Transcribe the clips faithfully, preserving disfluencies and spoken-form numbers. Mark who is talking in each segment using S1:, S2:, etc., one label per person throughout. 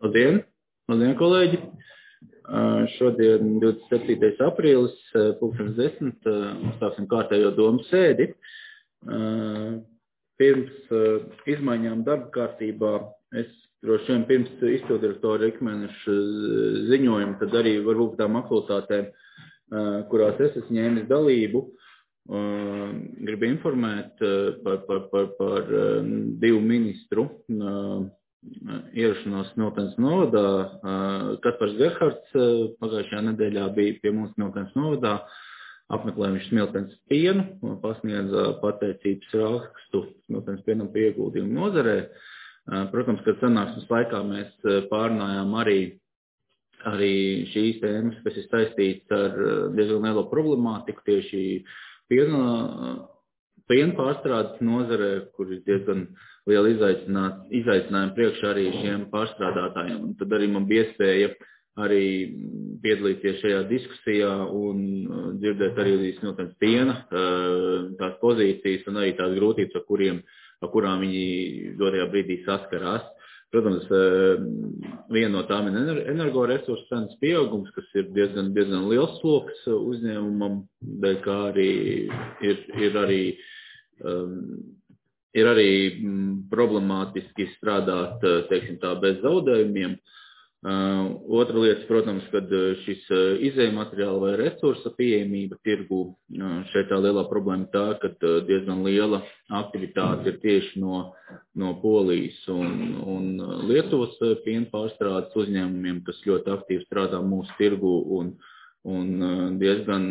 S1: Labdien, labdien, kolēģi! Šodien divdesmit septītais aprīlis, pulkstens desmit, sāksim kārtējo domu sēdi. Pirms izmaiņām darba kārtībā, es droši vien pirms izpildirektora Ikmeneša ziņojumu, tad arī varbūt tām aktualitātēm, kurās es esmu ņēmis dalību, gribu informēt par, par, par, par divu ministru ierašanos Miltenes novadā. Kaspars Gerhards pagājušajā nedēļā bija pie mums Miltenes novadā, apmeklēja viņš Miltenes pienu, pasniedza pateicības rakstu Miltenes pienam par ieguldījumu nozarē. Protams, kad sanāksmes laikā mēs pārunājām arī, arī šīs tēmas, kas ir saistīts ar diezgan lielo problemātiku tieši piena, piena pārstrādes nozarē, kur ir diezgan liela izaicinājuma priekšā arī šiem pārstrādātājiem. Un tad arī man bija iespēja arī piedalīties šajā diskusijā un dzirdēt arī līdz Miltenes piena tās pozīcijas un arī tās grūtības, ar, kuriem, ar kurām viņi dotajā brīdī saskarās. Protams, viena no tām ir energoresursu cenas pieaugums, kas ir diezgan, diezgan liels sloks uzņēmumam, dēļ kā arī ir, ir arī um, Ir arī problemātiski strādāt, teiksim tā, bez zaudējumiem. Otra lieta, protams, kad šis izējmateriāla vai resursa pieejamība tirgu, šeit tā lielā problēma tā, ka diezgan liela aktivitāte ir tieši no, no Polijas un, un Lietuvas piena pārstrādes uzņēmumiem, kas ļoti aktīvi strādā mūsu tirgu un, un diezgan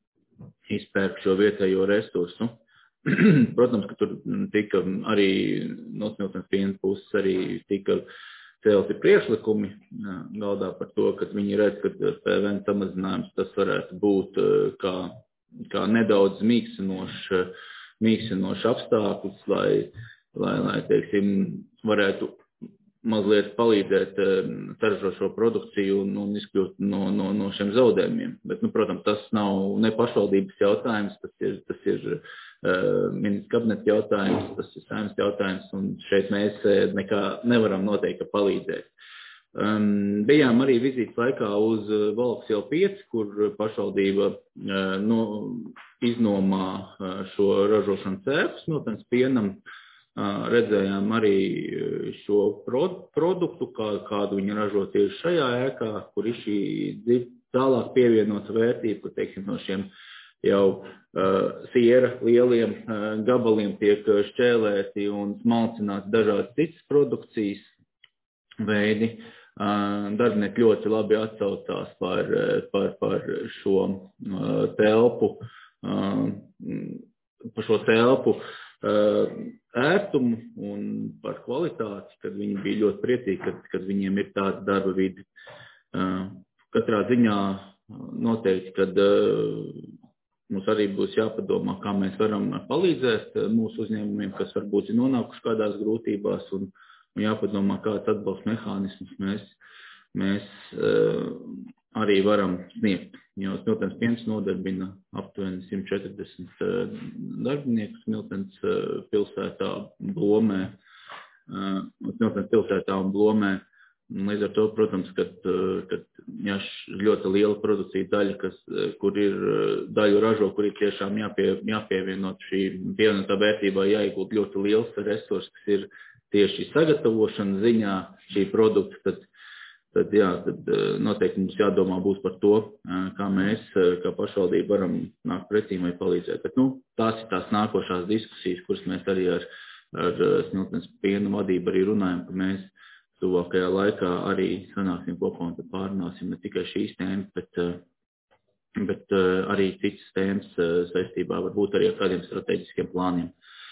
S1: izpērk šo vietējo resursu. Protams, ka tur tika arī no Miltenes piena puses arī tika celti priekšlikumi galdā par to, ka viņi redz, ka P V N samazinājums tas varētu būt kā, kā nedaudz mīksinošs, mīksinošs apstākļus, lai, lai, lai, teiksim, varētu mazliet palīdzēt saražošo produkciju un, un izkļūt no, no, no šiem zaudējumiem. Bet, nu, protams, tas nav ne pašvaldības jautājums, tas ir, tas ir uh, ministrs kabineta jautājums, tas ir saimnes jautājums, un šeit mēs nekā nevaram noteikti palīdzēt. Um, bijām arī vizītes laikā uz Valkas iela pieci, kur pašvaldība uh, no, iznomā uh, šo ražošanas ēkas Miltenes pienam. Redzējām arī šo produktu, kā, kādu viņi ražo tieši šajā ēkā, kur ir šī tālāk pievienota vērtība, ka, teiksim, no šiem jau uh, siera lieliem uh, gabaliem tiek šķēlēti un smalcināti dažādas citas produkcijas veidi. Uh, darbinieki ļoti labi atsaucās par, par, par šo uh, telpu, uh, par šo telpu ērtumu un par kvalitāti, kad viņi bija ļoti priecīgi, kad, kad viņiem ir tāda darba vide. Katrā ziņā noteikti, kad mums arī būs jāpadomā, kā mēs varam palīdzēt mūsu uzņēmumiem, kas varbūt ir nonākuši kādās grūtībās, un, un jāpadomā, kāds atbalsta mehānismus mēs, mēs arī varam sniegt. Jo Miltenes piens nodarbina aptuveni simt četrdesmit darbiniekus Miltenes pilsētā, Blomē, Miltenes pilsētā un Blomē. Līdz ar to, protams, kad, kad ja ļoti liela produkcija daļa, kas, kur ir daļu ražo, kur ir tiešām jāpie, jāpievienot šī pievienotā vērtībā, jāiegūt ļoti liels resurs, kas ir tieši sagatavošana ziņā šī produkta, tad Tad, jā, tad noteikti mums jādomā būs par to, kā mēs, kā pašvaldība, varam nākt pretīm vai palīdzēt. Bet, nu, tās ir tās nākošās diskusijas, kuras mēs arī ar, ar Miltenes piena vadību arī runājam, ka mēs tuvākajā laikā arī sanāksim kopā un tad pārunāsim ne tikai šīs tēmas, bet, bet arī citas tēmas saistībā varbūt arī ar kādiem strateģiskiem plāniem.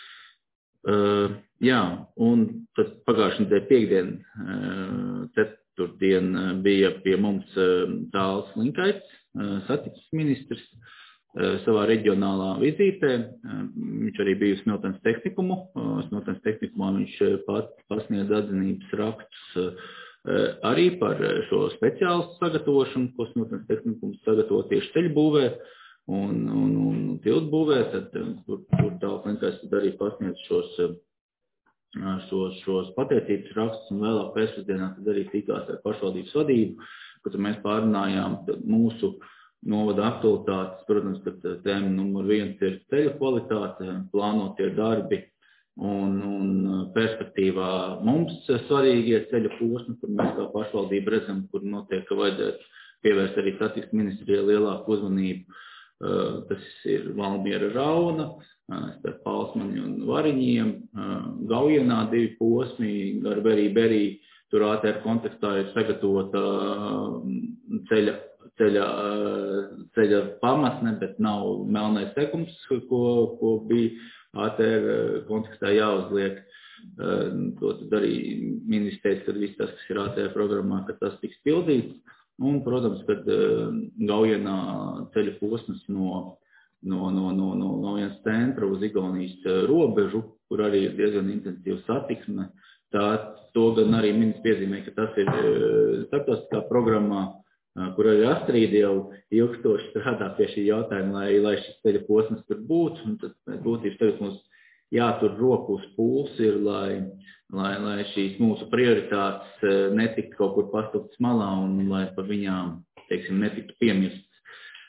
S1: Uh, jā, un tad pagājušajā nedēļā piekdien, uh, Turdien bija pie mums Tāls Linkaits, satiksmes ministrs, savā reģionālā vizītē. Viņš arī bija uz Miltenes tehnikumu. Miltenes tehnikumā viņš pat pasniedz atzinības rakstus arī par šo speciālistu sagatavošanu, ko Miltenes tehnikums sagatavo tieši ceļu būvē un, un, un tiltu būvē. Tad tur, tur Tāls Linkaits arī pasniedz šos šos, šos pateicības rakstus un vēlāk pēcpusdienā tad arī tikās ar pašvaldības vadību, kad mēs pārunājām mūsu novada aktualitātes. Protams, ka tēma numur viens ir ceļu kvalitāte, plānotie darbi un, un perspektīvā mums svarīgie ceļa posmi, kur mēs kā pašvaldība redzam, kur notiek, ka vajadzētu pievērst arī satiksmes ministrijai lielāku uzmanību. Tas ir Valmiera Rauna, starp Palsmani un Variņiem, Gaujienā divi posmi, gar Berī Berī, tur A T R kontekstā ir sagatavota ceļa, ceļa, ceļa pamatne, bet nav melnais sekums, ko, ko bija A T R kontekstā jāuzliek. To tad arī ministrs teica, ka viss tas, kas ir A T R programmā, ka tas tiks pildīts. Un, protams, kad Gaujienā ceļa posms no, no, no, no, no, no vienas centra uz Igaunijas robežu, kur arī ir diezgan intensīva satiksme. Tā, to gan arī ministrs piezīmē, ka tas ir starptautiskā programmā, kur arī Astrīdi jau ilgstoši strādā pie šī jautājuma, lai, lai šis ceļa posms tur būtu. Un tad būtības tagad mums jātur roku uz pulsi ir, lai, lai, lai šīs mūsu prioritātes netiktu kaut kur pastuktas malā un lai par viņām, teiksim, netiktu piemirsts.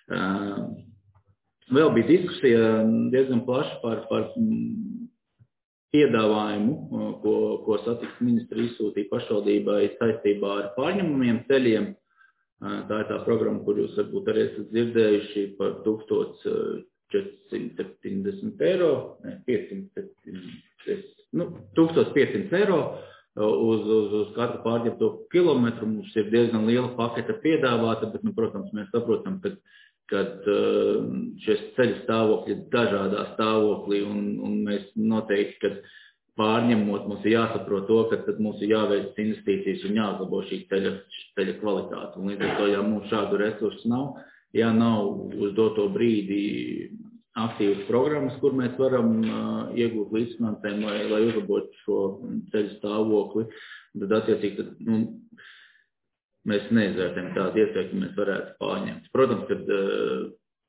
S1: Vēl bija diskusija diezgan plaša par, par piedāvājumu, ko, ko satiksmes ministri izsūtīja pašvaldībai saistībā ar pārņemamiem ceļiem. Tā ir tā programma, kur jūs varbūt arī esat dzirdējuši par tūkstoš četrsimt septiņdesmit eiro, ne, piecsimt septiņdesmit, nu, tūkstoš piecsimt eiro uz, uz, uz katru pārģepto kilometru. Mums ir diezgan liela paketa piedāvāta, bet, nu, protams, mēs saprotam, ka, kad šis ceļa stāvokļi ir dažādā stāvoklī un, un mēs noteikti, kad pārņemot, mums ir jāsaprot to, ka tad mums ir jāveic investīcijas un jāuzlabo šī ceļa, ceļa kvalitāte. Un līdz ar to, ja mums šādu resursu nav, ja nav uz doto brīdi aktīvas programmas, kur mēs varam uh, iegūt līdzfinansējumu, lai, lai uzlabotu šo ceļu stāvokli, tad attiecīgi, tad, nu, mēs neizvērtējam tādu iespēju, ka mēs varētu pārņemt. Protams, kad uh,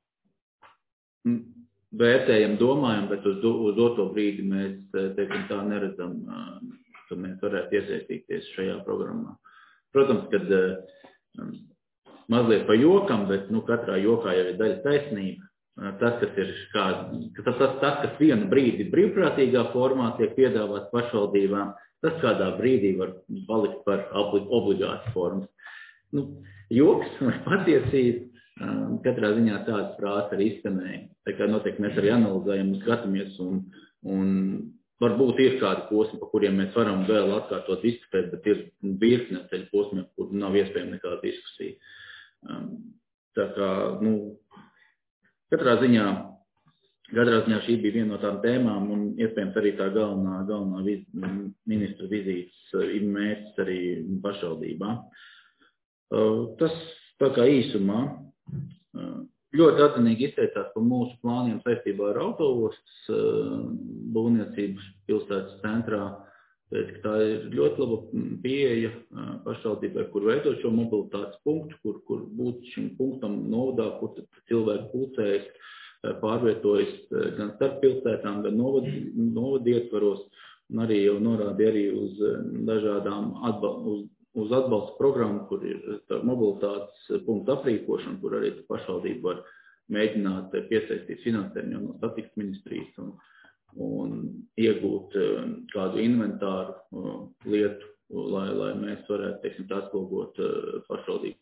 S1: vērtējam, domājam, bet uz, do, uz doto brīdi mēs, teiksim, tā neredzam, uh, ka mēs varētu iesaistīties šajā programmā. Protams, kad uh, mazliet pa jokam, bet, nu, katrā jokā jau ir daļa taisnība. Tas, kas ir kā, tas, tas, tas, kas vienu brīdi brīvprātīgā formā tiek piedāvāts pašvaldībām, tas kādā brīdī var palikt par obligātu formas. Nu, joks vai patiesība, katrā ziņā tādas frāzes arī izskanēja. Tā kā noteikti mēs arī analizējam un skatāmies un, un varbūt ir kādi posmi, pa kuriem mēs varam vēl atkārtot diskutēt, bet ir virkne ceļu posmiem, kur nav iespējama nekāda diskusija. Tā kā, nu, katrā ziņā, katrā ziņā šī bija viena no tām tēmām un iespējams arī tā galvenā, galvenā viz, ministra vizītes ir mērķis arī pašvaldībā. Tas tā kā īsumā ļoti atzinīgi izteicās par mūsu plāniem saistībā ar autoostas būvniecības pilsētas centrā. Tā ir ļoti laba pieeja pašvaldībai, kur veidot šo mobilitātes punktu, kur, kur būt šim punktam novadā, kur cilvēki pulcējas, pārvietojas gan starp pilsētām, gan novad, novad ietvaros, un arī jau norāda arī uz dažādām atbal, uz, uz atbalsta programmu, kur ir mobilitātes punktu aprīkošana, kur arī pašvaldība var mēģināt piesaistīt finansējumu jau no satiksmes ministrijas un un iegūt kādu inventāru lietu, lai, lai mēs varētu, teiksim, tā atspoguļot pašvaldību.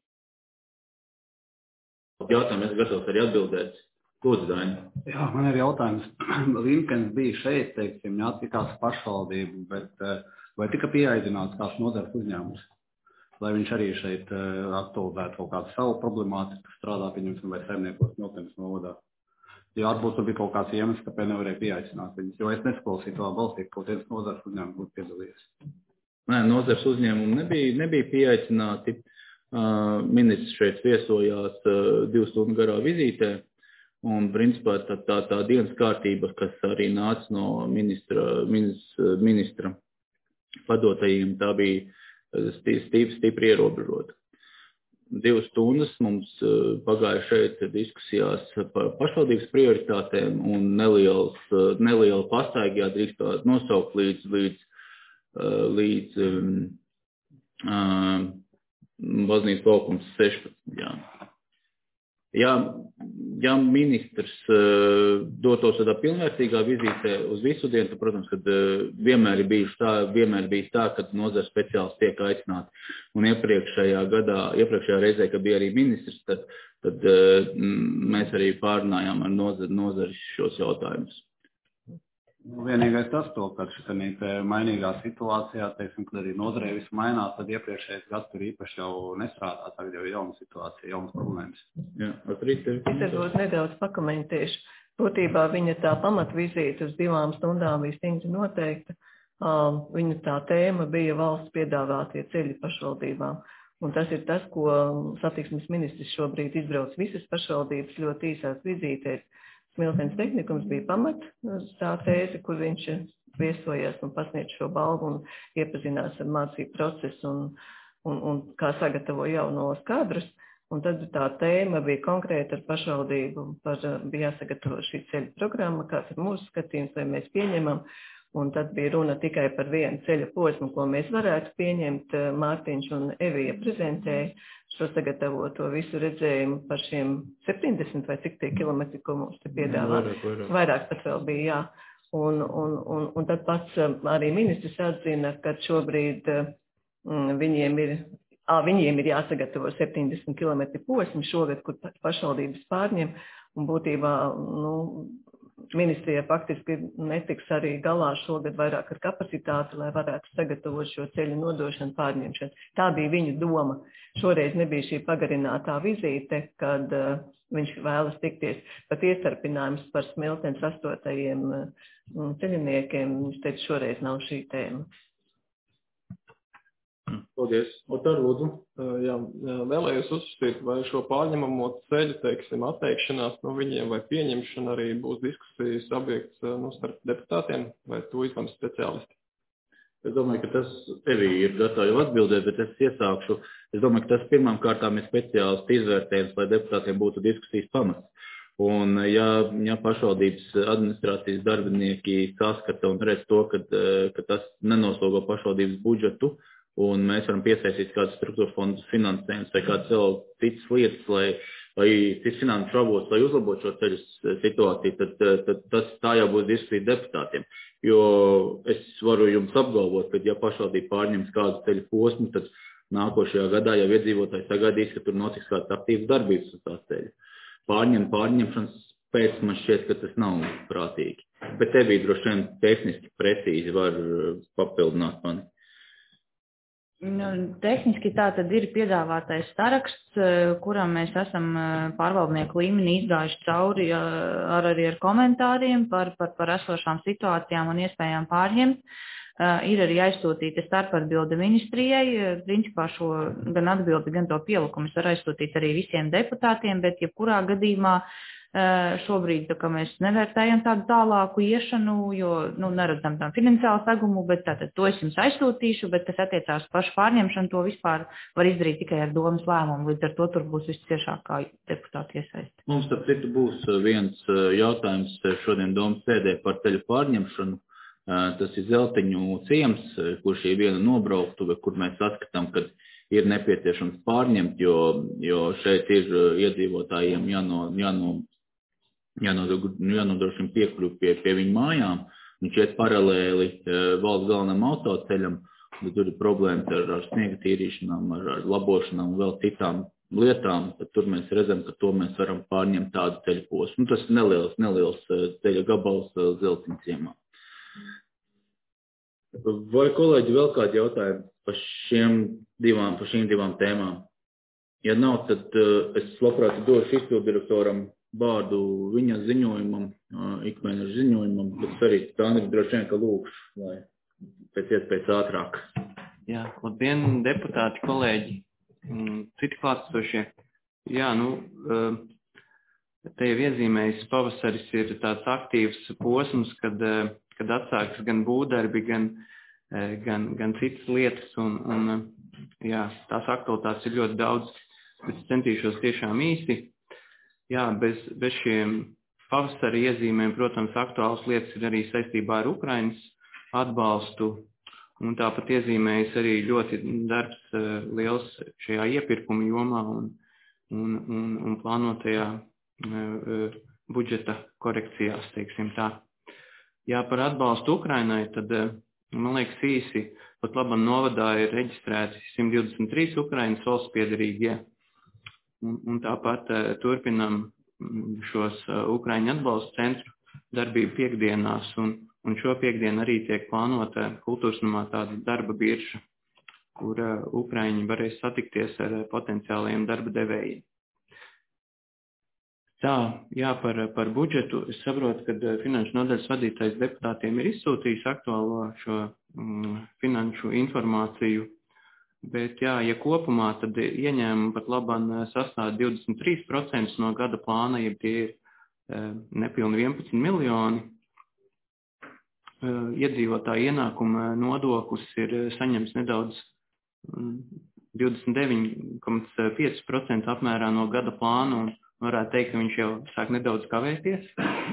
S1: Jautājumu es gatavs arī atbildēt. Lūdzu, Daini.
S2: Jā, man ir jautājums. Linkens bija šeit, teiksim, jāattikās pašvaldību, bet vai tika pieaicināts kāds nozares uzņēmums, lai viņš arī šeit aktualizētu kaut kādu savu problemātiku, strādā pieņemsim vai saimniekos Miltenes novadā? Jo varbūt tur bija kaut kāds iemesls, kāpēc nevarēja pieaicināt viņus, jo es nesklausīju to balstīt, kaut kāds nozars uzņēmums būtu piedalījies.
S1: Nē, nozars uzņēmumi nebija, nebija pieaicināti. Uh, ministrs šeit viesojās uh, divu stundu garā vizītē, un principā tā, tā, tā dienas kārtība, kas arī nāca no ministra, ministra, ministra padotajiem, tā bija stipri, stipri ierobežota. Divas stundas mums pagāja šeit diskusijās par pašvaldības prioritātēm un nelielas, neliela pastaigā drīkstāt nosaukt līdz, līdz līdz baznīcas laukums sešpadsmit. Jā. Ja, ja ministrs uh, dotos tādā pilnvērtīgā vizītē uz visu dienu, tad, protams, kad uh, vienmēr ir bijuši tā, vienmēr bijis tā, kad nozara speciālisti tiek aicināti. Un iepriekšējā gadā, iepriekšējā reizē, kad bija arī ministrs, tad, tad uh, mēs arī pārunājām ar nozari, nozari šos jautājumus.
S2: Vienīgais tas to, ka šitā mainīgā situācijā, teiksim, kad arī nozarē viss mainās, tad iepriekšējais gads tur īpaši jau nestrādā, tagad jau ir jauna situācija, jaunas problēmas.
S1: Jā, atrīt tevi.
S3: Es varbūt nedaudz pakomentēšu. Būtībā viņa tā pamatvizīte uz divām stundām bija stingri noteikta. Um, viņa tā tēma bija valsts piedāvātie ceļi pašvaldībām. Un tas ir tas, ko satiksmes ministrs šobrīd izbrauc visas pašvaldības ļoti īsās vizītēs. Smiltenes tehnikums bija pamat tā tēze, kur viņš viesojās un pasniedz šo balvu un iepazinās ar mācību procesu un, un, un kā sagatavo jaunos kadrus. Un tad tā tēma bija konkrēta ar pašvaldību, par, bija jāsagatavo šī ceļa programma, kāds ir mūsu skatījums, vai mēs pieņemam. Un tad bija runa tikai par vienu ceļa posmu, ko mēs varētu pieņemt. Mārtiņš un Evija prezentēja šo sagatavoto visu redzējumu par šiem septiņdesmit vai cik tie kilometri, ko mums te piedāvā.
S1: Vairāk, vairāk.
S3: vairāk pat vēl bija, jā. Un, un, un, un tad pats arī ministrs atzina, ka šobrīd mm, viņiem ir, ā, viņiem ir jāsagatavo septiņdesmit kilometri posmi šogad, kur pašvaldības pārņem. Un būtībā, nu, ministrija faktiski netiks arī galā šogad vairāk ar kapacitāti, lai varētu sagatavot šo ceļu nodošanu, pārņemšanu. Tā bija viņa doma. Šoreiz nebija šī pagarinātā vizīte, kad uh, viņš vēlas tikties pat iestarpinājums par Smiltenes astotajiem uh, ceļiniekiem. Viņš teica, šoreiz nav šī tēma.
S1: Paldies. Otar, lūdzu.
S4: Jā, vēlējos uzsvērt, vai šo pārņemamo ceļu, teiksim, atteikšanās no viņiem vai pieņemšana arī būs diskusijas objekts nu, starp deputātiem vai to izlems speciālisti?
S1: Es domāju, ka tas tevī ir gatavi atbildēt, bet es iesākšu. Es domāju, ka tas pirmām kārtām ir speciālisti izvērtējums, lai deputātiem būtu diskusijas pamats. Un ja, ja pašvaldības administrācijas darbinieki saskata un redz to, ka, ka tas nenoslogo pašvaldības budžetu, un mēs varam piesaistīt kādu struktūra fondu finansējumus vai kādas vēl citas lietas, lai, lai cits finanses avots, lai uzlabotu šo ceļu situāciju, tad, tad tas tā jau būs diskusija deputātiem. Jo es varu jums apgalvot, ka ja pašvaldība pārņems kādu ceļu posmu, tad nākošajā gadā jau iedzīvotāji sagaidīs, ka tur notiks kādas aktīvas darbības uz tā ceļa. Pārņem, pārņemšanas pēc man šķiet, ka tas nav prātīgi. Bet te bija droši vien tehniski precīzi var papildināt mani.
S5: Nu, tehniski tā tad ir piedāvātais saraksts, kuram mēs esam pārvaldnieku līmenī izgājuši cauri ar, arī ar komentāriem par, par, par esošām situācijām un iespējām pārņemt. Ir arī aizsūtīta starpatbilde ministrijai, principā šo gan atbildi, gan to pielikumu var aizsūtīt arī visiem deputātiem, bet jebkurā gadījumā šobrīd tā, mēs nevērtējam tādu tālāku iešanu, jo nu, neredzam tam finansiālu segumu, bet tātad to es jums aizsūtīšu, bet tas attiecās pašu pārņemšanu, to vispār var izdarīt tikai ar domas lēmumu, līdz ar to tur būs visciešākā deputāta iesaiste.
S1: Mums tad citu būs viens jautājums šodien domas sēdē par ceļu pārņemšanu. Tas ir Zeltiņu ciems, kurš ir viena nobrauktuve, kur mēs saskatām, ka ir nepieciešams pārņemt, jo, jo šeit ir iedzīvotājiem jāno, jāno jānodrošina piekļuvi pie, pie viņu mājām. Viņš iet paralēli valsts galvenam autoceļam, bet tur ir problēmas ar, ar sniega tīrīšanām, ar, ar labošanām un vēl citām lietām. Tad tur mēs redzam, ka to mēs varam pārņemt tādu ceļu posmu. Tas ir neliels, neliels ceļa gabals Zeltiņu ciemā. Vai kolēģi vēl kādi jautājumi par šiem divām, par šīm divām tēmām? Ja nav, tad uh, es labprāt došu izpildirektoram vārdu viņa ziņojumam, uh, ikmēneša ziņojumam, bet arī Tānis droši vien, ka lūkšu, lai pēc iespējas ātrāk.
S6: Jā, labdien, deputāti, kolēģi, citi klātsošie. Jā, nu, uh, te jau iezīmējis pavasaris ir tāds aktīvs posms, kad, uh, kad atsāks gan būvdarbi, gan, uh, gan, gan citas lietas, un, un uh, jā, tās aktualitātes ir ļoti daudz. Es centīšos tiešām īsti. Jā, bez, bez šiem pavasara iezīmēm, protams, aktuālas lietas ir arī saistībā ar Ukrainas atbalstu. un tāpat iezīmējas arī ļoti darbs liels šajā iepirkuma jomā un, un, un, un plānotajā budžeta korekcijās, teiksim tā. Jā, par atbalstu Ukrainai, tad, man liekas, īsi, pat labam novadā ir reģistrēti simt divdesmit trīs Ukrainas valsts piederīgie, un, un tāpat turpinam šos Ukraiņu atbalstu centru darbību piekdienās, un, un šo piekdienu arī tiek plānota kultūras namā tāda darba birža, kur Ukraiņi varēs satikties ar potenciālajiem darba devējiem. Tā, jā, par, par budžetu. Es saprotu, ka finanšu nodaļas vadītājs deputātiem ir izsūtījis aktuālo šo mm, finanšu informāciju, bet jā, ja kopumā, tad ieņēmumi pat labam sastāv divdesmit trīs procenti no gada plāna, ja tie ir nepilni vienpadsmit miljoni. Iedzīvotāju ienākuma nodoklis ir saņemts nedaudz divdesmit deviņi komats pieci procenti apmērā no gada plāna, un varētu teikt, ka viņš jau sāk nedaudz kavēties,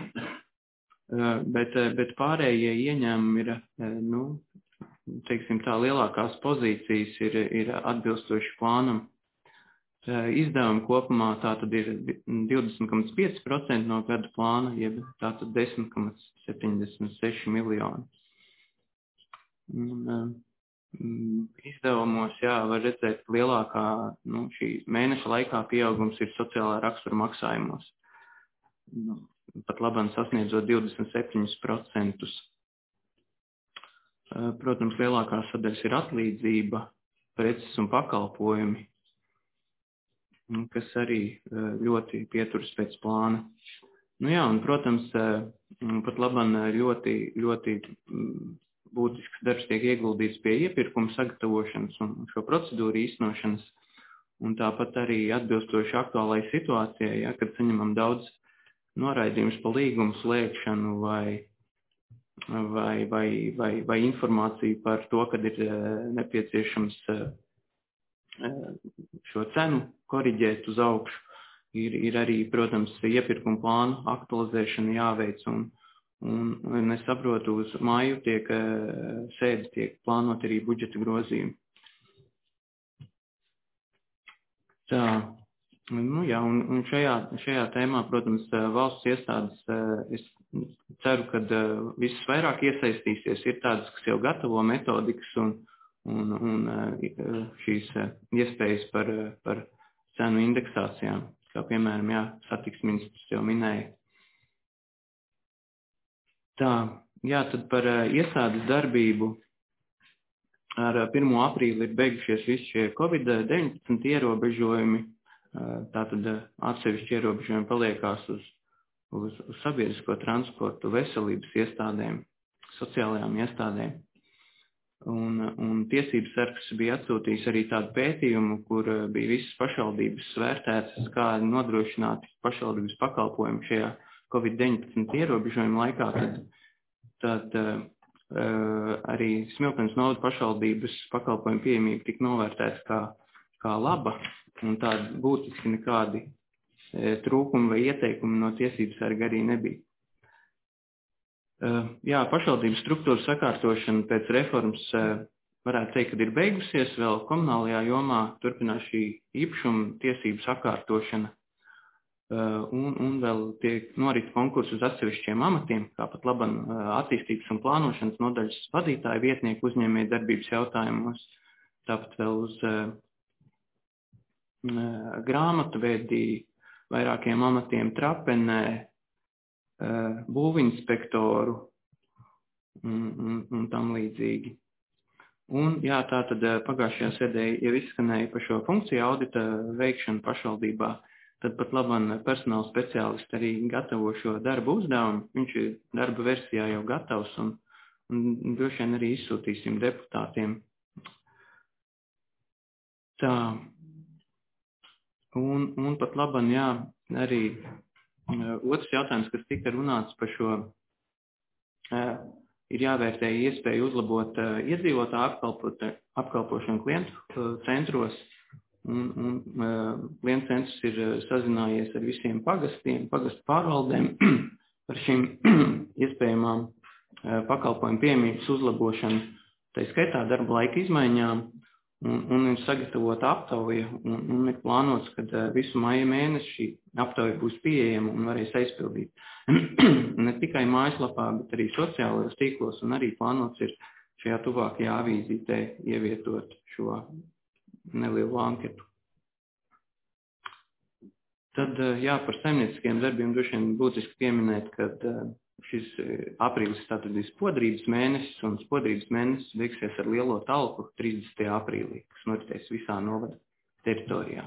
S6: bet, bet pārējie ieņēmumi ir, nu, teiksim tā, lielākās pozīcijas ir, ir atbilstoši plānam. Izdevumi kopumā tātad ir divdesmit komats pieci procenti no gada plāna, jeb tātad desmit komats septiņdesmit seši miljoni. Un, izdevumos, jā, var redzēt, ka lielākā, nu, šī mēneša laikā pieaugums ir sociālā rakstura maksājumos. Nu, pat labam sasniedzot divdesmit septiņi procenti. Protams, lielākās sadaļas ir atlīdzība, preces un pakalpojumi, kas arī ļoti pieturas pēc plāna. Nu jā, un, protams, pat labam ļoti, ļoti būtisks darbs tiek ieguldīts pie iepirkuma sagatavošanas un šo procedūru īstenošanas, un tāpat arī atbilstoši aktuālai situācijai, ja, kad saņemam daudz noraidījumus par līgumu slēgšanu vai, vai, vai, vai, vai informāciju par to, kad ir nepieciešams šo cenu koriģēt uz augšu, ir, ir arī, protams, iepirkuma plānu aktualizēšana jāveic, un Un, un es saprotu, uz māju tiek sēdes, tiek plānot arī budžeta grozījumi. Tā, nu jā, un, un šajā, šajā tēmā, protams, valsts iestādes, es ceru, ka visas vairāk iesaistīsies, ir tādas, kas jau gatavo metodikas un, un, un šīs iespējas par, par cenu indeksācijām, kā piemēram, jā, satiksmes ministrs jau minēja. Tā, jā, tad par uh, iestādes darbību ar uh, pirmo aprīli ir beigušies visi šie covid deviņpadsmit ierobežojumi, uh, tātad uh, atsevišķi ierobežojumi paliekās uz, uz, uz sabiedrisko transportu, veselības iestādēm, sociālajām iestādēm. Un, un tiesības sargs bija atsūtījis arī tādu pētījumu, kur uh, bija visas pašvaldības vērtētas, kā nodrošināt pašvaldības pakalpojumu šajā covid deviņpadsmit ierobežojumu laikā, tad, tad uh, arī Smiltenes novada pašvaldības pakalpojumu pieejamība tika novērtēta kā, kā laba, un tādi būtiski nekādi uh, trūkumi vai ieteikumi no tiesības sarga arī nebija. Uh, jā, pašvaldības struktūra sakārtošana pēc reformas uh, varētu teikt, ka ir beigusies, vēl komunālajā jomā turpinās šī īpašuma tiesību sakārtošana. Uh, un, un vēl tiek norit konkursu uz atsevišķiem amatiem, kā pat labam uh, attīstības un plānošanas nodaļas vadītāju vietnieku uzņēmēju darbības jautājumos, tāpat vēl uz uh, uh, grāmatvedī, vairākiem amatiem trapenē, uh, būvinspektoru un, un, un tam līdzīgi. Un jā, tā tad uh, pagājušajā sēdē jau izskanēja par šo funkciju audita veikšanu pašvaldībā. Tad pat labam personāla speciālisti arī gatavo šo darba uzdevumu. Viņš ir darba versijā jau gatavs un, un droši vien arī izsūtīsim deputātiem. Tā. Un, un pat labam, jā, arī uh, otrs jautājums, kas tika runāts par šo, uh, ir jāvērtē iespēju uzlabot uh, iedzīvotāju apkalpošanu klientu uh, centros. Un, un uh, klientu centrs ir uh, sazinājies ar visiem pagastiem, pagastu pārvaldēm par šīm iespējamām uh, pakalpojumu pieejamības uzlabošanu. tā skaitā darba laika izmaiņām, un, un ir sagatavota aptauja, un, un ir plānots, ka visu maija mēnesi šī aptauja būs pieejama un varēs aizpildīt. Ne tikai mājaslapā, bet arī sociālajos tīklos, un arī plānots ir šajā tuvākajā avīzītē ievietot šo nelielu anketu. Tad, jā, par saimnieciskiem darbiem droši vien būtiski pieminēt, ka šis aprīlis tātad ir spodrības mēnesis, un spodrības mēnesis beigsies ar lielo talku trīsdesmitajā aprīlī, kas noritēs visā novada teritorijā.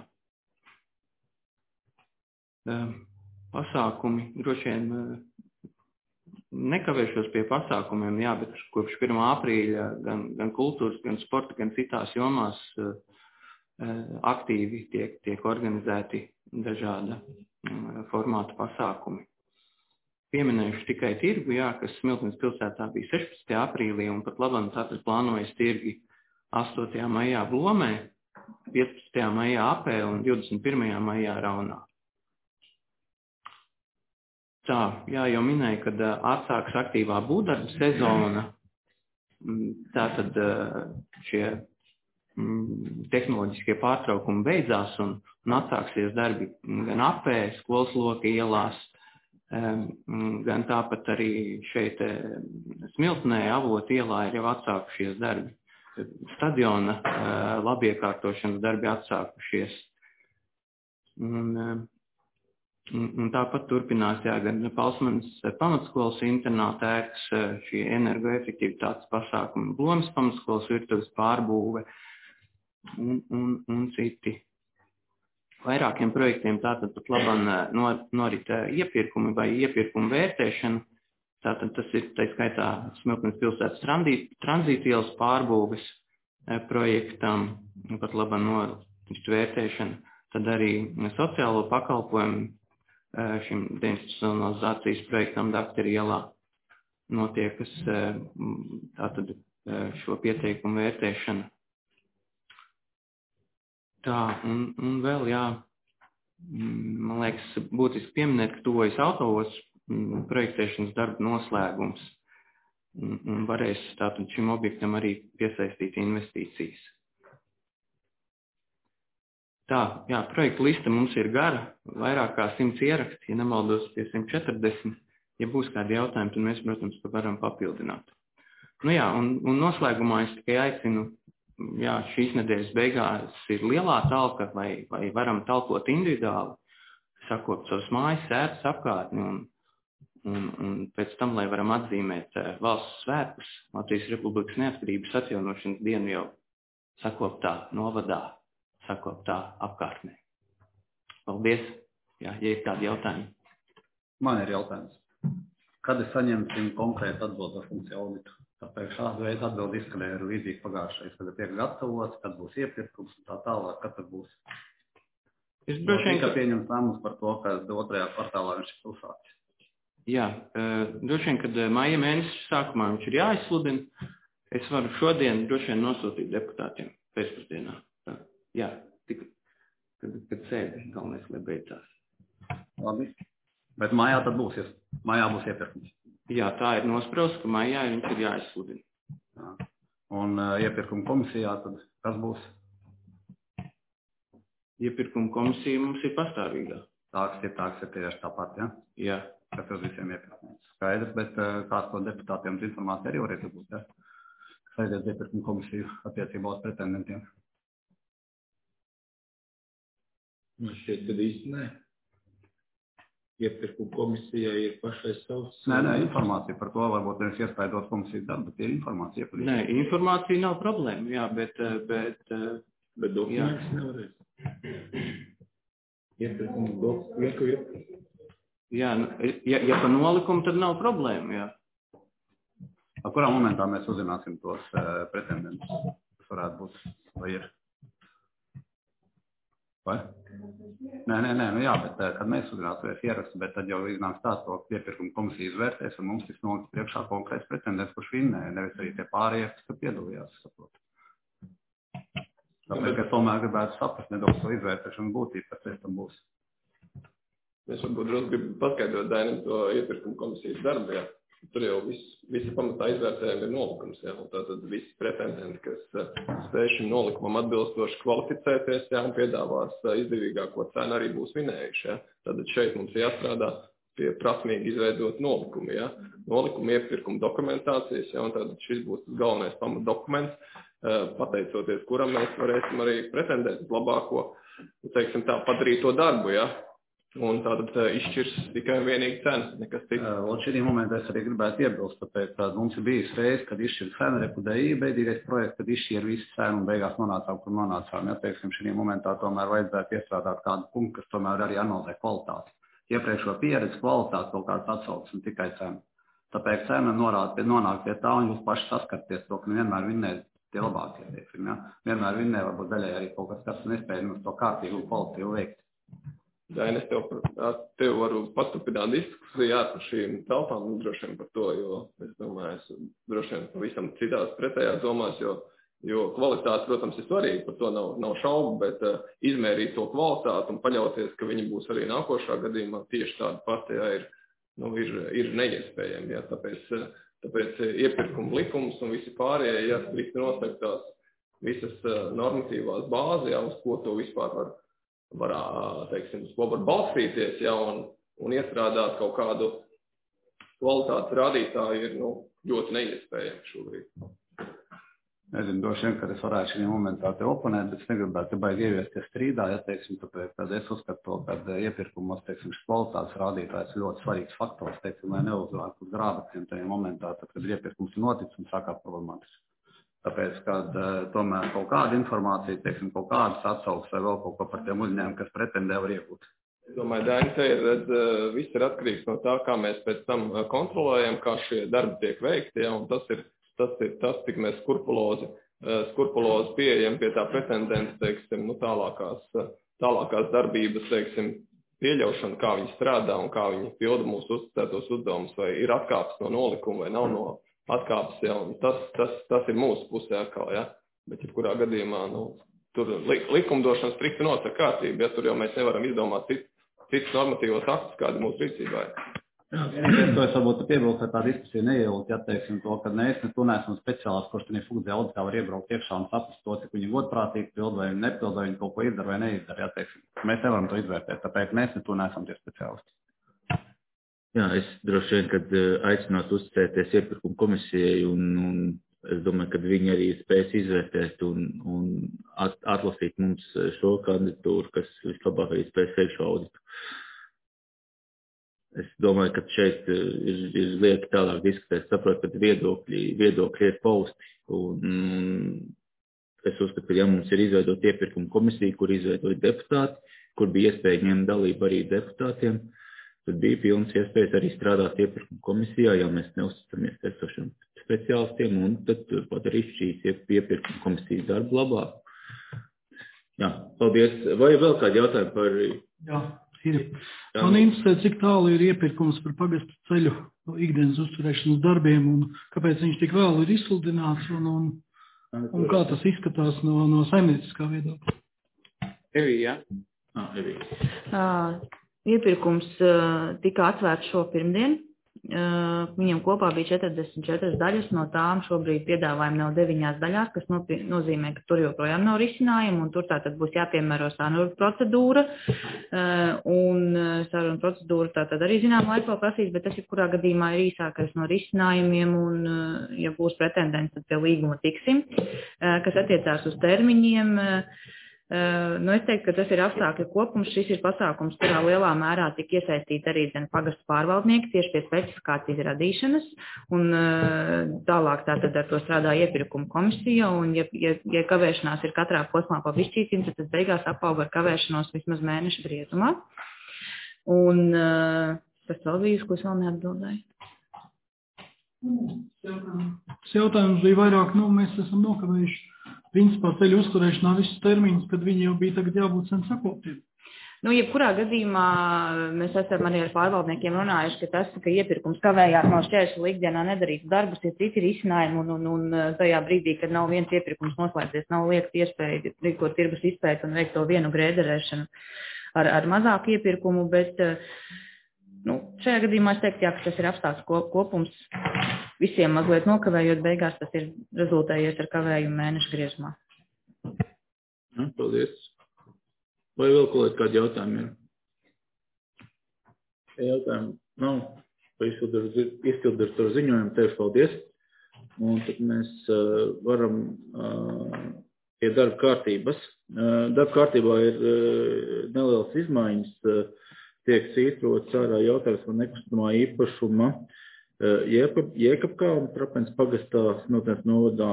S6: Pasākumi, droši vien nekavēšos pie pasākumiem, jā, bet kopš pirmā aprīļa gan, gan kultūras, gan sporta, gan citās jomās aktīvi tiek, tiek organizēti dažāda formāta pasākumi. Pieminējuši tikai tirgu, jā, kas Smiltenes pilsētā bija sešpadsmitajā aprīlī, un pat labam tātad plānojas tirgi astotajā maijā Blomē, piecpadsmitajā maijā Apē un divdesmit pirmajā maijā Raunā. Tā, jā, jau minēju, kad atsāks aktīvā būvdarba sezona, tātad šie tehnoloģiskie pārtraukumi beidzās un, un atsāksies darbi gan Apē, skolas loka ielās, gan tāpat arī šeit Smiltenē, Avota ielā ir jau atsākušies darbi. Stadiona labiekārtošanas darbi atsākušies. Un, un, un tāpat turpinās jā, gan Palsmanas pamatskolas internāta ēkas, šie energoefektivitātes pasākumi, Blomas pamatskolas virtuves pārbūve un, un, un citi. Vairākiem projektiem tātad pat labam norita iepirkumi vai iepirkumu vērtēšana. Tātad tas ir, tā skaitā, Smiltenes pilsētas tranzītielas pārbūves projektam, pat labam norita vērtēšana. Tad arī sociālo pakalpojumu šim deinstitucionalizācijas projektam Dakteri ielā notiekas tātad šo pieteikumu vērtēšana. Tā, un, un vēl, jā, man liekas, būtiski pieminēt, ka tuvojas autoos projektēšanas darba noslēgums un, un varēs tātad šim objektam arī piesaistīt investīcijas. Tā, jā, projekta lista mums ir gara, vairāk kā simts ieraksti, ja nemaldos pie simt četrdesmit. Ja būs kādi jautājumi, tad mēs, protams, varam papildināt. Nu jā, un, un noslēgumā es tikai aicinu, jā, šīs nedēļas beigās ir lielā talka, vai, vai varam talkot individuāli, sakot savas mājas, sētas apkārtni, un, un, un pēc tam, lai varam atzīmēt valsts svētkus, Latvijas Republikas neatkarības atjaunošanas dienu jau sakoptā novadā, sakoptā apkārtnē. Paldies, jā, ja ir kādi jautājumi.
S2: Man ir jautājums. Kad es saņemsim konkrētu atbildu ar funkciju auditu? Tāpēc šādu veidu atbildi izskanēja arī līdzīgi pagājušais, kad tiek gatavots, kad būs iepirkums un tā tālāk, kad tad būs.
S6: Es droši vien, ka
S2: pieņems lēmums par to, ka otrajā kvartālā viņš ir uzsācis.
S6: Jā, droši vien, kad maija mēneša sākumā viņš ir jāizsludina, es varu šodien droši vien nosūtīt deputātiem pēcpusdienā. Jā, tik, kad, kad sēdi, galvenais, lai beidzās.
S2: Labi, bet mājā tad būs, mājā būs iepirkums.
S6: Jā, tā ir nospraust, ka maijā viņš ir jāizsludina.
S2: Jā. Un uh, iepirkuma komisijā tad kas būs?
S6: Iepirkuma komisija mums ir pastāvīgā.
S2: Tāks ir, tāks ir tieši tāpat, ja?
S6: Jā.
S2: Kas uz visiem iepirkumiem. Skaidrs, bet uh, kāds to deputātiem informācija arī varētu būt, ja? Kas aiziet iepirkuma komisiju attiecībā uz pretendentiem?
S1: Man šķiet, kad īsti nē. Iepirkuma komisijai ir pašai savs...
S2: Nē, nē, informācija par to, varbūt nevis iespējot komisijas darbu, bet ir informācija. Iepazīst.
S6: Nē, informācija nav problēma, jā, bet... Bet,
S1: bet dokumentus nevarēs. Iepirkuma dokumentu.
S6: Jā, ja, ja pa nolikumu, tad nav problēma, jā.
S2: A kurā momentā mēs uzzināsim tos uh, pretendentus, kas varētu būt, vai ir? Vai? Nē, nē, nē, nu jā, bet kad mēs uzzināsimies ierakstu, bet tad jau iznāks tāds, ka iepirkuma komisija izvērtēs, un mums tiks nolikt priekšā konkrēts pretendents, kurš vinnēja, nevis arī tie pārējie, kas piedalījās, saprot. Tāpēc, ka tomēr gribētu saprast nedaudz to izvērtēšanu būtību, kas pēc tam būs.
S4: Mēs varbūt drusku gribam paskaidrot Dainam to iepirkuma komisijas darbu, jā. tur jau viss, visi pamatā izvērtējumi ir nolikums, jā, un tātad visi pretendenti, kas spēj šim nolikumam atbilstoši kvalificēties, jā, un piedāvās izdevīgāko cenu arī būs vinējuši, jā. Tātad šeit mums jāstrādā pie prasmīgi izveidot nolikumu, jā. Nolikumu iepirkuma dokumentācijas, jā, un tātad šis būs tas galvenais pamat dokuments, pateicoties, kuram mēs varēsim arī pretendēt uz labāko, teiksim tā, padarīto darbu, jā. Un tātad izšķirs tikai un vienīgi cena, nekas cits.
S2: Un šī momentā es arī gribētu iebilst, tāpēc, ka mums ir bijis reiz, kad izšķir cena, repudēja beidīgais projekts, kad izšķir visu cenu un beigās nonācām, kur nonācām. Ja, teiksim, šī momentā tomēr vajadzētu iestrādāt kādu punktu, kas tomēr arī analizē kvalitāti. Iepriekšo pieredzi kvalitāti kaut kāds atsauks un tikai cena. Tāpēc cena norāda pie, nonāk pie tā un jūs paši saskarties to, ka vienmēr vinnē tie labākie, teiksim, ja. Vienmēr vinnē varbūt daļai arī kaut kas, kas nespēja mums to kārtīgu un kvalitīvu veikt.
S4: Daini, es tev, tev varu paturpināt diskusiju par šīm telpām, droši vien par to, jo es domāju, es droši vien pavisam citās pretējās domās, jo, jo kvalitāte, protams, ir svarīga, par to nav, nav šaubu, bet uh, izmērīt to kvalitāti un paļauties, ka viņi būs arī nākošā gadījumā tieši tāda pati, jā, ir, nu, ir, ir neiespējami, jā, tāpēc, tāpēc iepirkuma likums un visi pārējie, jā, strikti notektās visas uh, normatīvās bāzi, jā, uz ko to vispār var var, teiksim, uz ko var balstīties, ja, un, un iestrādāt kaut kādu kvalitātes rādītāju ir, nu, ļoti neiespējami šobrīd.
S2: Nezinu, droši vien, ka es varētu šī momentā te oponēt, bet es negribētu te baigi ieviesties strīdā, ja, teiksim, tāpēc, kad es uzskatu to, ka iepirkumos, teiksim, šis kvalitātes rādītājs ir ļoti svarīgs faktors, teiksim, lai neuzvāk uz grābatiem tajā momentā, tad, kad iepirkums ir noticis un sākās problemātiski. Tāpēc, kad uh, tomēr kaut kāda informācija, teiksim, kaut kādas atsauks vai vēl kaut ko par tiem uzņēmumiem, kas pretendē, var iegūt.
S4: Es domāju, Daini, te ir, redz, viss ir atkarīgs no tā, kā mēs pēc tam kontrolējam, kā šie darbi tiek veikti, ja, un tas ir tas, ir tas cik mēs skurpulozi, skurpulozi pieejam pie tā pretendenta, teiksim, nu, tālākās, tālākās darbības, teiksim, pieļaušana, kā viņi strādā un kā viņi pilda mūsu uzticētos uzdevumus, vai ir atkāpes no nolikuma vai nav no atkāpes, ja, un tas, tas, tas ir mūsu pusē atkal, ja, bet jebkurā gadījumā, nu, tur li, likumdošana strikti nosaka kārtību, ja, tur jau mēs nevaram izdomāt cit, cits normatīvos aktus, kādi mūsu rīcībā ir.
S2: Vienīgais, ko es varbūt piebilstu, ka tā diskusija neielūk, ja, teiksim, to, ka mēs ne tu neesam speciāls, kurš tenī funkcija auditā var iebraukt iekšā un saprast to, cik viņi godprātīgi pild vai nepild, vai viņi kaut ko izdara vai neizdara, ja, teiksim. Mēs nevaram to izvērtēt, tāpēc mēs ne tu neesam tie speciālisti.
S1: Jā, es droši vien, kad aicinātu uzticēties iepirkuma komisijai un, un es domāju, ka viņi arī spēs izvērtēt un, un at, atlasīt mums šo kandidatūru, kas vislabāk arī spēs veikt šo auditu. Es domāju, ka šeit ir, ir lieki tālāk diskutēt, saprot, ka viedokļi, viedokļi ir pausti. Un, un es uzskatu, ka ja mums ir izveidot iepirkuma komisiju, kur izveidot deputāti, kur bija iespēja ņemt dalību arī deputātiem, tad bija pilnas iespējas arī strādāt iepirkuma komisijā, ja mēs neusticamies esošiem speciālistiem, un tad padarīs šīs iepirkuma komisijas darbu labāk. Jā, paldies. Vai vēl kādi jautājumi par...
S7: Jā, ir. Jā. Man interesē, cik tālu ir iepirkums par pagastu ceļu ikdienas uzturēšanas darbiem, un kāpēc viņš tik vēl ir izsludināts, un, un, un kā tas izskatās no, no saimnieciskā viedokļa.
S6: Evī, jā?
S1: Ah, Evī.
S5: Uh. Iepirkums uh, tika atvērts šo pirmdien. Uh, viņam kopā bija četrdesmit četras daļas, no tām šobrīd piedāvājumi nav deviņās daļās, kas nopie, nozīmē, ka tur joprojām nav risinājumu, un tur tātad būs jāpiemēro sarunu procedūra, uh, un sarunu procedūra tātad arī zinām laiku vēl prasīs, bet tas jebkurā gadījumā ir īsākais no risinājumiem, un uh, ja būs pretendents, tad pie līguma tiksim, uh, kas attiecās uz termiņiem. Uh, Uh, nu, es teiktu, ka tas ir apstākļu kopums. Šis ir pasākums, kurā lielā mērā tika iesaistīti arī pagastu pārvaldnieki tieši pie specifikācijas radīšanas, un uh, tālāk tātad ar to strādā iepirkuma komisija, un ja, ja, ja kavēšanās ir katrā posmā pa višķītim, tad tas beigās apauga ar kavēšanos vismaz mēneša griezumā. Un uh, tas vēl bija, ko es vēl neatbildēju.
S7: Tas jautājums bija vairāk, nu, mēs esam nokavējuši principā ceļu uzturēšanā visus termiņus, kad viņi jau bija tagad jābūt sen sakoptiem.
S5: Nu, jebkurā gadījumā mēs esam arī ar pārvaldniekiem runājuši, ka tas, ka iepirkums kavējās nav šķēršļi ikdienā nedarīt darbus, ir citi risinājumi, un, un, un tajā brīdī, kad nav viens iepirkums noslēdzies, nav liekt iespēja rīkot tirgus izpēt un veikt to vienu grēderēšanu ar, ar mazāku iepirkumu, bet nu, šajā gadījumā es teiktu, jā, ka tas ir apstākļu kopums. Visiem mazliet nokavējot, beigās tas ir rezultējies ar kavējumu mēnešu griezumā.
S1: Ja, paldies. Vai vēl kaut kādi jautājumi ir? Ja jautājumi nav, vai izpildīt ar ziņojumu, tevi paldies. Un tad mēs uh, varam uh, pie darba kārtības. Uh, darba kārtībā ir uh, nelielas izmaiņas, uh, tiek svītrots ārā jautājums par nekustamā īpašuma uh, Jēkabkalna Trapens pagastā Smiltenes novadā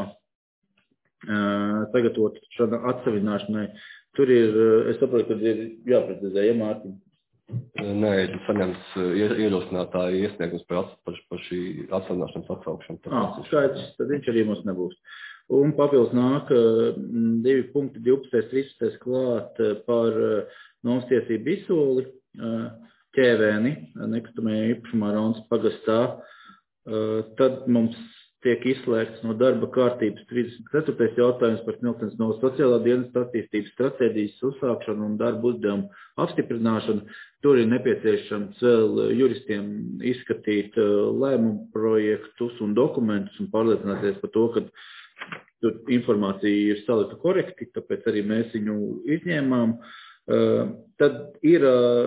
S1: uh, sagatavot šādā atsavināšanai. Tur ir, uh, es saprotu, ka ir jāprecizē, ja Mārtiņ?
S8: Nē, ir saņemts ierosinātāja iesniegums par, par, par šī atsavināšanas atsaukšanu.
S1: Ah, skaidrs, tad viņš arī mums nebūs. Un papildus nāk divi punkti divpadsmit, trīspadsmit klāt par nomas tiesību izsoli ķēvēni, nekustamajā īpašumā Raunas pagastā. Tad mums tiek izslēgts no darba kārtības trīsdesmit ceturtais jautājums par Smiltenes novas sociālā dienesta attīstības stratēģijas uzsākšanu un darbu uzdevumu apstiprināšanu. Tur ir nepieciešams vēl juristiem izskatīt lēmumu projektus un dokumentus un pārliecināties par to, ka tur informācija ir salikta korekti, tāpēc arī mēs viņu izņēmām. Tad ir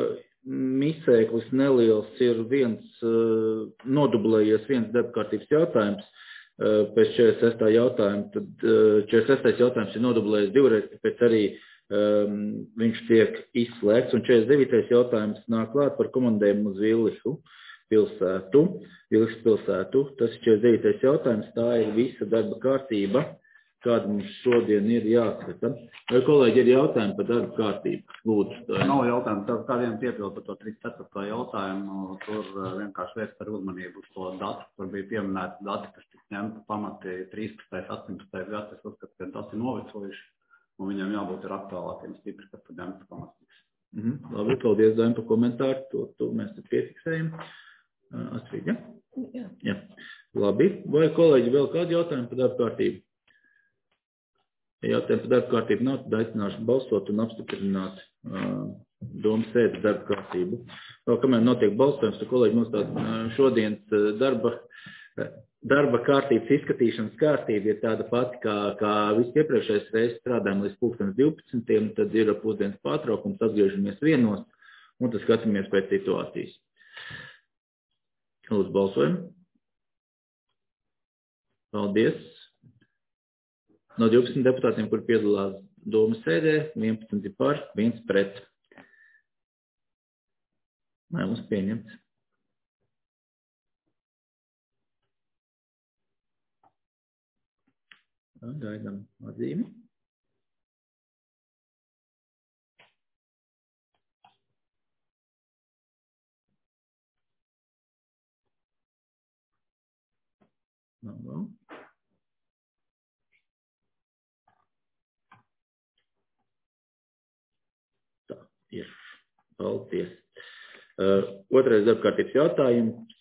S1: misēklis neliels, ir viens nodublējies viens darba kārtības jautājums. Pēc četrdesmit sestā jautājuma, tad četrdesmit sestais jautājums ir nodublējies divreiz, tāpēc arī um, viņš tiek izslēgts, un četrdesmit devītais jautājums nāk klāt par komandējumu uz Villišu pilsētu, Villišas pilsētu. Tas ir četrdesmit devītais jautājums, tā ir visa darba kārtība, kāda mums šodien ir jāskata. Vai kolēģi ir jautājumi par darba kārtību? Lūdzu. Tā
S2: nav jautājumi, tad kādiem piebildu par to trīsdesmit ceturto jautājumu, tur vienkārši vērst ar uzmanību uz to datu, tur bija pieminēti dati, kas tik ņemta pamati trīspadsmitais, astoņpadsmitais gads, es uzskatu, ka dati novecojuši, un viņam jābūt ir aktuālākiem stipri, kas tur ņemta pamatīgs.
S1: Mm-hmm. Labi, paldies, Daim, par komentāru, to, to mēs tad piefiksējam. Astrid, ja?
S3: Jā.
S1: Jā. Labi, vai kolēģi vēl kādi jautājumi par darba kārtību? Ja jautājumu par darba kārtību nav, tad aicināšu balsot un apstiprināt uh, domas sēdes darba kārtību. Vēl kamēr notiek balsojums, tad kolēģi mums tāda uh, šodienas uh, darba, uh, darba kārtības izskatīšanas kārtība ir tāda pati, kā, kā viss iepriekšējais reizes strādājam līdz pulkstens divpadsmitiem, tad ir pusdienas pārtraukums, atgriežamies vienos un tad skatāmies pēc situācijas. Lūdzu, balsojam. Paldies. No divpadsmit deputātiem, kur piedalās domas sēdē, vienpadsmit par, viens pret. Lēmums pieņemts. Gaidām atzīmi. Nav vēl. Ir. Paldies. Uh, otrais darbkārtības jautājums.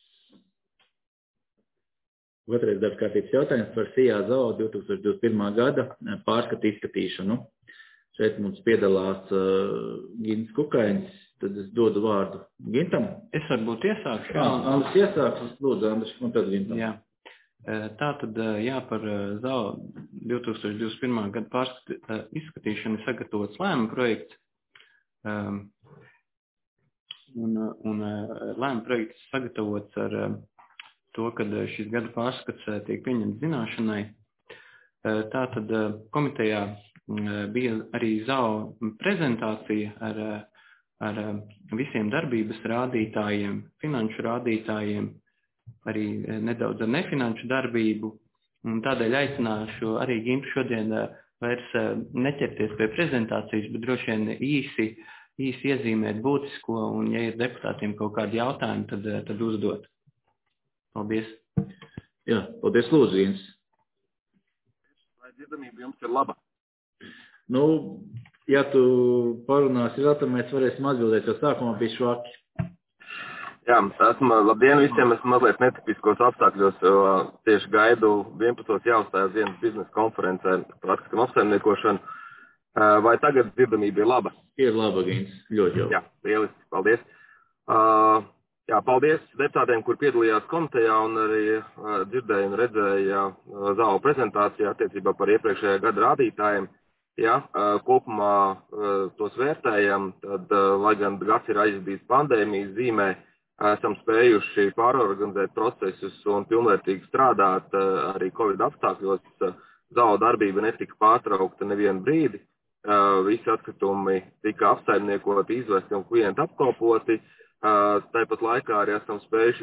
S1: Otrais darbkārtības jautājums par S I A Z A O divtūkstoš divdesmit pirmā gada pārskatu izskatīšanu. Šeit mums piedalās uh, Gins Kukainis, tad es dodu vārdu Gintam.
S6: Es varbūt iesākšu.
S1: Jā, Andris iesāks, lūdzu, Andris, un tad Gintam.
S6: Jā. Tā tad, jā, par Z A O divtūkstoš divdesmit pirmā gada pārskatu izskatīšanu sagatavots lēmuma projekts. Um, un, un lēmuma projekts sagatavots ar um, to, ka šis gada pārskats uh, tiek pieņemts zināšanai. Uh, Tātad uh, komitejā uh, bija arī Z A O prezentācija ar, uh, ar uh, visiem darbības rādītājiem, finanšu rādītājiem, arī uh, nedaudz ar nefinanšu darbību. Un tādēļ aicināšu arī Gintu šodien uh, vairs neķerties pie prezentācijas, bet droši vien īsi, īsi iezīmēt būtisko, un ja ir deputātiem kaut kādi jautājumi, tad, tad uzdot. Paldies.
S1: Jā, paldies, lūdzu, Jins.
S9: Vai dzirdamība jums ir laba?
S1: Nu, ja tu parunāsi vēl, tad mēs varēsim atbildēt, jo sākumā bija švaki.
S9: Jā, esmu, labdien visiem, esmu mazliet netipiskos apstākļos, jo tieši gaidu vienpadsmitos jāuzstājas dienas biznesa konferencē par atkritumu apsaimniekošanu. Vai tagad dzirdamība ir laba?
S1: Ir laba, Gins, ļoti jau.
S9: Jā, lieliski, paldies. Uh, Jā, paldies deputātiem, kur piedalījās komitejā un arī uh, dzirdēja un redzēja uh, Z A O prezentācijā attiecībā par iepriekšējā gada rādītājiem. Ja, uh, kopumā uh, tos vērtējam, tad, uh, lai gan gads ir aizvadīts pandēmijas zīmē, esam spējuši pārorganizēt procesus un pilnvērtīgi strādāt uh, arī Covid apstākļos. Uh, Z A O darbība netika pārtraukta nevienu brīdi. Uh, visi atkritumi tika apsaimniekoti, izvesti un klienti apkopoti. Uh, tāpat laikā arī esam spējuši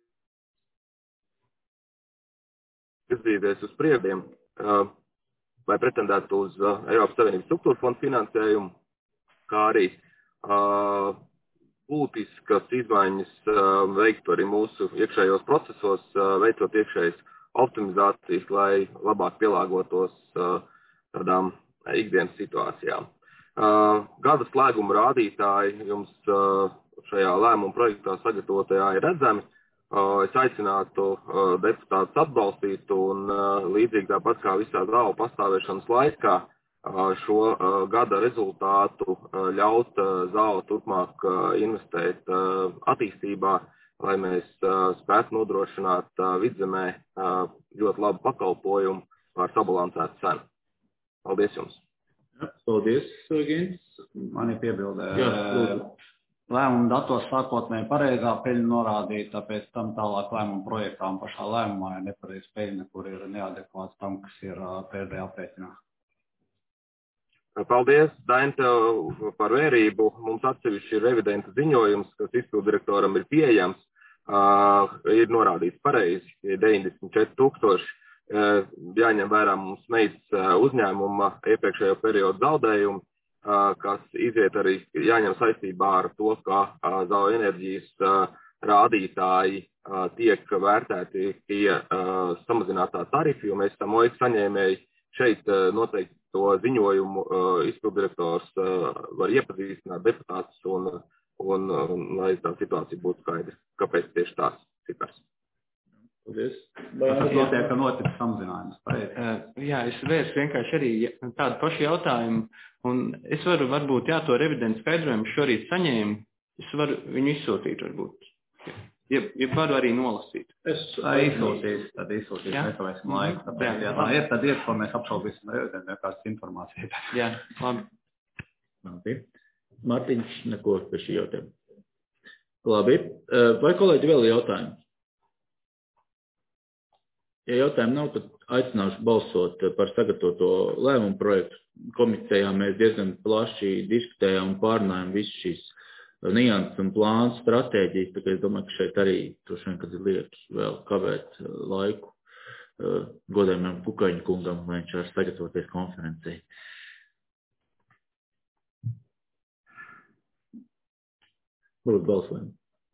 S9: virzīties uz priekšiem, uh, lai pretendētu uz uh, Eiropas Savienības struktūra fondu finansējumu, kā arī uh, būtiskas izmaiņas uh, veiktu arī mūsu iekšējos procesos, uh, veicot iekšējas optimizācijas, lai labāk pielāgotos uh, tādām ikdienas situācijām. Uh, gada slēguma rādītāji jums uh, šajā lēmuma projektā sagatavotajā ir redzami. Uh, es aicinātu uh, deputātus atbalstīt un uh, līdzīgi tāpat kā visā Z A O pastāvēšanas laikā uh, šo uh, gada rezultātu uh, ļaut uh, Z A O turpmāk uh, investēt uh, attīstībā, lai mēs uh, spētu nodrošināt uh, vidzemē uh, ļoti labu pakalpojumu ar sabalansētu cenu. Paldies jums!
S1: Jā, paldies, Gins.
S2: Man ir piebildē.
S1: Jā,
S2: lēmuma datos sākotnēji pareizā peļņa norādīta, pēc tam tālāk lēmuma projektā un pašā lēmumā ir nepareiz peļņa, kur ir neadekvāts tam, kas ir pēdējā aprēķinā.
S9: Paldies, Daini, tev par vērību. Mums atsevišķi ir revidenta ziņojums, kas izpildirektoram ir pieejams. Uh, ir norādīts pareizi, ir deviņdesmit četri tūkstoši. Uh, jāņem vērā mums meitas uzņēmuma iepriekšējo periodu zaudējumu, uh, kas iziet arī jāņem saistībā ar to, ka uh, Z A O enerģijas uh, rādītāji uh, tiek vērtēti pie uh, samazinātā tarifa, jo mēs esam O E C saņēmēji. Šeit uh, noteikti to ziņojumu uh, izpildirektors uh, var iepazīstināt deputātus un, un, un lai tā situācija būtu skaidra, kāpēc tieši tās cipars.
S1: Paldies.
S2: Tas notiek, ka notiek samazinājums.
S6: Uh, jā, es vērstu vienkārši arī tādu pašu jautājumu, un es varu varbūt, jā, to revidentu skaidrojumu šorīt saņēmu, es varu viņu izsūtīt varbūt. Ja, ja varu arī nolasīt.
S2: Es izsūtīšu, tad izsūtīšu, nekavēsim laiku. Tāpēc, ja tā ir, tad ir, ko mēs apšaubīsim revidentiem, kāds informācija.
S6: Jā, labi.
S1: Labi. Mārtiņš, neko par šī jautājumu. Labi. Vai kolēģi vēl jautājumi? Ja jautājumu nav, tad aicināšu balsot par sagatavoto lēmumu projektu. Komitejā mēs diezgan plaši diskutējām un pārunājām visu šīs nianses un plāns, stratēģijas, tā kā es domāju, ka šeit arī droši vien, kad ir liekas vēl kavēt laiku godājumiem Kukaņu kungam, lai viņš var sagatavoties konferencei. Lūdzu, balsojam.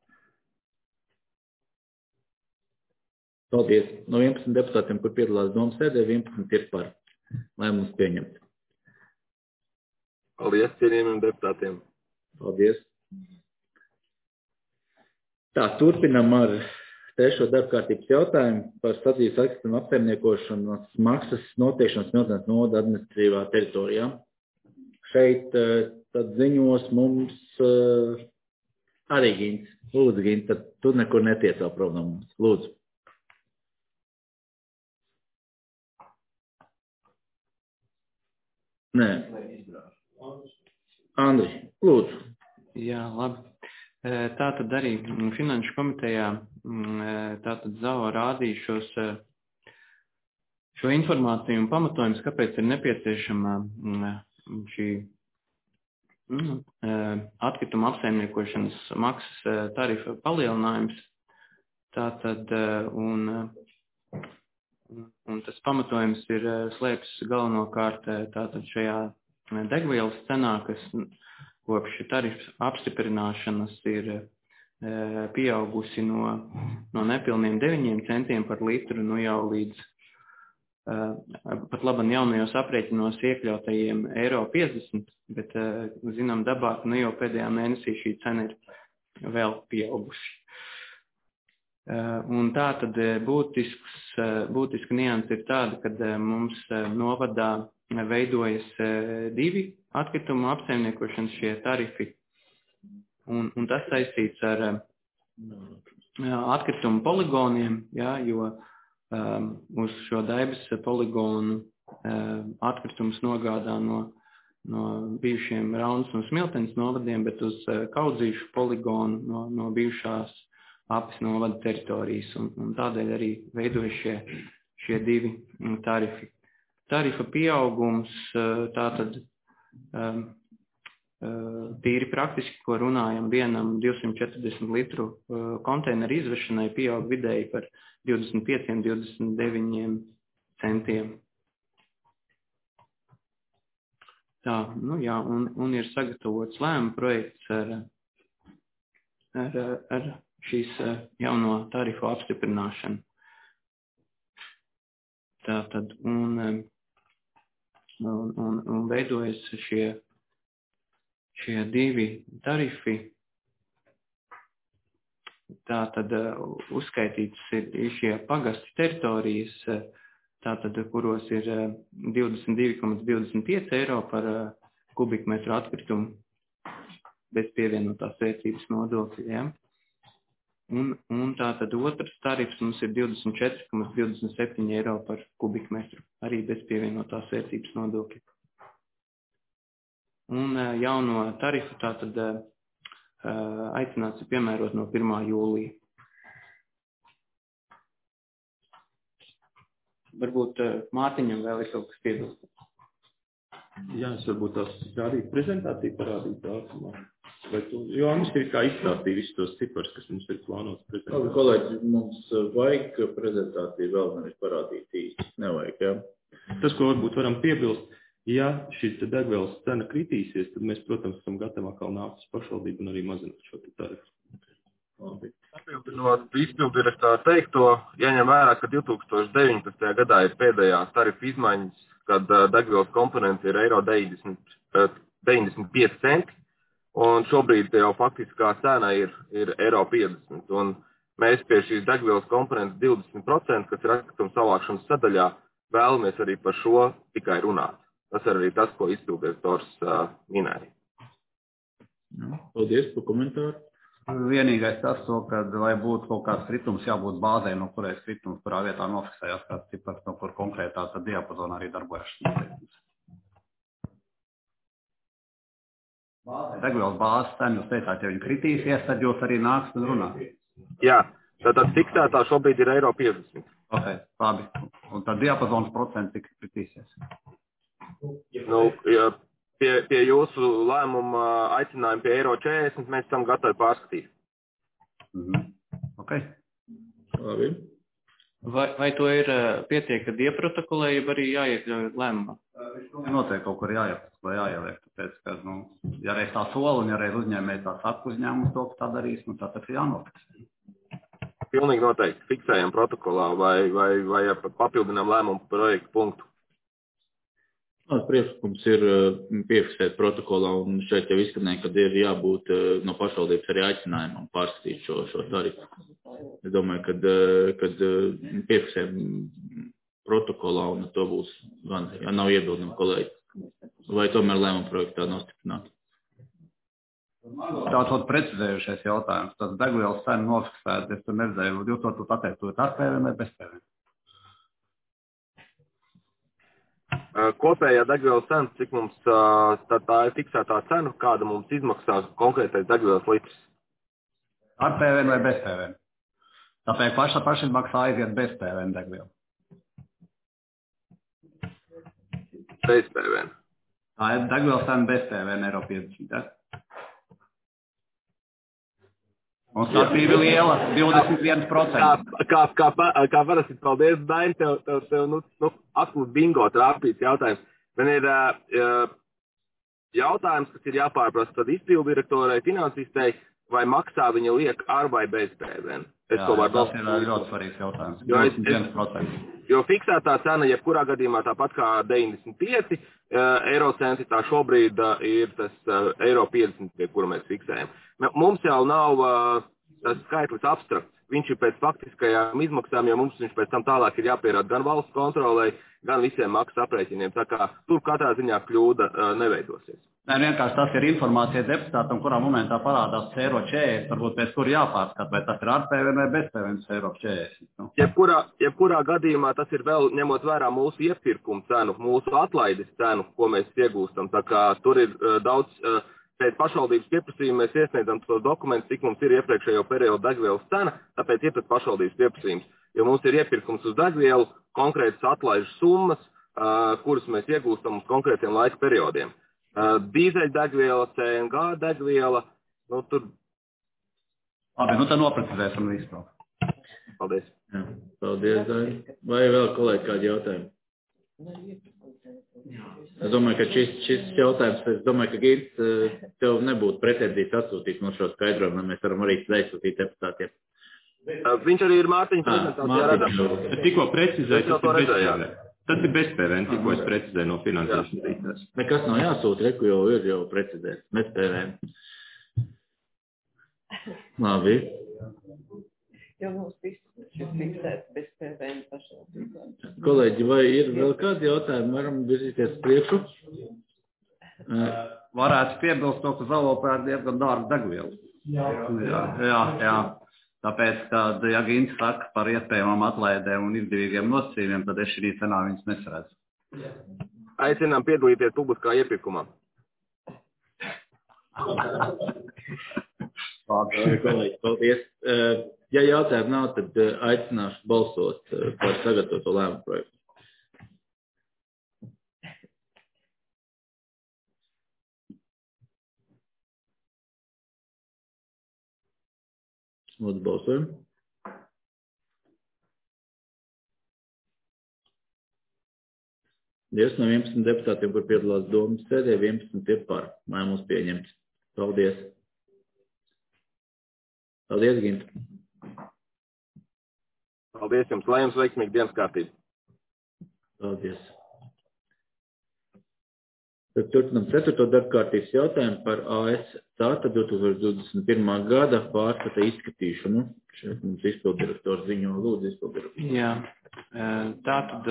S1: Paldies. No vienpadsmit deputātiem, kur piedalās domas sēdē, vienpadsmit ir par. Lēmums pieņemt.
S9: Paldies, cienījumiem deputātiem.
S1: Paldies. Tā, turpinam ar trešo darbkārtības jautājumu par sadzīves atkritumu apsaimniekošanas maksas noteikšanas Smiltenes novada administratīvā teritorijā. Šeit tad ziņos mums arī Gins. Lūdzu, Gins, tad tu nekur netiec vēl prom no mums. Lūdzu. Nē. Andri, lūdzu.
S6: Jā, labi. Tātad arī Finanšu komitejā tātad Z A O rādīja šos, šo informāciju un pamatojums, kāpēc ir nepieciešama šī atkrituma apsaimniekošanas maksas tarifa palielinājums. Tātad, un, un tas pamatojums ir slēpts galvenokārt tātad šajā degvielas cenā, kas kopš tarifu apstiprināšanas ir e, pieaugusi no, no nepilniem deviņiem centiem par litru, nu jau līdz e, pat labam jaunajos aprēķinos iekļautajiem eiro piecdesmit, bet, e, zinām, dabā, nu jau pēdējā mēnesī šī cena ir vēl pieaugusi. E, un tā tad būtisks, būtiska nianse ir tāda, kad mums novadā veidojas divi atkritumu apsaimniekošanas šie tarifi, un, un tas saistīts ar atkritumu poligoniem, jā, jo um, uz šo Daibas poligonu um, atkritumus nogādā no, no bijušiem Raunas un Smiltenes novadiem, bet uz uh, Kaudzīšu poligonu no, no bijušās Apes novada teritorijas, un, un tādēļ arī veidojas šie, šie divi tarifi. Tarifa pieaugums uh, tātad um, tīri praktiski, ko runājam, vienam divsimt četrdesmit litru konteineru izvešanai pieaug vidēji par divdesmit pieci līdz divdesmit deviņi centiem. Tā, nu jā, un, un ir sagatavots lēma projekts ar, ar, ar šīs jauno tarifu apstiprināšanu. Tātad, un, un, un, un veidojas šie Šie divi tarifi, tātad uzskaitītas ir šie pagastu teritorijas, tātad, kuros ir divdesmit divi komats divdesmit pieci eiro par kubikmetru atkritumu bez pievienotās vērtības nodokļa. Ja? Un, un tātad otrs tarifs mums ir divdesmit četri komats divdesmit septiņi eiro par kubikmetru, arī bez pievienotās vērtības nodokļa. Un jauno tarifu tātad aicināts piemērot no pirmā jūlija. Varbūt Mārtiņam vēl ir kaut kas piebilst.
S10: Jā, es varbūt tās arī prezentāciju parādītu ātrumā. Jo mums ir kā izstāstīja visus tos ciparus, kas mums ir plānots prezentācijā.
S1: Kolēģi, mums vajag prezentāciju vēl nevis parādīt īsti. Nevajag, jā?
S10: Tas, ko varbūt varam piebilst, ja šī degvielas cena kritīsies, tad mēs, protams, esam gatavi atkal nākt uz pašvaldību un arī mazināt šo tarifu.
S9: Labi. Papildinot izpildirektora teikto, jāņem vērā, ka divtūkstoš deviņpadsmitajā gadā ir pēdējās tarifu izmaiņas, kad degvielas komponenti ir eiro deviņdesmit pieci centi, un šobrīd jau faktiskā cena ir, ir eiro piecdesmit. Un mēs pie šīs degvielas komponentes divdesmit procenti, kas ir atkrituma savākšanas sadaļā, vēlamies arī par šo tikai runāt. Tas ir arī tas, ko izpildirektors uh, minēja.
S1: Paldies par komentāru.
S2: Vienīgais tas, to, kad lai būtu kaut kāds kritums, jābūt bāzē, no kurais kritums, kurā vietā nofiksējās kāds cipars, no kur konkrētā tad diapazonā arī darbojas. Degvielas bāzes cena, jūs teicāt, ja viņi kritīsies, tad jūs arī nāks un runāt.
S9: Jā, tātad fiksētā šobrīd ir eiro piecdesmit.
S2: Ok, labi. Un tad diapazons procenti tik kritīsies.
S9: Nu, ja pie, pie jūsu lēmuma aicinājuma pie eiro četrdesmit mēs esam gatavi pārskatīt.
S2: Mm-hmm. Ok.
S1: Labi.
S6: Vai, vai to ir pietiek, kad ieprotokolē, ja arī jāiekļauj lēmumā?
S2: Noteikti kaut kur jāieprotokolē, jāieliek, tāpēc, ka, nu, ja reiz tā sola un ja reiz uzņēmēji tā saka uzņēmums to, ka tā darīs, nu, tā tad ir jānofiksē.
S9: Pilnīgi noteikti fiksējam protokolā vai, vai, vai papildinām lēmumu projektu punktu.
S1: Tās priekšlikums ir piefiksēt protokolā, un šeit jau izskanēja, kad ir jābūt no pašvaldības arī aicinājumam pārskatīt šo, šo tarifu. Es domāju, kad, kad piefiksējam protokolā, un to būs gan, ja nav iebildumi kolēģi, vai tomēr lēmuma projektā nostiprināt.
S2: Tātad precizējušies jautājums, tas degvielas cena nofiksēta, es tur neredzēju, jūs to atteiktot ar P V N vai bez P V N?
S9: Kopējā degvielas cena, cik mums tā, tā ir fiksētā cena, kāda mums izmaksās konkrētais degvielas litrs?
S2: Ar P V N vai bez P V N? Tāpēc paša pašizmaksā aiziet bez P V N degvielu.
S9: Bez P V N.
S2: Tā ir degvielas cena bez P V N eiro piecdesmit, ja? Un starpība liela, divdesmit viens procents.
S9: Kā, kā, kā, kā parasti, paldies, Daini, tev, tev, tev nu, nu, absolūti bingo trāpīts jautājums. Man ir uh, jautājums, kas ir jāpārprast tad izpildirektorai, finansistei, vai maksā viņa liek ar vai bez P V N.
S2: Jā, jā, tas ir ļoti svarīgs jautājums. divdesmit viens procents.
S9: Jo fiksētā cena, jebkurā gadījumā tāpat kā deviņdesmit pieci uh, eiro centi, tā šobrīd uh, ir tas uh, eiro piecdesmit, pie kura mēs fiksējam. Mums jau nav uh, tas skaitlis abstrakts. Viņš ir pēc faktiskajām izmaksām, jo mums viņš pēc tam tālāk ir jāpierāda gan valsts kontrolei, gan visiem maksas aprēķiniem. Tā kā tur katrā ziņā kļūda uh, neveidosies.
S2: Nē, vienkārši tas ir informācija deputātam, kurā momentā parādās eiro četrdesmit, varbūt pēc kur jāpārskat, vai tas ir ar P V N vai bez P V N eiro četrdesmit. Nu.
S9: Jebkurā, jebkurā gadījumā tas ir vēl ņemot vērā mūsu iepirkuma cenu, mūsu atlaides cenu, ko mēs iegūstam. Tā kā tur ir uh, daudz, uh, pēc pašvaldības pieprasījuma mēs iesniedzam tos dokumentus, cik mums ir iepriekšējo periodu degvielas cena, tāpēc ir tas pašvaldības pieprasījums. Jo mums ir iepirkums uz degvielu, konkrētas atlaižu summas, uh, kuras mēs iegūstam uz konkrētiem laika periodiem. Uh, dīzeļdegviela, C N G degviela, nu tur...
S2: Labi, nu tad noprecizēsim visu.
S9: Paldies.
S1: Jā, paldies, Daini. Vai vēl kolēģi kādi jautājumi? Es domāju, ka šis, šis jautājums, es domāju, ka Gīrs, tev nebūtu pretenzijas atsūtīt no šo skaidrojumu, lai mēs varam arī aizsūtīt deputātiem.
S9: Uh, viņš arī ir Mārtiņa prezentācijā redzams.
S10: Es tikko precizēju, tas ir bez P V N. Tas ir bez P V N, tikko es precizēju no finansēšanas rītās.
S1: Nekas nav jāsūt, reku jau ir jau precizēts, bez P V N. Labi.
S3: Jo mums viss šis fiksēts bez P V N pašvaldībā.
S1: Kolēģi, vai ir vēl kādi jautājumi? Varam virzīties priekšu?
S2: Varētu piebilst to, ka Zalopē ir diezgan dārga degviela. Jā, jā, jā. jā. Tāpēc, kad, ja Gins saka par iespējamām atlaidēm un izdevīgiem nosacījumiem, tad es šī cenā viņas nesaredzu.
S9: Aicinām piedalīties publiskā iepirkumā.
S1: Kolēģi, paldies. Ja jautājumu nav, tad aicināšu balsot par sagatavoto lēmumu projektu. Lūdzu, balsojam. Dievs no vienpadsmit deputātiem, kur piedalās domas sēdē, vienpadsmit ir par. Lēmums pieņemts. Paldies. Paldies, Gint.
S9: Paldies jums. Lai jums veiksmīgi dienas kārtība.
S1: Paldies. Tad turpinam ceturto darbkārtības jautājumu par A S Tāta divi tūkstoši divdesmit pirmā gada pārskata izskatīšanu. Šeit mums izpildirektors ziņo, lūdzu izpildirektors.
S6: Jā, tātad,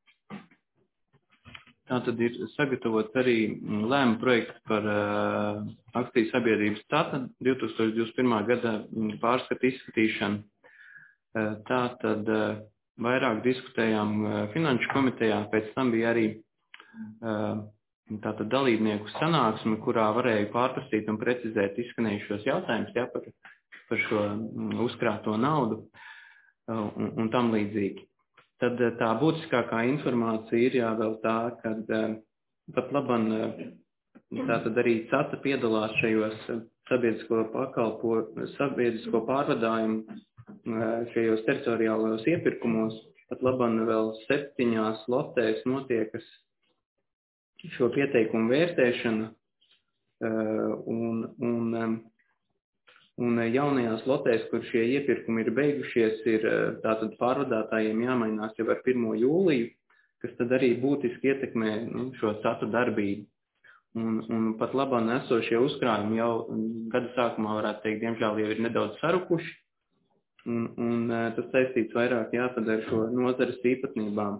S6: tātad ir sagatavots arī lēma projekts par uh, akciju sabiedrības Tāta divi tūkstoši divdesmit pirmā gada pārskata izskatīšanu. Uh, tātad uh, vairāk diskutējām uh, finanšu komitejā, pēc tam bija arī uh, tātad dalībnieku sanāksme, kurā varēja pārprasīt un precizēt izskanējušos jautājumus, jā, par, par šo uzkrāto naudu un, un tam līdzīgi. Tad tā būtiskākā informācija ir jāvēl tā, kad pat laban tātad arī Cata piedalās šajos sabiedrisko pakalpo, sabiedrisko pārvadājumu šajos teritoriālajos iepirkumos, pat laban vēl septiņās lotēs notiekas šo pieteikumu vērtēšana un, un, un jaunajās lotēs, kur šie iepirkumi ir beigušies, ir tātad pārvadātājiem jāmainās jau ar pirmo jūliju, kas tad arī būtiski ietekmē nu, šo Cata darbību. Un, un pat labāk esošie uzkrājumi jau gada sākumā, varētu teikt, diemžēl jau ir nedaudz sarukuši. Un, un tas saistīts vairāk jātad ar šo nozares īpatnībām.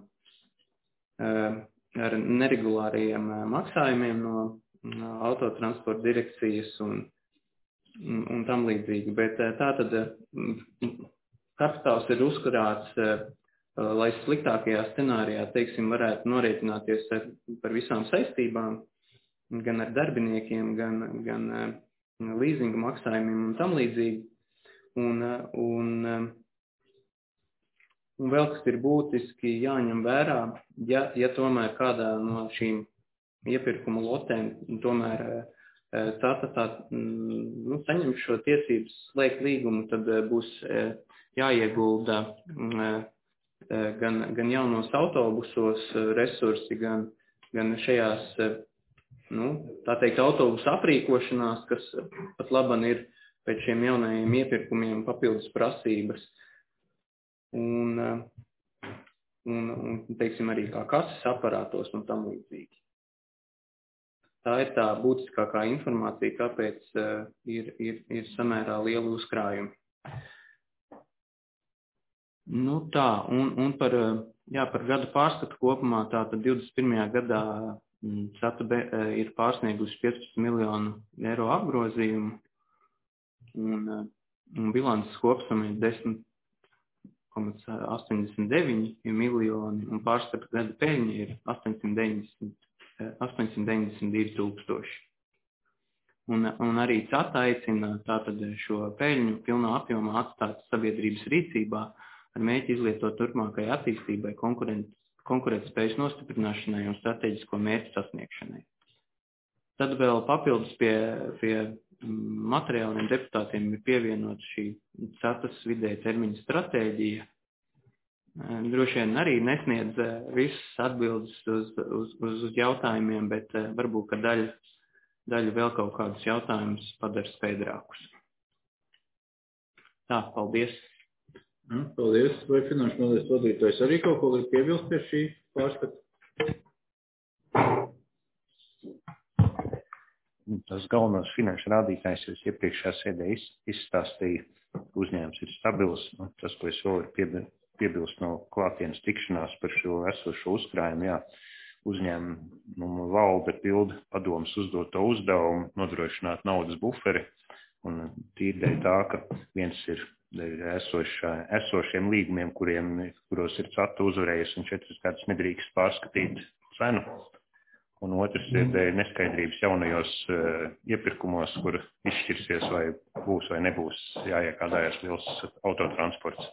S6: Ar neregulāriem maksājumiem no autotransporta direkcijas un, un, un tam līdzīgi. Bet tā tad kapitāls ir uzkrāts, lai sliktākajā scenārijā, teiksim, varētu norēķināties ar, par visām saistībām, gan ar darbiniekiem, gan, gan līzinga maksājumiem un tam līdzīgi. Un, un, Un vēl, kas ir būtiski jāņem vērā, ja, ja tomēr kādā no šīm iepirkuma lotēm tomēr Cata tā, nu, saņem šo tiesības slēgt līgumu, tad būs jāiegulda gan, gan jaunos autobusos resursi, gan, gan šajās, nu, tā teikt, autobusu aprīkošanās, kas pat laban ir pēc šiem jaunajiem iepirkumiem papildus prasības. Un, un, un, teiksim, arī kā kases aparātos un tam līdzīgi. Tā ir tā būtiskākā informācija, kāpēc uh, ir, ir, ir samērā liela uzkrājuma. Nu tā, un, un par, jā, par gadu pārskatu kopumā, tātad divdesmit pirmajā gadā Sata ir pārsniegusi piecpadsmit miljonu eiro apgrozījumu, un, un bilances kopsumma ir desmit komats astoņdesmit deviņi miljoni, un pārskata gada peļņa ir astoņsimt deviņdesmit divi tūkstoši. Un, un arī Sata aicina tātad šo peļņu pilnā apjomā atstāt sabiedrības rīcībā ar mērķi izlietot turpmākai attīstībai, konkurētspējas nostiprināšanai un strateģisko mērķu sasniegšanai. Tad vēl papildus pie, pie materiāliem deputātiem ir pievienot šī Satas vidēja termiņa stratēģija. Droši vien arī nesniedz visas atbildes uz, uz, uz jautājumiem, bet varbūt, ka daļa, daļa vēl kaut kādus jautājumus padara skaidrākus. Tā, paldies.
S1: Ja, paldies. Vai finanšu nodaļas vadītājs arī kaut ko ir piebilst pie šī pārskata?
S11: Tas galvenais finanšu rādītājs es iepriekšējā sēdē izstāstīju. Uzņēmums ir stabils. Tas, ko es vēl varu piebilst no klātienes tikšanās par šo esošo uzkrājumu, jā, uzņēmumu valde pilda padomas uzdoto uzdevumu nodrošināt naudas buferi. Un tīri dēļ tā, ka viens ir esošā, esošiem līgumiem, kuriem, kuros ir Sata uzvarējusi un četras gadus nedrīkst pārskatīt cenu. Un otrs ir dēļ neskaidrības jaunajos uh, iepirkumos, kur izšķirsies, vai būs vai nebūs jāiekādājas liels autotransports.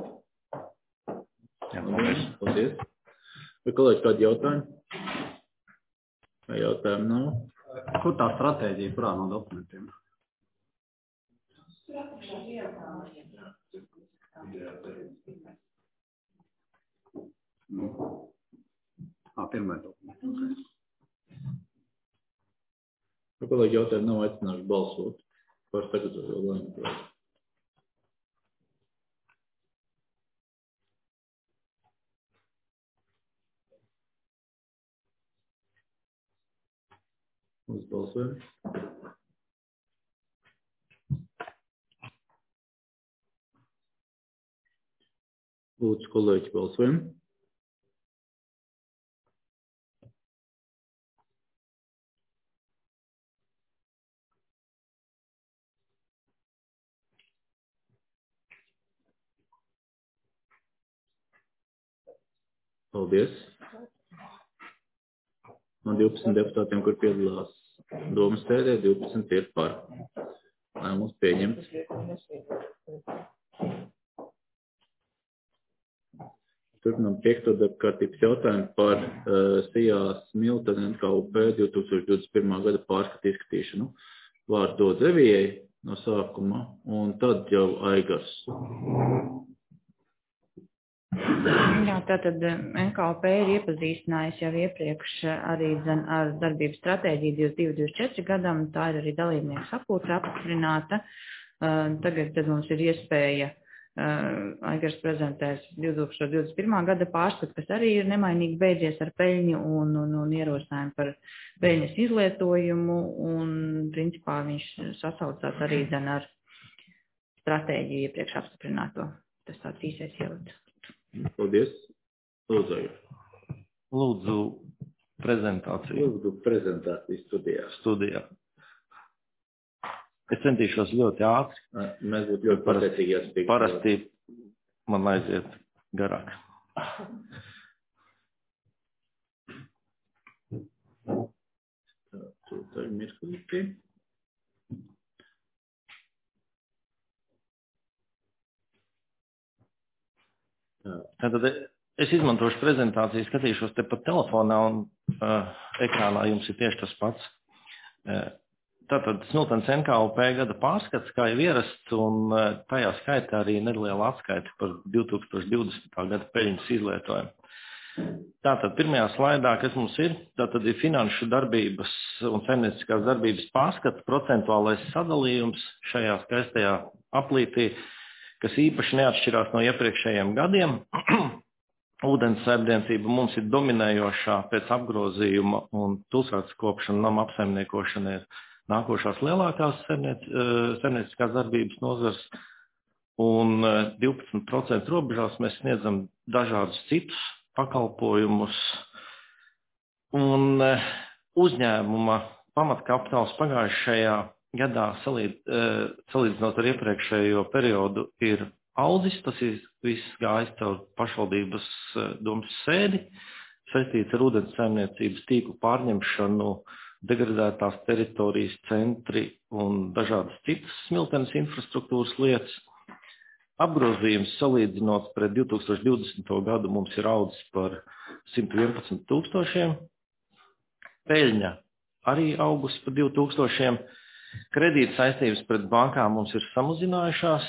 S11: Jā, paldies.
S1: Paldies. Vai kolēģi kādi jautājumi? Vai jautājumi nav?
S2: Kur tā stratēģija, kurā no dokumentiem? Nu. Ā, pirmā dokumenta.
S1: Vai kolēģi jautājumi nav aicinājuši balsot par sagatavoto lēmumu projektu? Uz balsojumu. Lūdzu, kolēģi, balsojumu. Paldies. No divpadsmit deputātiem, kur piedalās domas sēdē, divpadsmit ir par. Lēmums pieņemts. Turpinām piekto darbkārtības jautājumu par uh, Sijās Miltene N K U P divtūkstoš divdesmit pirmā gada pārskatu izskatīšanu. Vārds dod Zevijai no sākuma, un tad jau Aigars.
S5: Jā, tātad N K U P ir iepazīstinājis jau iepriekš arī dzen, ar darbības stratēģiju divdesmit divi divdesmit četri gadam, tā ir arī dalībnieku sapulce apstiprināta. Uh, tagad tad mums ir iespēja uh, Aigars prezentēs divtūkstoš divdesmit pirmā gada pārskatu, kas arī ir nemainīgi beidzies ar peļņu un, un, un ierosinājumu par peļņas izlietojumu, un principā viņš sasaucās arī dzen ar stratēģiju iepriekš apstiprināto. Tas tāds īsais ievads.
S1: Paldies. Lūdzu.
S11: Lūdzu prezentāciju.
S1: Lūdzu prezentāciju studijā.
S11: Studijā. Es centīšos ļoti ātri.
S1: Mēs būtu ļoti pateicīgi jāspīk.
S11: Parasti man aiziet garāk.
S1: Tā ir mirklīti.
S11: Tātad es izmantošu prezentāciju, skatīšos te pat telefonā un uh, ekrānā jums ir tieši tas pats. Uh, tātad Smiltenes N K U P gada pārskats, kā jau ierasts, un uh, tajā skaitā arī neliela atskaita par divtūkstoš divdesmitā gada peļņas izlietojumu. Tātad pirmajā slaidā, kas mums ir, tātad ir finanšu darbības un saimnieciskās darbības pārskata procentuālais sadalījums šajā skaistajā aplītī, kas īpaši neatšķirās no iepriekšējiem gadiem. Ūdens saimniecība mums ir dominējošā pēc apgrozījuma, un pilsētas kopšana, nama apsaimniekošana ir nākošās lielākās saimnieciskās darbības nozars, un divpadsmit procentu robežās mēs sniedzam dažādus citus pakalpojumus, Un uzņēmuma pamatkapitāls pagājušajā gadā salīd, salīdzinot ar iepriekšējo periodu ir audzis, tas ir viss gājis caur pašvaldības domas sēdi, saistīts ar ūdens saimniecības tīklu pārņemšanu, degradētās teritorijas centri un dažādas citas smiltenes infrastruktūras lietas. Apgrozījums salīdzinot pret divi tūkstoši divdesmito gadu mums ir audzis par simt vienpadsmit tūkstošiem. Peļņa arī augus par divi tūkstošiem. Kredīta saistības pret bankām mums ir samazinājušās.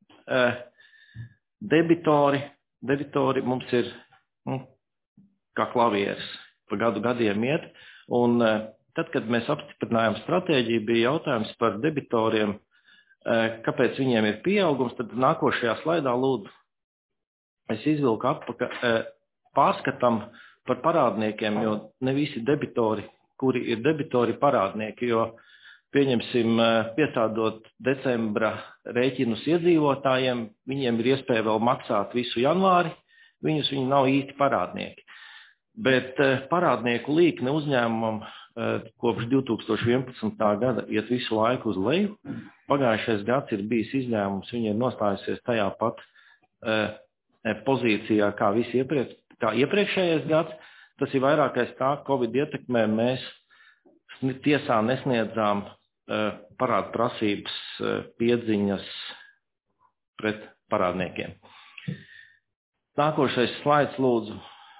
S11: Debitori, debitori mums ir nu, kā klavieres, pa gadu gadiem iet. Un tad, kad mēs apstiprinājām stratēģiju, bija jautājums par debitoriem, kāpēc viņiem ir pieaugums, tad nākošajā slaidā lūdzu es izvilku atpaka pārskatam par parādniekiem, jo ne visi debitori, kuri ir debitori parādnieki, jo pieņemsim, piesādot decembra rēķinus iedzīvotājiem, viņiem ir iespēja vēl maksāt visu janvāri, viņus viņi nav īsti parādnieki. Bet parādnieku līkne uzņēmumam kopš divi tūkstoši vienpadsmitā gada iet visu laiku uz leju. Pagājušais gads ir bijis izņēmums, viņi ir nostājusies tajā pat pozīcijā kā visi iepriekš, kā iepriekšējais gads. Tas ir vairākais tā, Covid ietekmē mēs tiesā nesniedzām parādu prasības piedziņas pret parādniekiem. Nākošais slaids lūdzu.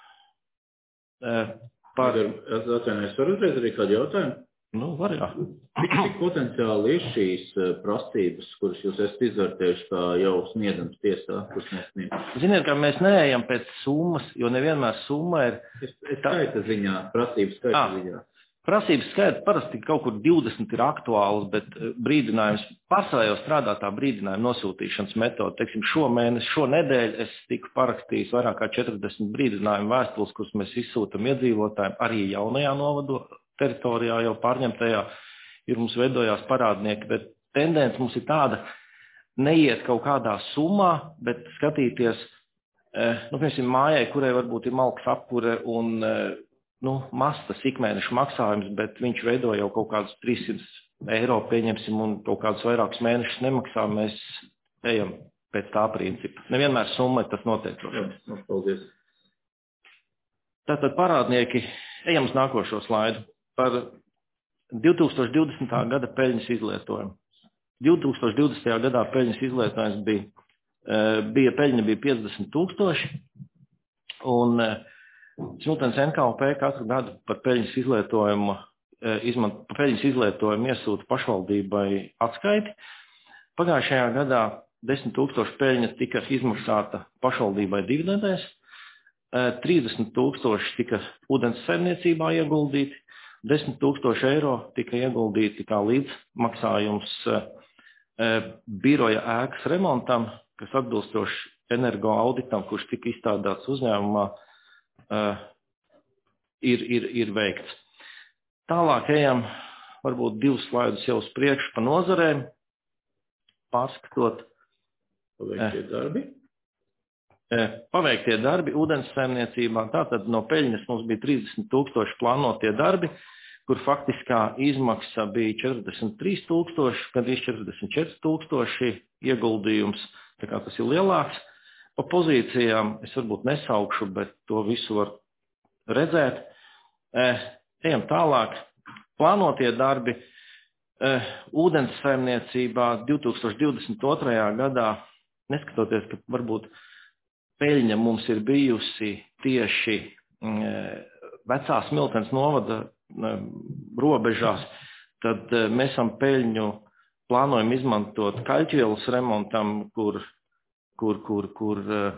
S1: Par... Es atvainojos, var uzreiz arī kādu jautājumu?
S11: Nu, var jā.
S1: Cik potenciāli ir šīs prasības, kuras jūs esat izvērtējuši kā jau sniedzams tiesā, kuras nesniedz?
S11: Ziniet, ka mēs neejam pēc summas, jo nevienmēr summa ir...
S1: Es, es skaita ziņā, prasības skaita ah. ziņā.
S11: Prasības skaita parasti kaut kur divdesmit ir aktuāls, bet brīdinājums, pārsvarā jau strādā tā brīdinājuma nosūtīšanas metode. Teiksim, šo mēnesi, šo nedēļu es tiku parakstījis vairāk kā četrdesmit brīdinājumu vēstules, kurus mēs izsūtam iedzīvotājiem, arī jaunajā novadu teritorijā jau pārņemtajā ir mums veidojās parādnieki, bet tendence mums ir tāda, neiet kaut kādā summā, bet skatīties, nu, piemēram, mājai, kurai varbūt ir malkas apkure un nu, mastas ikmēnešu maksājums, bet viņš veido jau kaut kādus trīssimt eiro, pieņemsim, un kaut kādus vairākus mēnešus nemaksā, mēs ejam pēc tā principa. Nevienmēr summa tas noteikti.
S1: Jā, paldies.
S11: Tātad parādnieki, ejam uz nākošo slaidu par divi tūkstoši divdesmitā gada peļņas izlietojumu. divi tūkstoši divdesmitajā gadā peļņas izlietojums bija, bija peļņa bija piecdesmit tūkstoši, un Smiltenes N K L P katru gadu par peļņas izlietojumu, izmant, par peļņas izlietojumu iesūta pašvaldībai atskaiti. Pagājušajā gadā desmit tūkstoši peļņas tika izmaksāta pašvaldībai dividendēs, trīsdesmit tūkstoši tika ūdens saimniecībā ieguldīti, desmit tūkstoši eiro tika ieguldīti kā līdzmaksājums biroja ēkas remontam, kas atbilstoši energo auditam, kurš tika izstādāts uzņēmumā, Uh, ir, ir, ir veikts. Tālāk ejam varbūt divus slaidus jau uz priekšu pa nozarēm, pārskatot.
S1: Paveiktie darbi.
S11: Uh, paveiktie darbi ūdens saimniecībā. Tātad no peļņas mums bija trīsdesmit tūkstoši plānotie darbi, kur faktiskā izmaksa bija četrdesmit trīs tūkstoši, gandrīz četrdesmit četri tūkstoši ieguldījums, tā kā tas ir lielāks. Pa pozīcijām es varbūt nesaukšu, bet to visu var redzēt. E, ejam tālāk. Plānotie darbi e, ūdens saimniecībā divi tūkstoši divdesmit otrajā gadā, neskatoties, ka varbūt peļņa mums ir bijusi tieši e, vecā Smiltenes novada e, robežās, tad e, mēs esam peļņu plānojam izmantot kaļķvielas remontam, kur kur, kur, kur uh,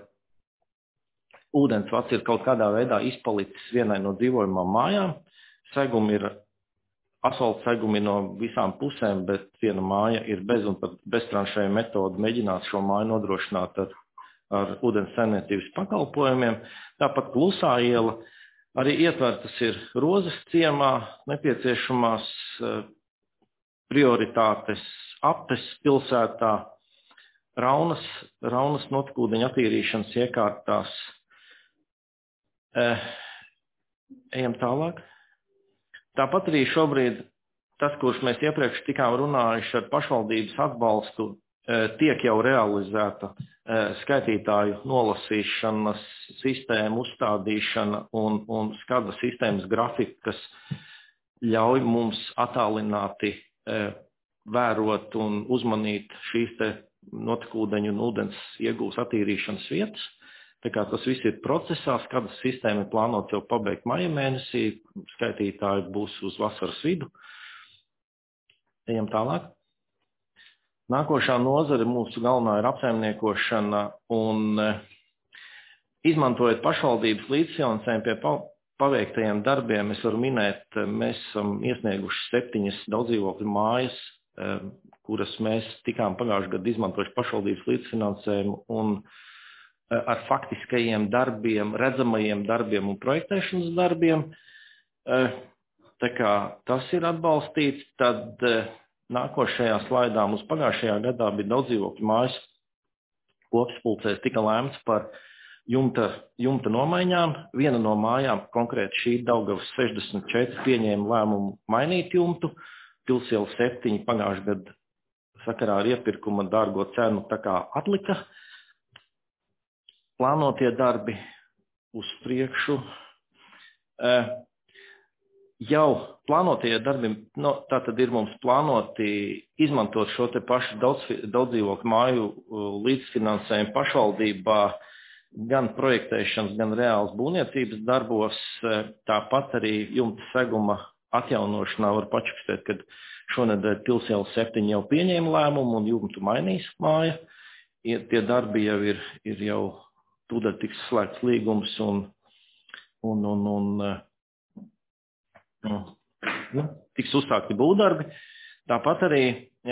S11: ūdensvats ir kaut kādā veidā izpalicis vienai no dzīvojumām mājām. Segumi ir, asfalta segumi no visām pusēm, bet viena māja ir bez un pat beztranšēju metodu mēģināt šo māju nodrošināt ar, ar ūdens saimniecības pakalpojumiem. Tāpat Klusā iela arī ietvertas ir Rozes ciemā nepieciešamās uh, prioritātes aptes pilsētā, Raunas, Raunas notekūdeņa attīrīšanas iekārtās. Eh, Ejam tālāk. Tāpat arī šobrīd tas, kurš mēs iepriekš tikām runājuši ar pašvaldības atbalstu, tiek jau realizēta skaitītāju nolasīšanas sistēmu uzstādīšana un, un skada sistēmas grafika, kas ļauj mums attālināti vērot un uzmanīt šīs te notekūdeņu un ūdens iegūs attīrīšanas vietas. Tā kā tas viss ir procesā, skadas sistēma ir plānot jau pabeigt maija mēnesī, skaitītāji būs uz vasaras vidu. Ejam tālāk. Nākošā nozare mūsu galvenā ir apsaimniekošana un izmantojot pašvaldības līdzfinansējumu pie paveiktajiem darbiem, es varu minēt, mēs esam iesnieguši septiņas daudzdzīvokļu mājas, kuras mēs tikām pagājušajā gadā izmantojuši pašvaldības līdzfinansējumu un ar faktiskajiem darbiem, redzamajiem darbiem un projektēšanas darbiem. Tā kā tas ir atbalstīts, tad nākošajā slaidā mums pagājušajā gadā bija daudzdzīvokļu mājas kopspulcēs tika lēmts par jumta, jumta nomaiņām. Viena no mājām, konkrēti šī Daugavas sešdesmit četri, pieņēma lēmumu mainīt jumtu. Pilsiela septiņi pagājušajā gadā sakarā ar iepirkuma dārgo cenu tā kā atlika. Plānotie darbi uz priekšu. Jau plānotie darbi, no, tātad ir mums plānoti izmantot šo te pašu daudz, daudzdzīvokļu māju līdzfinansējumu pašvaldībā gan projektēšanas, gan reāls būvniecības darbos. Tāpat arī jumta seguma atjaunošanā var pačukstēt, kad šonedēļ Pilsiela septiņi jau pieņēma lēmumu un jumtu mainīs māja. Tie darbi jau ir, ir jau tūdaļ tiks slēgts līgums un, un, un, un, un nu, tiks uzsākti būvdarbi. Tāpat arī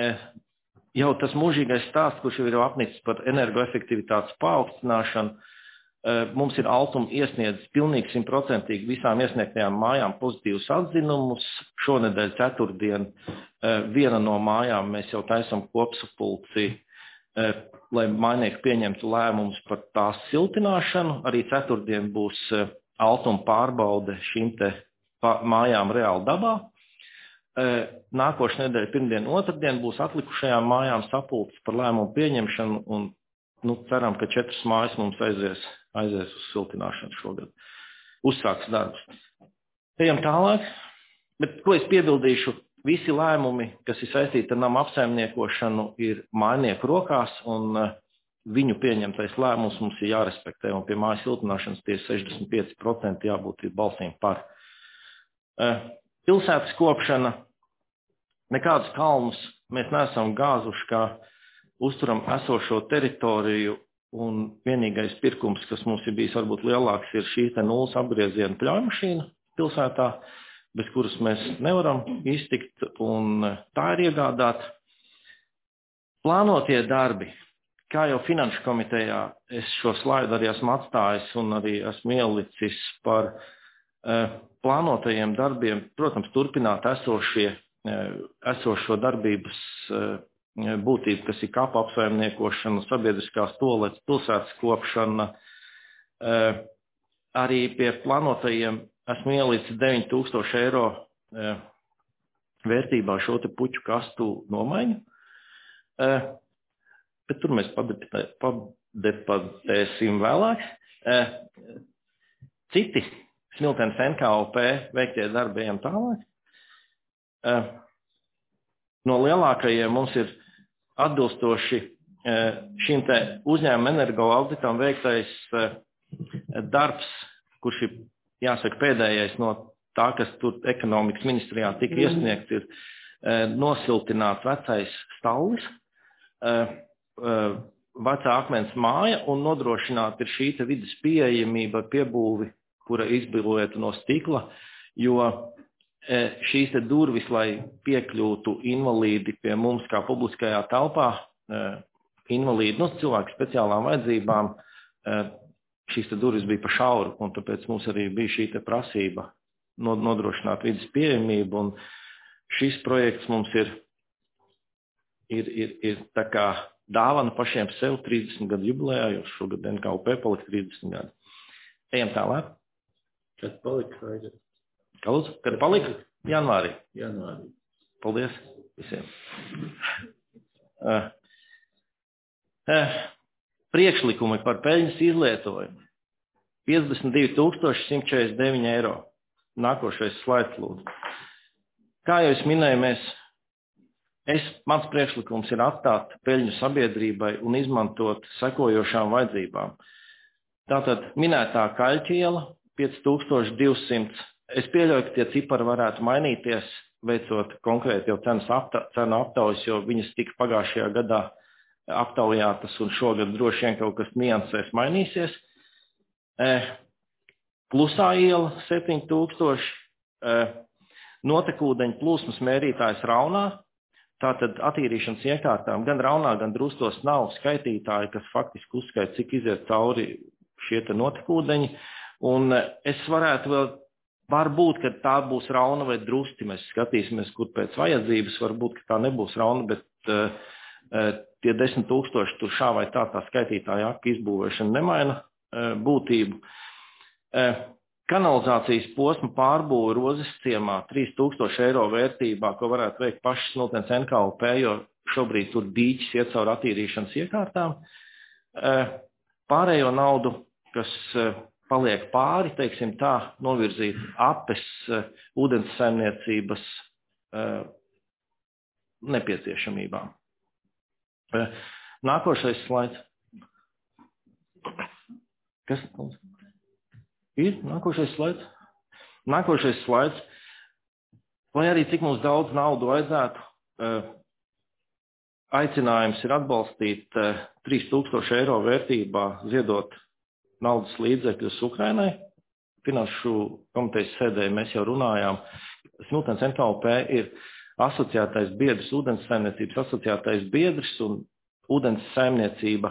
S11: jau tas mūžīgais stāsts, kurš jau ir apnicis par energoefektivitātes paaugstināšanu, mums ir Altum iesniedzis pilnīgi simtprocentīgi visām iesniegtajām mājām pozitīvus atzinumus. Šonedēļ ceturtdien viena no mājām mēs jau taisam kopsapulci, lai mājnieki pieņemtu lēmumus par tās siltināšanu. Arī ceturtdien būs Altuma pārbaude šīm te mājām reāli dabā. Nākošais nedēļa, pirmdien, otrdien būs atlikušajām mājām sapulces par lēmumu pieņemšanu un nu, ceram, ka četras mājas mums aizies, aizies uz siltināšanu šogad. Uzsāks darbus. Ejam tālāk, bet ko es piebildīšu? Visi lēmumi, kas ir saistīti ar nama apsaimniekošanu, ir mājnieku rokās, un viņu pieņemtais lēmums mums ir jārespektē, un pie mājas siltināšanas tie sešdesmit pieci procenti jābūt balsīm par. Pilsētas kopšana, nekādus kalnus mēs neesam gāzuši, kā uzturam esošo teritoriju, un vienīgais pirkums, kas mums ir bijis varbūt lielāks, ir šī te nulles apgrieziena pļaujmašīna pilsētā, bez kuras mēs nevaram iztikt, un tā ir iegādāt. Plānotie darbi, kā jau finanšu komitejā, es šo slaidu arī esmu atstājis un arī esmu ielicis par uh, plānotajiem darbiem, protams, turpināt esošie, uh, esošo darbības uh, būtību, kas ir kapa apsaimniekošana, sabiedriskās toaletes, pilsētas kopšana, uh, arī pie plānotajiem esmu ielicis deviņi tūkstoši eiro e, vērtībā šo te puķu kastu nomaiņu, e, bet tur mēs padebatēsim vēlāk. E, citi Smiltenes N K O P veiktie darbi ejam tālāk. E, no lielākajiem mums ir atbilstoši e, šim te uzņēmuma energo auditam veiktais e, darbs, kurš ir jāsaka, pēdējais no tā, kas tur ekonomikas ministrijā tika iesniegts, ir e, nosiltināt vecais stallis, e, e, vecā akmens māja un nodrošināt ir šī te vidas pieejamība piebūvi, kura izbilēta no stikla, jo e, šīs te durvis, lai piekļūtu invalīdi pie mums kā publiskajā telpā, e, invalīdi, no cilvēku speciālām vajadzībām, e, šīs te durvis bija pa šauru, un tāpēc mums arī bija šī te prasība nodrošināt vidas pieejamību, un šis projekts mums ir, ir, ir, ir tā kā dāvana pašiem sev trīsdesmit gadu jubilejā, jo šogad N K O P palika trīsdesmit gadi. Ejam tālāk.
S1: Kad palika, Raiders?
S11: Kā lūdzu? Kad palika? Janvārī.
S1: Janvārī.
S11: Paldies visiem. Uh, uh, priekšlikumi par peļņas izlietojumu. piecdesmit divi tūkstoši simt četrdesmit deviņi eiro. Nākošais slaids, lūdzu. Kā jau es minēju, mēs, es, mans priekšlikums ir atstāt peļņu sabiedrībai un izmantot sekojošām vajadzībām. Tātad minētā Kaļķiela, pieci tūkstoši divsimt. Es pieļauju, ka tie cipari varētu mainīties, veicot konkrēti jau cenas apta, cenu aptaujas, jo viņas tika pagājušajā gadā aptaujātas un šogad droši vien kaut kas niansēs mainīsies. Plusā iela septiņi tūkstoši, notekūdeņu plūsmas mērītājs Raunā, tātad attīrīšanas iekārtām gan Raunā, gan Drustos nav skaitītāji, kas faktiski uzskaita, cik iziet cauri šie te notekūdeņi, un es varētu vēl, varbūt, ka tā būs Rauna vai Drusti, mēs skatīsimies, kur pēc vajadzības, varbūt, ka tā nebūs Rauna, bet uh, tie desmit tūkstoši tur šā vai tā tā skaitītāja aka izbūvēšana nemaina būtību. Kanalizācijas posma pārbūve Rozes ciemā trīs tūkstoši eiro vērtībā, ko varētu veikt pašas Smiltenes N K L P, jo šobrīd tur dīķis iet caur attīrīšanas iekārtām. Pārējo naudu, kas paliek pāri, teiksim tā, novirzīt apes ūdens saimniecības nepieciešamībām. Nākošais slaids. Kas? Ir? Nākošais slaids? Nākošais slaids. Lai arī cik mums daudz naudu vajadzētu, aicinājums ir atbalstīt trīs tūkstoši eiro vērtībā ziedot naudas līdzekļus Ukrainai. Finanšu komitejas sēdē mēs jau runājām. Smiltenes N K L P ir asociētais biedrs, ūdens saimniecības asociētais biedrs un ūdens saimniecība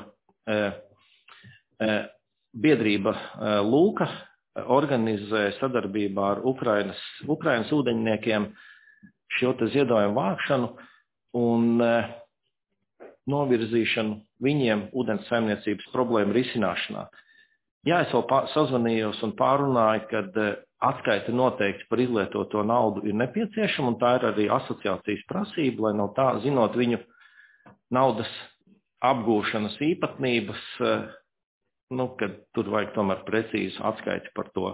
S11: biedrība Lūka organizē sadarbībā ar Ukrainas, Ukrainas ūdeņniekiem šo te ziedojumu vākšanu un novirzīšanu viņiem ūdens saimniecības problēmu risināšanā. Jā, es vēl pār, sazvanījos un pārunāju, kad atskaita noteikti par izlietoto naudu ir nepieciešama, un tā ir arī asociācijas prasība, lai no tā, zinot viņu naudas apgūšanas īpatnības, nu, kad tur vajag tomēr precīzu atskaiti par to.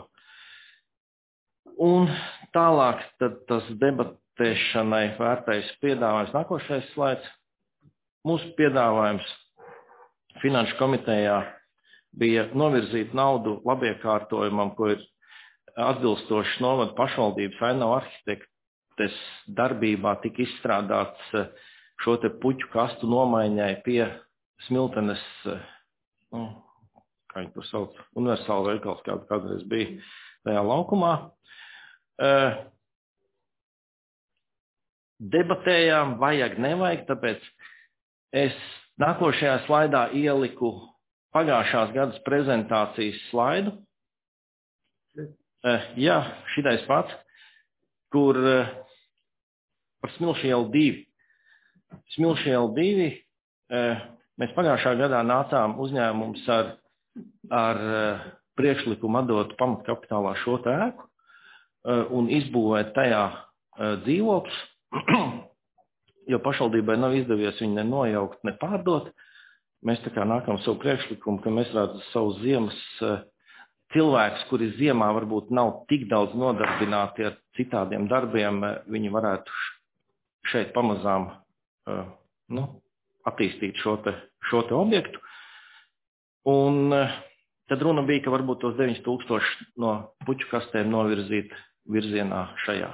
S11: Un tālāk tad tas debatēšanai vērtais piedāvājums. Nākošais slaids. Mūsu piedāvājums Finanšu komitejā bija novirzīt naudu labiekārtojumam, ko ir atbilstoši novada pašvaldības ainava arhitektes darbībā tika izstrādāts šo te puķu kastu nomaiņai pie Smiltenes, nu, kā viņi tur sauc, universāla veikals, kāda kādreiz bija tajā laukumā. Debatējām, vajag, nevajag, tāpēc es nākošajā slaidā ieliku pagājušās gadas prezentācijas slaidu. Jā, šitais pats, kur par Smilšu ielu divi. Smilšu ielu divi, mēs pagājušā gadā nācām uzņēmums ar, ar priekšlikumu atdot pamatkapitālā šo te ēku un izbūvēt tajā dzīvokļus, jo pašvaldībai nav izdevies viņu ne nojaukt, ne pārdot. Mēs tā kā nākam savu priekšlikumu, ka mēs rādzu savu ziemas cilvēkus, kuri ziemā varbūt nav tik daudz nodarbināti ar citādiem darbiem, viņi varētu šeit pamazām nu, attīstīt šo te, šo te objektu. Un tad runa bija, ka varbūt tos deviņi tūkstoši no puķu kastēm novirzīt virzienā šajā.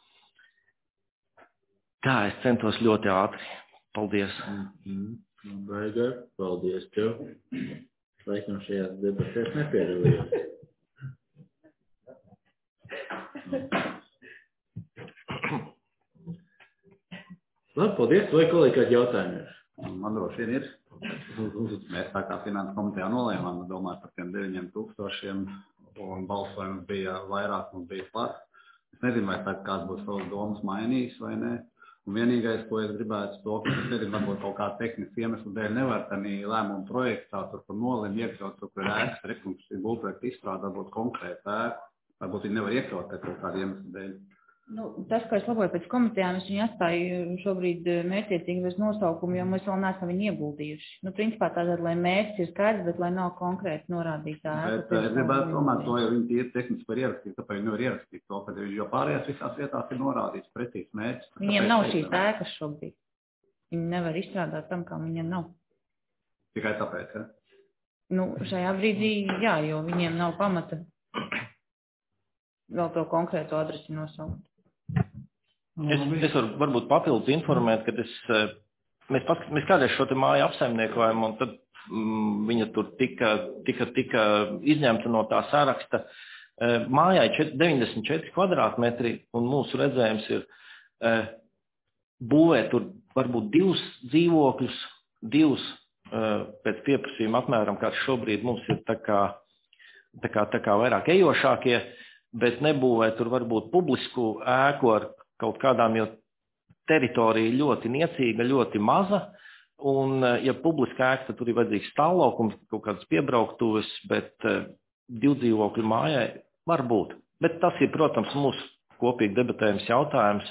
S11: Tā, es centos ļoti ātri. Paldies.
S1: Mm-hmm. Baigar, paldies tev. Laikam šajās debatēs nepiedalījos. Labi, paldies. Vai kolēģi kādi jautājumi ir?
S2: Man droši vien ir. Mēs tā kā finansu komitejā nolēmām, domāt par tiem deviņiem tūkstošiem, un balsojums bija vairāk, mums bija par. Es nezinu, vai tā kāds būs savas domas mainījis vai ne. Un vienīgais, ko es gribētu to, ka es nezinu, varbūt kaut kā tehniski iemeslu dēļ nevar tādī lēmumu projektā, tur par nolēmu iekļaut, tur, kur ir ēkas rekonstrukcija, būvprojekta izstrādā, varbūt konkrēta ēka, varbūt viņi nevar iekļaut kaut kādu iemeslu dēļ.
S5: Nu, tas, ko es laboju pēc komitejām, es viņu atstāju šobrīd mērķiecīgi bez nosaukumu, jo mēs vēl neesam viņu ieguldījuši. Nu, principā tātad, lai mērķis ir skaidrs, bet lai nav konkrēti norādītā.
S2: Bet es gribētu domāt, to, ja viņi ir tehniski var ierakstīt, tāpēc viņi nevar ierakstīt to, ka jo pārējās visās vietās ir norādīts precīzi mērķis.
S5: Viņiem nav šīs ēkas šobrīd. Viņi nevar izstrādāt tam, kā viņiem nav.
S2: Tikai tāpēc, ja?
S5: Nu, šajā brīdī, jā, jo viņiem nav pamata vēl to konkrēto adresi nosaukt.
S11: Es, es varu varbūt papildus informēt, ka es, mēs, pat, mēs kādreiz šo te māju apsaimniekojam, un tad mm, viņa tur tika, tika, tika izņemta no tā saraksta. Mājai deviņdesmit četri kvadrātmetri, un mūsu redzējums ir būvēt tur varbūt divus dzīvokļus, divus pēc pieprasījuma apmēram, kā šobrīd mums ir tā kā, tā kā, tā kā vairāk ejošākie, bet nebūvēt tur varbūt publisku ēku ar kaut kādām, jo teritorija ļoti niecīga, ļoti maza, un, ja publiska ēka, tad tur ir vajadzīgs stāvlaukums, kaut kādas piebrauktuves, bet divdzīvokļu mājai var būt. Bet tas ir, protams, mūsu kopīgi debatējums jautājums.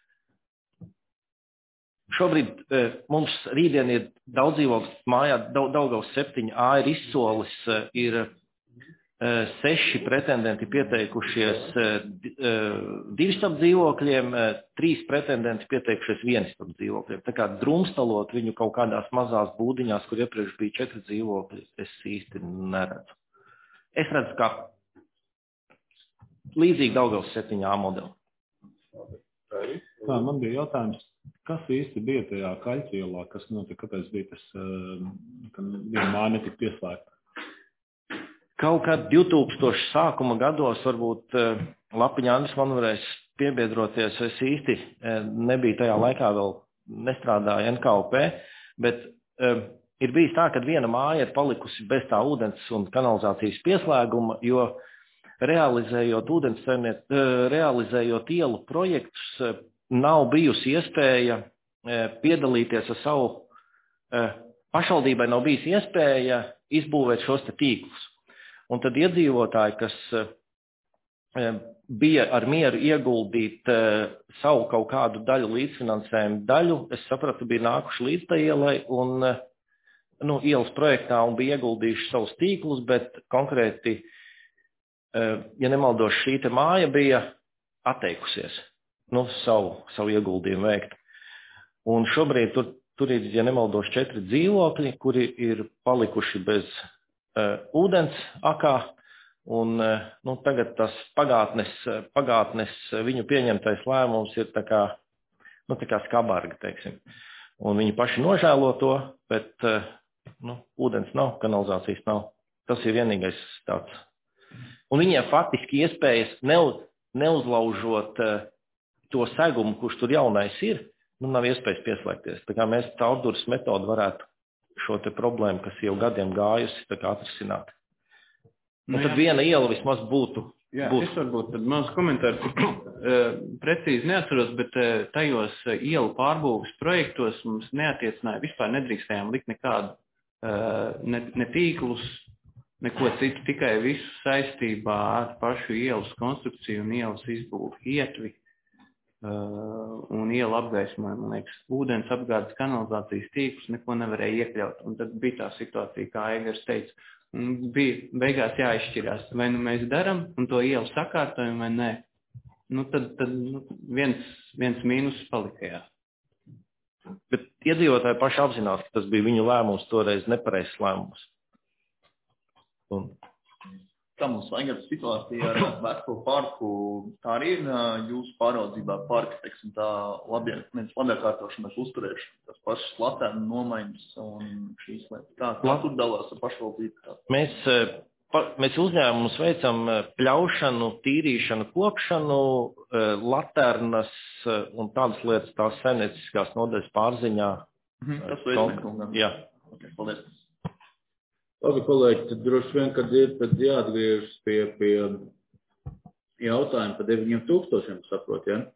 S11: Šobrīd mums rītdien ir daudz dzīvokļu mājā, Daugavas septiņi A ir izsolis, ir seši pretendenti pieteikušies divstab dzīvokļiem, trīs pretendenti pieteikušies vienistab dzīvokļiem. Tā kā drumstalot viņu kaut kādās mazās būdiņās, kur iepriekš bija četri dzīvokļi, es īsti neredzu. Es redzu, kā līdzīgi Daugavas septiņi A modeli.
S10: Tā, man bija jautājums, kas īsti bija tajā Kaļķielā, kas notika, kāpēc bija tas, ka viena māja netika pieslēgta?
S11: Kaut kā divtūkstoši sākuma gados varbūt Lapiņa Andris man varēs piebiedroties, es īsti nebija tajā laikā vēl nestrādāja N K O P, bet ir bijis tā, ka viena māja ir palikusi bez tā ūdens un kanalizācijas pieslēguma, jo realizējot ūdens realizējot ielu projektus, nav bijusi iespēja piedalīties ar savu, pašvaldībai nav bijis iespēja izbūvēt šos te tīklus. Un tad iedzīvotāji, kas bija ar mieru ieguldīt savu kaut kādu daļu līdzfinansējumu daļu, es sapratu, bija nākuši līdz tā ielai un nu, ielas projektā un bija ieguldījuši savus tīklus, bet konkrēti, ja nemaldos, šī te māja bija atteikusies nu, savu, savu ieguldījumu veikt. Un šobrīd tur, tur ir, ja nemaldos, četri dzīvokļi, kuri ir palikuši bez uh, ūdens akā, un uh, nu, tagad tas pagātnes, pagātnes viņu pieņemtais lēmums ir tā kā, nu, tā kā skabarga, teiksim. Un viņi paši nožēlo to, bet uh, nu, ūdens nav, kanalizācijas nav. Tas ir vienīgais tāds. Un viņiem faktiski iespējas neuz, neuzlaužot uh, to segumu, kurš tur jaunais ir, nu, nav iespējas pieslēgties. Tā kā mēs caurdurs metodu varētu šo te problēmu, kas jau gadiem gājusi, tā kā atrisināt. Un nu, tad jā. Viena iela vismaz būtu.
S6: Jā,
S11: būtu.
S6: Es varbūt tad maz komentāru precīzi neatceros, bet tajos ielu pārbūves projektos mums neatiecināja, vispār nedrīkstējām likt nekādu, ne, ne tīklus, neko citu, tikai visu saistībā ar pašu ielas konstrukciju un ielas izbūvi ietvi. Uh, un iela apgaismoja, man liekas, ūdens apgādes kanalizācijas tīklus neko nevarēja iekļaut. Un tad bija tā situācija, kā Eigars teica, un bija beigās jāizšķirās, vai nu mēs daram un to ielu sakārtojam vai nē. Nu tad, tad nu, viens, viens mīnus palika, jā.
S11: Bet iedzīvotāji paši apzinās, ka tas bija viņu lēmums, toreiz nepareizs lēmums. Un...
S12: Kā mums vajag situācija ar Vēstpilsnes parku, tā arī ir jūsu pāraudzībā parka, teiksim, tā labie, labiekārtošanas uzturēšana, tas pašas latēnu nomaiņas un šīs lietas. Kā, kā tur dalās ar pašvaldību?
S11: Mēs, pa, mēs uzņēmumus veicam pļaušanu, tīrīšanu, kopšanu, latērnas un tādas lietas tās saimnieciskās nodaļas pārziņā.
S12: Mhm, tas veicam.
S11: Jā.
S12: Okay, paldies.
S1: Labi, kolēģi, tad droši vien, kad ir tad jāatgriežas pie, pie jautājuma par deviņiem tūkstošiem, saprot, ja?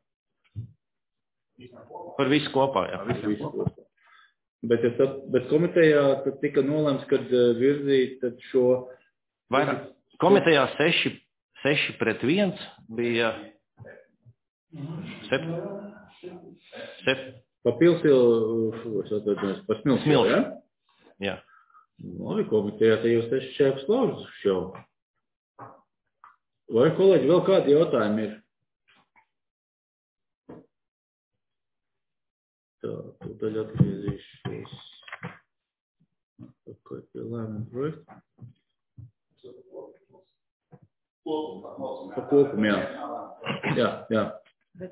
S11: Par visu kopā, jā.
S1: Par visu kopā. Bet, bet komitejā tika nolēms, kad virzīt tad šo...
S11: Vairāk. Komitejā seši, seši pret viens bija sep, sep.
S1: Pa pilsilu, es atveidinās, pa smilšu, ja?
S11: Jā.
S1: Labi, komitejā te jūs teši šēpas laužas jau. Vai, kolēģi, vēl kādi jautājumi ir? Tā, tūdaļ atgriezīšos. Atpakaļ pie lēmuma projekta. Pa kopumu, jā. Jā, jā.
S5: Bet,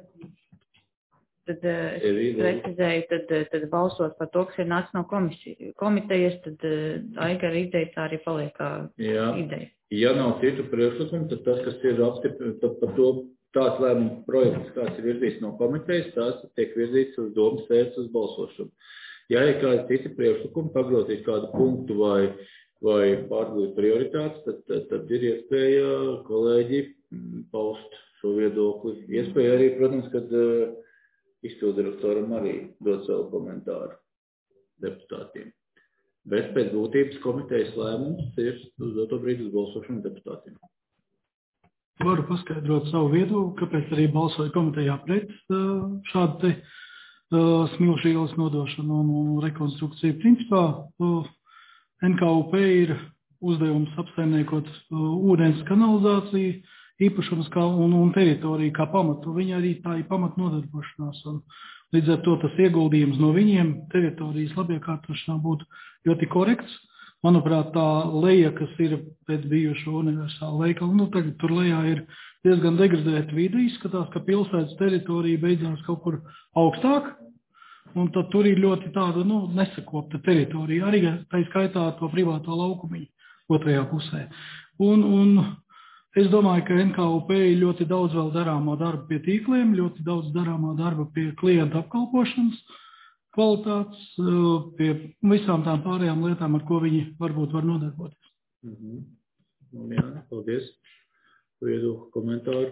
S5: tad es precizēju, tad, tad balsot par to, kas ir nāc no komisija, komitejas, tad Aiga ar ideja tā arī paliek kā
S1: jā.
S5: Ideja.
S1: Ja nav citu priekšlikumu, tad tas, kas ir apstiprināts, tad par to tāds lēmuma projekts, kāds ir virzīts no komitejas, tās tiek virzīts uz domas sēdes uz balsošanu. Ja ir kādi citi priekšlikumi, pagrozīt kādu punktu vai, vai pārdalīt prioritātes, tad, tad, tad ir iespēja kolēģi paust šo viedokli. Iespēja arī, protams, kad uh, izpildirektoram arī dot savu komentāru deputātiem. Bet pēc būtības komitejas lēmums ir uz doto brīdi uz balsošanu deputātiem.
S7: Varu paskaidrot savu viedokli, kāpēc arī balsoju komitejā pret šādu te uh, smilšu ielas nodošanu un, un rekonstrukciju. Principā uh, N K U P ir uzdevums apsaimniekot uh, ūdens kanalizāciju, īpašums kā, un, un teritoriju kā pamatu. Viņi arī tā ir pamatu nodarbošanās. Un līdz ar to tas ieguldījums no viņiem teritorijas labiekārtošanā būtu ļoti korekts. Manuprāt, tā leja, kas ir pēc bijušo universālu veikalu, nu tagad tur lejā ir diezgan degradēta vide, izskatās, ka pilsētas teritorija beidzās kaut kur augstāk, un tad tur ir ļoti tāda, nu, nesakopta teritorija, arī tā skaitā to privāto laukumiņu otrajā pusē. Un, un es domāju, ka N K U P ir ļoti daudz vēl darāmā darba pie tīkliem, ļoti daudz darāmā darba pie klienta apkalpošanas kvalitātes, pie visām tām pārējām lietām, ar ko viņi varbūt var nodarboties.
S1: Mhm. Un jā, paldies. Viedokli komentāru.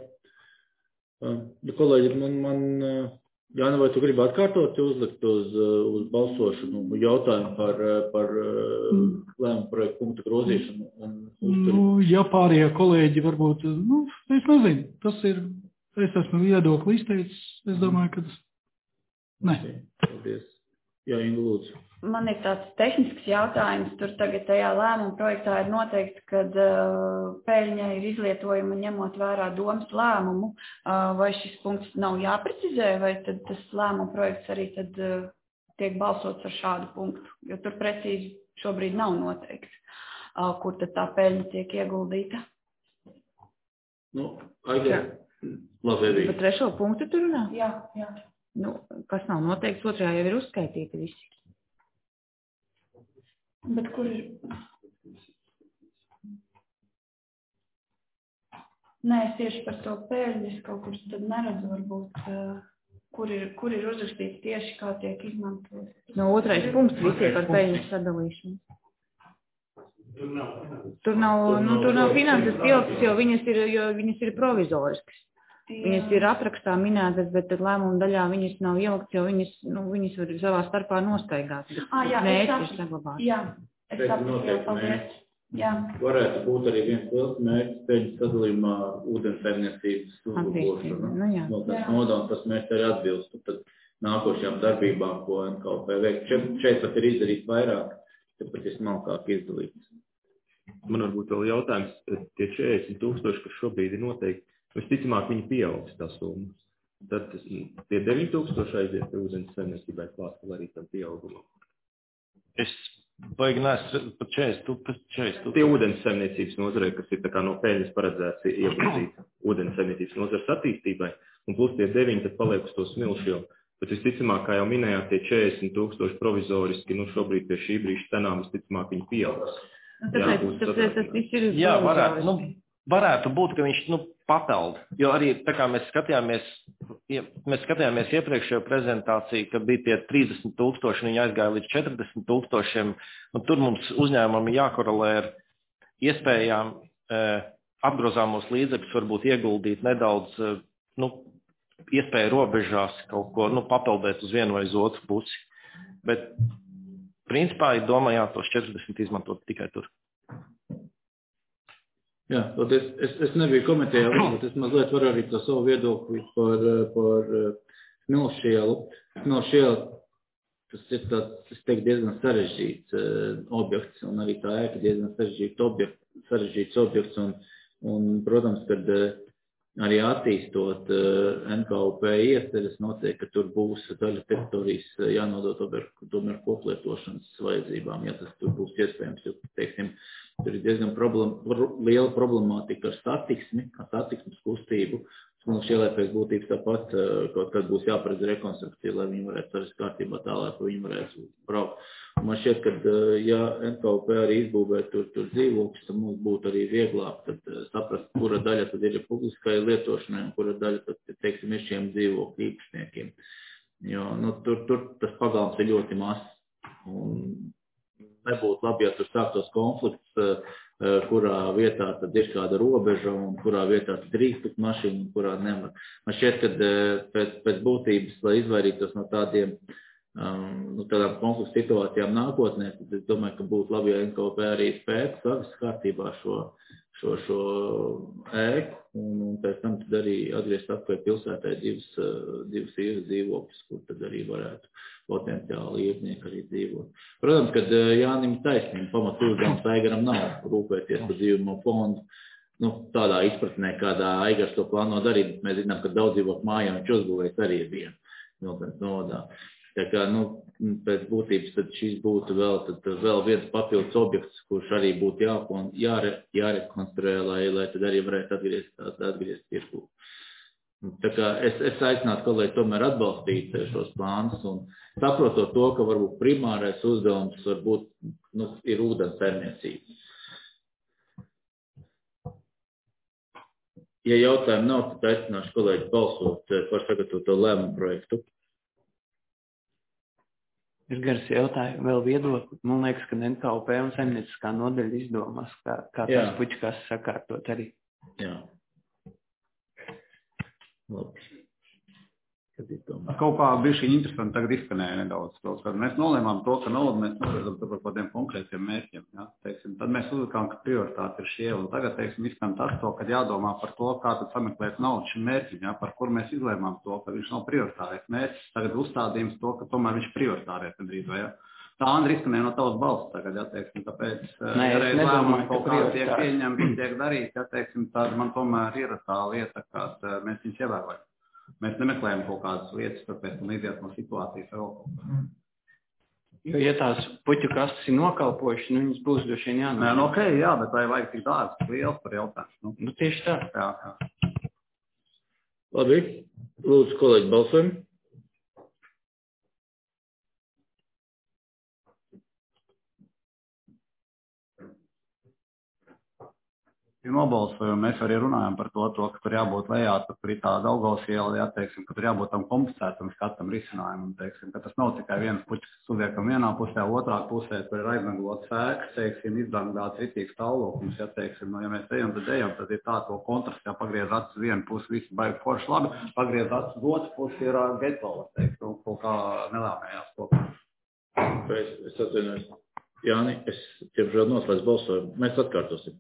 S1: Ja, kolēģi, man, man Jāna, vai tu gribi atkārtot, uzlikt uz, uz balsošanu jautājumu par, par mm. lēmumu projektu punktu grozīšanu? Un
S7: nu, ja pārējie kolēģi varbūt, nu, es nezinu, tas ir, es esmu viedokli izteicis, es domāju, ka tas, ne.
S1: Paldies. Jā, Inga, lūdzu.
S13: Man ir tāds tehnisks jautājums. Tur tagad tajā lēmuma projektā ir noteikti, ka uh, peļņa ir izlietojama ņemot vērā domas lēmumu. Uh, vai šis punkts nav jāprecizē, vai tad tas lēmuma projekts arī tad uh, tiek balsots ar šādu punktu? Jo tur precīzi šobrīd nav noteikts, uh, kur tad tā peļņa tiek ieguldīta.
S1: Nu, Aiga, labi.
S5: Par trešo punktu tur runā?
S13: Jā, jā.
S5: Nu, kas nav noteikts, otrajā jau ir uzskaitīti visi.
S13: Bet kur ir? Nē, es tieši par to peļņu, es kaut kur tad neredzu varbūt, kur ir, kur ir uzrakstīts tieši, kā tiek izmantot.
S5: No otrais punkts visi par peļņas sadalīšanu. Tur nav, tur nav, nu, tur nav finanses tilpes, jo viņas ir, jo viņas ir provizoriskas. Viņas ir aprakstā minētas, bet tad lēmuma daļā viņas nav ieliktas, jo viņas, nu, viņas var savā starpā nostaigāt.
S13: Ah, jā,
S5: mērķis ir saglabāt.
S13: Jā, es saprotu, jā, paldies. Jā.
S1: Varētu būt arī viens liels mērķis peļņas sadalījumā ūdensaimniecības uzlabošana.
S5: Nu, jā.
S1: No tas nodoklis, tas mērķis arī atbilst. Tad nākošajām darbībām, ko N K U P veikt. Šeit, šeit pat ir izdarīt vairāk, tāpēc ir smalkāk izdalīts.
S10: Man varbūt vēl jautājums, tie četrdesmit tūkstoši, kas šobrīd ir noteikti, visticamāk, viņi pieaugs tās summas. Tad tie deviņi tūkstoši aiziet pie ūdens saimniecībai klāt, vēl arī tam pieaugumam.
S11: Es baigi neesmu pat četrdesmit tūkstoši.
S10: Tie ūdens saimniecības nozarei, kas ir tā kā no peļņas paredzēts ieguldīt ūdens saimniecības nozares attīstībai, un plus tie deviņi tad paliek uz to smilšu. Bet visticamāk, kā jau minējāt, tie četrdesmit tūkstoši provizoriski, nu šobrīd pie šī brīža cenām visticamāk viņi pieaugs.
S5: Tāpēc, tāpēc tas viss ir
S11: jā, varētu, nu, varētu būt, ka viņš, nu, papeld, jo arī tā kā mēs skatījāmies, mēs skatījāmies iepriekšējo prezentāciju, ka bija tie trīsdesmit tūkstoši, viņi aizgāja līdz četrdesmit tūkstošiem, un tur mums uzņēmumi jākorelē ar iespējām e, apgrozāmos līdzekļus varbūt ieguldīt nedaudz, e, nu, iespēja robežās kaut ko, nu, papeldēt uz vienu vai uz otru pusi. Bet, principā, ir domā, jā, tos četrdesmit izmantot tikai tur.
S1: Jā, tad es, es, es nebiju komentējā, bet es mazliet varu arī to savu viedokli par, par smilšielu. Smilšiela, tas ir tāds, es teiktu, diezgan sarežģīts uh, objekts, un arī tā ēka diezgan sarežģīts objekts, sarežģīts objekts, un, un protams, kad uh, arī attīstot uh, N K U P ieceres, noteikti, ka tur būs daļa teritorijas jānodot tomēr, tomēr koplietošanas vajadzībām, ja tas tur būs iespējams, jo, teiksim, tur ir diezgan problem, liela problemātika ar satiksmi, ar satiksmes kustību. Smilšielai pēc būtības tāpat kaut kad būs jāparedz rekonstrukcija, lai viņi varētu savas kārtībā tālāk, lai viņi varētu braukt. Un man šķiet, ka ja N K U P arī izbūvē tur, tur dzīvokļus, tad mums būtu arī vieglāk tad saprast, kura daļa tad ir publiskai lietošanai un kura daļa tad, teiksim, ir šiem dzīvokļu īpašniekiem. Jo, nu, tur, tur tas pagalms ir ļoti mazs. Un nebūtu labi, ja tur sāktos konflikts, kurā vietā tad ir kāda robeža un kurā vietā tad drīkst tik mašīnu un kurā nevar. Man šķiet, ka pēc, pēc būtības, lai izvairītos no tādiem, um, no tādām konfliktu situācijām nākotnē, tad es domāju, ka būtu labi, ja N K U P arī spētu savas kārtībā šo, šo, šo ēku un, un pēc tam tad arī atgriezt atpakaļ pilsētai divas, divas īres dzīvokļus, kur tad arī varētu potenciāli iepnieki arī dzīvot. Protams, kad Jānim taisnība pamatu uzdevums Aigaram nav rūpēties par dzīvumu fondu. Nu, tādā izpratnē, kādā Aigars to plāno darīt, mēs zinām, ka daudz dzīvokļu mājā viņš uzbūvēs arī ir vienu Smiltenes novadā. Tā kā, nu, pēc būtības tad šis būtu vēl, tad, vēl viens papildus objekts, kurš arī būtu jākon, jāre, jārekonstruē, lai, lai tad arī varētu atgriezt, atgriezt tirgu. Tā kā es, es aicinātu kolēģi tomēr atbalstīt šos plānus un saprotot to, ka varbūt primārais uzdevums varbūt, nu, ir ūdens saimniecība. Ja jautājumu nav, tad aicināšu kolēģi balsot par sagatavoto lēmumu projektu.
S6: Ir garas jautājumi, vēl viedokli. Man liekas, ka N K U P un saimnieciskā nodaļa izdomās, kā, kā tas puķikās sakārtot arī.
S1: Jā. Labi.
S2: Kaut kā bija šī interesanti tagad izskanēja nedaudz. Kad mēs nolēmām to, ka naudu mēs nododam par kādiem konkrētiem mērķiem. Ja? Teiksim, tad mēs uzlikām, ka prioritāte ir šie. Un tagad, teiksim, izskan tas to, kad jādomā par to, kā tad sameklēt naudu šim mērķim, ja? Par kur mēs izlēmām to, ka viņš nav prioritārais mērķis. Tagad uzstādījums to, ka tomēr viņš prioritārais nedrīz, vai ja? Tā Andri izskanēja no tavas balsts tagad, ja, teiksim, tāpēc,
S6: Nē,
S2: ja reiz lēmums kaut kā tiek
S6: prioritāri.
S2: pieņemts un tiek darīts, ja, teiksim, tad man tomēr ir tā lieta, ka mēs viņus ievērojam. Mēs nemeklējam kaut kādas lietas, tāpēc tam iziet no situācijas vēl kaut kā.
S6: Jo, ja tās puķu kastes ir nokalpojušas, nu viņas būs droši vien jānāk.
S2: Nē, nu ok, jā, bet vai vajag tik dārgs, tik liels par jautājumu? Nu,
S6: nu tieši tā.
S2: Jā, jā.
S1: Labi, lūdzu, kolēģi, balsojam.
S2: Ja nobalsojam, mēs arī runājam par to, to ka tur jābūt lejā, ka tur ir tā Daugavas iela, jā, teiksim, ka tur jābūt tam kompensētam skatam risinājumam, teiksim, ka tas nav tikai viens puķis, kas uliekam vienā pusē, otrā pusē, kur ir aizmeglots sēks, teiksim, izdangāts ritīgs stāvokums, ja, teiksim, no, ja mēs ejam, tad ejam, tad ir tā to kontrasts, ja pagriez acis vienu pusi, visi baigi forši labi, pagriez acis otru pusi ir uh, getvalas, teiksim, kaut kā nelāmējās to.
S1: Es, es atvainojos. Jāni, es tiemžēl noslēdzu balsojumu. Mēs atkārtosim.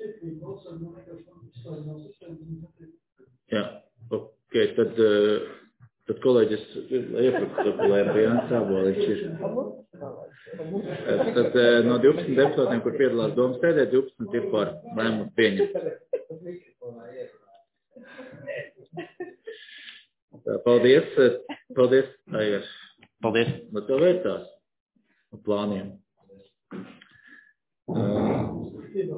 S1: Jā, ok, tad, tad kolēģis ieprotokolēja pie Jānis Sābolīņš ir. Tad no divpadsmit deputātiem, kur piedalās domas sēdē, divpadsmit ir par lēmumu pieņemt. Paldies, paldies, Aigars.
S11: Paldies.
S1: Bet tev vērtās plāniem. Uh,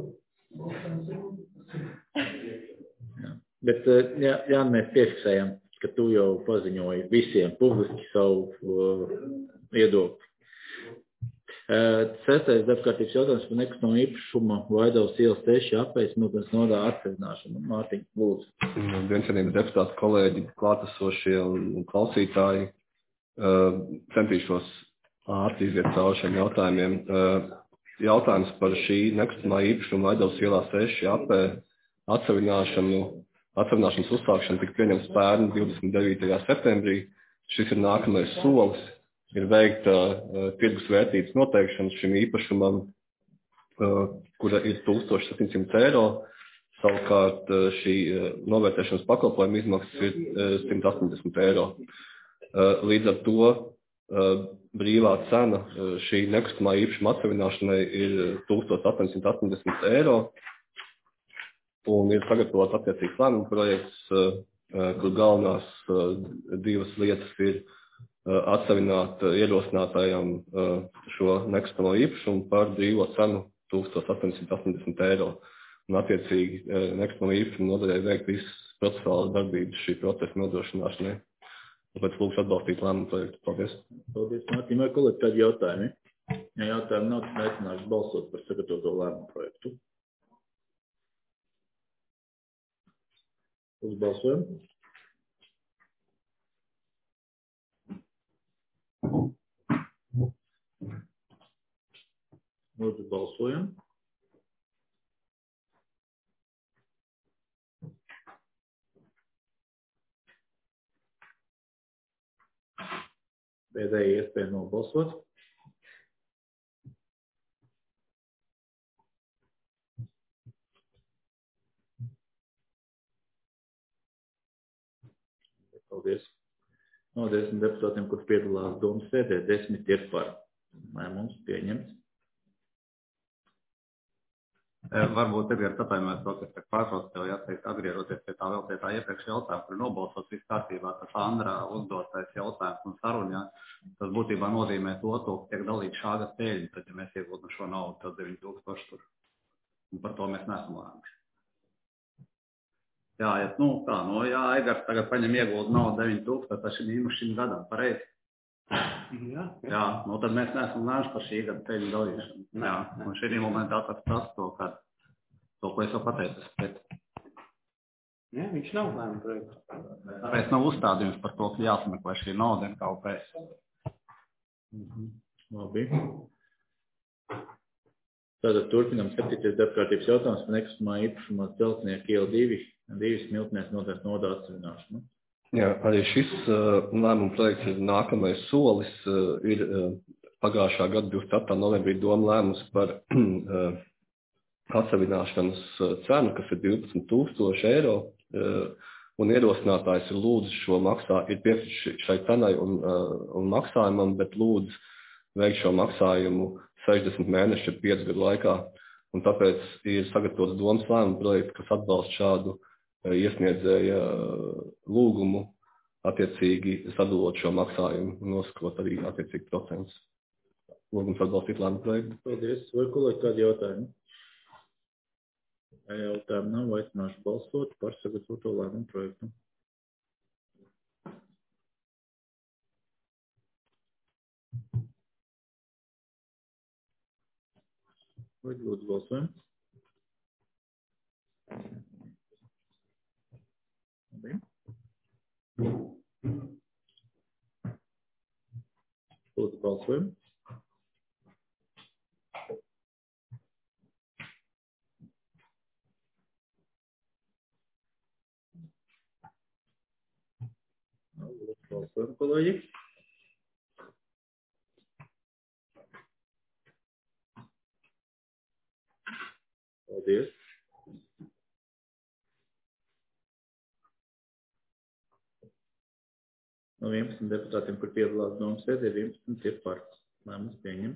S1: jā. Bet, jā, jā, mēs piefiksējam, ka tu jau paziņoji visiem publiski savu uh, viedokli. Uh, sestais darbkārtības jautājums par nekustamo īpašumu Vaidavas ielas seši apējas Smiltenes novadā atsevināšanu. Mārtiņ, lūdzu.
S8: Diencienības deputāti, kolēģi, klātesošie un klausītāji, uh, centīšos ātri iziet cauri šiem jautājumiem. Uh, Jautājums par šī nekustamā īpašuma Vaidavas ielā seši apē atsevināšanu, atsevināšanas uzsākšanu tika pieņemts pērn divdesmit devītajā septembrī. Šis ir nākamais solis, ir veikta uh, tirgus vērtības noteikšana šim īpašumam, uh, kura ir tūkstoš septiņsimt eiro. Savukārt šī novērtēšanas pakalpojuma izmaksas ir simt astoņdesmit eiro. Līdz ar to brīvā cena šī nekustamā īpašuma atsevināšanai ir tūkstoš astoņsimt astoņdesmit eiro un ir sagatavots attiecīgs lēmuma projekts, kur galvenās divas lietas ir atsevināt ierosinātājām šo nekustamo īpašumu par brīvo cenu tūkstoš astoņsimt astoņdesmit eiro. Un attiecīgi nekustamo īpašumu nodaļai veikt visas procesuālas darbības šī procesa nodrošināšanai. Tāpēc lūkšu atbalstīt lēmumu projektu. Paldies.
S1: Paldies, Mārtiņ. Vai kolēģi tādi jautājumi? Ja jautājumi nav, tad aicināšu balsot par sagatavoto lēmumu projektu. Uzbalsojam. Lūdzu, balsojam. Pēdējā iespēja nobalsot. Paldies. No desmit deputātiem, kur piedalās domas sēdē, desmit ir par. Lēmums pieņemts.
S2: Varbūt tev ir atājumēt to, kas tiek pārtrauc tev jāteikt, atgriežoties pie tā vēl pie tā iepriekš jautājuma, kur nobalsots viss kārtībā, tas Andrā uzdotais jautājums un sarunā, tas būtībā nozīmē to, to tiek dalīt šādas pēļņi, tad, ja mēs iegūtam šo naudu, tad deviņi tūkstoši tur. Un par to mēs neesam lēmuši. Jā, ja, nu, tā, nu, jā, Aigars tagad paņem iegūtu naudu deviņi tūkstoši, tas ir mīnus šim gadam, pareizi. Jā, jā, nu tad mēs neesam lēmuši par šī gada peļņu dalīšanu. Jā, un šī momentā tas tas to, ka to, ko es jau pateicu, bet.
S6: Jā, viņš nav lēmuma projekts.
S2: Tāpēc nav uzstādījums par to, ka jāsameklē šī nauda N K U P.
S1: Mhm. Labi. Tātad turpinām septītais darbkārtības jautājums par nekustamā īpašumā celtnieku iela divi, divi smiltnēs noteikti nodā atsevināšanu.
S8: Jā, arī šis uh, lēmuma projekts ir nākamais solis. Uh, ir uh, pagājušā gada divdesmit ceturtā novembrī doma lēmums par uh, atsevināšanas cenu, kas ir divpadsmit tūkstoši eiro, uh, un ierosinātājs ir lūdzu šo maksā, ir piekrist šai cenai un, uh, un maksājumam, bet lūdzu veikt šo maksājumu sešdesmit mēnešu piecu gadu laikā, un tāpēc ir sagatavots domas lēmuma projekts, kas atbalsta šādu iesniedzēja lūgumu attiecīgi sadalot šo maksājumu un nosakot arī attiecīgi procentus. Lūgums atbalstīt lēmumu projektu.
S1: Paldies. Vai kolēģi kādi jautājumi? Ja jautājumi nav, aicināšu balsot par sagatavoto lēmumu projektu. Vai lūdzu balsojam? Labi. Lūdzu, balsojam. Lūdzu, balsojam, kolēģi. Paldies. No vienpadsmit deputātiem, kur piedalās domas sēdē, vienpadsmit ir par. Lēmums pieņemt.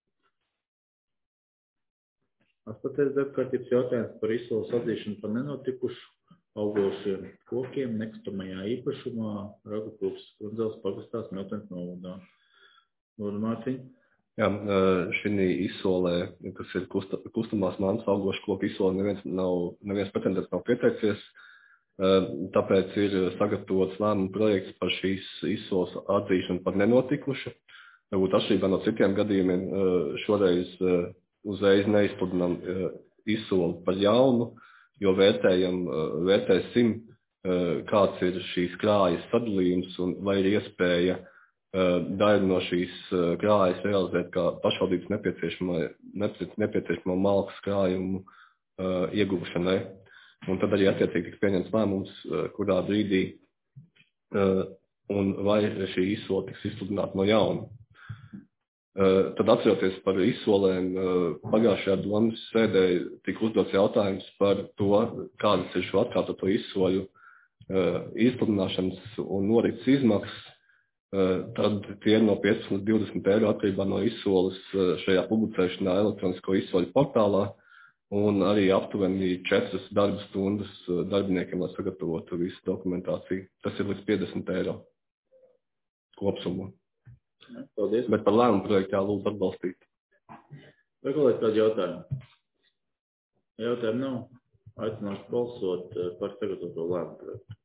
S1: astotais darbkārtības jautājums par izsoles atzīšanu par nenotikušu augošiem kokiem nekustamajā īpašumā Ragupūks Grundzels pagastā Smiltenes novadā. Lūdzu, Mārtiņ.
S8: Jā, šī izsolē, kas ir kustamās mantas augošu koku izsole, neviens, nav, neviens pretendents nav pieteicies. Tāpēc ir sagatavots lēmuma projekts par šīs izsoles atzīšanu par nenotikušu. Varbūt atšķirībā no citiem gadījumiem šoreiz uzreiz neizpludinām izsoli par jaunu, jo vērtējam, vērtēsim, kāds ir šīs krājas sadalījums un vai ir iespēja daļu no šīs krājas realizēt kā pašvaldības nepieciešamo, nepieciešamo malkas krājumu iegūšanai. Un tad arī attiecīgi tiks pieņemts lēmums, kurā brīdī un vai šī izsole tiks izsludināta no jauna. Tad atceroties par izsolēm, pagājušajā domas sēdē tika uzdots jautājums par to, kādas ir šo atkārtoto izsoļu izsludināšanas un norites izmaksas. Tad tie ir no piecpadsmit līdz divdesmit eiro atkarībā no izsoles šajā publicēšanā elektronisko izsoļu portālā un arī aptuveni četras darba stundas darbiniekiem, lai sagatavotu visu dokumentāciju. Tas ir līdz piecdesmit eiro kopsumā.
S1: Paldies.
S8: Bet par lēmumu projektu jālūdzu atbalstīt.
S1: Vai kolēģi kādi jautājumi? Jautājumi nav. Aicināšu balsot par sagatavoto lēmumu projektu.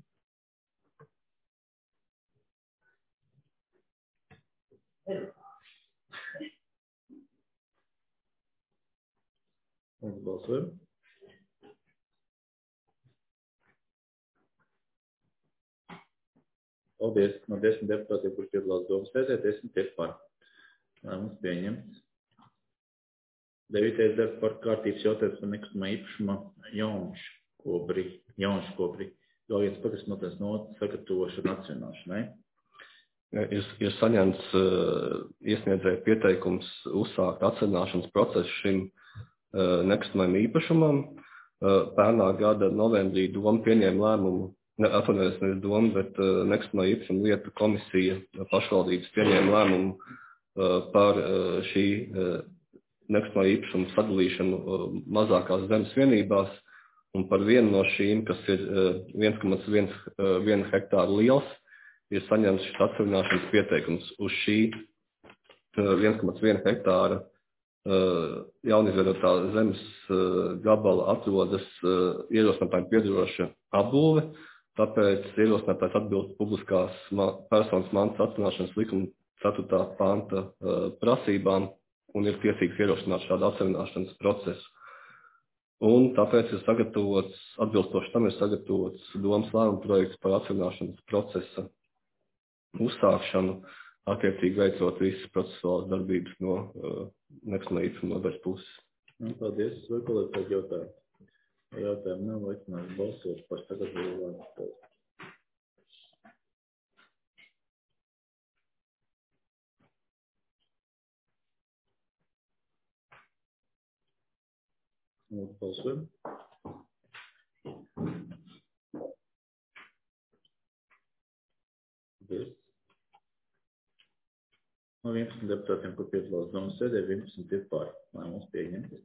S1: Mums balsojam. Paldies. No desmit deputātiem, kurš piedalās domas sēdē, desmit ir par. Lēmums pieņemts. Devītais darba par kārtības jautājums par nekustamā īpašuma jaunškobri, jaunškobri. Galviens pakasnoties no sagatavošana atsevišķināšanai.
S8: Ir, ir saņemts uh, iesniedzēja pieteikums uzsākt atsevišķināšanas procesu šim uh, nekustamajam īpašumam. Uh, pērnā gada novembrī doma pieņēma lēmumu, ne, atvainojies nevis doma, bet uh, nekustamā īpašuma lietu komisija pašvaldības pieņēma lēmumu uh, par uh, šī uh, nekustamā īpašuma sadalīšanu uh, mazākās zemes vienībās, un par vienu no šīm, kas ir uh, viens komats viens hektāru liels, ir saņemts šis atsevišķināšanas pieteikums. Uz šī uh, viens komats viens hektāra uh, jaunizveidotā zemes uh, gabala atrodas uh, ierosinātājiem piedaroša apbūve, tāpēc ierosinātājs atbilst publiskās ma personas mantas atsevināšanas likuma ceturtā panta uh, prasībām un ir tiesīgs ierosināt šādu atsevināšanas procesu. Un tāpēc ir sagatavots, atbilstoši tam ir sagatavots domas lēmuma projekts par atsevināšanas procesa uzsākšanu, attiecīgi veicot visas procesuālas darbības no uh, nekustamā īpašuma nodaļas puses.
S1: Paldies. Vai kolēģi kādi jautājumi? Jautājumi nav, aicināšu balsot par sagatavotu lēmumu projektu. Lūdzu, balsojam. Paldies. No vienpadsmit deputātiem, kur piedalās domas sēdē, vienpadsmit ir par. Lēmums pieņemts.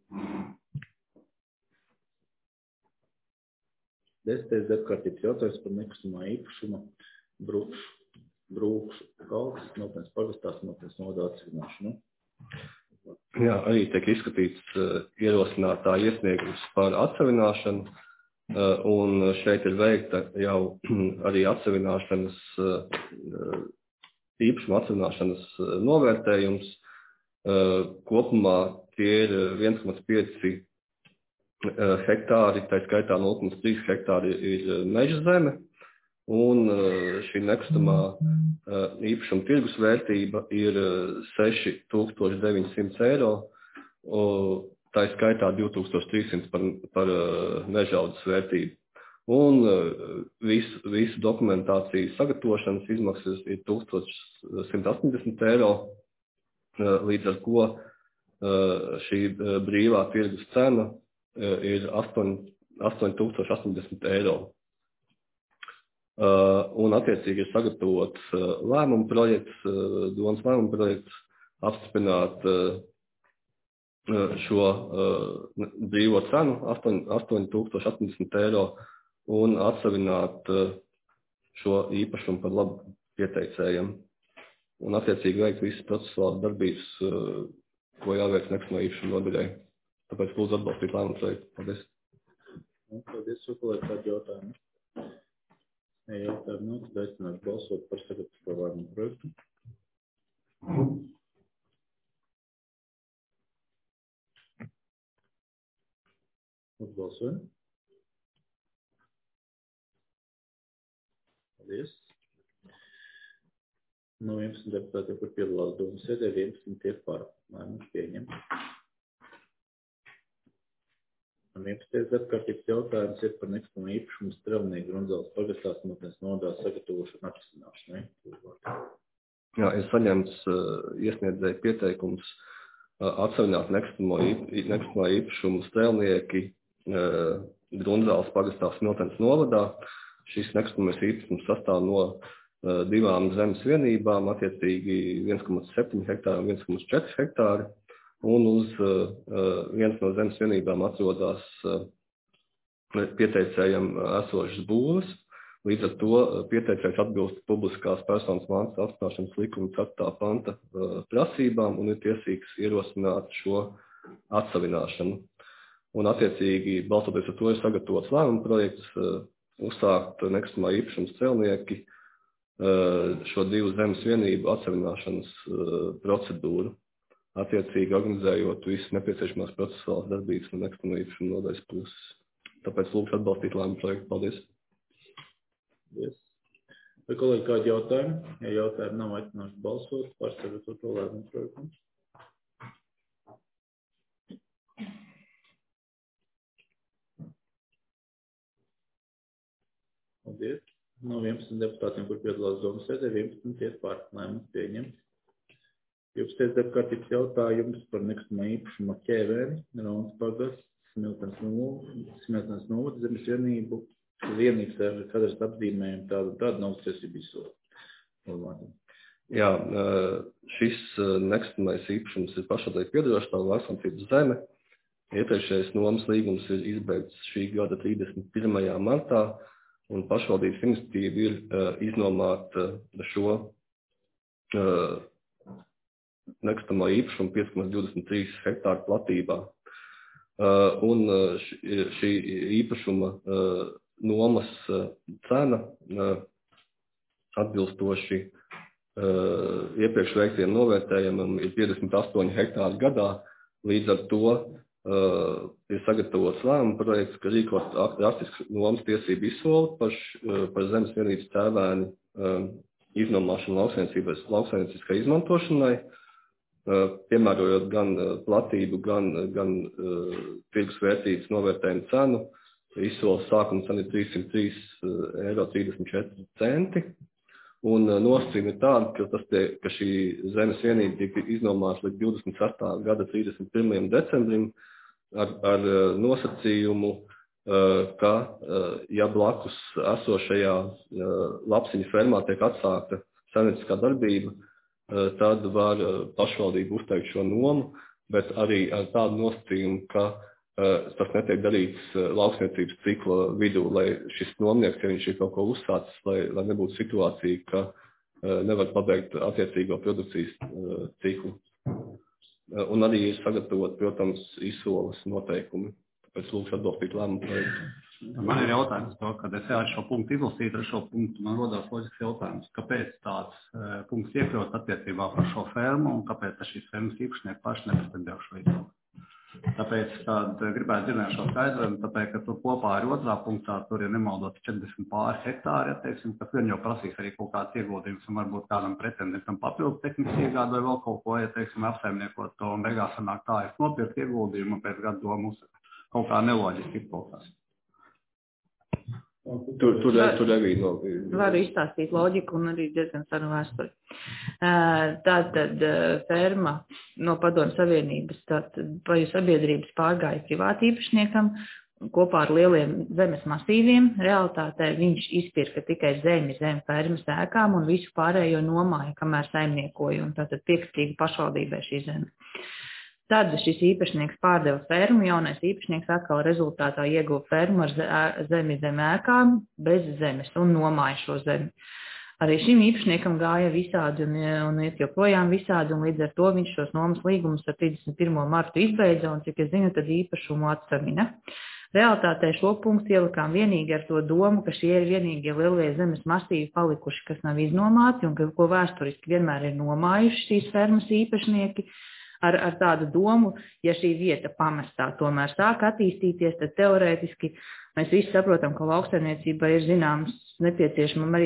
S1: Desmitais darbkārtības jautājums par nekustamā īpašuma brūkšu, brūkšu kalks, Smiltenes pagastā, Smiltenes novadā atsevināšanu.
S8: Jā, arī tiek izskatīts uh, ierosinātā iesniegums par atsevināšanu, uh, un šeit ir veikta jau arī atsevināšanas, uh, īpašuma atsevināšanas uh, novērtējums. Uh, kopumā tie ir viens komats pieci uh, hektāri, tā skaitā nulle komats trīs hektāri ir meža zeme, un uh, šī nekustamā uh, īpašuma tirgus vērtība ir uh, seši tūkstoši deviņsimt eiro, uh, tā skaitā divi tūkstoši trīs simti par, par uh, mežaudzes vērtību. Un uh, visu, visu dokumentācijas sagatavošanas izmaksas ir tūkstoš simt astoņdesmit eiro, uh, līdz ar ko uh, šī uh, brīvā tirgus cena uh, ir astoņi tūkstoši astoņdesmit eiro. Uh, un attiecīgi ir sagatavots uh, lēmuma projekts, uh, domas lēmuma projekts, apstiprināt uh, šo uh, brīvo cenu astoņi tūkstoši astoņdesmit eiro un atsevināt uh, šo īpašumu par labu pieteicējiem. Un attiecīgi veikt visas procesuālas darbības, uh, ko jāveic nekustamā īpašuma nodaļai. Tāpēc lūdzu atbalstīt lēmuma projektu. Paldies.
S1: Paldies, kolēģi, kādi jautājumi. Ja jautājumi nav, tad aicināšu balsot par sagatavoto lēmumu projektu. Balsojam. Paldies. No vienpadsmit deputātiem, kur piedalās domas sēdē, vienpadsmit ir par. Lēmums pieņemts. vienpadsmitais darbkārtības jautājums ir par nekustamā īpašuma Strelnieku Grunzāles pagastā, Smiltenes novadā sagatavošanu atrisināšanai.
S8: Jā, ir saņemts iesniedzēju pieteikums atsevināt nekustamā īpašumu strēlnieki Grunzāles pagastā Smiltenes novadā. Šis nekustamais īpašums sastāv no divām zemes vienībām, attiecīgi viens komats septiņi hektāri un viens komats četri hektāri. Un uz viens no zemes vienībām atrodas pieteicējam esošas būvas. Līdz ar to pieteicējs atbilst publiskās personas mantas atstāšanas likuma ceturtā panta prasībām un ir tiesīgs ierosināt šo atsavināšanu. Un attiecīgi, balstoties ar to, ir sagatavots lēmuma projekts, uzsākt nekustamā īpašuma strēlnieki šo divu zemes vienību atsavināšanas procedūru, attiecīgi organizējot visu nepieciešamās procesuālās darbības no nekustamā īpašuma nodaļas puses. Tāpēc lūgšu atbalstīt lēmuma projektu. Paldies!
S1: Yes. Vai kolēģi kādi jautājumi? Ja jautājumi nav, aicināšu balsot par sagatavoto lēmumu projektu. Paldies. No vienpadsmit deputātiem, kur piedalās domas sēdē, vienpadsmit iet par lēmumu pieņemt. divpadsmitais darbkārtības jautājums par nekustamā īpašuma ķēvēni, Raunas pagasts, Smiltenes novada zemes vienību. Vienīgs ar kadras apzīmējumu tādu, tādu nav tiesību izsodu.
S8: Jā, šis nekustamais īpašums ir pašvaldībai piedarošs, tā lauksaimniecības zeme. Iepriekšējais nomas līgums ir izbeigts šī gada trīsdesmit pirmajā martā, un pašvaldības iniciatīva ir iznomāt šo nekustamā īpašumu pieci komats divdesmit trīs hektāru platībā. Un šī īpašuma nomas cena atbilstoši iepriekš veiktiem novērtējumam ir piecdesmit astoņi hektāri gadā. Līdz ar to ir sagatavots lēmuma projekts, ka rīkot rakstisku nomas tiesību izsoli par, par zemes vienības tēvēni iznomāšanu lauksaimnieciskai izmantošanai, piemērojot gan platību, gan, gan tirgus vērtības novērtējumu cenu. Izsoles sākuma cena ir trīssimt trīs eiro trīsdesmit četri centi, un nosacījumi ir tādi, ka, tas tie, ka šī zemes vienība tika iznomāta līdz divdesmit sestā gada trīsdesmit pirmajam decembrim ar, ar nosacījumu, ka, ja blakus esošajā lapsiņu fermā tiek atsākta saimnieciskā darbība, tad var pašvaldība uzteikt šo nomu, bet arī ar tādu nosacījumu, ka tas netiek darīts lauksniecības cikla vidū, lai šis nomnieks, ja viņš ir kaut ko uzsācis, lai, lai nebūtu situācija, ka nevar pabeigt attiecīgo produkcijas ciklu. Un arī ir sagatavot, protams, izsoles noteikumi. Tāpēc lūkšu atbalstīt lēmumu projektu.
S2: Man ir jautājums to, kad es ar šo punktu izlasīju, ar šo punktu man rodās loģisks jautājums, kāpēc tāds uh, punkts iekļaut attiecībā par šo fermu un kāpēc šīs fermas īpašnieki paši nepretendēju šo izsoli. Tāpēc, kad gribētu dzirdēt šo skaidrojumu, tāpēc, ka tur kopā ar otrā punktā, tur ir nemaldots četrdesmit pāri hektāri, teiksim, kas vien jau prasīs arī kaut kāds ieguldījums un varbūt kādam pretendentam papildus tehnikas iegādu vai vēl kaut ko, ja, teiksim, apsaimniekot to un beigās sanāk tā, es nopirku ieguldījumu un pēc gadu domu kaut kā neloģiski izpaukās.
S8: Tur, tur, tur arī no...
S5: Varu izstāstīt loģiku un arī diezgan senu vēsturi. Tātad ferma no Padomju Savienības, tātad paju sabiedrības pārgāja privāti īpašniekam kopā ar lieliem zemes masīviem. Realitātē viņš izpirka tikai zemi zem fermas ēkām un visu pārējo nomāja, kamēr saimniekoja, un tātad piekritīgi pašvaldībai šī zeme. Tad šis īpašnieks pārdeva fermu, jaunais īpašnieks atkal rezultātā ieguva fermu ar zemi zem ēkām, bez zemes un nomāja šo zemi. Arī šim īpašniekam gāja visādi un, un iet joprojām visādi, un līdz ar to viņš šos nomas līgumus ar trīsdesmit pirmo martu izbeidza, un cik es zinu, tad īpašumu atsavina. Realitātē šo punktu ielikām vienīgi ar to domu, ka šie ir vienīgie lielie zemes masīvi palikuši, kas nav iznomāti, un ka, ko vēsturiski vienmēr ir nomājuši šīs fermas īpašnieki. Ar, ar tādu domu, ja šī vieta pamestā tomēr sāk attīstīties, tad teorētiski mēs visi saprotam, ka lauksaimniecībā ir zināms nepieciešama arī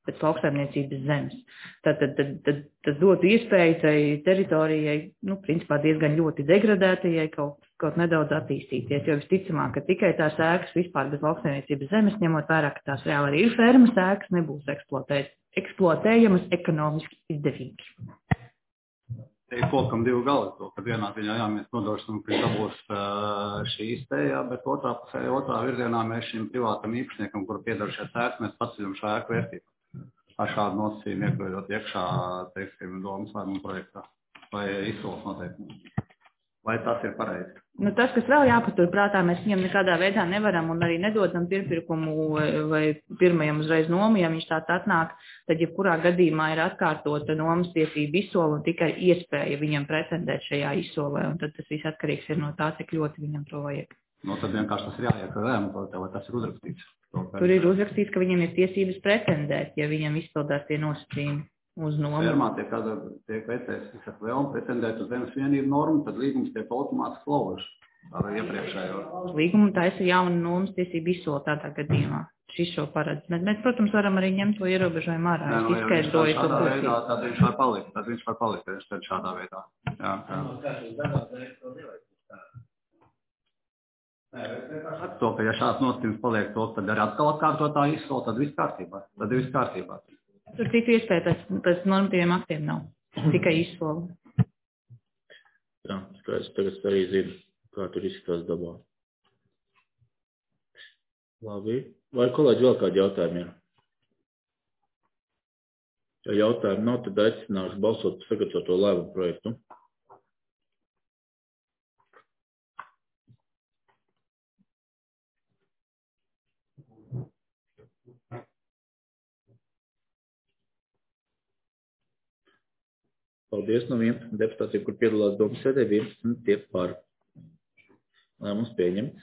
S5: pēc lauksaimniecības zemes. Tad, tad, tad, tad tas dotu iespēju tai teritorijai, nu, principā diezgan ļoti degradētajai kaut, kaut nedaudz attīstīties, jo visticamāk, ka tikai tās ēkas vispār bez lauksaimniecības zemes, ņemot vērā, ka tās reāli arī ir fermas ēkas, nebūs eksploatē, eksploatējamas ekonomiski izdevīgi.
S2: Te ir kokam divi gali, to, ka vienā ziņā jā, mēs nodrošinām, ka dabūs uh, šīs te, jā, bet otrā pusē, otrā virzienā mēs šim privātam īpašniekam, kuru piedara šie ēkas, mēs paceļam šo ēku vērtību. Ar šādu nosacījumu iekļaujot iekšā, teiksim, domas lēmumu projektā vai izsoles noteikumu. Vai tas ir pareizi?
S5: Nu, tas, kas vēl jāpatur prātā, mēs viņam nekādā veidā nevaram un arī nedodam pirpirkumu vai, vai pirmajam uzreiz nomu, ja viņš tāds atnāk, tad jebkurā gadījumā ir atkārtota nomas tiesība izsola un tikai iespēja viņam pretendēt šajā izsolē, un tad tas viss atkarīgs ir no tā, cik ļoti viņam to vajag.
S2: No tad vienkārši tas ir jāiekļauj lēmumu, vai tas ir uzrakstīts.
S5: Tur ir uzrakstīts, ka viņam ir tiesības pretendēt, ja viņam izpildās tie nosacījumi uz nomu.
S2: Fermā tiek, tiek veicējis, ka vēlme pretendēt uz zemes vienību normu, tad līgums tiek automātiski laužs ar iepriekšējo.
S5: Līgumu taisa jauna nomas tiesība izsola tādā gadījumā. Šis šo paredz. Mēs, mēs, protams, varam arī ņemt to ierobežojumu ārā.
S2: Nē,
S5: es
S2: nu,
S5: izskaidroju
S2: ja
S5: to
S2: veidā, tad viņš var palikt, tad viņš var palikt, tad šādā veidā. Jā, jā. To, ka ja šāds nosacījums paliek to, tad arī atkal atkārtotā izsola, tad viss kārtībā. Tad viss kārtībā.
S5: Tur citu iespēju pēc, pēc normatīviem aktiem nav. Tikai izsola.
S1: Jā, skaidrs, tagad arī zinu, kā tur izskatās dabā. Labi. Vai kolēģi vēl kādi jautājumi ir? Ja jautājumi nav, tad aicināšu balsot par sagatavoto lēmumu projektu. Paldies no vienpadsmit deputātiem, kur piedalās domas sēdē, vienpadsmit tie par. Lēmums pieņemts.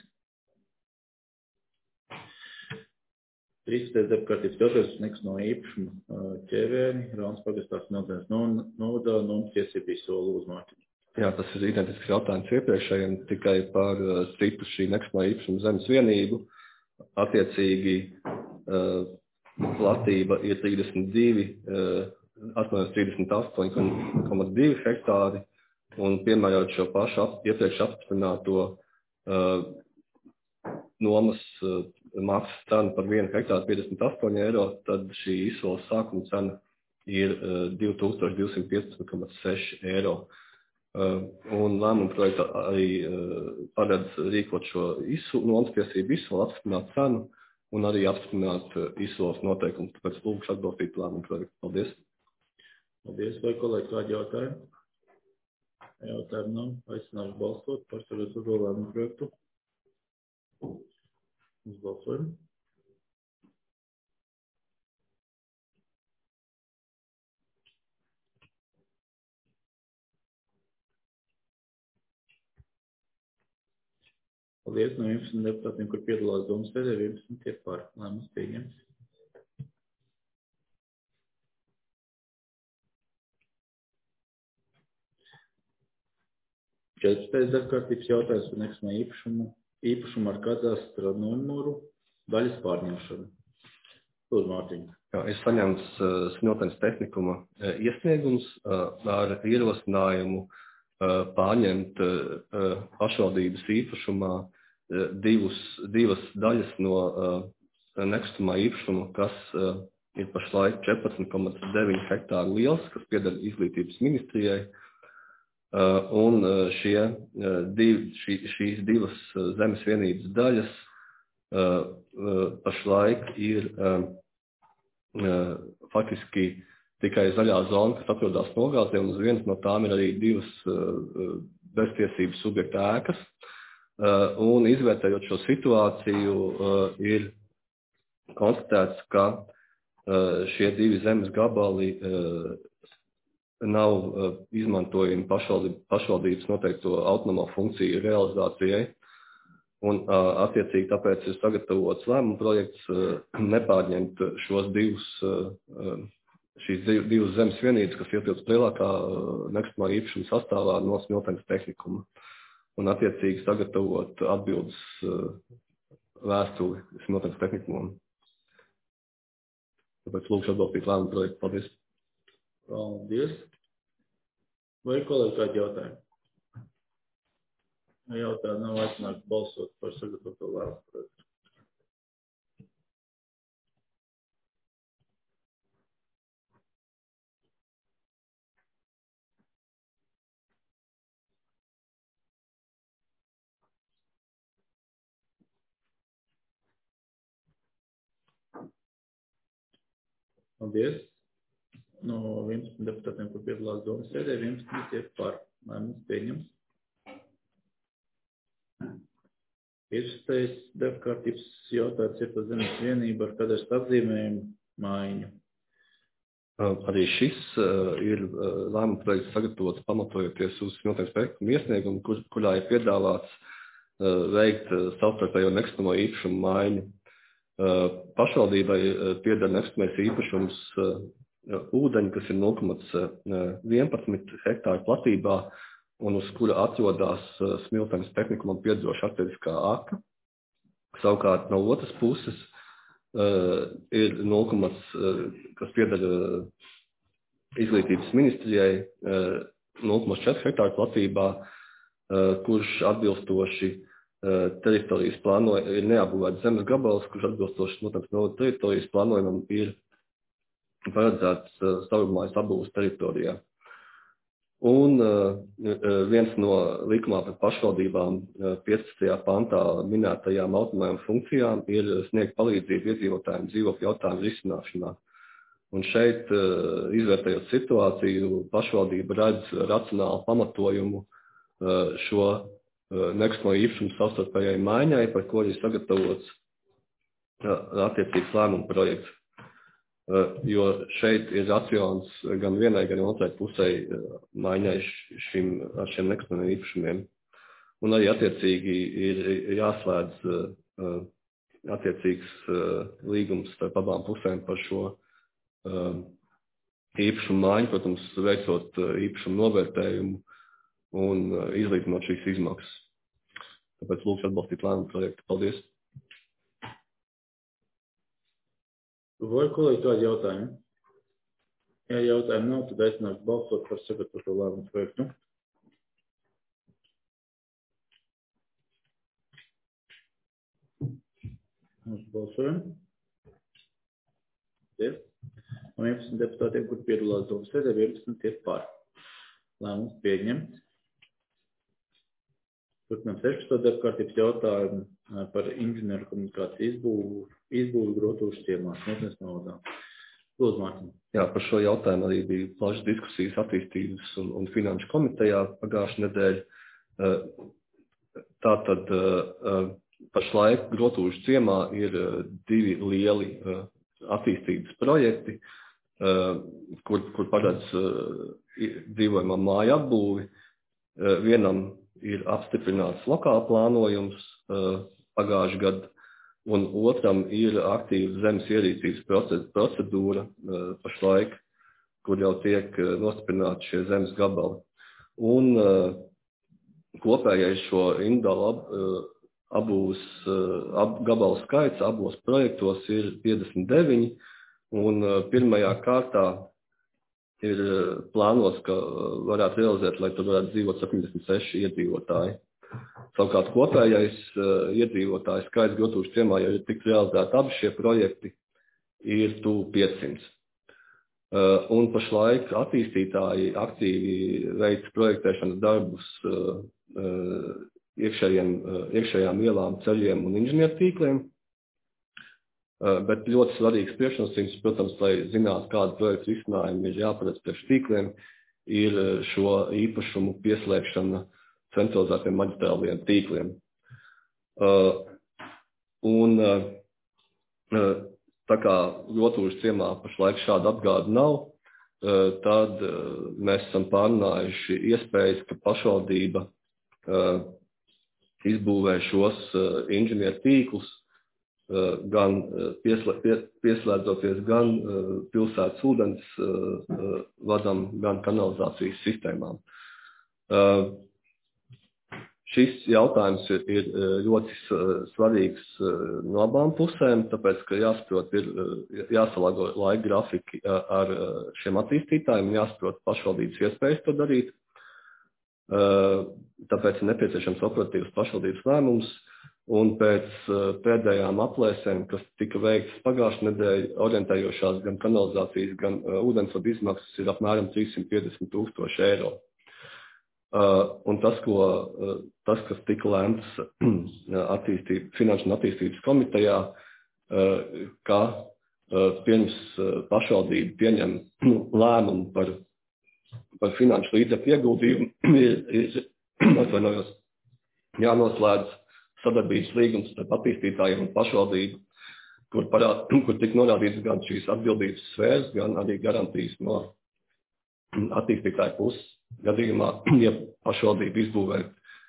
S1: trīspadsmitais deputātības jautājums sniegs no īpašuma ķēvēni, Raunas pagastās Miltenes novadā, nomas tiesību izsola uzmāķi.
S8: Jā, tas ir identisks jautājums iepriekšējiem, tikai par citu šī nekustamā īpašuma zemes vienību. Attiecīgi uh, platība ir trīsdesmit divi, uh, trīsdesmit astoņi komats divi hektāri, un piemērot šo pašu ap, iepriekš apstiprināto uh, nomas uh, maksas cenu par vienu hektāru piecdesmit astoņi eiro, tad šī izsoles sākuma cena ir uh, divi tūkstoši divsimt piecpadsmit komats seši eiro. Uh, un lēmuma projekta arī uh, paredz rīkot šo izsolu, nomas tiesību izsolu, apstiprināt cenu un arī apstiprināt uh, izsoles noteikumu. Tāpēc lūgšu atbalstīt lēmuma projektu. Paldies!
S1: Paldies, vai kolēģi kādi jautājumi? Jautājumi nav. Aicināšu balsot par sagatavoto lēmumu projektu. Uz balsojumu. Paldies no vienpadsmit deputātiem, kur piedalās domas sēdē, vienpadsmit tie par. Lēmums pieņemts. četrpadsmitais darbkārtības jautājums par nekustamā īpašumu, īpašumu ar kadastra numuru daļas pārņemšanu. Lūdzu, Mārtiņ.
S8: Jā, ir saņemts uh, Smiltenes tehnikuma uh, iesniegums uh, ar ierosinājumu uh, pārņemt uh, pašvaldības īpašumā uh, divus, divas daļas no uh, nekustamā īpašuma, kas uh, ir pašlaik četrpadsmit komats deviņi hektāri liels, kas pieder izglītības ministrijai. Uh, un uh, šie, uh, div, šī, šīs divas uh, zemes vienības daļas uh, uh, pašlaik ir uh, uh, faktiski tikai zaļā zona, kas atrodas nogāzē, un uz vienas no tām ir arī divas uh, beztiesības subjekta ēkas. Uh, un izvērtējot šo situāciju, uh, ir konstatēts, ka uh, šie divi zemes gabali uh, nav uh, izmantojami pašvaldības, pašvaldības noteikto autonomo funkciju realizācijai. Un uh, attiecīgi tāpēc ir sagatavots lēmuma projekts uh, nepārņemt šos divus, uh, šīs divas zemes vienības, kas ietilpst lielākā uh, nekustamā īpašuma sastāvā no Smiltenes tehnikuma. Un attiecīgi sagatavot atbildes uh, vēstuli Smiltenes tehnikumam. Tāpēc lūkšu atbalstīt lēmumu projektu. Paldies.
S1: Paldies. Vai kolēģi kādi jautājumi? Jautājumi nav aicināti balsot par sagatavoto lēmumu projektu. Paldies. No vienpadsmit deputātiem, kur piedalās domas sēdē, vienpadsmit ir par. Lēmums pieņems. piecdesmitais darba kārtības jautājums ir par zemes vienību ar kadastru apzīmējumu maiņu.
S8: Arī šis uh, ir uh, lēmuma projekts sagatavots pamatojoties uz noteikts projektu iesniegumu, kur, kurā ir piedāvāts uh, veikt uh, savstarpējo nekustamo īpašumu maiņu. Uh, pašvaldībai uh, pieder nekustamais īpašums uh, ūdeņi, kas ir nulle komats vienpadsmit hektāru platībā un uz kura atrodas uh, Smiltenes tehnikumam piederoša attiecīgā aka. Savukārt no otras puses uh, ir nulle komats, uh, kas pieder uh, izglītības ministrijai, uh, nulle komats četri hektāru platībā, uh, kurš atbilstoši uh, teritorijas plānojumam ir neapbūvēts zemes gabals, kurš atbilstoši notams no teritorijas plānojumam ir paredzēts uh, stāvokmājas apbūves teritorijā. Un uh, viens no likumā par pašvaldībām uh, piecpadsmitajā pantā minētajām autonomajām funkcijām ir sniegt palīdzību iedzīvotājiem dzīvokļu jautājumu risināšanā. Un šeit, uh, izvērtējot situāciju, pašvaldība redz racionālu pamatojumu uh, šo uh, nekustamo īpašumu savstarpējai maiņai, par ko ir sagatavots uh, attiecīgs lēmuma projekts. Uh, jo šeit ir racions gan vienai, gan otrai pusē uh, maiņai šim, ar šiem nekustamiem īpašumiem. Un arī attiecīgi ir jāslēdz uh, attiecīgs uh, līgums starp abām pusēm par šo uh, īpašumu maiņu, protams, veicot uh, īpašumu novērtējumu un uh, izlīdzinot šīs izmaksas. Tāpēc lūkšu atbalstīt lēmumu projektu. Paldies!
S1: Vai kolēģi kādi jautājumi? Ja jautājumi nav, tad aicināšu balsot par sagatavoto lēmumu projektu. Mums balsojam. Paldies. No vienpadsmit deputātiem, kur piedalās domas sēdē, vienpadsmit ir par. Lēmums pieņemts. Turpinām sešpadsmito darba kārtības jautājumu par inženieru komunikāciju izbūvu, izbūvu Grotūšu ciemā, Smiltenes novadā. Lūdzu, Mārtiņ.
S8: Jā, par šo jautājumu arī bija plašas diskusijas attīstības un, un finanšu komitejā pagājušajā nedēļā. Tātad pašlaik Grotūšu ciemā ir divi lieli attīstības projekti, kur, kur paredz dzīvojamā māja apbūvi. Vienam ir apstiprināts lokāla plānojums pagājušajā gadā, un otram ir aktīva zemes ierīcības procedūra pašlaik, kur jau tiek nostiprināti šie zemes gabali. Un kopējais šo individuālu abūs ab, gabalu skaits abos projektos ir piecdesmit deviņi, un pirmajā kārtā ir plānots, ka varētu realizēt, lai tur varētu dzīvot septiņdesmit seši iedzīvotāji. Savukārt kopējais uh, iedzīvotāju skaits Grotūšu ciemā, ja ir tik realizēti abi šie projekti, ir tuvu piecsimt. Uh, un pašlaik attīstītāji aktīvi veic projektēšanas darbus uh, uh, iekšējiem, uh, iekšējām ielām, ceļiem un inženiertīkliem. Uh, bet ļoti svarīgs priekšnosacījums, protams, lai zinātu, kādu projektu risinājumu ir jāparedz priekš tīkliem, ir šo īpašumu pieslēgšana centralizētiem maģistrāliem tīkliem. Uh, un uh, tā kā Grotūšu ciemā pašlaik šāda apgāde nav, uh, tad uh, mēs esam pārunājuši iespējas, ka pašvaldība uh, izbūvē šos uh, inženieru tīklus, uh, gan uh, pieslē, pie, pieslēdzoties gan uh, pilsētas ūdens uh, vadam, gan kanalizācijas sistēmām. Uh, šis jautājums ir, ir ļoti svarīgs no abām pusēm, tāpēc, ka jāsaprot, ir jāsalāgo laika grafiki ar šiem attīstītājiem, jāsaprot pašvaldības iespējas to darīt. Tāpēc ir nepieciešams operatīvs pašvaldības lēmums, un pēc pēdējām aplēsēm, kas tika veikts pagājušajā nedēļā, orientējošās gan kanalizācijas, gan ūdensvadu izmaksas ir apmēram trīssimt piecdesmit tūkstoši eiro. Uh, un tas, ko, uh, tas, kas tika lēmts attīstības, Finanšu un attīstības komitejā, uh, ka uh, pirms uh, pašvaldība pieņem lēmumu par, par finanšu līdzekļu ieguldījumu, ir, ir atvainojos, jānoslēdz sadarbības līgums starp attīstītājiem un pašvaldību, kur, parād, kur tika norādīts gan šīs atbildības sfēras, gan arī garantijas no attīstītāju puses. Gadījumā, ja pašvaldība izbūvē,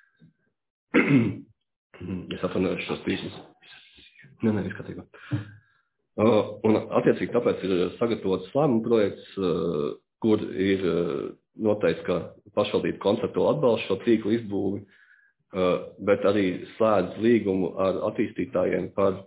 S8: es atvainojos šos tīklus. Nē, nē, izskatībā. Uh, un attiecīgi tāpēc ir sagatavots lēmuma projekts, uh, kur ir uh, noteikts, ka pašvaldība konceptuāli atbalsta šo tīklu izbūvi, uh, bet arī slēdz līgumu ar attīstītājiem par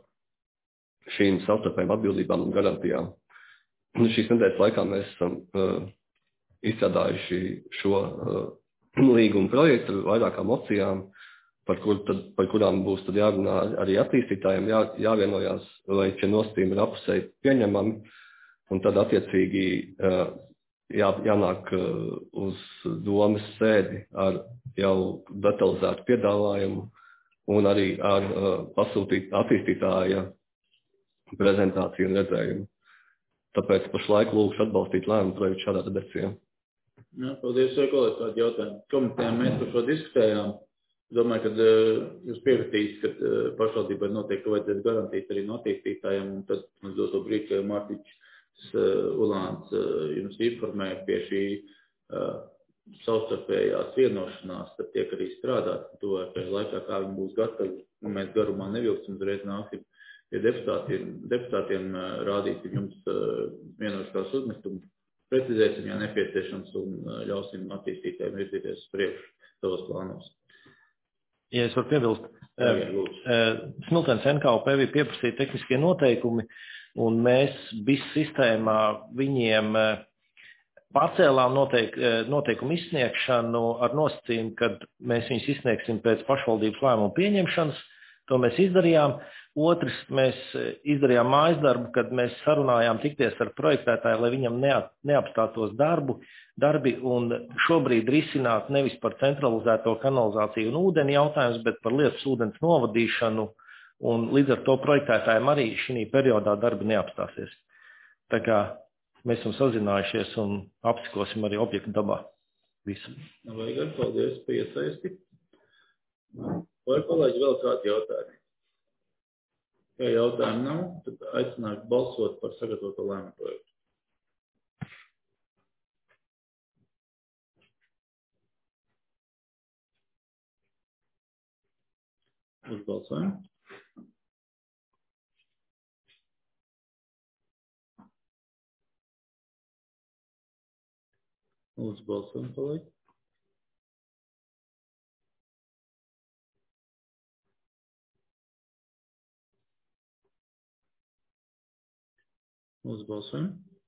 S8: šīm savstarpējām atbildībām un garantijām. Un šīs nedēļas laikā mēs esam uh, izstrādājuši šo uh, līgumu projektu ar vairākām opcijām, par, kur tad, par kurām būs tad jārunā arī attīstītājiem, jā, jāvienojās, lai šie nosacījumi ir apusēji pieņemami, un tad attiecīgi uh, jā, jānāk uh, uz domes sēdi ar jau detalizētu piedāvājumu un arī ar uh, pasūtīt attīstītāja prezentāciju un redzējumu. Tāpēc pašlaik lūkšu atbalstīt lēmumu projektu šādā redakcijā.
S1: Jā, paldies, vai kolēģi, kādi jautājumi. Komitejām mēs par šo diskutējām. Domāju, ka uh, jūs piekritīs, ka uh, pašvaldībai noteikti vajadzēs garantīt arī no attīstītājiem, un tad mums doto brīdi, ka Mārtiņš uh, Ulāns uh, jums informēja pie šī uh, savstarpējās vienošanās, tad tiek arī strādāt. Tuvākajā laikā, kā viņi būs gatavi, un mēs garumā nevilksim, uzreiz nāksim pie deputātiem, deputātiem uh, rādīsim jums uh, vienošanās uzmestumu. Precizēsim, ja nepieciešams, un ļausim attīstītājiem virzīties uz priekšu savos plānos.
S11: Ja es varu piebilst, Smiltenes N K O P bija pieprasīja tehniskie noteikumi, un mēs visu sistēmā viņiem pārcēlām noteik, noteikumu izsniegšanu ar nosacījumu, kad mēs viņus izsniegsim pēc pašvaldības lēmumu pieņemšanas. To mēs izdarījām. Otrs, mēs izdarījām mājas darbu, kad mēs sarunājām tikties ar projektētāju, lai viņam neapstātos darbu, darbi un šobrīd risināt nevis par centralizēto kanalizāciju un ūdeni jautājums, bet par lietas ūdens novadīšanu, un līdz ar to projektētājiem arī šī periodā darbi neapstāsies. Tā kā mēs esam sazinājušies un apsikosim arī objektu dabā. Visu.
S1: Vajag ar paldies pie iesaisti. Vai kolēģi vēl kādi jautājumi? Ja jautājumi nav, tad aicināšu balsot par sagatavoto lēmumu projektu. Uzbalsojam. Uzbalsojam, kolēģi. Uzbalsojam.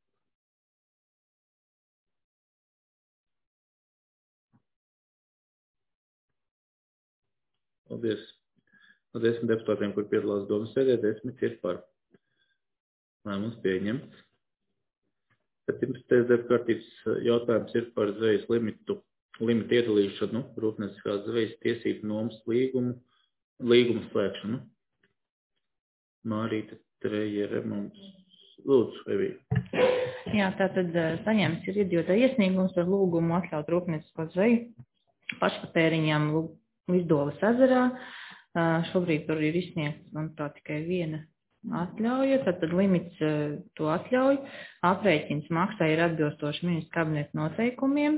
S1: Paldies. No desmit deputātiem, kur piedalās domas sēdē, desmit ir par. Lēmums pieņemts. septiņpadsmitais darba kārtības jautājums ir par zvejas limitu, limitu iedalīšanu, rūpnieciskās zvejas tiesību nomas līgumu, līgumu slēgšanu. Mārīta Trejere mums. Lūdzu, Evija.
S5: Jā, tātad saņemts ir iedzīvotāju iesniegums ar lūgumu atļaut rūpniecisko zveju pašpatēriņām Līsdolas ezerā. Šobrīd tur ir izsniegts, manuprāt, tikai viena atļauja, tātad limits to atļauj. Aprēķins maksā ir atbilstoši ministra kabineta noteikumiem.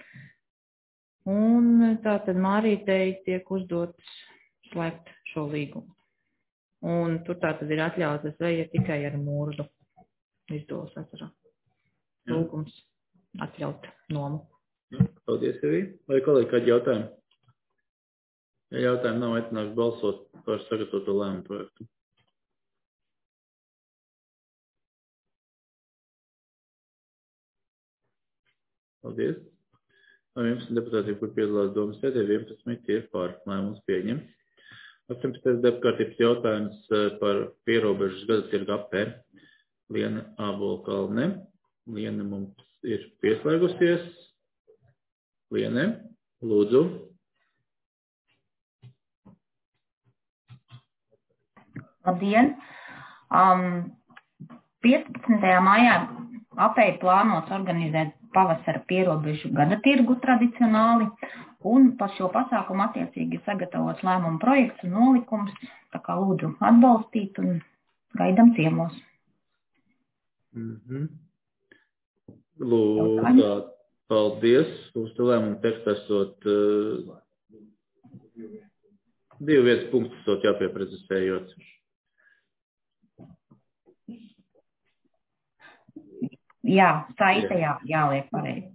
S5: Un tātad Mārītei tiek uzdots slēgt šo līgumu. Un tur tātad ir atļauta zveja tikai ar mūrdu. Izdolas ezerā. Lūgums atļaut nomu.
S1: Paldies, Evī. Vai kolēģi kādi jautājumi? Ja jautājumi nav, aicināšu balsot par sagatavoto lēmumu projektu. Paldies. No vienpadsmit deputātiem, kur piedalās domas sēdē, vienpadsmit ir par lēmums pieņem. astoņpadsmitais darbkārtības jautājums par pierobežas gada tirgu apē. Liena Ābolkalne. Liena mums ir pieslēgusies. Liene, lūdzu.
S14: Labdien! Um, piecpadsmitajā maijā apēja plānots organizēt pavasara pierobežu gada tirgu tradicionāli, un par šo pasākumu attiecīgi sagatavots lēmuma projekts un nolikums, tā kā lūdzu atbalstīt un gaidam ciemos.
S1: Mm-hmm. Lūdzu, paldies. Uz te lēmumu tekstu esot uh, divi vietas punktus esot jāpieprezisējot.
S14: Jā, saita jā, jāliek pareizi.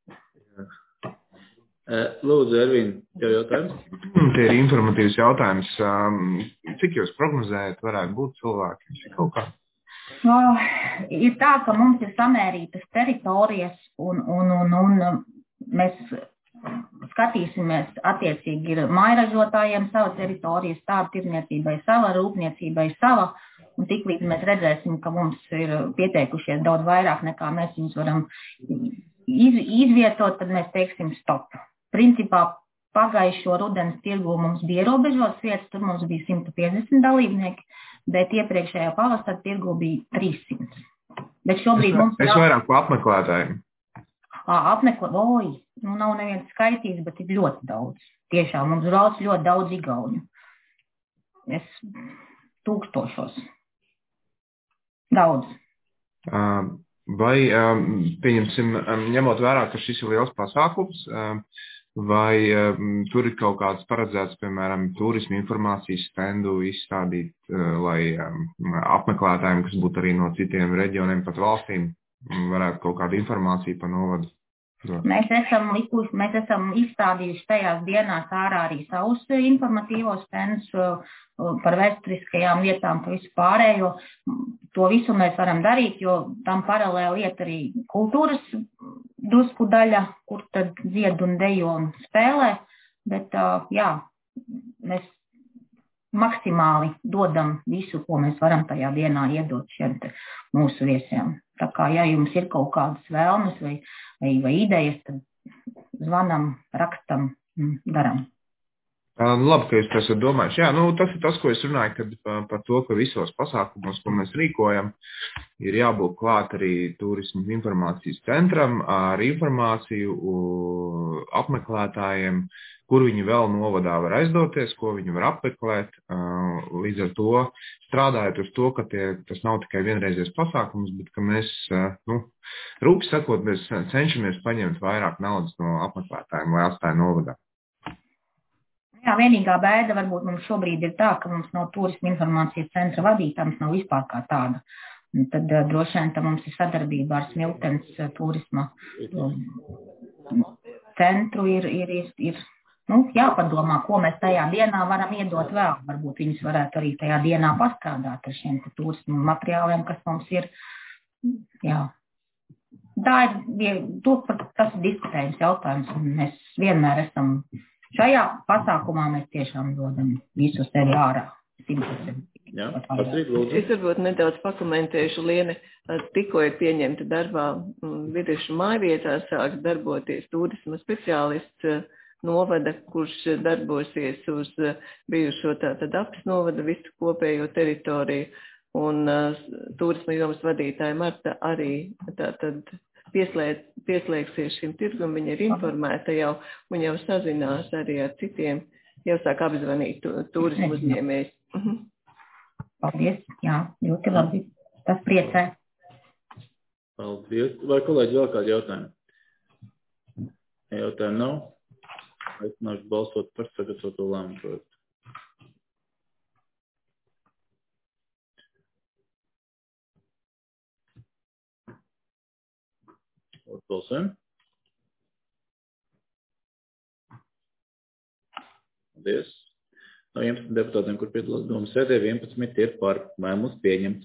S1: Lūdzu, Ervīn, tev jautājums?
S15: Tie ir informatīvs jautājums. Cik jūs prognozējat varētu būt cilvēki? Kaut kā?
S14: No, ir tā, ka mums ir samērītas teritorijas un, un, un, un mēs skatīsimies attiecīgi ir mājražotājiem sava teritorija, stāvu tirniecībai sava, rūpniecībai sava. Un tiklīdz mēs redzēsim, ka mums ir pieteikušies daudz vairāk nekā mēs viņus varam iz, izvietot, tad mēs teiksim stop. Principā pagājušo rudens tirgu mums bija ierobežotas vietas, tur mums bija simt piecdesmit dalībnieki, bet iepriekšējā pavasara tirgu bija trīssimt. Bet šobrīd
S15: es,
S14: mums
S15: es vairāk pa apmeklētājiem.
S14: Apmeklē, oi, nu nav neviens skaitīts, bet ir ļoti daudz. Tiešām mums brauc ļoti daudz igauņu. Es tūkstošos. Daudz.
S15: Vai, pieņemsim, ņemot vērā, ka šis ir liels pasākums, vai tur ir kaut kāds paredzēts, piemēram, turismu informācijas stendu izstādīt, lai apmeklētājiem, kas būtu arī no citiem reģioniem, pat valstīm, varētu kaut kādu informāciju par novadu?
S14: Mēs esam likuši, mēs esam izstādījuši tajās dienās ārā arī savus informatīvos stendus par vēsturiskajām lietām, par visu pārējo. To visu mēs varam darīt, jo tam paralēli iet arī kultūras drusku daļa, kur tad dzied un dejo un spēlē, bet jā, mēs maksimāli dodam visu, ko mēs varam tajā dienā iedot šiem te mūsu viesiem. Tā kā, ja jums ir kaut kādas vēlmes vai, vai, vai idejas, tad zvanam, rakstam, daram.
S15: Labi, ka jūs esat domājuši. Jā, nu, tas ir tas, ko es runāju, kad par, par to, ka visos pasākumos, ko mēs rīkojam, ir jābūt klāt arī turismu informācijas centram ar informāciju apmeklētājiem, kur viņi vēl novadā var aizdoties, ko viņi var apmeklēt. Līdz ar to strādājot uz to, ka tie, tas nav tikai vienreizies pasākums, bet ka mēs, nu, rūpīgi sakot, mēs cenšamies paņemt vairāk naudas no apmeklētājiem, lai atstāja novadā.
S14: Jā, vienīgā bēda varbūt mums šobrīd ir tā, ka mums nav turisma informācijas centra vadītājs, nav vispār kā tāda. Un tad uh, droši vien tā mums ir sadarbība ar Smiltenes uh, turisma um, centru ir, ir, ir, ir nu, jāpadomā, ko mēs tajā dienā varam iedot vēl. Varbūt viņus varētu arī tajā dienā pastrādāt ar šiem turismu materiāliem, kas mums ir. Jā. Tā ir, tas ir diskutējums jautājums, un mēs vienmēr esam. Šajā pasākumā mēs tiešām dodam visu sevi ārā.
S1: Jā, Patrīt, lūdzu.
S3: Es varbūt nedaudz pakomentēšu, Liene, tikko ir pieņemta darbā vidušu mājvietā, sāks darboties turisma speciālists novada, kurš darbosies uz bijušo tātad apis novada visu kopējo teritoriju, un uh, turisma jomas vadītāja Marta arī tātad Pieslēg, pieslēgsies šim tirgum, viņa ir informēta jau un jau sazinās arī ar citiem, jau sāk apzvanīt tu, turismu uzņēmējs. Uh-huh.
S14: Paldies, jā, ļoti labi, tas priecē.
S1: Paldies, vai kolēģi vēl kādi jautājumi? Jautājumi nav? Aicināšu balsot par sagatavoto lēmumu projektu. Balsojam. Paldies. No vienpadsmit deputātiem, kur piedalās domas sēdē, vienpadsmit ir par. Lēmums pieņemts.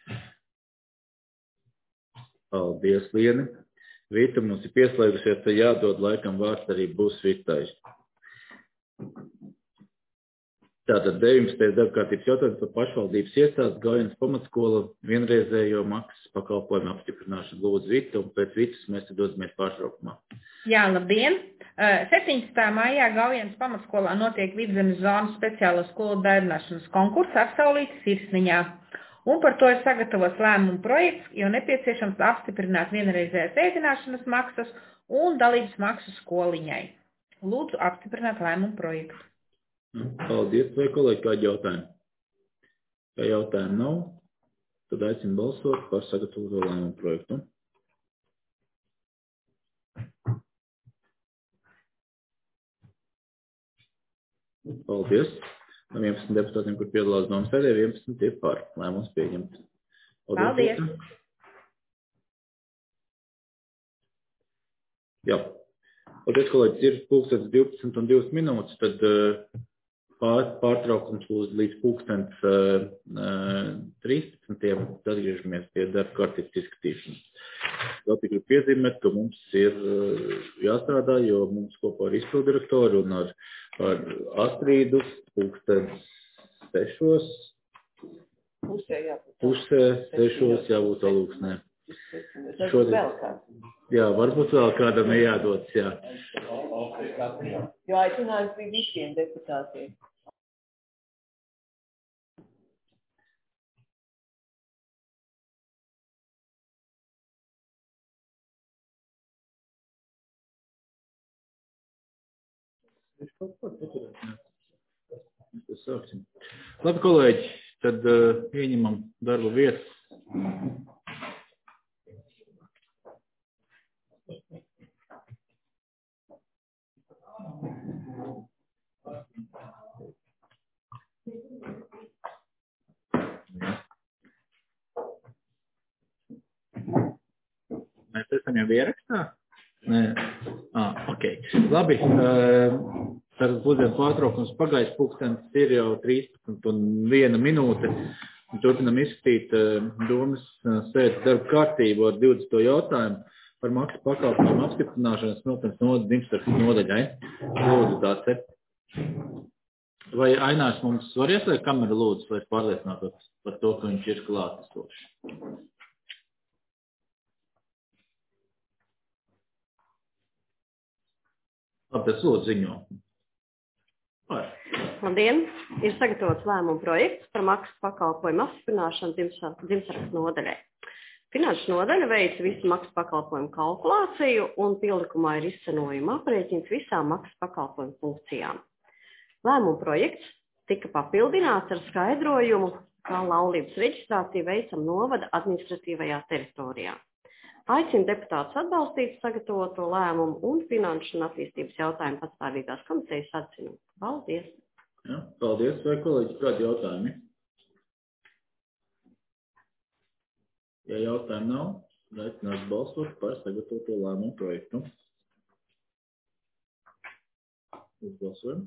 S1: Paldies, Lieni. Vita mums ir pieslēgusies, tad jādod laikam vārds arī būs Vitai. Tātad deviņpadsmitais darbkārtības jautājums par pašvaldības iestādes Gaujienas pamatskola vienreizējo maksas pakalpojumu apstiprināšanu. Lūdzu, Vita, un pēc Vitas mēs te dodamies pārtraukumā.
S16: Jā, labdien! septiņpadsmitā maijā Gaujienas pamatskolā notiek Vidzemes zonas speciālo skolu darbināšanas konkurss apsaulīts Sirsniņā. Un par to ir sagatavots lēmumu projekts, jo nepieciešams apstiprināt vienreizējās ēdināšanas maksas un dalības maksu skoliņai. Lūdzu apstiprināt lēmumu projektu.
S1: Paldies, vai kolēģi, kādi jautājumi? Ja jautājumi nav, tad aicinu balsot par sagatavoto lēmumu projektu. Paldies. No vienpadsmit deputātiem, kur piedalās domas sēdē, vienpadsmit ir par. Lēmums pieņemts.
S16: Paldies.
S1: Paldies. Jā. Paldies, kolēģis, ir pulkstens divpadsmit un divas minūtes, tad pār, pārtraukums līdz pulkstens trīspadsmitiem, tad atgriežamies pie darba kārtības izskatīšanas. Vēl tikai piezīmēt, ka mums ir jāstrādā, jo mums kopā ar izpildirektoru un ar, ar Astrīdu pulkstens sešos,
S3: Pusē jābūt.
S1: pusē sešos jābūt alūksnē.
S3: Šodien vēl kāds.
S1: Jā, varbūt vēl kādam ir jādodas, jā.
S3: Jo aicinājums bija visiem deputātiem.
S1: Labi, kolēģi, tad uh, ieņemam darba vietas. Mēs esam jau ierakstā? Nē. Ah, ok. Labi. Tātad pusdienas pārtraukums pagājis, pulkstens ir jau trīspadsmit un viena minūte. Turpinam izskatīt domas sēdes darba kārtību ar divdesmito jautājumu par maksas pakalpojumu apstiprināšanas Smiltenes nodaļas Dimstarkas nodaļai. Lūdzu, tāds ir. Vai Ainārs mums var ieslēgt kameru, lūdzu, lai pārliecinātos par to, ka viņš ir klātesošs? Labi, tas lūdzu ziņo. Vai.
S17: Labdien! Ir sagatavots lēmumu projekts par maksas pakalpojumu apstiprināšanu Dimstarkas nodaļai. Finanšu nodaļa veic visu maksas pakalpojumu kalkulāciju un pielikumā ir izcenojuma aprēķins visām maksas pakalpojumu funkcijām. Lēmumu projekts tika papildināts ar skaidrojumu, kā laulības reģistrāciju veicam novada administratīvajā teritorijā. Aicinu deputātus atbalstīt sagatavoto lēmumu un finanšu un attīstības jautājumu pastāvīgās komitejas atzinumu. Paldies!
S1: Ja, paldies, vai kolēģi, kādi jautājumi? Ja jautājumi nav, tad aicināšu balsot par sagatavoto lēmumu projektu. Uzbalsojam.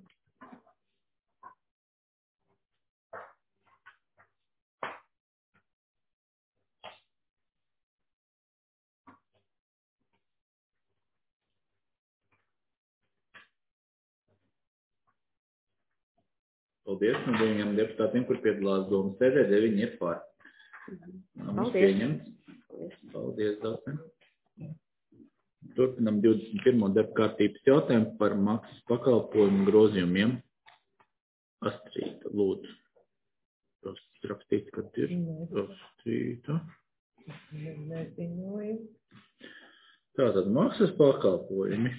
S1: Paldies, no deviņiem deputātiem, kur piedalās domas sēdē, deviņi ir par. Mums pieņemts. Paldies, Dācen. Turpinam divdesmit pirmo darba kārtības jautājumu par maksas pakalpojumu grozījumiem. Astrīta, lūdzu. Rakstīt, kad ir. Astrīta.
S3: Neziņoju.
S1: Tātad maksas pakalpojumi.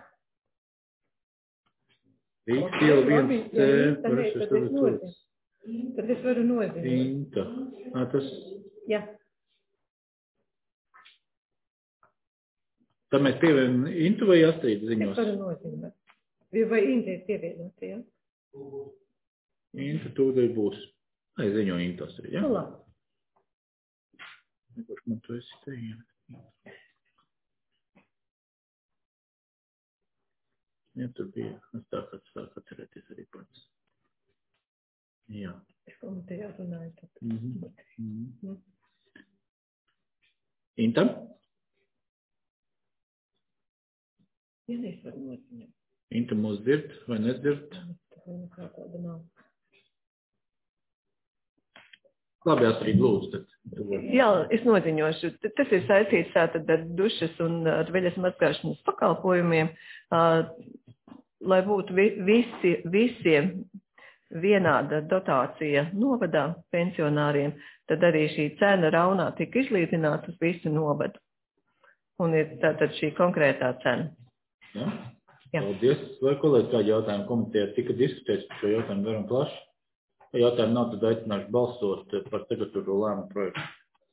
S1: Rīgas iela viens C, varēs es tagad lūdzu.
S3: Tad es varu nozīmēt.
S1: Inta. Ā, tas...
S3: Jā.
S1: Tad mēs pievienam Intu vai Astrīdu ziņos?
S3: Es varu nozīmēt. Vai Inta ir pievienot, jā?
S1: Inta tūdei būs. Ai, ziņo Inta Astrīdu, jā?
S3: Nu, labi.
S1: Kurš man tu esi te ienakt? Ja, tur bija, es tā kā sāk atcerēties arī pats. Jā.
S3: Es komitejā runāju.
S1: Mm-hmm. Mm-hmm. Inta?
S3: Ja nevar noziņot.
S1: Inta mūs dzird vai nedzird?
S3: Kā tāda nav.
S1: Labi, Astrid, lūdzu. Tad.
S3: Jā, es noziņošu. Tas ir saistīts tātad ar dušas un ar veļas mazgāšanas pakalpojumiem, lai būtu visi, visiem vienāda dotācija novadā pensionāriem, tad arī šī cena raunā tika izlīdzināta uz visu novadu. Un ir tātad šī konkrētā cena.
S1: Ja? Jā. Paldies. Vai kolēģi kādi jautājumi komitejā tika diskutēts par šo jautājumu garam plaši? Ja jautājumu nav, tad aicināšu balsot par sagatavoto lēmumu projektu.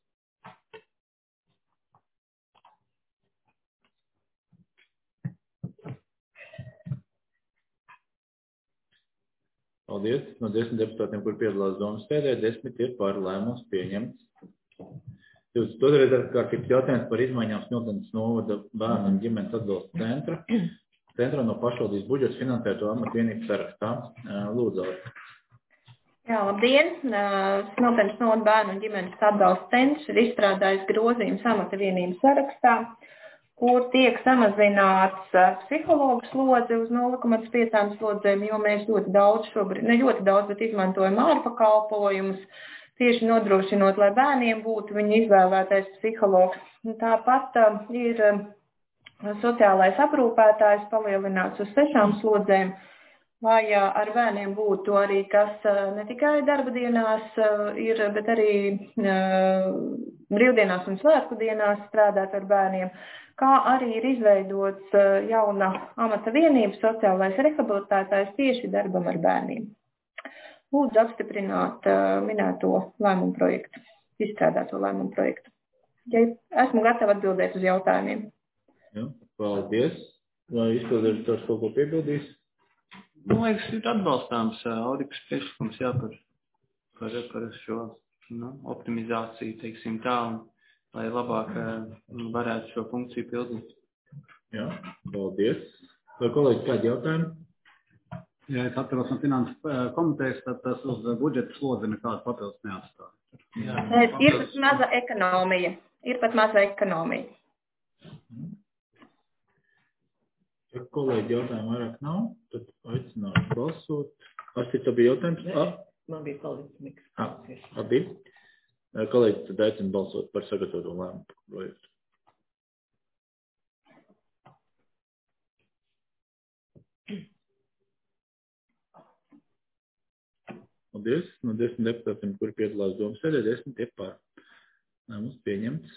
S1: Paldies. No desmit deputātiem, kur piedalās domas sēdē, desmit ir par lēmums pieņemts. divdesmit otrā darbkārtības jautājums par izmaiņām Smiltenes novada bērnu un ģimenes atbalsta centra. Centrā no pašvaldības budžeta finansēto amatu vienību sarakstā. Lūdzu.
S18: Jā, labdien. Smiltenes novada bērnu un ģimenes atbalsta centrs ir izstrādājis grozījums amata vienību sarakstā, kur tiek samazināts psihologu slodze uz nulle komats pieci slodzēm, jo mēs ļoti daudz šobrīd, ne ļoti daudz, bet izmantojam ārpakalpojumus, tieši nodrošinot, lai bērniem būtu viņa izvēlētais psihologs. Tāpat uh, ir uh, sociālais aprūpētājs palielināts uz sešām slodzēm, lai uh, ar bērniem būtu arī, kas uh, ne tikai darba dienās uh, ir, bet arī uh, brīvdienās un svētku dienās strādāt ar bērniem, kā arī ir izveidots uh, jauna amata vienība sociālais rehabilitētājs tieši darbam ar bērniem. Lūdzu apstiprināt uh, minēto lēmumu projektu, izstrādāto lēmumu projektu. Ja esmu gatava atbildēt uz jautājumiem.
S1: Jā, paldies. Vai izpildīt tos kaut ko piebildīs?
S6: Man liekas, ir atbalstāms Aurikas priekšlikums, jā, par, par, par šo nu, optimizāciju, teiksim tā, un lai labāk varētu šo funkciju pildīt.
S1: Jā, paldies. Vai kolēģi kādi jautājumi?
S2: Ja es atceros no finanses komitejas, tad tas uz budžeta slodzi nekādu papildus neatstāja.
S18: Ir pat maza ekonomija. Ir pat maza ekonomija.
S1: Ja kolēģi jautājumu vairāk nav, tad aicināšu balsot. Astrid, tev bija jautājums? Ah?
S3: Man bija palicis miks.
S1: Ah, abi. Kolēģi, tad aicinu balsot par sagatavoto lēmumu projektu. Paldies. No desmit deputātiem, kuri piedalās domas sēdē, desmit ir par. Lēmums pieņemts.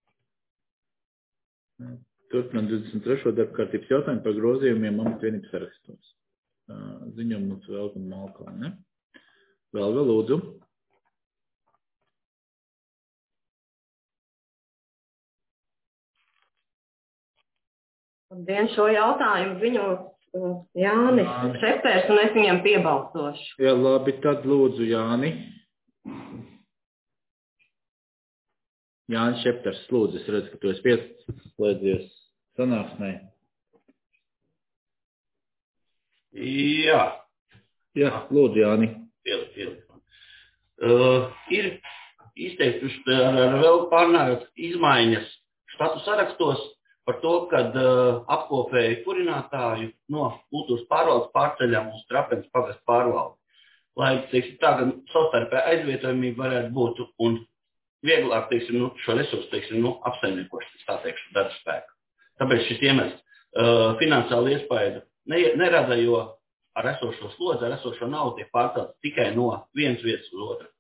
S1: Turpinām divdesmit trešo darbkārtības jautājumu par grozījumiem amatu vienības sarakstos. Ziņojumu mums vēl un Malkā, ne? Vēl vēl lūdzu.
S17: Labdien, šo jautājumu viņu Jānis Šepters, un es viņam piebalsošu.
S1: Jā, labi, tad lūdzu Jāni. Jānis Šepters, lūdzu, es redzu, ka tu esi pieslēdzies sanāksmē.
S19: Jā.
S1: Jā, lūdzu, Jāni.
S19: Pielikt, pielikt. Uh, ir izteiktuši ar vēl pārnājot izmaiņas štatu sarakstos par to, kad uh, apkopēju kurinātāju no kultūras pārvaldes pārceļam uz Trapenes pagastu pārvaldi. Lai, teiksim, tā, ka savstarpē aizvietojumība varētu būt un vieglāk, teiksim, nu, šo resursu, teiksim, nu, apsaimniekošanas, tā teikšu, darba spēku. Tāpēc šis iemesls uh, finansiāli iespaidu ne, nerada, jo ar esošo slodzi, ar esošo naudu tiek pārcelts tikai no vienas vietas uz otru.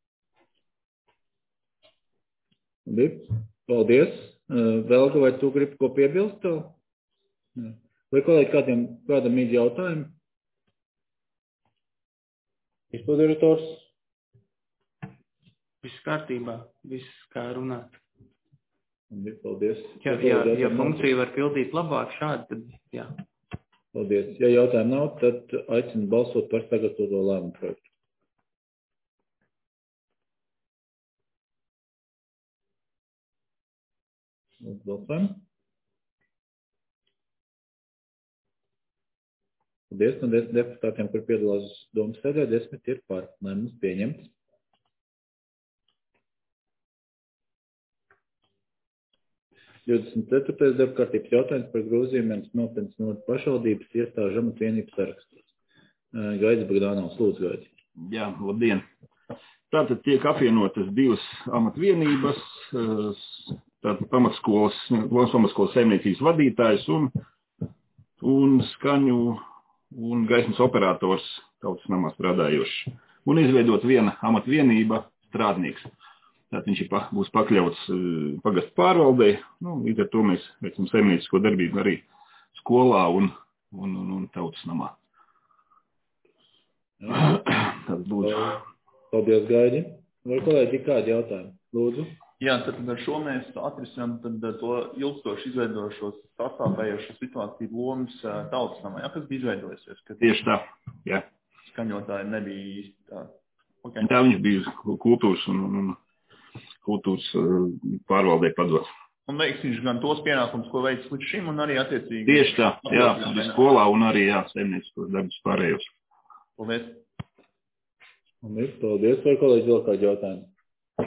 S1: Paldies. Velga, vai tu gribi ko piebilst? Vai kolēģi kādiem, kādam ir jautājumi? Izpildirektors?
S6: Viss kārtībā, viss kā runāt.
S1: Paldies.
S6: Ja, ja, ja funkcija var pildīt labāk šādi, tad jā.
S1: Paldies. Ja jautājumu nav, tad aicinu balsot par sagatavoto lēmumu projektu. Balsojam. Paldies. No desmit deputātiem, kur piedalās domas sēdē, desmit ir par. Lēmums pieņemts. divdesmit ceturtais darbkārtības jautājums par grozījumiem Smiltenes novada pašvaldības iestāžu amatvienību sarakstos. Gaidis Bagdānovs, lūdzu, Gaidis.
S20: Jā, labdien. Tātad tiek apvienotas divas amatvienības, tātad pamatskolas, pamatskolas saimniecības vadītājs un, un skaņu un gaismas operators tautas namā strādājošs. Un izveidot viena amatvienība strādnieks. Tātad viņš pa, būs pakļauts pagastu pārvaldē, nu, līdz ar to mēs veicam saimniecisko darbību arī skolā un, un, un, un tautas namā. Tad lūdzu.
S1: Paldies, Gaidi. Vai kolēģi kādi jautājumi? Lūdzu.
S12: Jā, tad ar šo mēs atrisinām tad to ilgstoši izveidošos sastāvējošo situāciju lomas tautas namā. Jā, kas bija izveidojusies?
S20: Tieši tā, jā.
S12: Skaņotāji nebija īsti tā.
S20: Okay. Tā viņš bija kultūras un, un kultūras pārvaldē padots.
S12: Un veiks viņš gan tos pienākums, ko veic līdz šim, un arī attiecīgi.
S20: Tieši tā, jā, skolā un arī, jā, saimnieciskos darbus pārējos.
S12: Paldies.
S1: Paldies, paldies. Vai kolēģi vēl kādi jautājumi?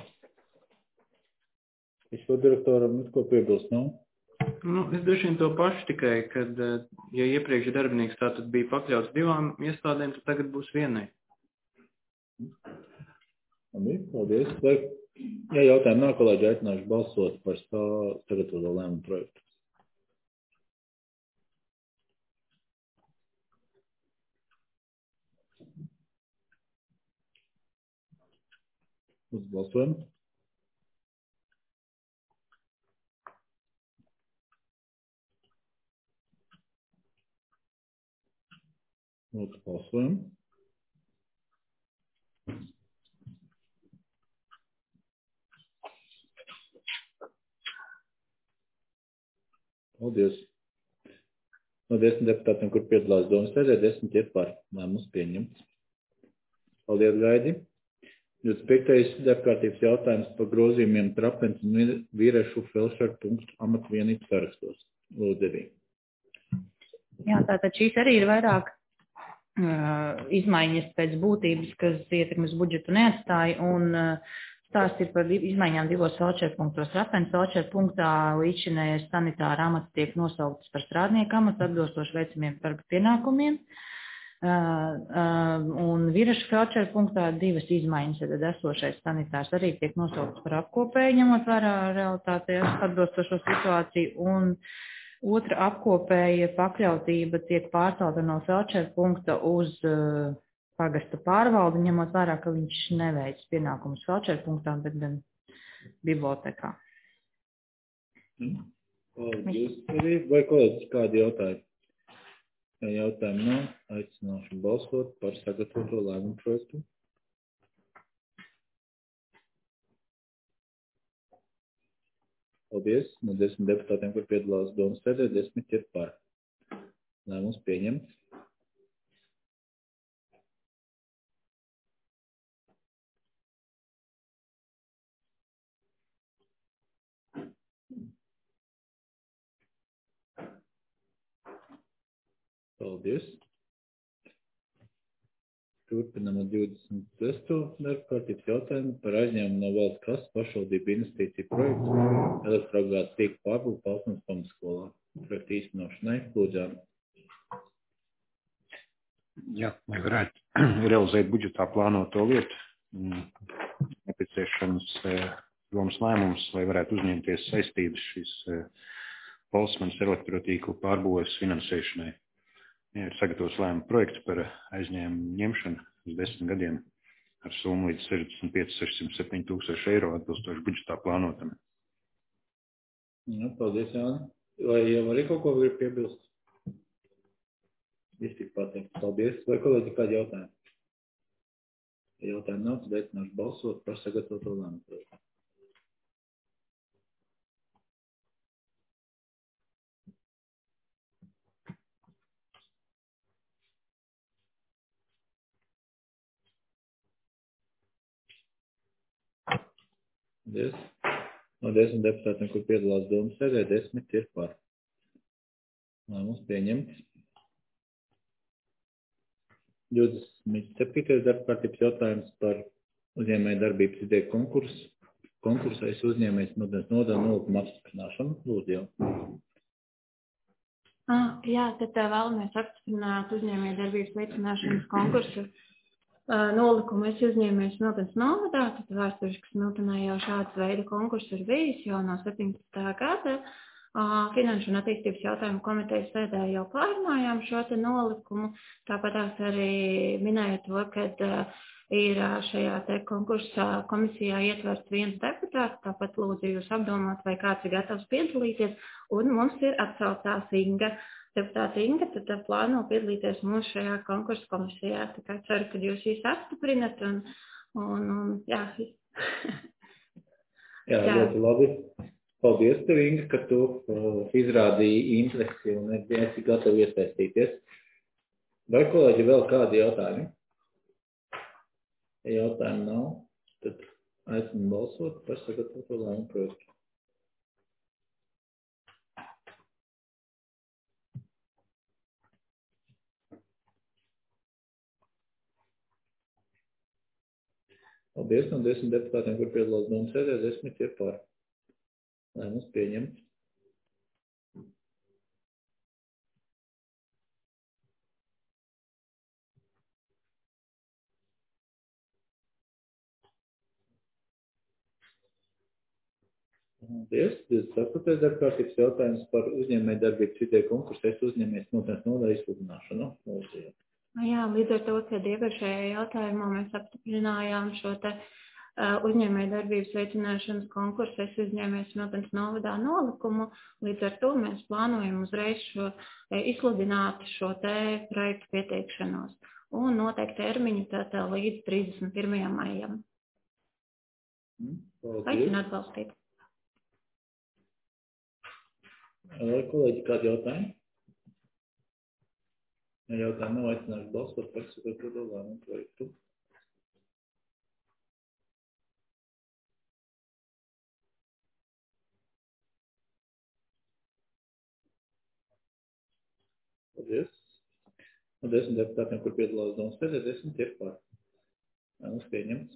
S1: Izpildu direktoram ko piebilst, nav?
S6: Nu, es droši vien to pašu tikai, kad, ja iepriekš darbinieks tātad bija pakļauts divām iestādēm, tad tagad būs vienai.
S1: Paldies, paldies. Vai, ja jautājumi nav, kolēģi aicināšu balsot par sagatavoto lēmumu projektu. Uz balsojumu. Uz balsojumu. Paldies. No desmit deputātiem, kur piedalās domas sēdē, desmit ir par. Lēmums pieņemts. Paldies, Gaidi. divdesmit piektais darbkārtības jautājums par grozījumiem Trapens un vīrešu felšeru punktu amatvienību sarakstos. Lūdzu, Devī.
S5: Jā, tātad šīs arī ir vairāk uh, izmaiņas pēc būtības, kas ietekmes budžetu neatstāja, un uh, stāsts ir par izmaiņām divos felšeru punktos. Trapens felšeru punktā līdzinējais sanitāra amats tiek nosauktas par strādnieku amatu atbilstoši veicamiem darba pienākumiem. Uh, uh, un vīrešu felčeru punktā divas izmaiņas, tad esošais sanitārs arī tiek nosaukts par apkopēju, ņemot vērā realitātē atbilstošo situāciju, un otra apkopēja pakļautība tiek pārcelta no felčeru punkta uz uh, pagasta pārvaldi, ņemot vērā, ka viņš neveic pienākumus felčeru punktā, bet gan bibliotekā.
S1: Paldies, vai kolēģis kādi jautājumi? Ja jautājumi nav, aicināšu balsot par sagatavoto lēmumu projektu. Paldies. No desmit deputātiem, kur piedalās domas sēdē, desmit ir par. Lēmums pieņemts. Paldies. Turpinam ar divdesmit sesto darbkārtības jautājumu par aizņēmumu no valsts kastes pašvaldību investīciju projektu elektroapgādes tīkla pārbūve Palsnas pamatskolā. Projekta īstenošanai, lūdzu.
S21: Jā, lai varētu realizēt budžetā plānoto lietu, nepieciešams domas lēmums, lai varētu uzņemties saistības šīs Palsnas elektrotīklu pārbūves finansēšanai. Ir sagatavos lēmumu projekts par aizņēmumu ņemšanu uz desmit gadiem ar summu līdz sešdesmit pieci līdz sešsimt septiņi tūkstoši eiro atbilstoši budžetā plānotam.
S1: Jā, paldies, Jāni. Vai jau arī kaut ko grib piebilst? Es tik pateikt. Paldies. Vai kolēģi kādi jautājumi? Ja jautājumi nav, tad aicināšu balsot par sagatavoto lēmumu projektu. Paldies. No desmit deputātiem, kur piedalās domas sēdē, desmit ir par. Lēmums pieņemts. divdesmit septītais darbkārtības jautājums par uzņēmēju darbības ideju konkursu. Konkursais uzņēmējs Smiltenes nodaļa nolīguma apstiprināšanu. Lūdzu jau.
S13: Ah, jā, tad vēlamies apstiprināt uzņēmēju darbības veicināšanas konkursu. Nolikumu es uzņēmēju Smiltenes novadā, tad vēsturiski Smiltenē jau šāds veida konkurss ir bijis jau no septiņpadsmitā gada. Finanšu un attīstības jautājumu komitejas sēdē jau pārunājām šo te nolikumu. Tāpat arī minēja to, kad ir šajā te konkursa komisijā ietverts viens deputāts, tāpat lūdzu jūs apdomāt, vai kāds ir gatavs piedalīties, un mums ir atsaucās Inga. Deputāta Inga tad plāno piedalīties mūsu šajā konkursa komisijā. Tā kā ceru, ka jūs visi apstiprinat un, un, un jā.
S1: jā, jā, ļoti labi. Paldies tev, Inga, ka tu uh, izrādīji interesi un esi gatavi iesaistīties. Vai kolēģi vēl kādi jautājumi? Ja jautājumu nav, tad aicinu balsot par sagatavoto lēmumu projektu. Paldies, no desmit deputātiem, kur piedalās domu sēdē, desmit ir par. Lēmums pieņemts. Paldies. divdesmit astotais darbkārtības jautājums par uzņēmēju darbības ideju konkursu es uzņēmēju Smiltenes nodaļu izsludināšanu.
S13: Jā, līdz ar to, kad iepriekšējā jautājumā mēs apstiprinājām šo te uzņēmēju darbības veicināšanas konkursu es uzņēmēju Smiltenes novadā nolikumu, līdz ar to mēs plānojam uzreiz šo, izsludināt šo te projektu pieteikšanos un noteikt termiņu tātad līdz trīsdesmit pirmajam maijam. Aicinu atbalstīt.
S1: Vai kolēģi kādi jautājumi? Ja jautājumi nav, aicināšu balsot par sagatavoto lēmumu projektu. Paldies. No desmit deputātiem, kur piedalās domu sēdē, desmit ir par. Lēmums pieņemts.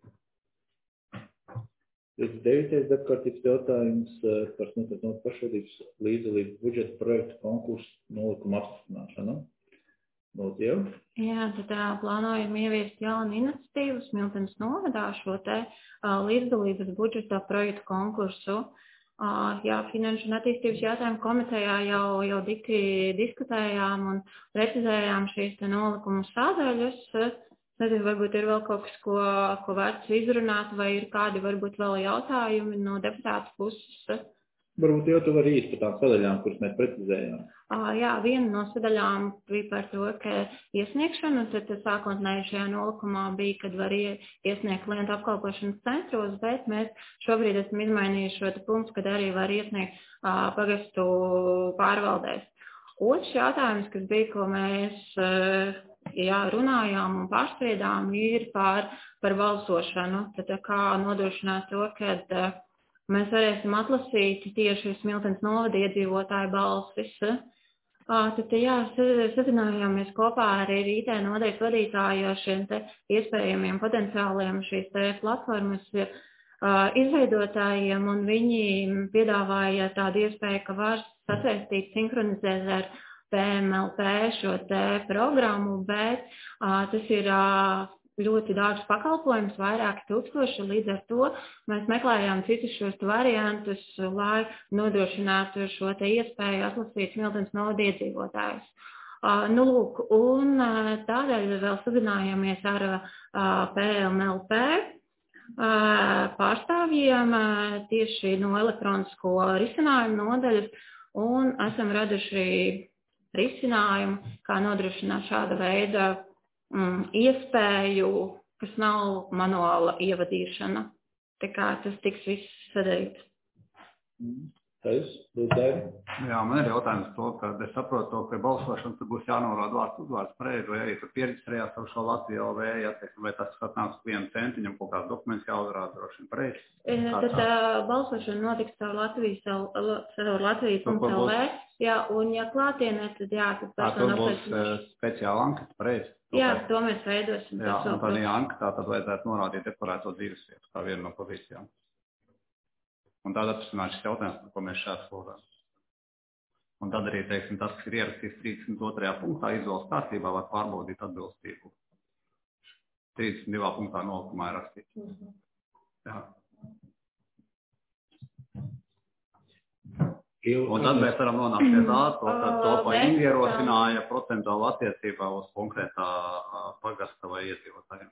S1: divdesmit devītais darbkārtības jautājums par Smiltenes novadas pašvaldības līdzdalības budžeta projektu konkursu nolikumu apstiprināšanu. Lūdzu jau.
S13: Jā, tad tā, plānojam ieviest jaunu iniciatīvu Smiltenes novadā šo te līdzdalības budžeta projektu konkursu. Uh, jā, finanšu un attīstības jautājumu komitejā jau, jau dikti diskutējām un precizējām šīs te nolikumu sādaļas. Nezinu, varbūt ir vēl kaut kas, ko, ko vērts izrunāt, vai ir kādi varbūt vēl jautājumi no deputātu puses.
S1: Varbūt jau tu vari īsti par tām sadaļām, kuras mēs precizējām.
S13: Uh, jā, viena no sadaļām bija par to, ka iesniegšanu, tad sākotnēji šajā nolikumā bija, kad var iesniegt klientu apkalpošanas centros, bet mēs šobrīd esam izmainījuši šo punktu, kad arī var iesniegt uh, pagastu pārvaldēs. Otrs jautājums, kas bija, ko mēs uh, jā, runājām un pārspriedām, ir par, par balsošanu. Tad kā nodrošināt to, kad uh, mēs varēsim atlasīt tieši Smiltenes novada iedzīvotāju balsis. Tad, jā, sazinājāmies kopā arī ar I T nodaļas vadītāju ar šiem te iespējamiem potenciāliem šīs te platformas izveidotājiem, un viņi piedāvāja tādu iespēju, ka var sasaistīt, sinhronizēt ar P M L P šo te programmu, bet tas ir ļoti dārgs pakalpojums, vairāki tūkstoši, līdz ar to mēs meklējām citus šos variantus, lai nodrošinātu šo te iespēju atlasīt Smiltenes novada iedzīvotājus. Uh, nu, lūk, un uh, tādēļ vēl sazinājāmies ar uh, P M L P uh, pārstāvjiem uh, tieši no elektronisko risinājumu nodaļas, un esam raduši risinājumu, kā nodrošināt šāda veida Mm, iespēju, kas nav manuāla ievadīšana. Tā kā tas tiks viss sadarīts.
S1: Kā jūs, Lūdzu?
S2: Jā, man ir jautājums to, ka es saprotu to, ka balsošana tur būs jānorāda vārds uzvārds pareizi, vai arī tur pierģistrējās ar šo Latviju L V, ja, teiksim, vai tas atnāks vienu centiņam, kaut kāds dokuments jāuzrāda droši pareizi.
S13: Tad uh, balsošana notiks caur Latvijas, caur Latvijas.L V, jā, un ja klātienē, tad jā, tad
S2: persona apēc... Tā būs speciāla anketa, pareizi?
S13: Jā, to mēs veidosim.
S2: Jā, un tad ja anketā tad vajadzētu norādīt deklarēto dzīves vietu, kā vienu no pozīcijām. Un tad atrasināt šis jautājums, par ko mēs šāds lūdām. Un tad arī, teiksim, tas, kas ir ierakstīts trīsdesmit otrajā punktā, izvēles kārtībā var pārbaudīt atbilstību. trīsdesmit divā punktā nolikumā ir rakstīts. Mm-hmm. Jā. Un tad mēs varam nonākt pie tā, to, ka to, ko Inga ierosināja procentuāli attiecībā uz konkrētā pagasta vai iedzīvotājiem.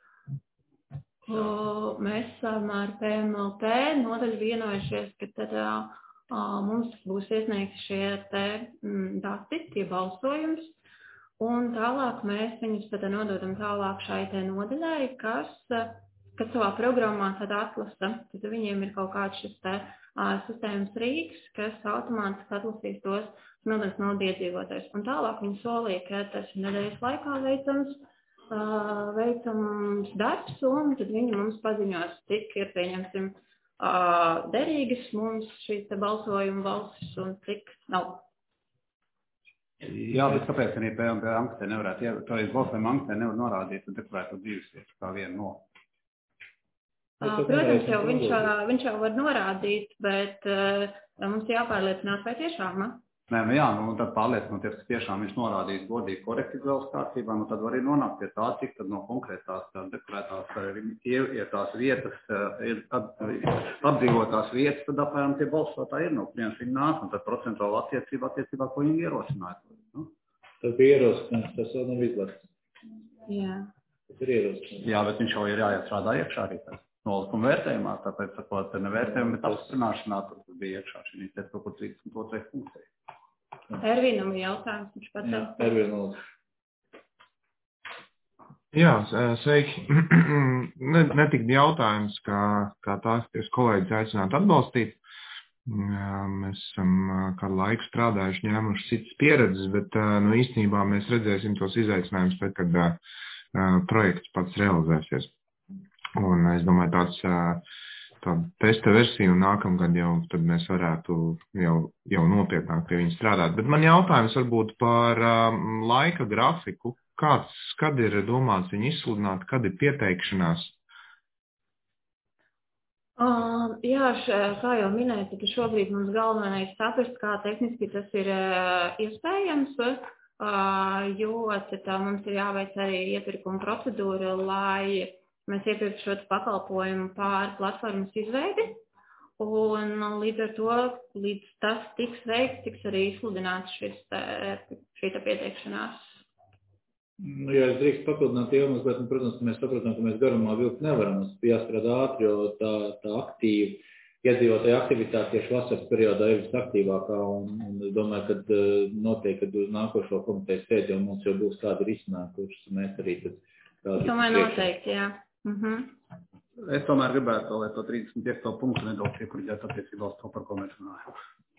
S13: Mēs esam ar P M L P nodaļu vienojušies, ka tad uh, mums būs iesniegti šie te mm, dati, tie balsojums, un tālāk mēs viņus tad nododam tālāk šai te nodaļai, kas, kas savā programmā tad atlasa, tad viņiem ir kaut kāds šis te uh, sistēmas rīks, kas automātiski atlasīs tos nodaļas naudu iedzīvotājs. Un tālāk viņi solīja, ka tas ir nedēļas laikā veicams, Uh, veicams darbs, un tad viņi mums paziņos, cik ir, pieņemsim, uh, derīgas mums šīs te balsojuma balsis un cik nav.
S2: Jā, bet kāpēc arī P M P anketē nevarētu, to es balsojuma anketē nevar norādīt un deklarētu dzīves vietu kā vienu no?
S13: Uh, protams, jau viņš, viņš jau var norādīt, bet uh, mums jāpārliecinās, vai tiešām, ne?
S2: Nē, nu jā, nu tad pārliecinoties, ka tiešām viņš norādīs godīgi korekti izvēles kārtībā, nu tad var arī nonākt pie tā, cik tad no konkrētās deklarētās ietās vietas, apdzīvotās vietas, tad apmēram tie balsotāji ir no kurienes viņi nāk, un tad procentuāli attiecībā, attiecībā, ko viņi ierosināja. Nu?
S1: Tas bija ierosinājums, tas vēl nav izlaists.
S13: Jā.
S1: Tas ir ierosinājums.
S2: Jā, bet viņš jau ir jāiestrādā iekšā arī tas. Nolikuma vērtējumā, tāpēc, sakot, ne vērtējuma, bet apstiprināšanā, tad bija iekšā šī te kaut kur trīsdesmit otrajā punktē.
S13: Ervīnam ir jautājums, viņš pats.
S1: Jā, Ervīnam.
S15: Jā, sveiki. Netik jautājums, kā, kā tās, kas kolēģis aicinātu atbalstīt. Mēs esam kādu laiku strādājuši, ņēmuši citas pieredzes, bet nu, īstenībā mēs redzēsim tos izaicinājumus, tad, kad uh, projekts pats realizēsies. Un es domāju, tāds tāda testa versija un nākamgad jau tad mēs varētu jau, jau nopietnāk pie viņa strādāt. Bet man jautājums varbūt par um, laika grafiku. Kāds, kad ir domāts viņu izsludināt, kad ir pieteikšanās?
S13: Uh, jā, š, kā jau minēju, tad šobrīd mums galvenais saprast, kā tehniski tas ir uh, iespējams, uh, jo tad uh, mums ir jāveic arī iepirkuma procedūra, lai mēs iepirktu šo pakalpojumu pār platformas izveidi, un līdz ar to, līdz tas tiks veikts, tiks arī izsludināts šis, šī pieteikšanās.
S1: Nu, ja es drīkst papildināt iemas, bet, nu, protams, mēs saprotam, ka mēs garumā vilkt nevaram. Mums jāstrādā ātri, jo tā, tā aktīva iedzīvotāja aktivitāte tieši vasaras periodā ir visaktīvākā, un, un es domāju, ka noteikti, kad uz nākošo komitejas sēdi, jo mums jau būs kādi risinājumi, kurus mēs arī tad
S13: Es domāju, noteikti, jā. Mhm.
S2: Es tomēr gribētu, lai to trīsdesmit piekto punktu nedaudz iekurģēt attiecībā uz to, par ko mēs runājam.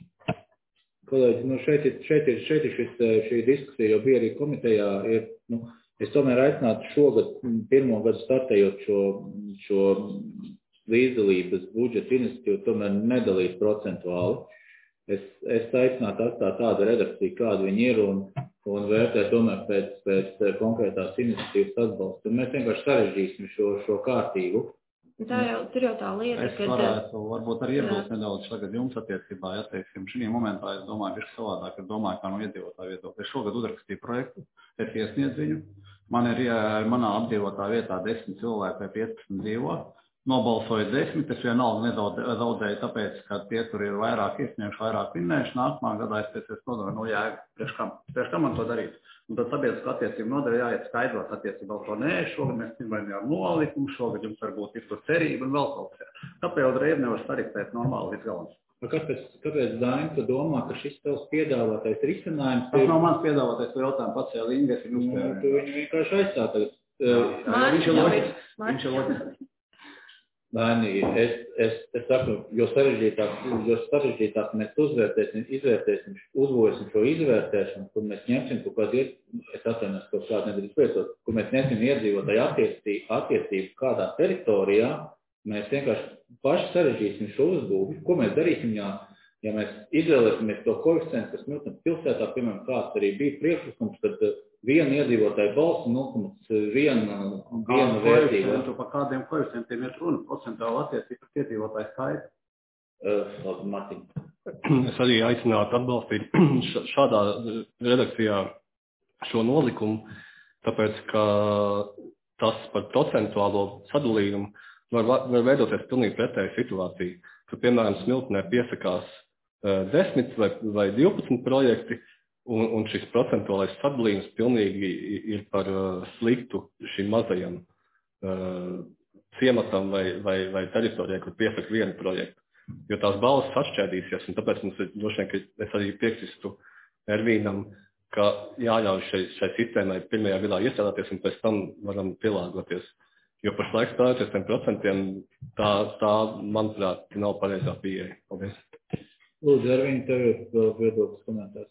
S1: Kolēģi, nu šeit ir, šeit ir, šeit ir šis, šī diskusija, jo bija arī komitejā, ir, nu, es tomēr aicinātu šogad, pirmo gadu startējot šo, šo līdzdalības budžeta iniciatīvu, tomēr nedalīt procentuāli. Es, es aicinātu atstāt tādu redakciju, kādu viņi ir, un, un vērtēt tomēr pēc, pēc konkrētās iniciatīvas atbalstu. Un mēs vienkārši sarežģīsim šo, šo kārtību.
S13: Tā jau, tur jau tā lieta,
S2: es varētu, varbūt arī iebilst nedaudz tagad jums attiecībā, ja teiksim, šī momentā es domāju, bišķi savādāk, es domāju, kā no iedzīvotāju viedokļa. Es šogad uzrakstīju projektu, es iesniedzu viņu, man ir manā apdzīvotā vietā desmit cilvēki vai piecpadsmit dzīvo, nobalsoja desmit, es vienalga nezaudēju, tāpēc, ka tie tur ir vairāk iesnieguši, vairāk vinnējuši, nākamā gadā es pēc es padomāju, nu jā, priekš kam, priekš kam man to darīt. Un tad sabiedriskā attiecība nodaļa jāiet skaidrot attiecībā uz to, nē, šogad mēs izmainījām nolikumu, šogad jums varbūt ir tur cerība un vēl kaut kas. Kāpēc reiz nevar sariktēt normāli līdz galam?
S1: Kāpēc, kāpēc Daini, tu domā, ka šis tavs piedāvātais risinājums...
S2: Tas nav mans piedāvātais, to jautājumu pats jau Inges ir uzspēr.
S1: Tu viņu vienkārši aizstā tagad.
S2: Viņš ir loģisks.
S1: Daini, es, es, es saku, jo sarežģītāk, jo sarežģītāk mēs uzvērtēsim, izvērtēsim, uzvosim šo izvērtēšanu, kur mēs ņemsim kaut kādu, es atvainos, kaut kādu nedrīkst pēcot, kur mēs ņemsim iedzīvotāju attiecību, attiecību kādā teritorijā, mēs vienkārši paši sarežģīsim šo uzbūvi. Ko mēs darīsim, ja, ja mēs izvēlēsimies to koeficientu, kas Miltens pilsētā, piemēram, kāds arī bija priekšlikums, tad viena iedzīvotāja balss nulle komats viena vērtība.
S2: Par kādiem koeficientiem ir runa? Procentuāli attiecīgi par iedzīvotāju skaitu?
S1: Uh, Matiņ.
S8: Es arī aicinātu atbalstīt šādā redakcijā šo nolikumu, tāpēc, ka tas par procentuālo sadalījumu var, var veidoties pilnīgi pretēja situācija. Ka, piemēram, Smiltenē piesakās uh, desmit vai, vai divpadsmit projekti, Un, un šis procentuālais sadalījums pilnīgi ir par uh, sliktu šim mazajam uh, ciematam vai, vai, vai teritorijai, kur piesaka vienu projektu. Jo tās balvas atšķēdīsies, un tāpēc mums ir droši vien, ka es arī piekristu Ervīnam, ka jāļauj šai, šai sistēmai pirmajā gadā iestrādāties, un pēc tam varam pielāgoties. Jo pašlaik stājoties tiem procentiem, tā, tā, manuprāt, nav pareizā pieeja. Paldies.
S1: Lūdzu, Ervīn, tev ir vēl viedoklis komentārs.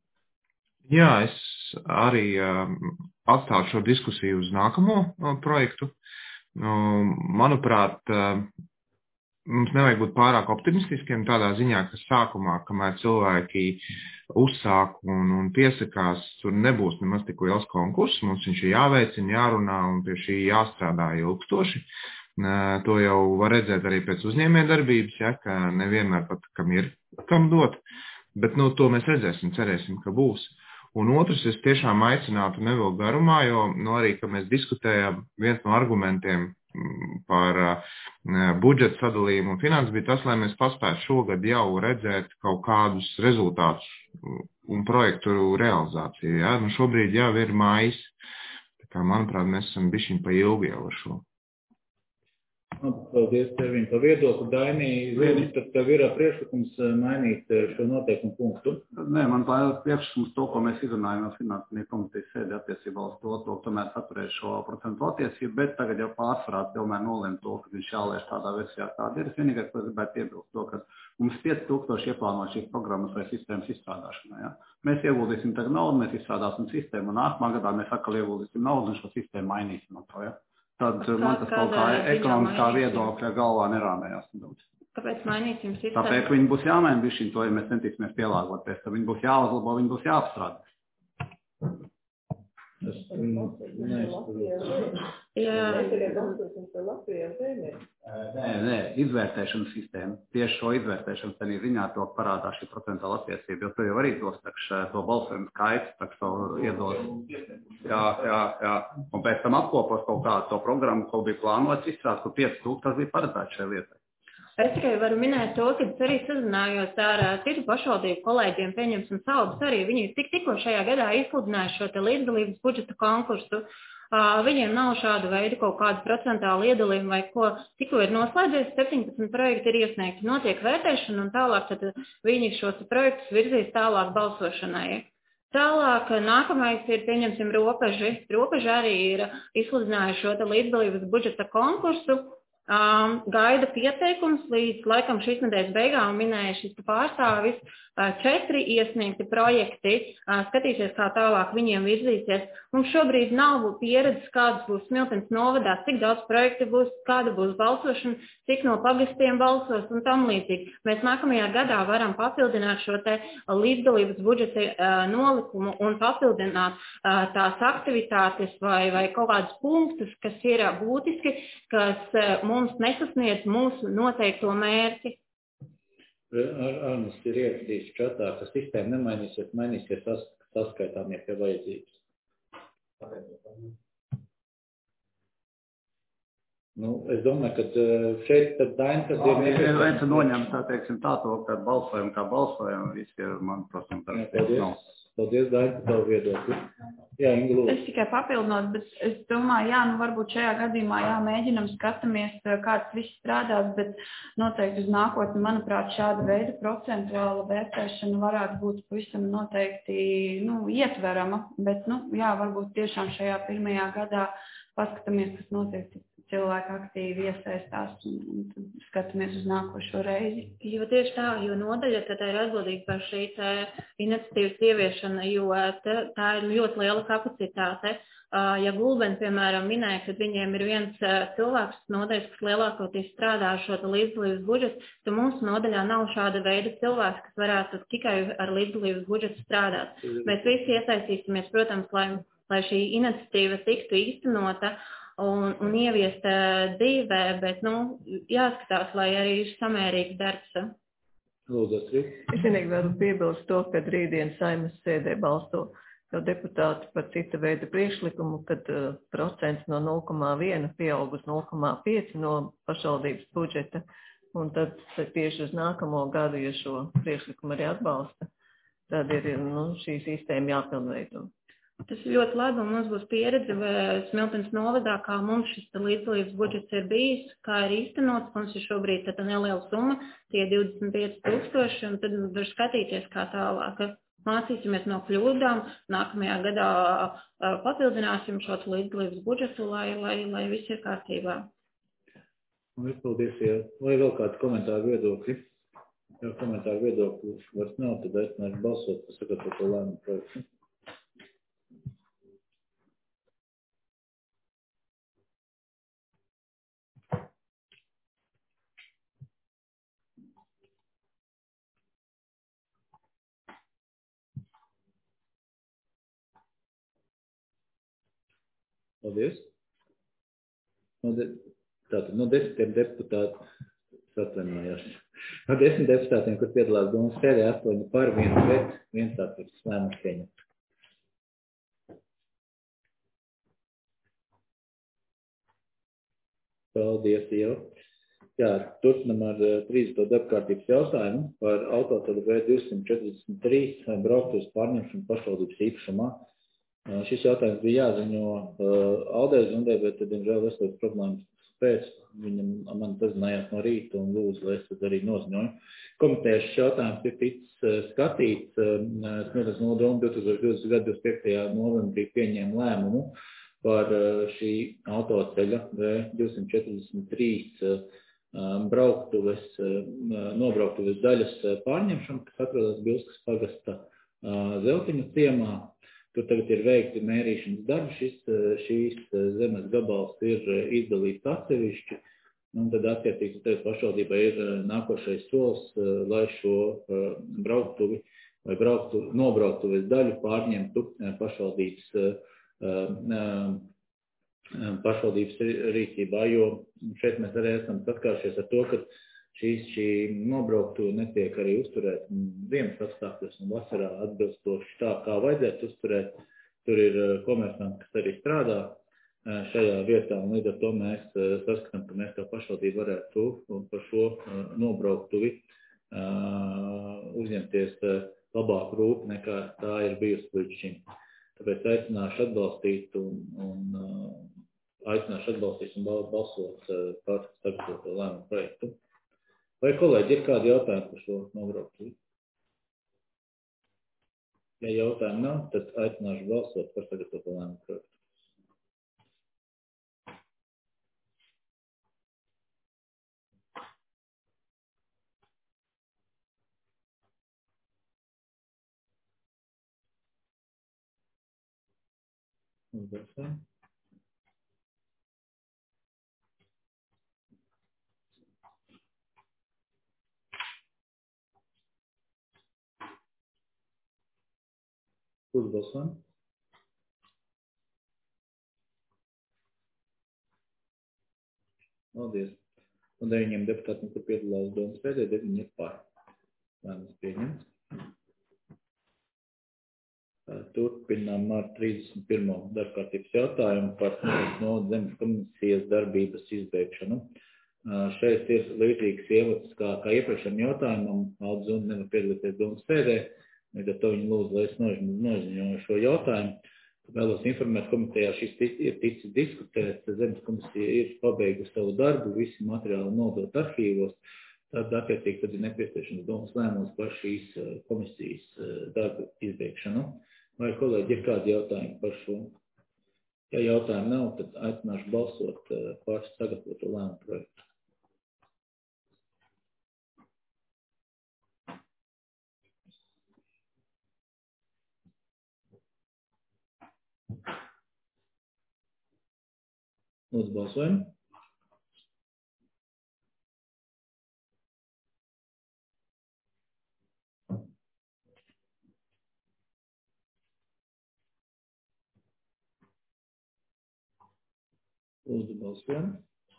S15: Jā, es arī uh, atstātu šo diskusiju uz nākamo uh, projektu. Uh, manuprāt, uh, mums nevajag būt pārāk optimistiskiem tādā ziņā, ka sākumā, kamēr cilvēki uzsāk un, un piesakās, tur nebūs nemaz tik liels konkurss. Mums viņš ir jāveicina, jārunā un pie šī jāstrādā ilgstoši. Uh, to jau var redzēt arī pēc uzņēmējdarbības, ja, ka nevienmēr pat kam ir kam dot. Bet nu, to mēs redzēsim, cerēsim, ka būs. Un otrs, es tiešām aicinātu nevilkt garumā, jo nu, arī, kad mēs diskutējām, viens no argumentiem par uh, budžeta sadalījumu un finanses bija tas, lai mēs paspētu šogad jau redzēt kaut kādus rezultātus un projektu realizāciju. Ja? Nu, šobrīd jau ir mājas, tā kā, manuprāt, mēs esam bišķiņ pa ilgi jau ar šo.
S1: Paldies, Ervīn, par viedokli. Daini, Zini, tad tev ir priekšlikums mainīt šo noteikumu punktu?
S2: Nē, man tā ir priekšlikums to, ko mēs izrunājam no Finanses komitejas sēdē attiecībā uz to, to tomēr saturēt šo procentu attiecību, bet tagad jau pārsvarā tomēr nolēma to, ka viņš jālēš tādā versijā, kāda ir. Es vienīgais, ko es gribētu iebilst to, ka mums pieci tūkstoši ieplāno šīs programmas vai sistēmas izstrādāšanā. Ja? Mēs ieguldīsim tagad naudu, mēs izstrādāsim sistēmu, un nākamā gadā mēs atkal ieguldīsim naudu un šo sistēmu mainīsim no to. Ja? Tad man tas kaut kā ekonomiskā viedokļa galvā nerāmējās.
S18: Kāpēc mainīsim sistēmu?
S2: Tāpēc viņi būs jāmaina bišķiņ to, ja mēs centīsimies pielāgoties. Tad viņi būs jāuzlabo, viņi būs jāapstrādā.
S1: Es neizturētu.
S2: Nē, nē, izvērtēšanas sistēma. Tieši šo izvērtēšanas tenī ziņā to parādā šī procentuāla attiecība, jo tu jau arī tos takš, to balsojumu skaits, takš to iedos. Jā, jā, jā. Un pēc tam apkopos kaut kādu to programmu, ko bija plānots izstrādāt, kur pieci tūkstoši bija paredzēts šai lietai.
S18: Es tikai varu minēt to, ka es arī sazinājos ar citu pašvaldību kolēģiem, pieņemsim Saubas arī. Viņi tik tikko šajā gadā izsludinājuši šo te līdzdalības budžeta konkursu. Uh, viņiem nav šāda veida kaut kāda procentāla iedalījuma vai ko. Tikko ir noslēdzies, septiņpadsmit projekti ir iesniegti, notiek vērtēšana un tālāk tad viņi šos projektus virzīs tālāk balsošanai. Tālāk nākamais ir, pieņemsim, Ropeži. Ropeži arī ir izsludinājuši šo te līdzdalības budžeta konkursu. Um, gaida pieteikums līdz laikam šīs nedēļas beigām minēja šis pārstāvis, uh, četri iesniegti projekti, uh, skatīsies, kā tālāk viņiem virzīsies. Mums šobrīd nav pieredzes, kādas būs Smiltenes novadā, cik daudz projektu būs, kāda būs balsošana, cik no pagastiem balsos un tam līdzīgi. Mēs nākamajā gadā varam papildināt šo te līdzdalības budžeta uh, nolikumu un papildināt uh, tās aktivitātes vai, vai kaut kādus punktus, kas ir uh, būtiski, kas uh, mums nesasniedz mūsu noteikto mērķi.
S1: Ar, Arnis ir ierakstījis čatā, ka sistēma nemainīsies, mainīsies sas, saskaitāmie pie vajadzības. Nu, es domāju, ka šeit tad Daini, kad ir...
S2: Es veicu noņemt, tā teiksim, tā to, kad balsojam, kā balsojam, visi ir, man, protams, tas nav.
S1: Paldies, Daini, par tavu viedokli. Jā, Inga, lūdzu.
S13: Es tikai papildinot, bet es domāju, jā, nu varbūt šajā gadījumā, jā, mēģinam skatāmies, kāds viss strādās, bet noteikti uz nākotni, manuprāt, šāda veida procentuāla vērtēšana varētu būt pavisam noteikti, nu, ietverama, bet, nu, jā, varbūt tiešām šajā pirmajā gadā paskatāmies, kas notiek cilvēki aktīvi iesaistās un, un skatāmies uz nākošo reizi.
S5: Jo tieši tā, jo nodaļa tad ir atbildīga par šī iniciatīvas ieviešanu, jo tā, tā ir ļoti liela kapacitāte. Ja Gulbens, piemēram, minēja, ka viņiem ir viens cilvēks nodaļas, kas lielākoties strādā ar šo līdzdalības budžetu, tad mūsu nodaļā nav šāda veida cilvēks, kas varētu tikai ar līdzdalības budžetu strādāt. Mēs visi iesaistīsimies, protams, lai, lai šī iniciatīva tiktu īstenota un, un ieviesta dzīvē, bet, nu, jāskatās, lai arī ir samērīgs darbs.
S1: Lūdzu, Astrid.
S3: Es vienīgi varu piebilst to, ka rītdien Saeimas sēdē balso jau deputāti par cita veida priekšlikumu, kad uh, procents no nulle komā viens pieaug uz nulle komā pieci no pašvaldības budžeta, un tad tieši uz nākamo gadu, ja šo priekšlikumu arī atbalsta, tad ir, nu, šī sistēma jāpilnveido.
S5: Tas ir ļoti labi, un mums būs pieredze Smiltenes novadā, kā mums šis līdzdalības budžets ir bijis, kā ir īstenots, mums ir šobrīd tāda neliela summa, tie divdesmit pieci tūkstoši, un tad var skatīties, kā tālāk. Mācīsimies no kļūdām, nākamajā gadā papildināsim šo līdzdalības budžetu, lai, lai, lai viss ir kārtībā.
S1: Paldies, ja vai vēl kādi komentāri viedokļi? Ja komentāri viedokļi vairs nav, tad aicināšu balsot par sagatavoto lēmumu projektu. Paldies. No de, tātad no desmitiem deputāti, atvainojos, no desmit deputātiem, kur piedalās domas sēdē, astoņi par, viens pret, viens tātad lēmums pieņemt. Paldies, jau. Jā, turpinam ar trīsdesmito darbkārtības jautājumu par autoceļu V divsimt četrdesmit trīs brauktuves pārņemšanu pašvaldības īpašumā. Šis jautājums bija jāziņo uh, Aldei Zundē, bet, diemžēl, veselības problēmas pēc. Viņam man pazinājās no rīta un lūdzu, lai es tad arī noziņoju. Komitejā šis jautājums ir ticis uh, skatīts. Uh, Smiltenes nodoma divtūkstoš divdesmit gada divdesmit piektajā novembrī pieņēma lēmumu par uh, šī autoceļa V divsimt četrdesmit trīs uh, brauktuves, uh, nobrauktuves daļas uh, pārņemšanu, kas atrodas Bilskas pagasta uh, Zeltiņu ciemā. Tur tagad ir veikti mērīšanas darbi, šis, šīs zemes gabals ir izdalīts atsevišķi, un tad attiecīgi tad pašvaldībai ir nākošais solis, lai šo brauktuvi vai brauktu, nobrauktuves daļu pārņemtu pašvaldības, pašvaldības rīcībā, jo šeit mēs arī esam saskāršies ar to, ka Šīs, šī nobrauktu netiek arī uzturēt ziemas apstākļos un vasarā atbilstoši tā, kā vajadzētu uzturēt. Tur ir komersanti, kas arī strādā šajā vietā, un līdz ar to mēs saskatām, ka mēs kā pašvaldība varētu par šo nobrauktuvi uzņemties labāku rūpu, nekā tā ir bijusi līdz šim. Tāpēc aicināšu atbalstīt un, un aicināšu atbalstīt un balsot par sagatavoto lēmumu projektu. Vai kolēģi ir kādi jautājumi par šo nobrauktuvi? Ja jautājumi nav, tad aicināšu balsot par sagatavoto lēmumu projektu. Uzbalsojam. Uzbalsojam. Paldies. Un deviņiem deputātiem, kur piedalās domas sēdē, deviņi ir par. Lēmums pieņemts. Turpinām ar trīsdesmit pirmo darbkārtības jautājumu par no Zemes komisijas darbības izbeigšanu. Šeit ir līdzīgs ievads kā, kā iepriekšējam jautājumam. Aldis Zunda nevar piedalīties domas sēdē. Līdz ar to viņi lūdzu, lai es noziņoju šo jautājumu. Vēlos informēt, komitejā šis ir ticis diskutēts, Zemes komisija ir pabeigusi savu darbu, visi materiāli nodot arhīvos, tad attiecīgi tad ir nepieciešams domas lēmums par šīs komisijas darbu izbeigšanu. Vai kolēģi ir kādi jautājumi par šo? Ja jautājumu nav, tad aicināšu balsot par sagatavoto lēmumu projektu. Lūdzu, balsojam. Lūdzu, balsojam.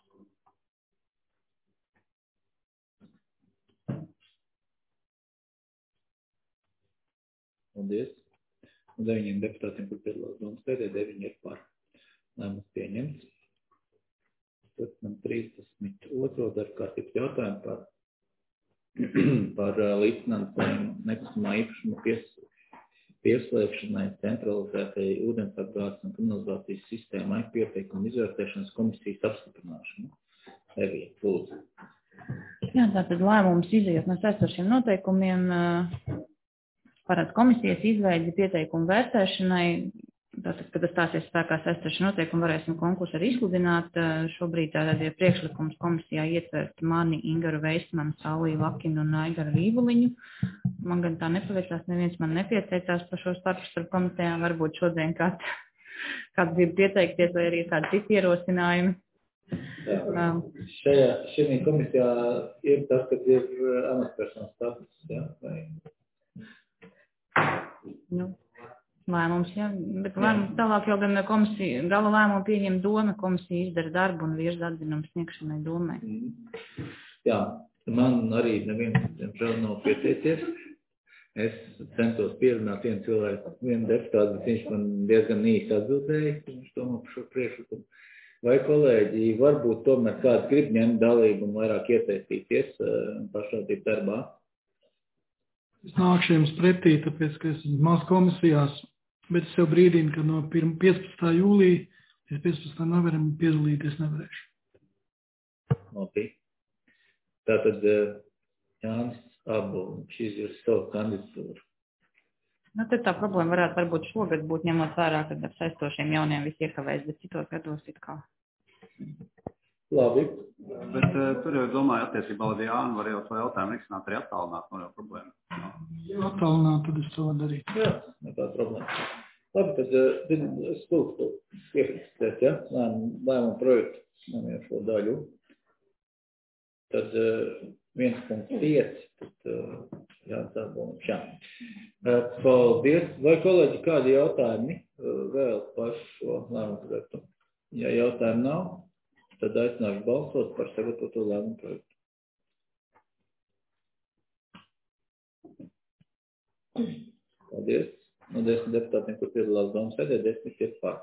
S1: Paldies. Un deviņiem deputātiem, kur piedalās domas sēdē, deviņi ir par. Lēmums pieņemts. Turpinam trīsdesmit otro darbkārtības jautājumu par, par līdzfinansējumu nekustamā īpašuma pies, pieslēgšanai centralizētai ūdensapgādes un kanalizācijas sistēmai pieteikumu izvērtēšanas komisijas apstiprināšanu. Evija, lūdzu.
S5: Jā, tātad lēmums iziet no saistošiem noteikumiem paredz komisijas izveidi pieteikumu vērtēšanai. Tātad, kad tas stāsies spēkā saistošie noteikumi, varēsim konkursu arī izsludināt. Šobrīd tātad ir priekšlikums komisijā ietvert mani, Ingaru Veismanu, Sauliju Vakinu un Aigaru Vībuliņu. Man gan tā nepaveicās, neviens man nepieteicās par šo starpu starp komitejām. Varbūt šodien kāds, kāds grib pieteikties, vai arī kādi citi ierosinājumi.
S1: Jā, um, šajā, šajā komisijā ir tas, kad ir amatpersonas status, jā? Vai...
S5: Nu. Lēmums, jā, bet lēmums tālāk jau gan komisija, gala lēmumu pieņem doma, komisija izdara darbu un virza atzinumu sniegšanai domai.
S1: Jā, man arī neviens, diemžēl, nav pieteicies. Es centos pierunāt vienu cilvēku, vienu deputātu, bet viņš man diezgan īsti atbildēja, viņš domā par šo priekšlikumu. Vai kolēģi, varbūt tomēr kāds grib ņemt dalību un vairāk iesaistīties pašvaldību darbā?
S7: Es nākšu jums pretī, tāpēc, ka es esmu maz komisijās. Bet es jau brīdinu, ka no piecpadsmitā jūlija līdz piecpadsmitajam novembrim piedalīties nevarēšu.
S1: Labi. Tātad Jānis Abo, šis ir savu kandidatūru.
S5: Nu, tad tā problēma varētu varbūt šogad būt ņemot vērā, kad ar saistošiem jauniem viss iekavēs, bet citos gados it kā.
S1: Labi.
S2: Bet uh, tur jau domāju, attiecībā uz Jānu var jau to jautājumu risināt arī attālināt, no jau problēma. No.
S7: Ja attālināt, tad es to varu darīt.
S1: Jā, nekāda problēma. Labi, tad uh, es lūgtu piekristēt, ja, lēmumu, lēmumu projektu, man jau šo daļu. Tad uh, viens punkt pieci, tad uh, jā, tā būs šā. Uh, paldies. Vai kolēģi kādi jautājumi uh, vēl par šo lēmumu projektu? Ja jautājumu nav, tad aicināšu balsot par sagatavoto lēmumu projektu. Paldies. No desmit deputātiem, kur piedalās domas sēdē, desmit ir par.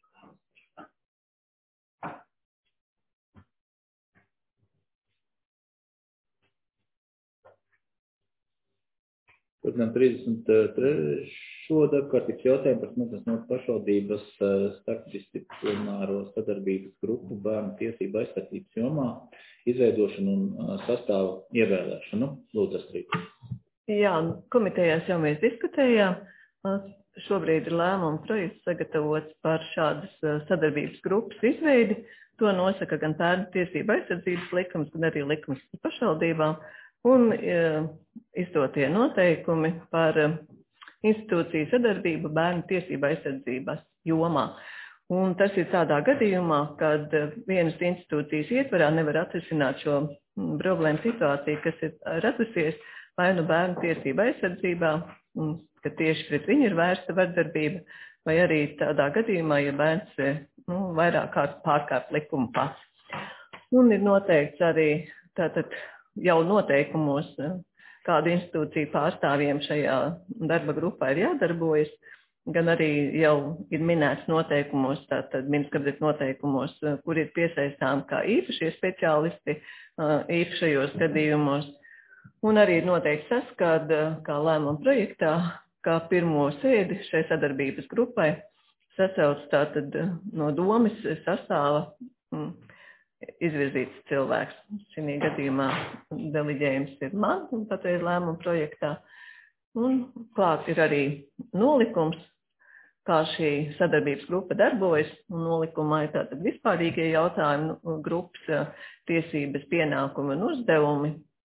S1: Turpinām trīsdesmit trešo darbkārtības jautājumu par Smiltenes pašvaldības starpdisciplināro sadarbības grupu bērnu tiesību aizsardzības jomā izveidošanu un sastāvu ievēlēšanu. Lūdzu, Astrid.
S3: Jā, komitejās jau mēs diskutējām. Šobrīd ir lēmuma projekts sagatavots par šādas sadarbības grupas izveidi. To nosaka gan bērnu tiesību aizsardzības likums, gan arī likums par pašvaldībām. Un izdotie noteikumi par institūciju sadarbību bērnu tiesību aizsardzības jomā. Un tas ir tādā gadījumā, kad vienas institūcijas ietvarā nevar atrisināt šo problēmu situāciju, kas ir radusies vai nu bērnu tiesību aizsardzībā, ka tieši pret viņu ir vērsta vardarbība, vai arī tādā gadījumā, ja bērns nu, vairāk kārt pārkāp likumu pats. Un ir noteikts arī tātad jau noteikumos, kādu institūciju pārstāvjiem šajā darba grupā ir jādarbojas, gan arī jau ir minēts noteikumos, tātad ministrs noteikumos, kur ir piesaistām kā īpašie speciālisti īpašajos gadījumos. Un arī ir noteikts tas, kad, kā lēmuma projektā, kā pirmo sēdi šai sadarbības grupai sasauc tātad no domas sastāva mm, izvirzīts cilvēks. Šī gadījumā deliģējums ir man, un patreiz lēmuma projektā. Un klāt ir arī nolikums, kā šī sadarbības grupa darbojas, un nolikumā ir tātad vispārīgie jautājumi, grupas tiesības, pienākumi un uzdevumi.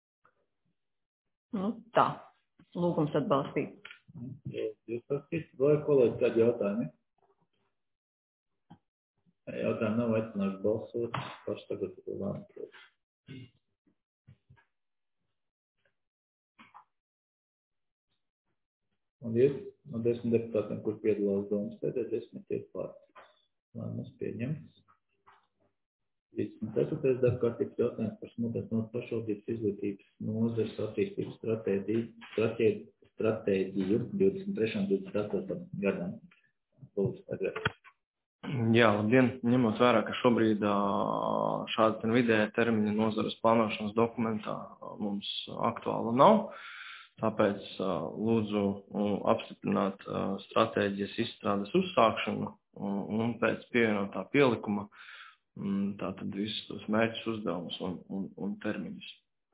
S3: Nu, tā, lūgums atbalstīt.
S1: Jūs pasīt, vai kolēģi kādi jautājumi? Jautājumi nav aicinājuši balsot, paši tagad to lēmumu. Un ir no desmit deputātiem, kur piedalās domas sēdē, desmit ir pār. Lēmums pieņemts. trīsdesmit ceturtais darba kārtības jautājums par smulkās nodaļas pašvaldības izglītības nozares attīstības stratēģiju, stratēģiju divdesmit trešā un divdesmit astotajam gadam. Lūdzu, tagad.
S11: Jā, labdien. Ņemot vērā, ka šobrīd šāda vidēja termiņa nozares plānošanas dokumentā mums aktuāla nav, tāpēc lūdzu apstiprināt stratēģijas izstrādes uzsākšanu un pēc pievienotā pielikuma tātad visus tos mērķus, uzdevumus un, un, un termiņus.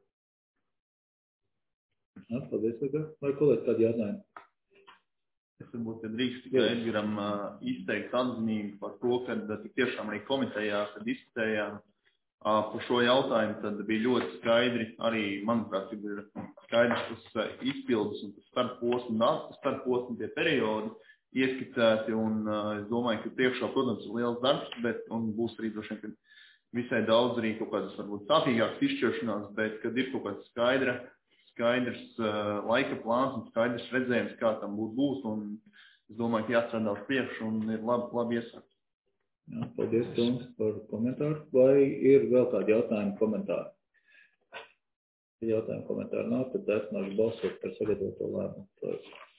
S1: Jā, paldies, vai kolēģi kādi jautājumi?
S12: Es varbūt drīkst tikai Edgaram uh, izteikt atzinību par to, ka tik tiešām arī komitejā, kad diskutējām uh, par šo jautājumu, tad bija ļoti skaidri, arī, manuprāt, ir skaidrs tas uh, izpildus un tas starposmu, tas starposmu tie periodi ieskicēti, un uh, es domāju, ka priekšā, protams, ir liels darbs, bet, un būs arī droši vien visai daudz arī kaut kādas, varbūt, sāpīgākas izšķiršanās, bet, kad ir kaut kāda skaidra, skaidrs uh, laika plāns un skaidrs redzējums, kā tam būtu būs, un es domāju, ka jāstrādā uz priekšu un ir labi, labi iesākt.
S1: Jā, paldies, Toms, par komentāru. Vai ir vēl kādi jautājumi komentāri? Ja jautājumi komentāri nav, tad aicināšu balsot par sagatavoto lēmumu.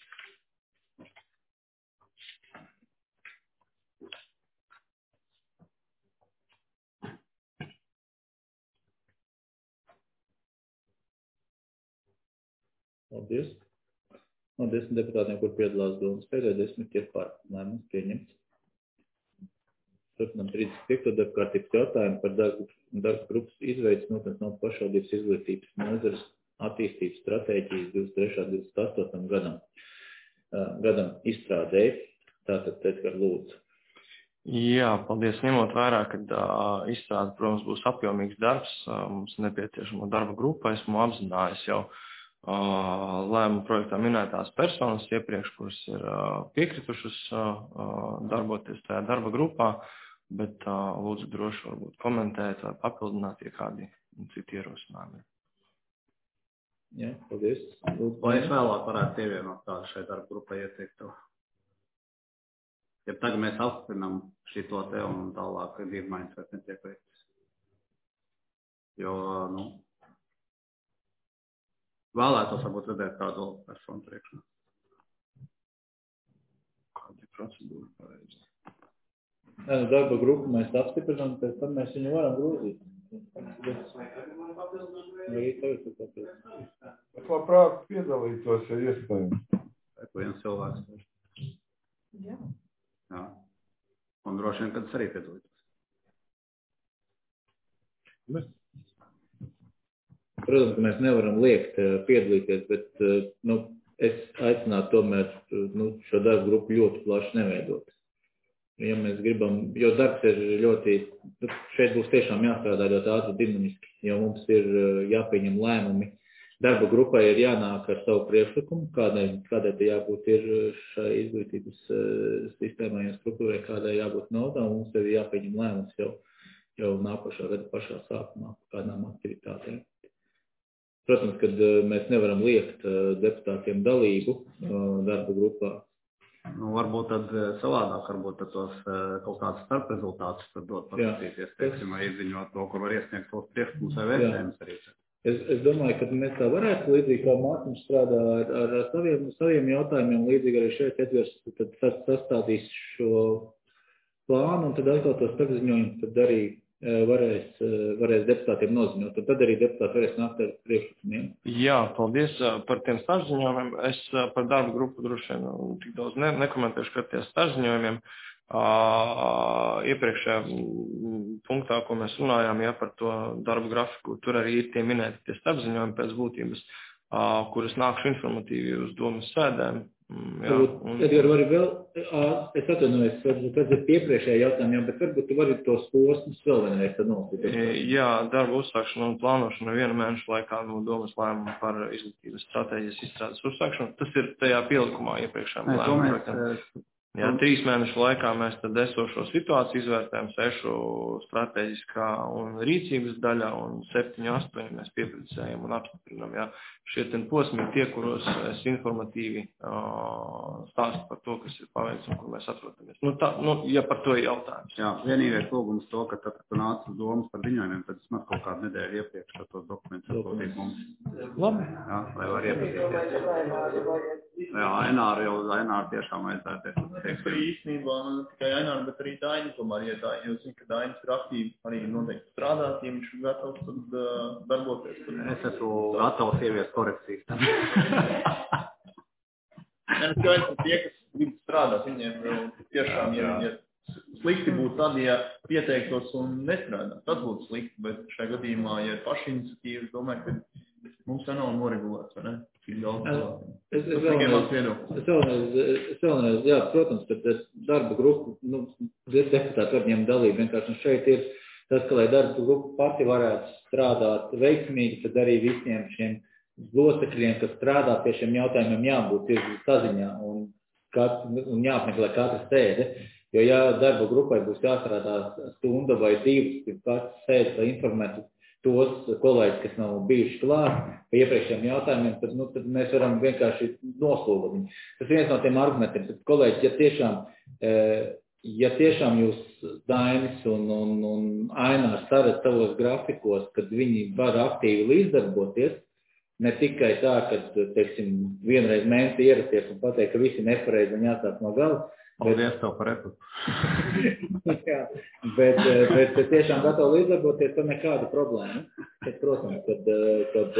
S1: Paldies. No desmit deputātiem, kur piedalās domas sēdē, desmit ir pār. Lēmums pieņemts. Turpinām trīsdesmit piekto darba kārtības jautājumu par darba, darba grupas izveidas notiek no pašvaldības izglītības nozares attīstības stratēģijas divdesmit trešā un divdesmit astotajam gadam, gadam izstrādē. Tātad, Edgar, lūdzu.
S11: Jā, paldies. Ņemot vērā, ka uh, izstrāde, protams, būs apjomīgs darbs, uh, mums nepieciešamo darba grupa, esmu apzinājis jau Uh, lēmumu projektā minētās personas iepriekš, kuras ir uh, piekritušas uh, darboties tajā darba grupā, bet uh, lūdzu droši varbūt komentēt vai papildināt, ja kādi citi ierosinājumi.
S1: Jā, paldies.
S2: Vai es vēlāk varētu pievienot tādu šai darba grupai ieteiktu? Ja tagad mēs apstiprinām šito te un tālāk izmaiņas vairs netiek veiktas. Jo, nu, vēlētos varbūt redzēt kādu personu priekšā.
S11: Kāda ir procedūra pareizi?
S1: Jā, nu, darba grupu mēs apstiprinām, pēc tam mēs viņu varam grozīt. Arī tagad ir papildināt.
S4: Es labprāt piedalītos, ja iespējams.
S2: Vai viens cilvēks? Jā. Jā. Un droši vien, kad es arī piedalītos.
S1: Mēs. Protams, ka mēs nevaram liekt piedalīties, bet nu, es aicinātu tomēr nu, šo darbu grupu ļoti plaši neveidot. Ja mēs gribam, jo darbs ir ļoti, šeit būs tiešām jāstrādā ļoti ātri dinamiski, jo mums ir jāpieņem lēmumi. Darba grupai ir jānāk ar savu priekšlikumu, kādai, kādai te jābūt ir šai izglītības sistēmai un struktūrai, kādai jābūt naudā, un mums ir jāpieņem lēmums jau, jau nākošā gada pašā sākumā kādām aktivitātēm. Protams, kad mēs nevaram liekt deputātiem dalību darba grupā.
S2: Nu, varbūt tad savādāk, varbūt tad tos kaut kāds starprezultātus tad dot paskatīties, teiksim, vai izziņot to, kur var iesniegt tos priekšlikumus vai vērtējumus arī.
S1: Es, es domāju, ka mēs tā varētu līdzīgi, kā Mārtiņš strādā ar, ar saviem, saviem jautājumiem, līdzīgi arī šeit Edgars tad sastādīs šo plānu un tad atkal tos starpziņojumus tad arī varēs, varēs deputātiem noziņot, un tad arī deputāti varēs nākt ar priekšlikumiem.
S11: Jā, paldies par tiem starpziņojumiem. Es par darba grupu droši vien tik daudz ne, nekomentēšu par tiem starpziņojumiem. Uh, iepriekšējā punktā, ko mēs runājām, ja, par to darba grafiku, tur arī ir tie minēti tie starpziņojumi pēc būtības, uh, kuras nākšu informatīvi uz domas sēdēm,
S1: Jā, un... Edgar, vari vēl, es atvainojos, kas ir piepriekšējā jautājumā, bet varbūt tu vari tos posmus vēl vienreiz tad nolasīt.
S11: Jā, darba uzsākšana un plānošana viena mēneša laikā no domas lēmuma par izglītības stratēģijas izstrādes uzsākšanu. Tas ir tajā pielikumā iepriekšējām lēmumam. Jā, trīs mēnešu laikā mēs tad esošo situāciju izvērtējam, sešu strateģiskā un rīcības daļā un septiņu, astoņu mēs pieprecējam un apstiprinam. Jā. Šie ten posmi ir tie, kuros es informatīvi uh, stāstu par to, kas ir paveikts un kur mēs atrodamies. Nu, tā, nu, ja par to ir jautājums.
S2: Jā, vienīgais lūgums to, ka tad, kad tu nāc uz domas par ziņojumiem, tad vismaz kaut kādu nedēļu iepriekš ar tos dokumentus atsūtīt mums.
S11: Labi.
S2: Jā, lai var iepazīties. Jā, Aināru jau, Aināru tiešām vajadzētu.
S12: Tas ir īstenībā nu, tikai Aināru, bet arī Dainis tomēr ietāji. Jo zinu, ka Dainis ir aktīvi arī noteikti strādāt, ja viņš ir gatavs tad uh, darboties. Tad...
S2: Es esmu gatavs ieviest korekcijas.
S12: Nē, skaidrs, ka tie, kas grib strādāt, viņiem jau tiešām ir, ja slikti būtu tad, ja pieteiktos un nestrādāt. Tas būtu slikti, bet šajā gadījumā, ja ir pašiniciatīva, es domāju, ka mums jau nav noregulēts, vai ne? Ir daudz cilvēku.
S1: Es, es vēlreiz, es vēlreiz, jā, protams, ka darba grupu, nu, deputāti var ņemt dalību, vienkārši un šeit ir tas, ka, lai darba grupa pati varētu strādāt veiksmīgi, tad arī visiem šiem locekļiem, kas strādā pie šiem jautājumiem, jābūt ir saziņā un, kat, un jāapmeklē katra sēde. Jo, ja darba grupai būs jāstrādā stunda vai divas, kad kāds sēdes, lai informētu tos kolēģis, kas nav bijuši klāt pa iepriekšējiem jautājumiem, tad, nu, tad mēs varam vienkārši noslūgot viņu. Tas ir viens no tiem argumentiem. Tad, kolēģi, ja tiešām, ja tiešām jūs Dainis un, un, un Ainārs sarat savos grafikos, kad viņi var aktīvi līdzdarboties, ne tikai tā, ka, teiksim, vienreiz mēnesi ierasties un pateikt, ka visi nepareizi un jāsāk no gala.
S2: Paldies tev par repliku.
S1: Jā, bet, bet tiešām gatavi līdzdarboties, tad nekāda problēma. Tad, protams, kad, kad...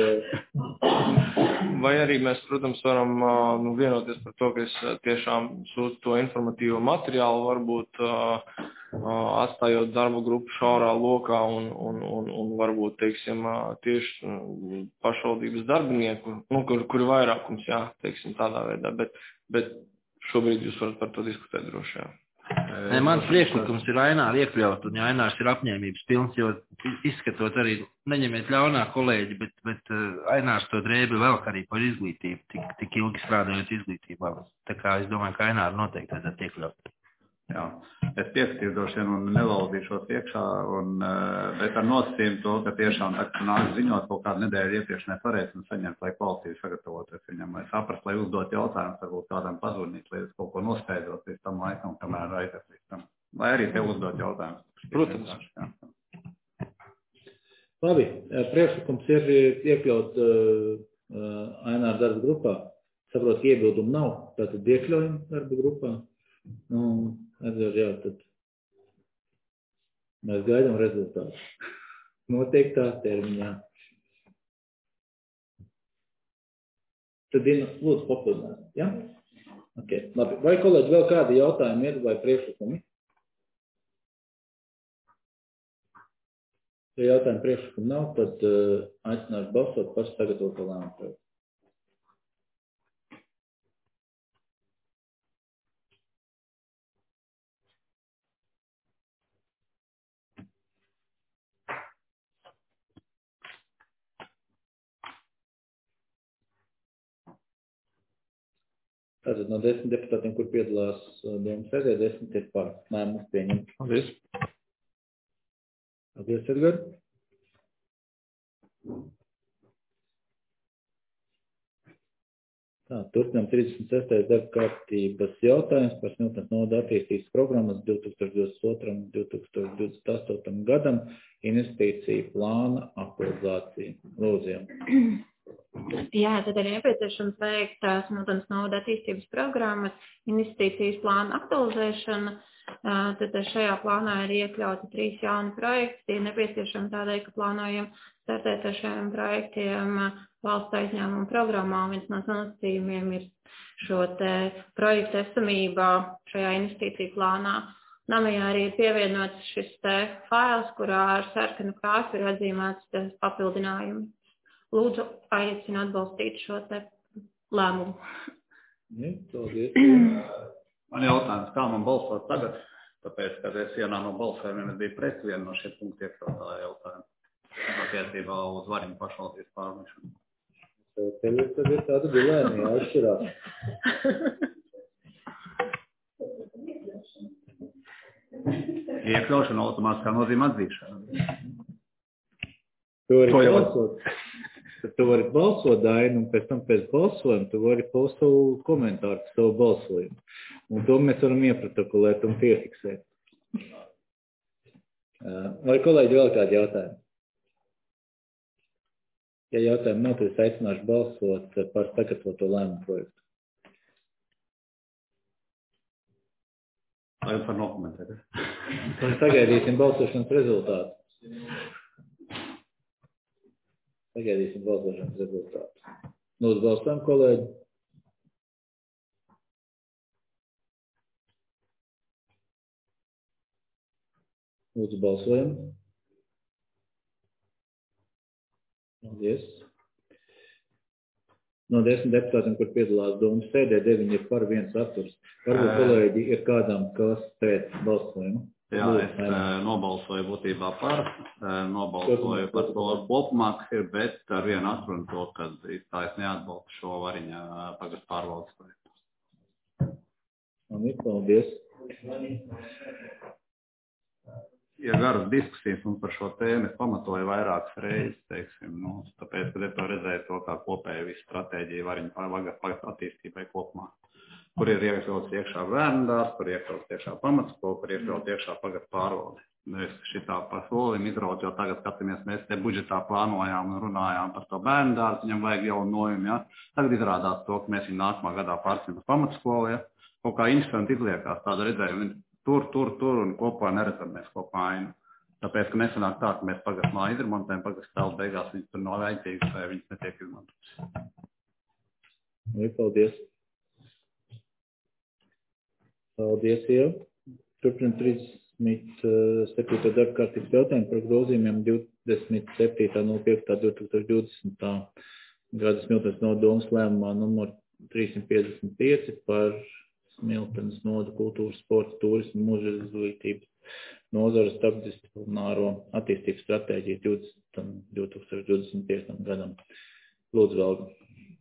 S11: Vai arī mēs, protams, varam nu, vienoties par to, ka es tiešām sūtu to informatīvo materiālu, varbūt atstājot darba grupu šaurā lokā un, un, un, un varbūt, teiksim, tieši pašvaldības darbinieku, nu, kur, kur ir vairākums, jā, teiksim, tādā veidā, bet, bet šobrīd jūs varat par to diskutēt droši, jā.
S9: Nē, mans priekšlikums ir Aināru iekļaut, un ja Ainārs ir apņēmības pilns, jo izskatot arī, neņemiet ļaunā kolēģi, bet, bet Ainārs to drēbi velk arī par izglītību, tik, tik ilgi strādājot izglītībā. Tā kā es domāju, ka Aināru noteikti vajadzētu iekļaut.
S2: Jā, es piekritīšu droši vien un nevaldīšos iekšā, un, bet ar nosacījumu to, ka tiešām tā, ka nāk ziņot kaut kādu nedēļu iepriekš nepareizi un saņemt, lai kvalitīvi sagatavoties viņam, lai saprast, lai uzdot jautājumus, varbūt kādam pazudīt, lai es kaut ko noskaidrot līdz tam laikam, kamēr aizies līdz tam. Lai arī tev uzdot jautājumus.
S11: Protams.
S2: Jā.
S1: Labi, priekšlikums ir iekļaut uh, Aināru darba grupā. Saprot, ka iebildumu nav, tātad iekļaujam darba grupā. Nu, Edgar, jā, tad mēs gaidām rezultātu. Noteiktā termiņā. Tad, lūdzu, papildināt, jā? Ok, labi. Vai, kolēģi, vēl kādi jautājumi ir vai priekšlikumi? Ja jautājumi priekšlikumi nav, tad uh, aicināšu balsot par sagatavoto lēmumu projektu. Tātad no desmit deputātiem, kur piedalās domas sēdē, desmit ir par lēmumu pieņemt.
S11: Paldies.
S1: Paldies, Edgar. Tā, turpinām trīsdesmit sestais darba kārtības jautājums par Smiltenes novada attīstības programmas divi tūkstoši divdesmit otram un divi tūkstoši divdesmit astotam gadam investīciju plāna aktualizācija. Lūdzu.
S18: Jā, tad ir nepieciešams veikt Smiltenes novada attīstības programmas investīcijas plāna aktualizēšana. Tad šajā plānā ir iekļauti trīs jauni projekti. Tie ir nepieciešami tādēļ, ka plānojam startēt ar šiem projektiem valsts aizņēmuma programmā. Viens no nosacījumiem ir šo te projektu esamībā šajā investīciju plānā. Namajā arī ir pievienots šis te fails, kurā ar sarkanu krāsu ir atzīmēts papildinājumi. Lūdzu, aicinu atbalstīt šo te lēmumu.
S1: Ne, paldies.
S2: Man jautājums, kā man balsot tagad, tāpēc, kad es vienā no balsojumiem bija pret vienu no šiem punktu iekļautā jautājumu attiecībā uz Variņu pašvaldības pārmešanu.
S1: Tev tad ir tāda dilēma, jāatšķirās.
S2: Iekļaušana automātiskā nozīmē atzīšanu.
S1: Tu vari balsot, tu vari balsot, Daina, un pēc tam pēc balsojuma tu vari paust savu komentāru par savu balsojumu. Un to mēs varam ieprotokolēt un piefiksēt. Vai kolēģi vēl kādi jautājumi? Ja jautājumi nav, tad es aicināšu balsot par sagatavoto lēmumu projektu.
S2: Vai jums var nokomentēt?
S1: Tad sagaidīsim balsošanas rezultātu. Sagaidīsim balsošanas rezultātu. Lūdzu, balsojam, kolēģi. Lūdzu, balsojam. Paldies. No desmit deputātiem, kur piedalās domas sēdē, deviņi ir par, viens atturs. Varbūt kolēģi ir kādām, kas pēc balsojumu.
S2: Jā, es e, nobalsoju būtībā par, e, nobalsoju par to kopumā, kas ir, bet ar vienu atrunu to, ka tā es neatbalstu šo Variņa pagastu pārvaldes projektu.
S1: Paldies.
S2: Ja garas diskusijas un par šo tēmu es pamatoju vairākas reizes, teiksim, nu, tāpēc, kad es to redzēju to kā kopēju visu stratēģiju Variņu pagastu attīstībai kopumā. Kur ir iekļauts iekšā bērndārs, kur ir iekļauts iekšā pamatskola, kur ir iekļauts iekšā pagastu pārvalde. Mēs šitā pa solim izraut, jo tagad skatāmies, mēs te budžetā plānojām un runājām par to bērndārs, viņam vajag jau nojumu, ja. Tagad izrādās to, ka mēs viņu nākamā gadā pārsim uz pamatskolu, ja. Kaut kā interesanti izliekās tāda redzējuma, tur, tur, tur un kopā neredzam mēs kopā ainu. Tāpēc, ka nesanāk tā, ka mēs pagastu māju izremontējam, pagastu tēlu beigās viņas tur nav vajadzīgas, vai viņas netiek izmantotas.
S1: Vai, paldies. Paldies, jau. Turpinam trīsdesmit septīto darba kārtības jautājumu par grozījumiem divdesmit septītā nulle piekta divi tūkstoši divdesmitā gada Smiltenes noda domas lēmumā numur trīssimt piecdesmit pieci par Smiltenes noda kultūras, sporta, turismu, mūža izglītības nozares starpdisciplināro attīstības stratēģiju divi tūkstoši divdesmit piektajam gadam. Lūdzu, Velga.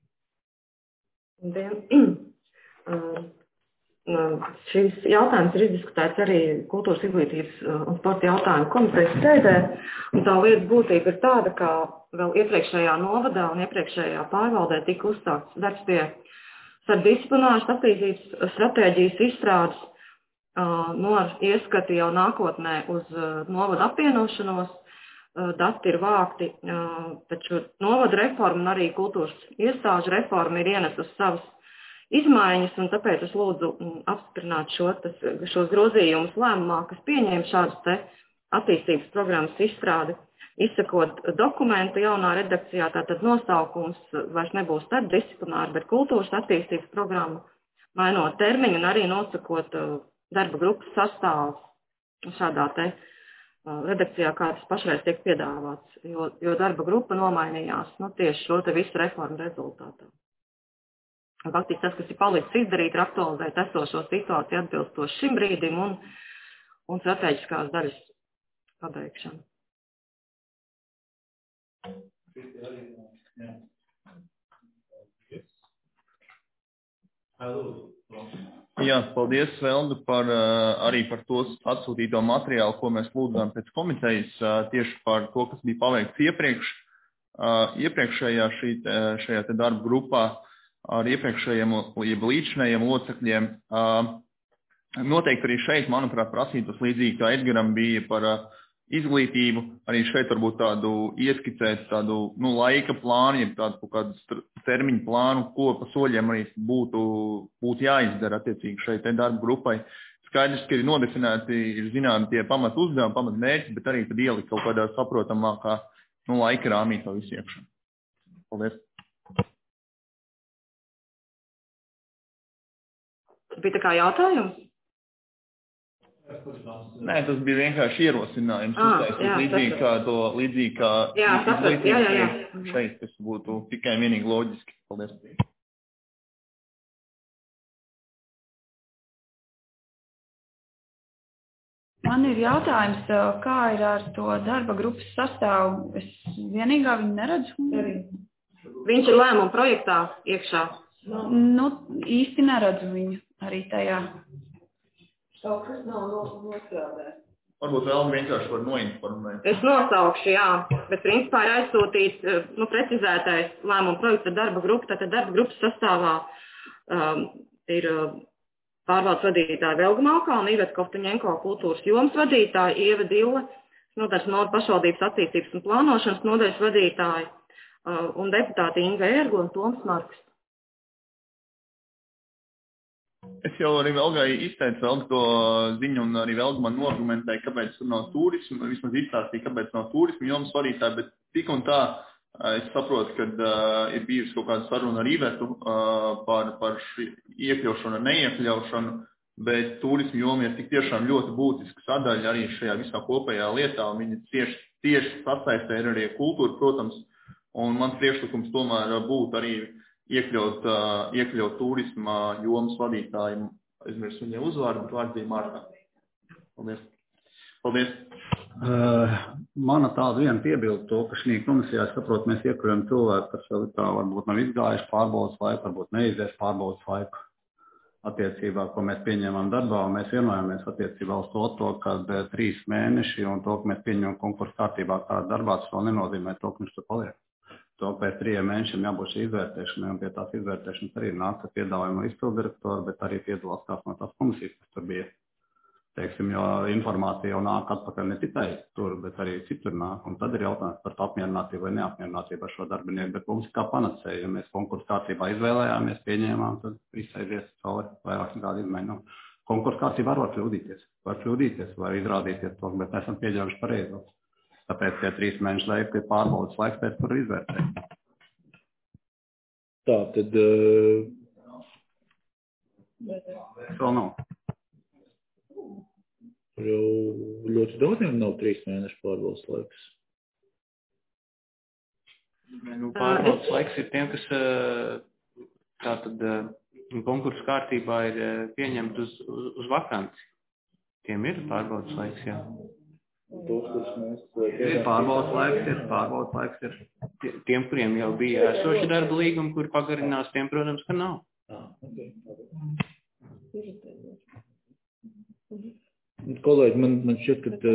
S10: Šis jautājums ir izdiskutēts arī kultūras, izglītības un sporta jautājumu komitejas sēdē, un tā lietas būtība ir tāda, ka vēl iepriekšējā novadā un iepriekšējā pārvaldē tika uzstākts darbs pie starpdisciplināras attīstības stratēģijas izstrādes, no ar ieskati jau nākotnē uz novadu apvienošanos. Dati ir vākti, taču novadu reforma un arī kultūras iestāžu reforma ir ienesusi savas izmaiņas, un tāpēc es lūdzu apstiprināt šo, tas, šos grozījumus lēmumā, kas pieņēma šādas te attīstības programmas izstrādi, izsakot dokumentu jaunā redakcijā, tātad nosaukums vairs nebūs starpdisciplināri, bet kultūras attīstības programma, mainot termiņu un arī nosakot darba grupas sastāvu šādā te redakcijā, kā tas pašreiz tiek piedāvāts, jo, jo darba grupa nomainījās, nu, tieši šo te visu reformu rezultātā. Faktiski tas, kas ir palicis izdarīt, ir aktualizēt esošo situāciju atbilstoši šim brīdim un, un strateģiskās daļas pabeigšanu.
S12: Jā, paldies, Velda, par, arī par to atsūtīto materiālu, ko mēs lūdzām pēc komitejas, tieši par to, kas bija paveikts iepriekš, iepriekšējā šī, šajā te darba grupā. Ar iepriekšējiem, jeb līdzinējiem locekļiem. Noteikti arī šeit, manuprāt, prasītos līdzīgi, kā Edgaram bija par izglītību, arī šeit varbūt tādu ieskicēt tādu, nu, laika plānu, jeb tādu kaut kādu termiņu plānu, ko pa soļiem arī būtu, būtu jāizdara attiecīgi šeit darba grupai. Skaidrs, ka ir nodefinēti, ir zināmi tie pamat uzdevumi, pamat mērķi, bet arī tad ielikt kaut kādā saprotamākā, nu, laika rāmī to visu iekšā. Paldies.
S10: Bija tā kā jautājums?
S12: Nē, tas bija vienkārši ierosinājums.
S10: Ah,
S12: uztaisīt
S10: jā,
S12: līdzīgi kā to, līdzīgi kā
S10: jā, saprat, jā, jā, jā.
S12: šeit, tas būtu tikai vienīgi loģiski. Paldies.
S13: Man ir jautājums, kā ir ar to darba grupas sastāvu. Es vienīgā viņu neredzu.
S10: Viņš ir lēmuma projektā iekšā.
S13: Nu, īsti neredzu viņu arī tajā.
S18: Kaut kas nav nostrādājis.
S12: Varbūt vēl vienkārši var noinformēt.
S10: Es nosaukšu, jā, bet principā ir aizsūtīts, nu, precizētais lēmuma projekta darba grupa, tātad darba grupas sastāvā um, ir pārvaldes vadītāja Velga Malkalna, Iveta Kovtuņenko, kultūras jomas vadītāja, Ieva Dille, nodaļas nodu pašvaldības attīstības un plānošanas nodaļas vadītāja uh, un deputāti Inga Ērgla un Toms Marks.
S12: Es jau arī Velgai izteicu Velga to ziņu un arī Velga man noargumentēja, kāpēc tur nav turismu, vismaz izstāstīja, kāpēc nav turismu jomas vadītāja, bet tik un tā es saprotu, ka uh, ir bijusi kaut kāda saruna ar Ivetu uh, par, par iekļaušanu un neiekļaušanu, bet turismu joma ir tik tiešām ļoti būtiska sadaļa arī šajā visā kopējā lietā, un viņi tieši, tieši sasaistē ir arī kultūra, protams, un mans priekšlikums tomēr būtu arī iekļaut, uh, iekļaut turisma jomas vadītāju, aizmirst viņai uzvārdu, bet vārds bija Marta. Paldies. Paldies.
S2: Uh, mana tāda viena piebilda to, ka šī komisijā, es saprotu, mēs iekļaujam cilvēku, kas vēl tā varbūt nav izgājuši pārbaudas laiku, varbūt neizies pārbaudas laiku attiecībā, ko mēs pieņēmām darbā, un mēs vienojamies attiecībā uz to, to ka trīs mēneši un to, ka mēs pieņemam konkursu kārtībā kā darbā, tas vēl nenozīmē to, ka viņš tur paliek. To pēc trījiem mēnešiem jābūt šī izvērtēšanai, un pie tās izvērtēšanas arī nāk piedāvājumu izpildirektoru, bet arī piedalās kāds no tās komisijas, kas tur bija. Teiksim, jo informācija jau nāk atpakaļ ne tikai tur, bet arī citur nāk, un tad ir jautājums par to apmierinātību vai neapmierinātību ar šo darbinieku, bet mums kā panacēja, ja mēs konkursu kārtībā izvēlējāmies, pieņēmām, tad viss aizies cauri vairāk nekādu izmaiņu. Konkursu kārtībā var kļūdīties, var kļūdīties, var izrādīties to, bet mēs esam pieļaujuši pareizo. Tāpēc, ja trīs mēneši laika ir pārbaudas laiks, pēc kur izvērtēt.
S1: Tā, tad... Uh...
S2: Vēl nav.
S1: Jau ļoti daudziem nav trīs mēnešu pārbaudas laiks.
S6: Nu, pārbaudas laiks ir tiem, kas tātad konkursu kārtībā ir pieņemt uz, uz, uz vakanci. Tiem ir pārbaudas laiks, jā.
S2: Ir pārbaudas laiks, ir pārbaudas laiks. Ir.
S6: Tiem, kuriem jau bija esoši darba līgumi, kur pagarinās, tiem, protams, ka nav.
S1: Ah, okay. Kolēģi, man, man šķiet, ka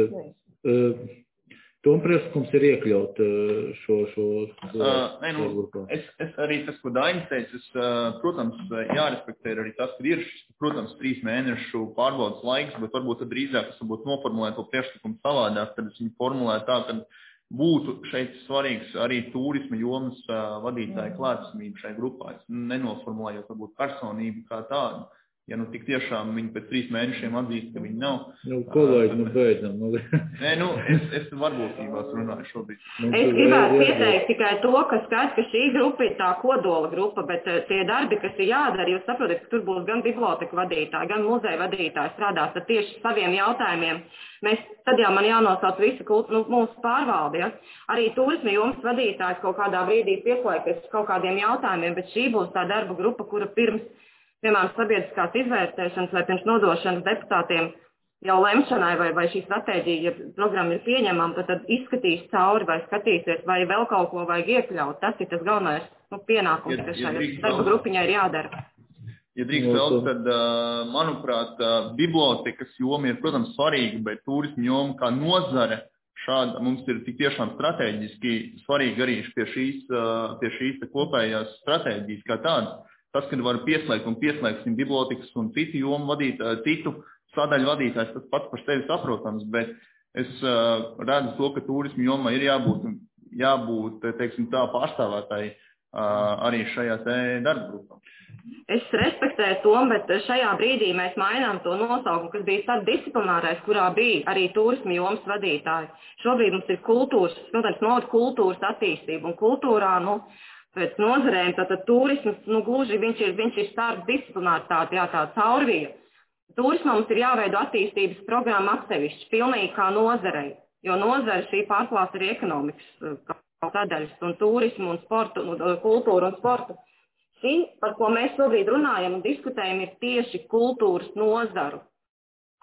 S1: uh, Tom priekšlikums ir iekļaut uh, šo, šo, šo
S12: uh, ne, nu, es, es arī tas, ko Dainis teica, es, uh, protams, jārespektē arī tas, ka ir šis, protams, trīs mēnešu pārbaudas laiks, bet varbūt tad drīzāk es varbūt noformulētu to priekšlikumu savādāk, tad es viņu formulētu tā, ka būtu šeit svarīgs arī turisma jomas uh, vadītāja klātesamība šai grupā. Es nenoformulējot varbūt personību kā tādu. Ja nu tik tiešām viņi pēc trīs mēnešiem atzīst, ka viņi nav.
S1: Nu, kolēģi, nu beidzam. Nu.
S12: Nē, nu, es, es varbūtībās runāju šobrīd.
S10: Nu, es gribētu pieteikt tikai to, ka skaidrs, ka šī grupa ir tā kodola grupa, bet tie darbi, kas ir jādara, jūs saprotat, ka tur būs gan biblioteka vadītāji, gan muzeja vadītāji strādās ar tieši saviem jautājumiem. Mēs, tad jau man jānosauc visu kultu, nu, mūsu pārvaldi, ja? Arī turisma jomas vadītājs kaut kādā brīdī pieslēgties kaut kādiem jautājumiem, bet šī būs tā darba grupa, kura pirms piemēram, sabiedriskās izvērtēšanas vai pirms nodošanas deputātiem jau lemšanai vai, vai šī stratēģija, ja programma ir pieņemama, tad, tad izskatīs cauri vai skatīsies, vai vēl kaut ko vajag iekļaut. Tas ir tas galvenais nu, pienākums, ja, kas šai ja darba grupiņai ir jādara.
S12: Ja drīkst vēl, tad, manuprāt, bibliotekas joma ir, protams, svarīga, bet turisma joma kā nozare šāda mums ir tik tiešām strateģiski svarīga arī pie šīs, pie šīs kopējās stratēģijas kā tādas. Tas, kad var pieslēgt un pieslēgsim bibliotekas un citu jomu vadītāju, citu sadaļu vadītājs, tas pats par sevi saprotams, bet es uh, redzu to, ka turismu jomā ir jābūt, jābūt teiksim, tā pārstāvētāji uh, arī šajā te darba grupā.
S10: Es respektēju to, bet šajā brīdī mēs mainām to nosaukumu, kas bija starpdisciplinārais, kurā bija arī turismu jomas vadītāji. Šobrīd mums ir kultūras, protams, nodu kultūras attīstība un kultūrā, nu, pēc nozarēm, tātad turisms, nu, gluži viņš ir, viņš ir starpdisciplināritāte, jā, tā caurvija. Turismā mums ir jāveido attīstības programma atsevišķi, pilnīgi kā nozarei, jo nozare šī pārklās arī ekonomikas sadaļas un turismu un sportu, un kultūru un sportu. Šī, par ko mēs šobrīd runājam un diskutējam, ir tieši kultūras nozaru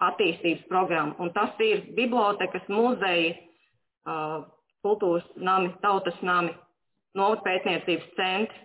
S10: attīstības programma. Un tas ir bibliotekas, muzeji, kultūras nami, tautas nami, novadu pētniecības centri.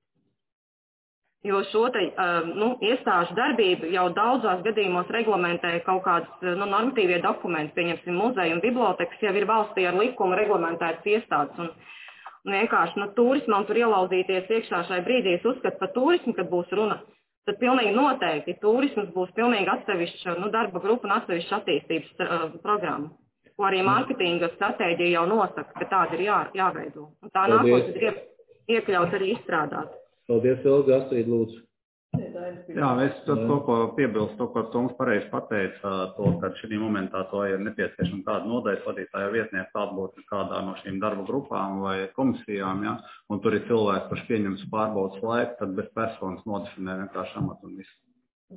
S10: Jo šo te, nu, iestāžu darbību jau daudzās gadījumos reglamentē kaut kādas nu, normatīvie dokumenti, pieņemsim, muzeju un bibliotekas jau ir valstī ar likumu reglamentētas iestādes. Un, un vienkārši nu, turismam tur ielaudzīties iekšā šai brīdī, es uzskatu par turismu, kad būs runa, tad pilnīgi noteikti turisms būs pilnīgi atsevišķa nu, darba grupa un atsevišķa attīstības uh, programma, ko arī mārketinga stratēģija jau nosaka, ka tāda ir jā, jāveido. Un tā nākotnē ir iekļaut arī izstrādāt.
S1: Paldies, Ilga, Astrid, lūdzu.
S2: Jā, es to, ko piebilstu, to, ko Toms pareizi pateica, to, ka šī momentā to ir nepieciešama kāda nodaļas vadītāja vietniece atbūt kādā no šīm darba grupām vai komisijām, ja, un tur ir cilvēks, kurš pieņems pārbaudas laiku, tad bez personas nodefinē vienkārši amatu un visu.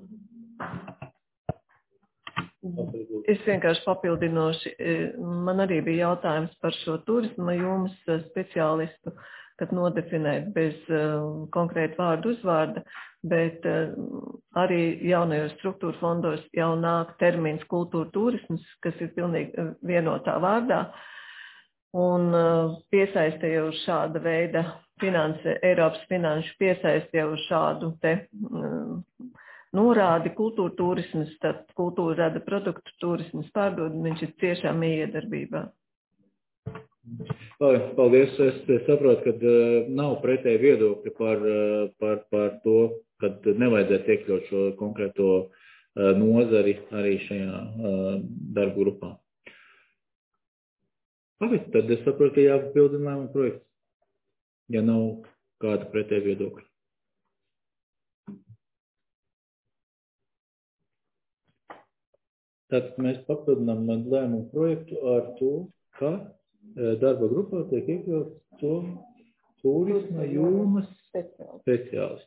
S3: Es vienkārši papildinoši, man arī bija jautājums par šo turisma jomas speciālistu, kad nodefinēt bez uh, konkrēta vārdu uzvārda, bet uh, arī jaunajos struktūra fondos jau nāk termins kultūra turisms, kas ir pilnīgi vienotā vārdā, un uh, piesaiste jau šāda veida finanse, Eiropas finanšu piesaiste jau šādu te uh, norādi kultūra turisms, tad kultūra rada produktu turisms pārdod, viņš ir tiešām iedarbībā.
S1: Paldies. Es, es saprotu, ka uh, nav pretēji viedokļi par, uh, par, par to, ka nevajadzētu iekļaut šo konkrēto uh, nozari arī šajā uh, darba grupā. Labi, tad es saprotu, ka jāpapildinājuma projekts, ja nav kāda pretēji viedokļa. Tad mēs papildinām lēmumu projektu ar to, ka darba grupā tiek iekļauts to turisma jomas speciālists.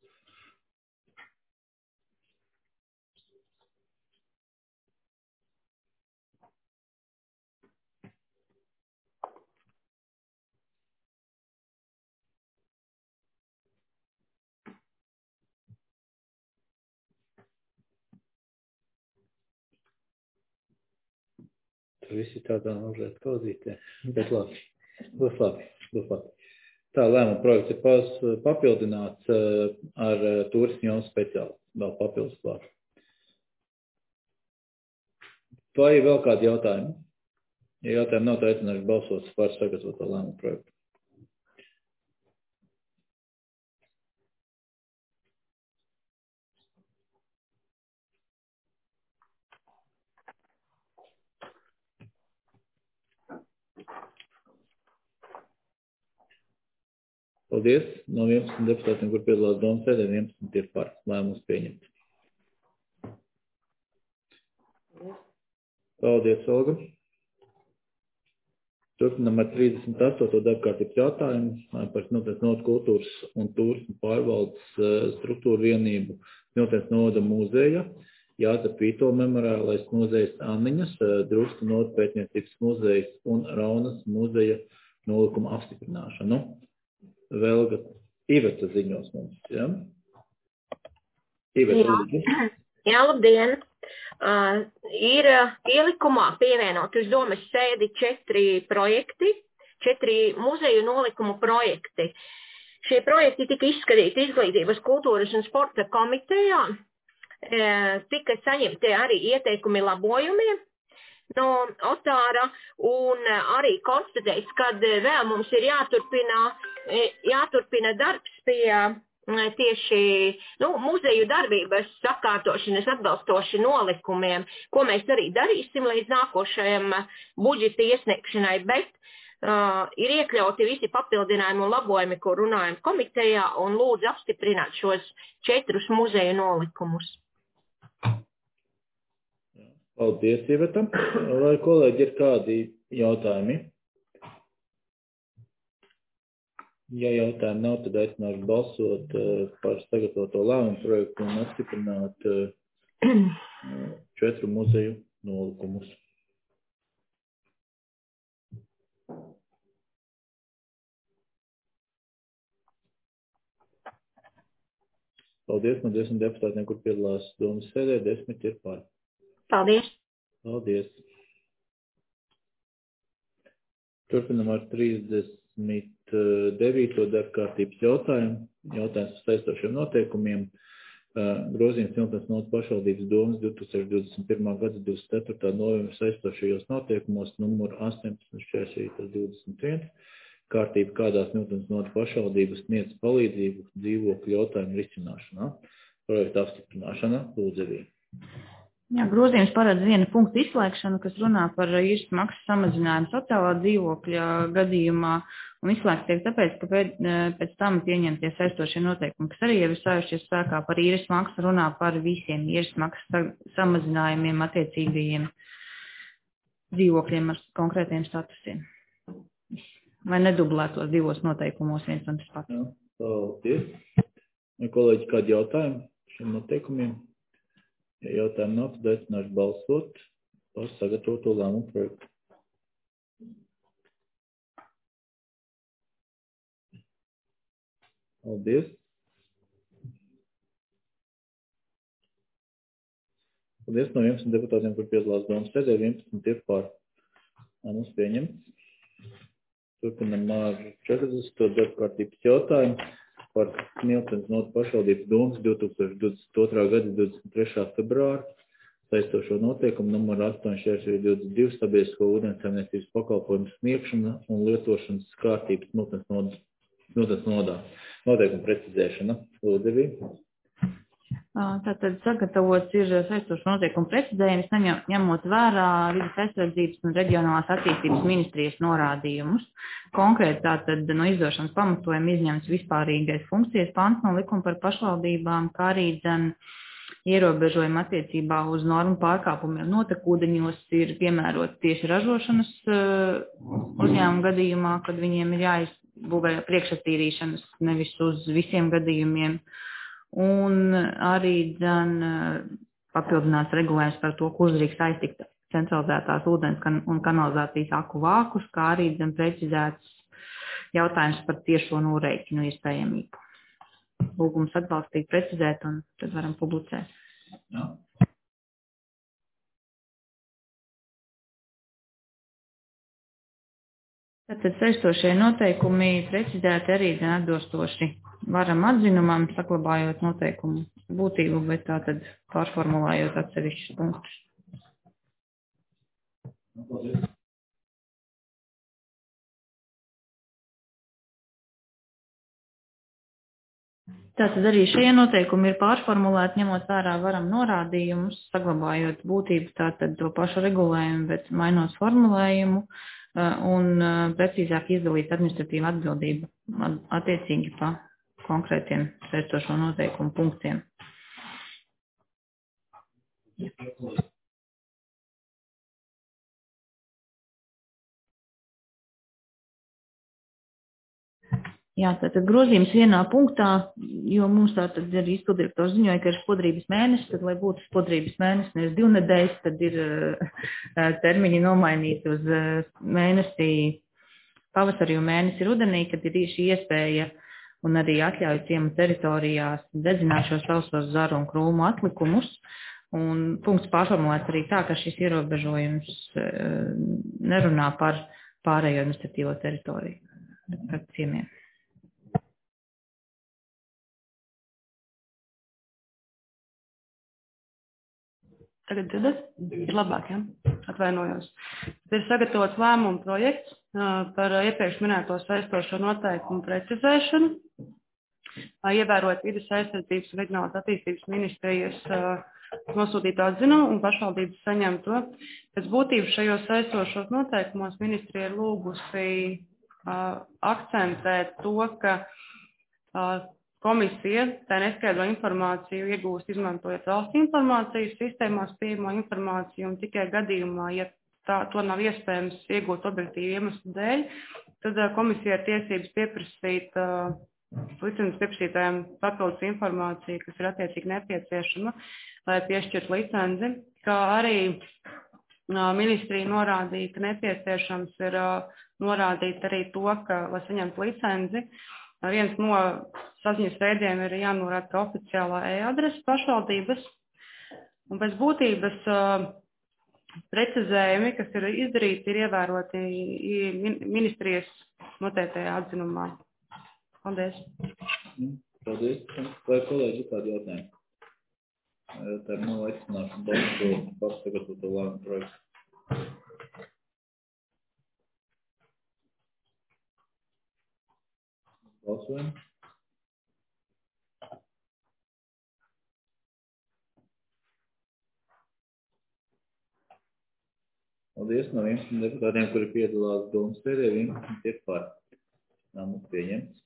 S1: Tur visi tādā mazliet kauzītē, bet labi, būs labi, būs labi. Tā lēmuma projekts ir pas, papildināts ar turismu jomas speciālistu, vēl papildus klāt. Vai vēl kādi jautājumi? Ja jautājumi nav, tā aicināšu balsot par sagatavoto lēmuma projektu. Paldies. No vienpadsmit deputātiem, kur piedalās domas sēdē, vienpadsmit ir par lēmumus pieņemt. Paldies, Olga. Turpinām ar trīsdesmit astoto darbkārtības jautājumu par Smiltenes novada kultūras un turismu pārvaldes struktūru vienību Smiltenes novada muzeja, Jāzep Vītola memoriālais muzejs Anniņas, Drusku novada pētniecības muzejs un Raunas muzeja nolikuma apstiprināšanu. Velga, Iveta ziņos mums, ja? Iveta,
S18: jā, jā, labdien! Uh, ir ielikumā pievienot uz domas sēdi četri projekti, četri muzeju nolikumu projekti. Šie projekti tika izskatīti Izglītības, kultūras un sporta komitejā, uh, tika saņemti arī ieteikumi labojumiem no Otāra un arī konstatēts, kad vēl mums ir jāturpina, jāturpina darbs pie tieši nu, muzeju darbības sakārtošanas atbalstoši nolikumiem, ko mēs arī darīsim līdz nākošajam budžeta iesniegšanai, bet uh, ir iekļauti visi papildinājumi un labojumi, ko runājam komitejā, un lūdzu apstiprināt šos četrus muzeju nolikumus.
S1: Paldies, Iveta. Vai kolēģi ir kādi jautājumi? Ja jautājumi nav, tad aicināšu balsot par sagatavoto lēmumu projektu un apstiprināt četru muzeju nolikumus. Paldies no desmit deputātiem, kur piedalās domas sēdē, desmit ir par.
S18: Paldies!
S1: Paldies! Turpinam ar trīsdesmit devīto darbkārtības jautājumu. Jautājums par saistošiem noteikumiem. Grozījums Smiltenes novadas pašvaldības domes divi tūkstoši divdesmit pirmā gada divdesmit ceturtā novembra saistošajos noteikumos numur astoņpadsmit šķērsvīta divdesmit viens. Kārtība, kādā Smiltenes novadas pašvaldības sniedz palīdzību dzīvokļu jautājumu risināšanā. Projekta apstiprināšana. Lūdzu, Evija.
S5: Jā, grozījums paredz vienu punktu izslēgšanu, kas runā par īres maksas samazinājumu sociālā dzīvokļa gadījumā, un izslēgts tiek tāpēc, ka pēc, pēc tam pieņemtie saistošie noteikumi, kas arī jau ir stājušies spēkā par īres maksu, runā par visiem īres maksas samazinājumiem attiecīgajiem dzīvokļiem ar konkrētiem statusiem. Vai nedublētos divos noteikumos viens un tas pats.
S1: Jā, paldies. Kolēģi, kādi jautājumi šiem noteikumiem? Ja jautājumu nav, tad aicināšu balsot par sagatavoto lēmumu projektu. Paldies. Paldies no vienpadsmit deputātiem, kur piedalās domas sēdē, vienpadsmit ir par. Mums pieņemts. Turpinam ar četrdesmito darbkārtības jautājumu par Smiltenes novadas pašvaldības domes divi tūkstoši divdesmit otrā gada divdesmit trešā februāra saistošo noteikumu numuru astoņi šķērsvīta divdesmit divi sabiedrisko ūdenssaimniecības pakalpojumu sniegšana un lietošanas kārtības Smiltenes novadā. Noteikumu precizēšana. Lūdzu, Evija.
S5: Tātad sagatavots ir saistošo noteikumu precizējums, ņemot vērā vides aizsardzības un reģionālās attīstības ministrijas norādījumus. Konkrēti tātad no izdošanas pamatojuma izņemts vispārīgais funkcijas pants no likuma par pašvaldībām, kā arī dzen ierobežojumi attiecībā uz normu pārkāpumiem notekūdeņos ir piemērot tieši ražošanas uzņēmumu gadījumā, kad viņiem ir jāizbūvē priekšattīrīšanas nevis uz visiem gadījumiem. Un arī dzen papildināts regulējums par to, kurš drīkst aiztikt centralizētās ūdens un kanalizācijas aku vākus, kā arī dzen precizēts jautājums par tiešo norēķinu iespējamību. Lūgums atbalstīt, precizēt un tad varam publicēt.
S1: Jā.
S5: Tātad saistošie noteikumi precizēti arī dzen atbilstoši varam atzinumam, saglabājot noteikumu būtību, bet tātad pārformulējot atsevišķus punktus. Tātad arī šie noteikumi ir pārformulēti, ņemot vērā varam norādījumus, saglabājot būtību tātad to pašu regulējumu, bet mainot formulējumu un precīzāk izdalīt administratīvu atbildību attiecīgi pa konkrētiem saistošo noteikumu punktiem. Jā, tātad grozījums vienā punktā, jo mums tātad ir izpildirektors ziņoja, ka ir spodrības mēnesis, tad, lai būtu spodrības mēnesis, nevis divu nedēļas, tad ir termiņi nomainīti uz mēnesi pavasarī un mēnesi rudenī, kad ir šī iespēja un arī atļauj ciemu teritorijās dedzināt šos sausos zaru un krūmu atlikumus. Un punkts pārformulēts arī tā, ka šis ierobežojums nerunā par pārējo administratīvo teritoriju, bet par ciemiem.
S14: Tagad dzirdat? Ir labāk, ja? Atvainojos. Ir sagatavots lēmumu projekts par iepriekš minēto saistošo noteikumu precizēšanu, ievērot vides aizsardzības un reģionālās attīstības ministrijas nosūtīto atzinumu un pašvaldības saņemto. Pēc būtības šajos saistošos noteikumos ministrija ir lūgusi akcentēt to, ka komisija tā neskaidro informāciju iegūst izmantojot valsts informācijas sistēmās pieejamo informāciju un tikai gadījumā, ja tā, to nav iespējams iegūt objektīvu iemeslu dēļ, tad komisija ir tiesības pieprasīt uh, licences pieprasītājiem papildus informāciju, kas ir attiecīgi nepieciešama, lai piešķirtu licenci, kā arī uh, ministrija norādīja, ka nepieciešams ir uh, norādīt arī to, ka, lai saņemtu licenci, viens no saziņas veidiem ir jānorāda, ka oficiālā e-adrese pašvaldības, Un pēc būtības precizējumi, kas ir izdarīti, ir ievēroti ministrijas noteiktajā atzinumā. Paldies.
S1: Paldies. Vai kolēģi ir kādi jautājumi? Tā ir nav aicināšana balstu par sagatavoto lēmumu projektu. Balsojam. Paldies. No vienpadsmit deputātiem, kuri piedalās domas sēdē, vienpadsmit ir par. Lēmums pieņemts.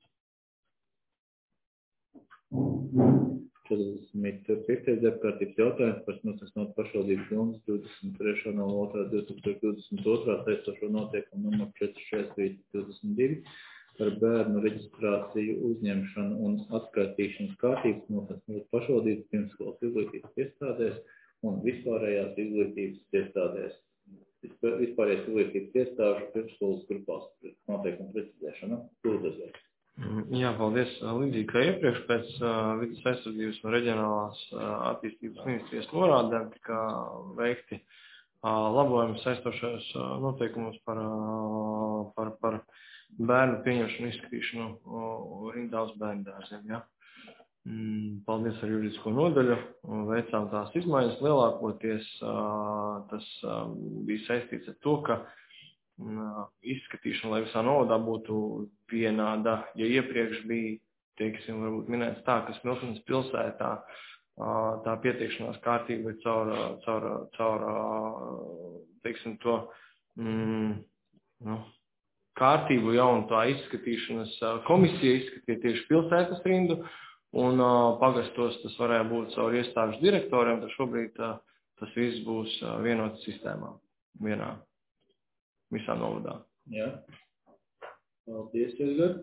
S1: četrdesmit piektais darbkārtības jautājums par Smiltenes pašvaldības domas divdesmit trešā no otrā divas tūkstoši divdesmit otrā saistošo noteikumu numur četri šeit divdesmit divi par bērnu reģistrāciju, uzņemšanu un atskaitīšanas kārtības Smiltenes pašvaldības pirmsskolas izglītības iestādēs un vispārējās izglītības iestādēs. Vispārējās izglītības iestāžu pirmsskolas grupās noteikumu precizēšana. Lūdzu.
S11: Jā, paldies. Līdzīgi kā iepriekš pēc uh, vidas aizsardzības un reģionālās uh, attīstības ministrijas norādēm tika veikti uh, labojumi saistošajos uh, noteikumos par, uh, par, par bērnu pieņemšanu izskatīšanu uh, rindā uz bērnu dārziem. Ja? Mm, paldies ar juridisko nodaļu. Veicām tās izmaiņas. Lielākoties uh, tas uh, bija saistīts ar to, ka izskatīšana, lai visā novadā būtu vienāda. Ja iepriekš bija, teiksim, varbūt minēts tā, ka Smiltenes pilsētā tā pieteikšanās kārtība ir caur, caur, caur teiksim, to mm, nu, kārtību, ja, un tā izskatīšanas komisija izskatīja tieši pilsētas rindu, un pagastos tas varēja būt caur iestāžu direktoriem, tad šobrīd tas viss būs vienotas sistēmā, vienā. Visā novadā.
S1: Jā. Paldies, Edgar.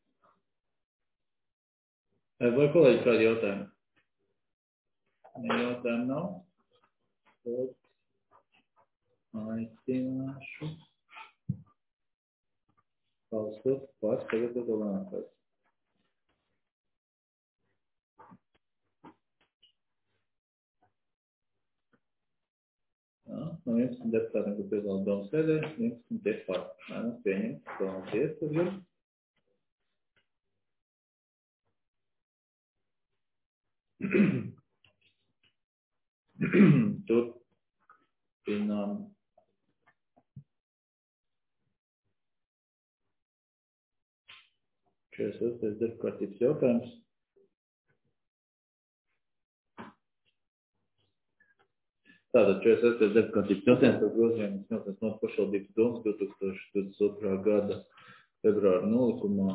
S1: Vai kolēģi kādi jautājumi? Ne jautājumi nav. Tad aicināšu balsot par sagatavoto lēmumu. Jā, no vienpadsmit deputātiem, kur piedalās domas sēdē, vienpadsmit ir par. Lēmums pieņemts. Paldies, Edgar. Turpinām. četrdesmit sestais darbkārtības jautājums. Tātad četrdesmit sestais darbkārtības jautājums par grozījumu Smiltenes pašvaldības domas divi tūkstoši divdesmit otrā gada februāra nolikumā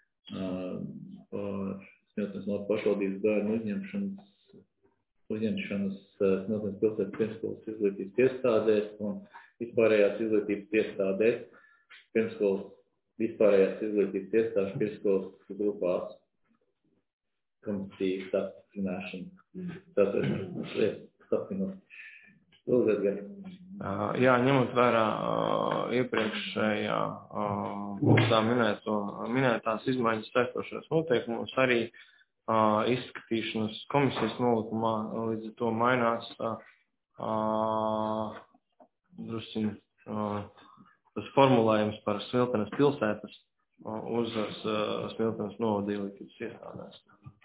S1: par Smiltenes pašvaldības bērnu uzņemšanas, uzņemšanas Smiltenes pilsētas pirmsskolas izglītības iestādēs un vispārējās izglītības iestādēs, pirmsskolas, vispārējās izglītības iestāžu pirmsskolas grupās komisijas apstiprināšana. Tātad, apstiprinot. Lūdzu, Edgar.
S11: Jā, ņemot vērā iepriekšējā punktā minēto, minētās izmaiņas saistošajos noteikumos, arī izskatīšanas komisijas nolikumā līdz ar to mainās drusciņ tas formulējums par Smiltenes pilsētas uz Smiltenes novada izglītības iestādēs.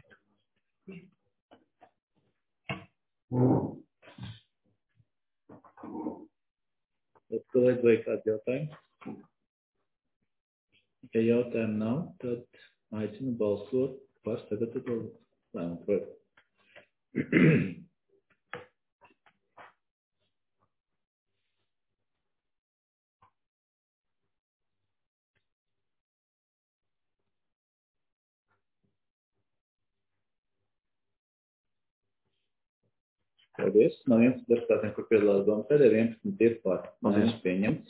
S1: Tad, kolēģi, vai kādi jautājumi? Ja jautājumi nav, tad aicinu balsot par sagatavoto lēmumu projektu. Paldies. No vienpadsmit deputātiem, kur piedalās domas sēdē, vienpadsmit ir par. Paldies. Pieņemts.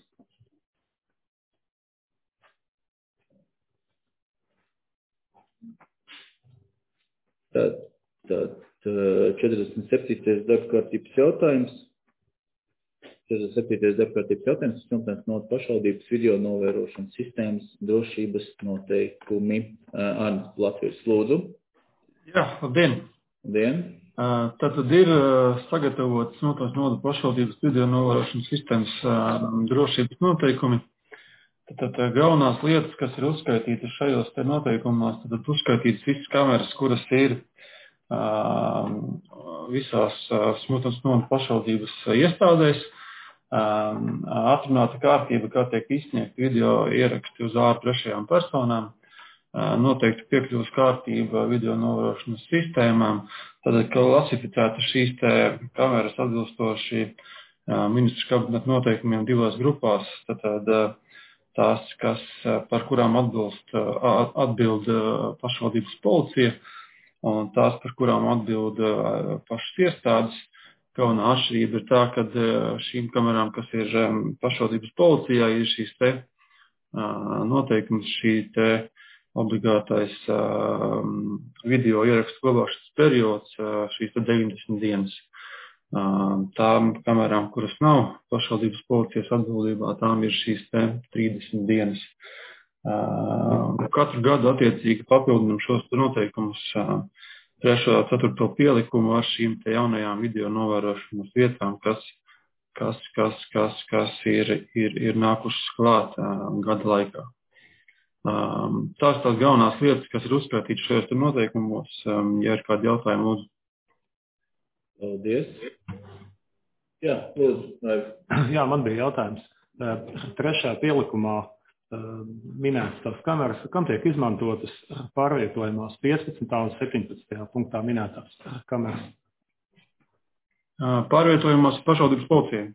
S1: Tad, tad četrdesmit septītais darbkārtības jautājums. četrdesmit septītais darbkārtības jautājums. Smiltenes novada pašvaldības video novērošanas sistēmas drošības noteikumi. Arnis Latvijas, lūdzu.
S16: Jā, labdien.
S1: Labdien.
S7: Tātad ir sagatavotas Smiltenes novada pašvaldības video novērošanas sistēmas drošības noteikumi. Tātad galvenās lietas, kas ir uzskaitītas šajos te noteikumos, tad uzskaitītas visas kameras, kuras ir visās Smiltenes novada pašvaldības iestādēs. Atrunāta kārtība, kā tiek izsniegt video ieraksti uz ārā trešajām personām, noteikti piekļuvas kārtība video novērošanas sistēmām, tad, ka klasificēta šīs te kameras atbilstoši ministru kabineta noteikumiem divās grupās, tad tās, kas, par kurām atbilst, atbild pašvaldības policija, un tās, par kurām atbild pašas iestādes. Galvenā atšķirība ir tā, ka šīm kamerām, kas ir pašvaldības policijā, ir šīs te noteikums, šī te obligātais video ierakstu glabāšanas periods, šīs te deviņdesmit dienas. Tām kamerām, kuras nav pašvaldības policijas atbildībā, tām ir šīs te trīsdesmit dienas. Katru gadu attiecīgi papildinam šos noteikumus trešo, ceturto pielikumu ar šīm te jaunajām video novērošanas vietām, kas, kas, kas, kas, kas ir, ir, ir nākušas klāt um, gada laikā. Um, tās tās galvenās lietas, kas ir uzskaitītas šajos te noteikumos, um, ja ir kādi jautājumi, lūdzu.
S16: Paldies. Jā, lūdzu.
S22: Jā, man bija jautājums. Trešā pielikumā minētas tās kameras, kam tiek izmantotas pārvietojumās piecpadsmitajā un septiņpadsmitajā punktā minētās kameras?
S7: Pārvietojumās pašvaldības policijai.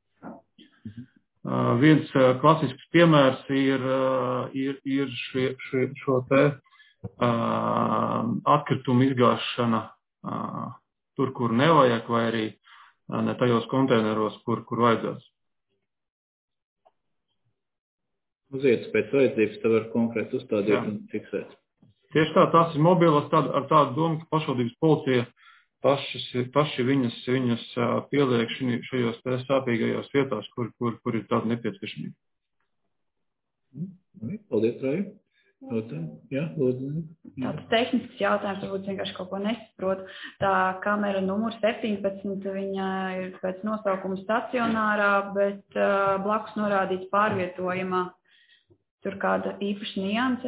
S7: Uh, viens uh, klasisks piemērs ir, uh, ir, ir šie, šie, šo te uh, atkritumu izgāšana uh, tur, kur nevajag, vai arī uh, ne tajos konteineros, kur, kur vajadzēs.
S16: Uziet pēc vajadzības, tad var konkrēti uzstādīt Jā. Un fiksēt.
S7: Tieši tā, tās ir mobilas tād, ar tādu domu, ka pašvaldības policija pašas, paši viņas, viņas pieliek šajos sāpīgajos vietās, kur, kur, kur ir tāda nepieciešamība.
S16: Paldies, Raju. Jā, lūdzu.
S13: Tāds tehnisks jautājums, varbūt vienkārši kaut ko nesaprotu. Tā kamera numur septiņpadsmit, viņa ir pēc nosaukuma stacionārā, bet uh, blakus norādīts pārvietojumā. Tur kāda īpaša nianse?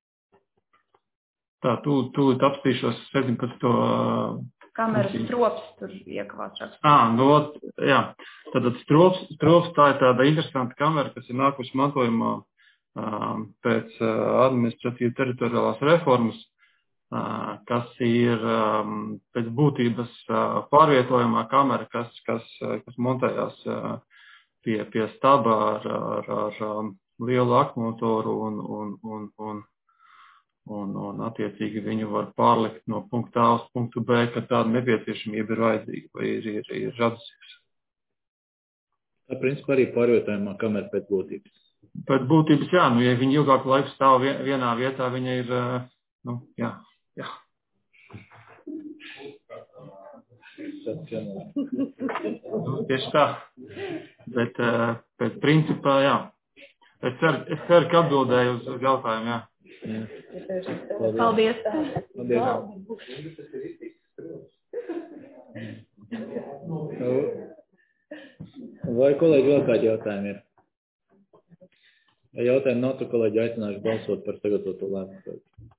S7: Tā, tu, tu apstīšos septiņpadsmito
S13: Kameras strops tur iekavās rakstīt.
S7: Ā, no, jā. Tātad strops, strops tā ir tāda interesanta kamera, kas ir nākusi mantojumā um, pēc uh, administratīva teritoriālās reformas, uh, kas ir um, pēc būtības uh, pārvietojumā kamera, kas, kas, kas montējās uh, pie, pie staba ar, ar, ar um, lielu akumulotoru un, un, un, un, un, un attiecīgi viņu var pārlikt no punkta A uz punktu B, kad tāda nepieciešamība ir vajadzīga vai ir, ir, ir radusies.
S16: Tā principā arī pārvietojumā kamera pēc būtības.
S7: Pēc būtības, jā, nu, ja viņi ilgāku laiku stāv vienā vietā, viņa ir, nu, jā, jā. Nu, tieši tā, bet pēc principā, jā. Es ceru, es ceru, ka atbildēju uz, uz jautājumu, jā.
S13: jā. Paldies.
S16: Paldies. Vai kolēģi vēl kādi jautājumi ir? Ja jautājumi nav, tad kolēģi aicināšu balsot par sagatavoto lēmumu.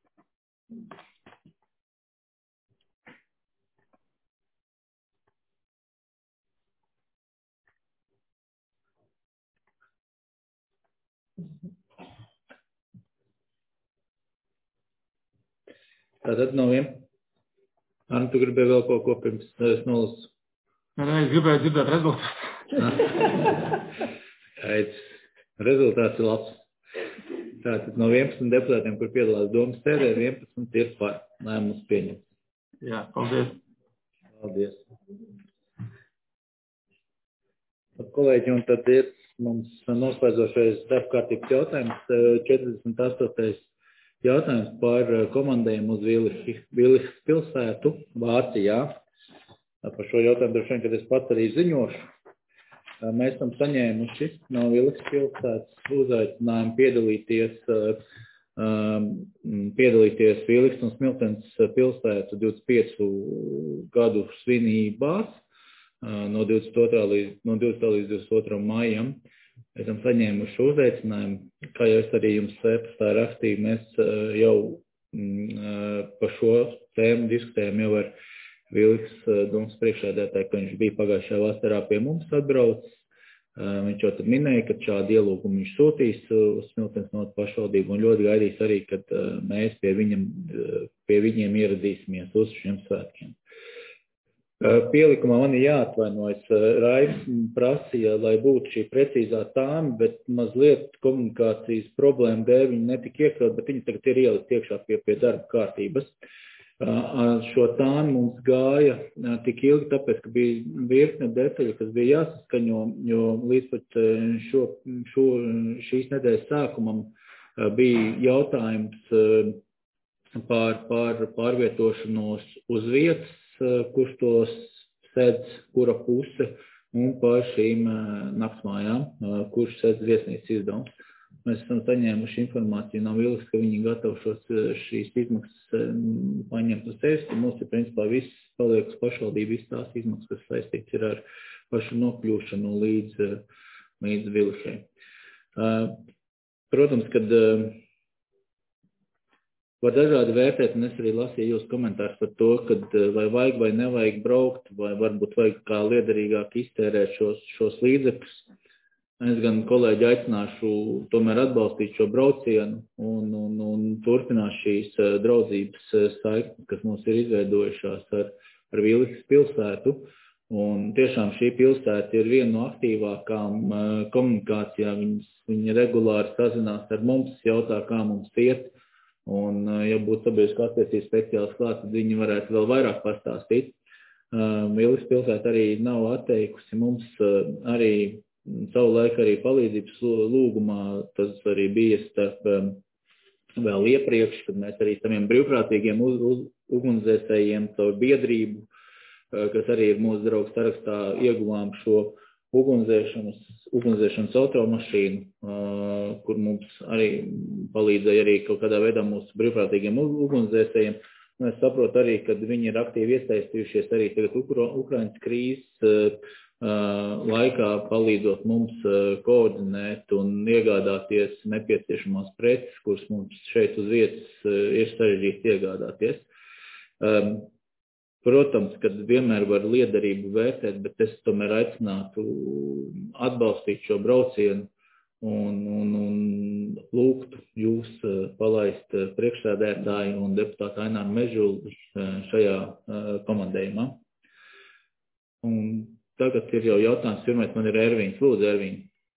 S16: Tātad no vien. Arni, tu gribēji vēl kaut ko pirms es nolasu?
S7: Nē, es gribēju dzirdēt rezultātu.
S16: Aiz, rezultāts ir labs. Tātad no vienpadsmit deputātiem, kur piedalās domas sēdē, vienpadsmit ir par lēmumus pieņemts.
S7: Jā, paldies.
S16: Paldies. Kolēģi, un tad ir mums noslēdzošais darbkārtības jautājums, četrdesmit astotais jautājums par komandējumu uz Vilis pilsētu Vācijā. Par šo jautājumu droši vien, kad es pats arī ziņošu. Mēs esam saņēmuši no Vilis pilsētas uzaicinājumu piedalīties piedalīties Vīliks un Smiltenes pilsētu divdesmit piecu gadu svinībās no divdesmit līdz divdesmit otram maijam. Esam saņēmuši uzaicinājumu, kā jau es arī jums e-pastā rakstīju, mēs jau par šo tēmu diskutējam jau ar Vīliks domas priekšsēdētāju, ka viņš bija pagājušajā vasarā pie mums atbraucis. Viņš jau tad minēja, ka šādu ielūgumu viņš sūtīs uz Smiltenes novadas pašvaldību un ļoti gaidīs arī, kad mēs pie, viņam, pie viņiem ieradīsimies uz šiem svētkiem. Pielikumā man ir jāatvainojas. Raivis prasīja, lai būtu šī precīzā tāma, bet mazliet komunikācijas problēma dēļ viņi netika iekļaut, bet viņi tagad ir ielikt iekšā pie, pie darba kārtības. Šo tāmu mums gāja tik ilgi, tāpēc, ka bija virkne detaļu, kas bija jāsaskaņo, jo līdz pat šo, šo, šīs nedēļas sākumam bija jautājums par, par pārvietošanos uz vietas, kurš tos sedz, kura puse, un par šīm naktsmājām, kurš sedz viesnīcas izdevums. Mēs esam saņēmuši informāciju no Vīliks, ka viņi gatavi šos, šīs izmaksas paņemt uz sevis, un mums ir principā viss paliek uz pašvaldību, viss tās izmaksas, kas saistīts ir ar pašu nokļūšanu līdz, līdz Vīlikai. Protams, kad var dažādi vērtēt, un es arī lasīju jūs komentārus par to, kad vai vajag vai nevajag braukt, vai varbūt vajag kā liederīgāk iztērēt šos, šos līdzekļus. Es gan kolēģi aicināšu tomēr atbalstīt šo braucienu un, un, un turpināt šīs draudzības saiknes, kas mums ir izveidojušās ar, ar Vīlikas pilsētu. Un tiešām šī pilsēta ir viena no aktīvākām komunikācijām. Viņas, viņi regulāri sazinās ar mums, jautā, kā mums iet. Un, ja būtu sabiedriskā attiecības speciāls klāt, tad viņi varētu vēl vairāk pastāstīt. Vīlikas pilsēta arī nav atteikusi mums arī savu laiku arī palīdzības lūgumā. Tas arī bija starp vēl iepriekš, kad mēs arī saviem brīvprātīgiem uz, uz, ugunsdzēsējiem, savu biedrību, kas arī ir mūsu draugs sarakstā, ieguvām šo ugunsdzēšanas, ugunsdzēšanas automašīnu, kur mums arī palīdzēja arī kaut kādā veidā mūsu brīvprātīgiem ugunsdzēsējiem. Un es saprotu arī, ka viņi ir aktīvi iesaistījušies arī tagad Ukra- Ukrainas krīzes laikā, palīdzot mums koordinēt un iegādāties nepieciešamās preces, kuras mums šeit uz vietas ir sarežģīti iegādāties. Protams, kad vienmēr var liederību vērtēt, bet es tomēr aicinātu atbalstīt šo braucienu un, un, un lūgtu jūs palaist priekšsēdētāju un deputātu Aināru Mežuli šajā komandējumā. Un tagad ir jau jautājums, pirmais man ir Ervīns. Lūdzu, Ervīn.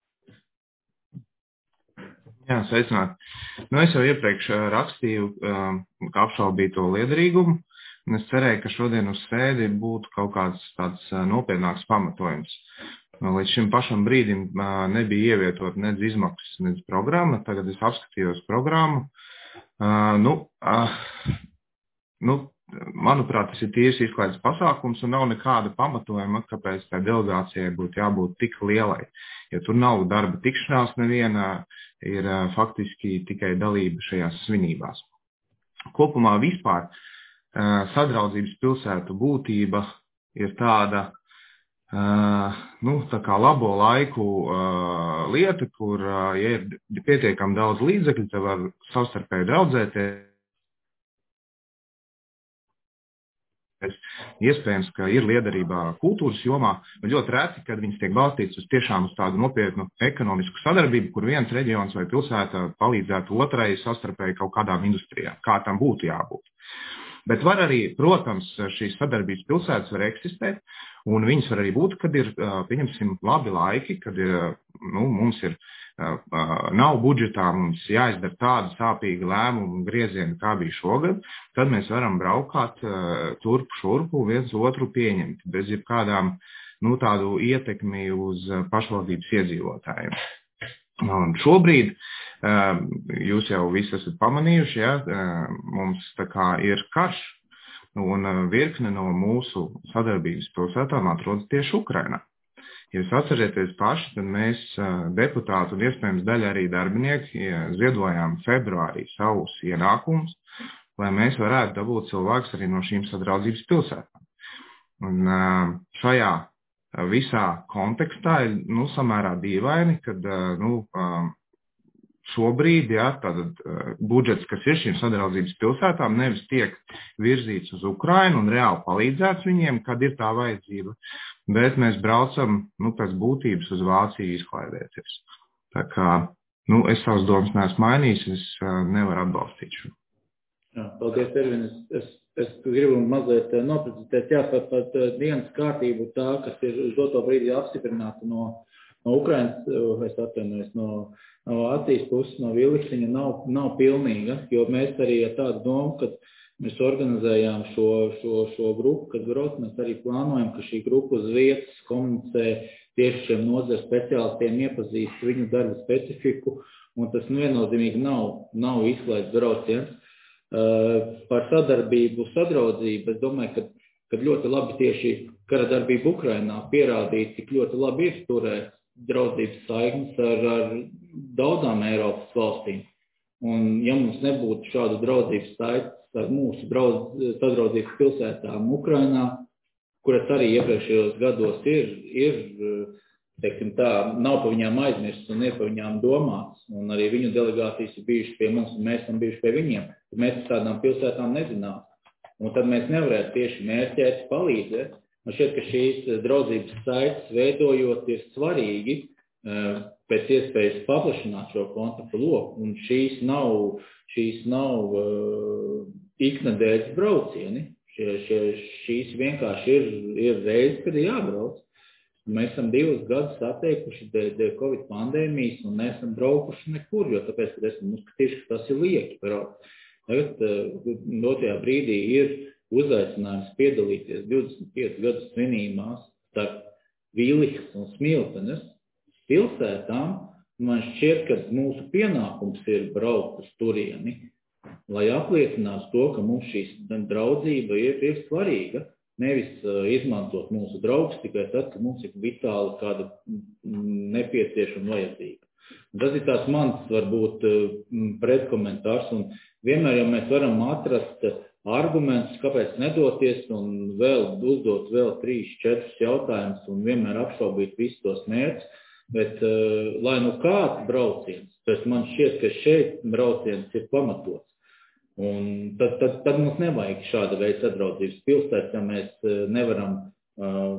S15: Jā, sveicināt. Nu, es jau iepriekš rakstīju, ka apšaubīju to liederīgumu. Un es cerēju, ka šodien uz sēdi būtu kaut kāds tāds nopietnāks pamatojums. Līdz šim pašam brīdim nebija ievietot nedz izmaksas, nedz programma. Tagad es apskatījos programmu. Nu, nu, manuprāt, tas ir tīrs izklaides pasākums un nav nekāda pamatojuma, kāpēc tā delegācijai būtu jābūt tik lielai. Ja tur nav darba tikšanās nevienā, ir faktiski tikai dalība šajās svinībās. Kopumā vispār sadraudzības pilsētu būtība ir tāda, nu, tā kā labo laiku lieta, kur, ja ir pietiekami daudz līdzekļu, tad var savstarpēji draudzēties. Iespējams, ka ir liederībā kultūras jomā, bet ļoti reti, kad viņas tiek balstītas uz tiešām uz tādu nopietnu ekonomisku sadarbību, kur viens reģions vai pilsēta palīdzētu otrai savstarpēji kaut kādām industrijām, kā tam būtu jābūt. Bet var arī, protams, šīs sadarbības pilsētas var eksistēt, un viņas var arī būt, kad ir, pieņemsim, labi laiki, kad ir, nu, mums ir, nav budžetā, mums jāizdara tāda sāpīga lēmuma un grieziena, kā bija šogad, tad mēs varam braukāt turp šurpu viens otru pieņemt, bez jebkādām, nu, tādu ietekmi uz pašvaldības iedzīvotājiem. Un šobrīd, jūs jau visi esat pamanījuši, ja, mums tā kā ir karš, un virkne no mūsu sadarbības pilsētām atrodas tieši Ukrainā. Ja jūs atcerieties paši, tad mēs deputāti un iespējams daļa arī darbinieki ziedojām februārī savus ienākumus, lai mēs varētu dabūt cilvēkus arī no šīm sadraudzības pilsētām. Un šajā visā kontekstā ir nu, samērā dīvaini, kad nu, šobrīd jā, tātad, budžets, kas ir šīm sadraudzības pilsētām, nevis tiek virzīts uz Ukrainu un reāli palīdzēts viņiem, kad ir tā vajadzība, bet mēs braucam nu, pēc būtības uz Vāciju izklaidēties. Tā kā nu, es savas domas neesmu mainījis, es nevaru atbalstīt šo.
S16: Jā, paldies, Ervin. Es, es, es gribu mazliet noprecizēt, jā, pat, pat dienas kārtību tā, kas ir uz doto brīdi apstiprināta no, no Ukrainas, es atvainojos, no, no Latvijas puses, no Viliksiņa, nav, nav pilnīga, jo mēs arī ar tādu domu, kad mēs organizējām šo, šo, šo grupu, kad brauc, mēs arī plānojam, ka šī grupa uz vietas komunicē tieši šiem nozares speciālistiem, iepazīst viņu darba specifiku, un tas viennozīmīgi nav, nav izslēgts brauciens. Uh, par sadarbību, sadraudzību, es domāju, ka, ka ļoti labi tieši kara darbība Ukrainā pierādīja, cik ļoti labi ir turēt draudzības saiknes ar, ar daudzām Eiropas valstīm. Un ja mums nebūtu šādu draudzības saiknes ar mūsu draudz, sadraudzības pilsētām Ukrainā, kuras arī iepriekšējos gados ir, ir teiksim tā, nav pa viņām aizmirsts un ir pa viņām domāts, un arī viņu delegācijas ir bijuši pie mums, un mēs esam bijuši pie viņiem, tad mēs tādām pilsētām nezinām. Un tad mēs nevarētu tieši mērķēt, palīdzēt. Man šķiet, ka šīs draudzības saites veidojot ir svarīgi pēc iespējas paplašināt šo kontaktu loku, un šīs nav, šīs nav uh, iknedēļas braucieni. Šie, šie, šīs vienkārši ir, ir reizes, kad ir jābrauc. Mēs esam divus gadus atteikuši dēļ Covid pandēmijas un neesam braukuši nekur, jo tāpēc, kad esam uzskatījuši, ka tas ir lieki braukt. Tagad dotajā brīdī ir uzaicinājums piedalīties divdesmit piecus gadus svinībās starp Vīlihas un Smiltenes pilsētām. Man šķiet, ka mūsu pienākums ir braukt uz turieni, lai apliecinātu to, ka mums šī draudzība ir, ir svarīga. Nevis uh, izmantot mūsu draugus tikai tad, ka mums ir vitāli kāda nepieciešama vajadzīga. Tas ir tāds mans, varbūt, pretkomentārs, un vienmēr jau mēs varam atrast argumentus, kāpēc nedoties, un vēl uzdot vēl trīs, četrus jautājumus, un vienmēr apšaubīt visus tos mērķus, bet, uh, lai nu kāds brauciens, tas man šķiet, ka šeit brauciens ir pamatots. Un tad, tad, tad mums nevajag šāda veida sadraudzības pilsētas, ja mēs nevaram uh,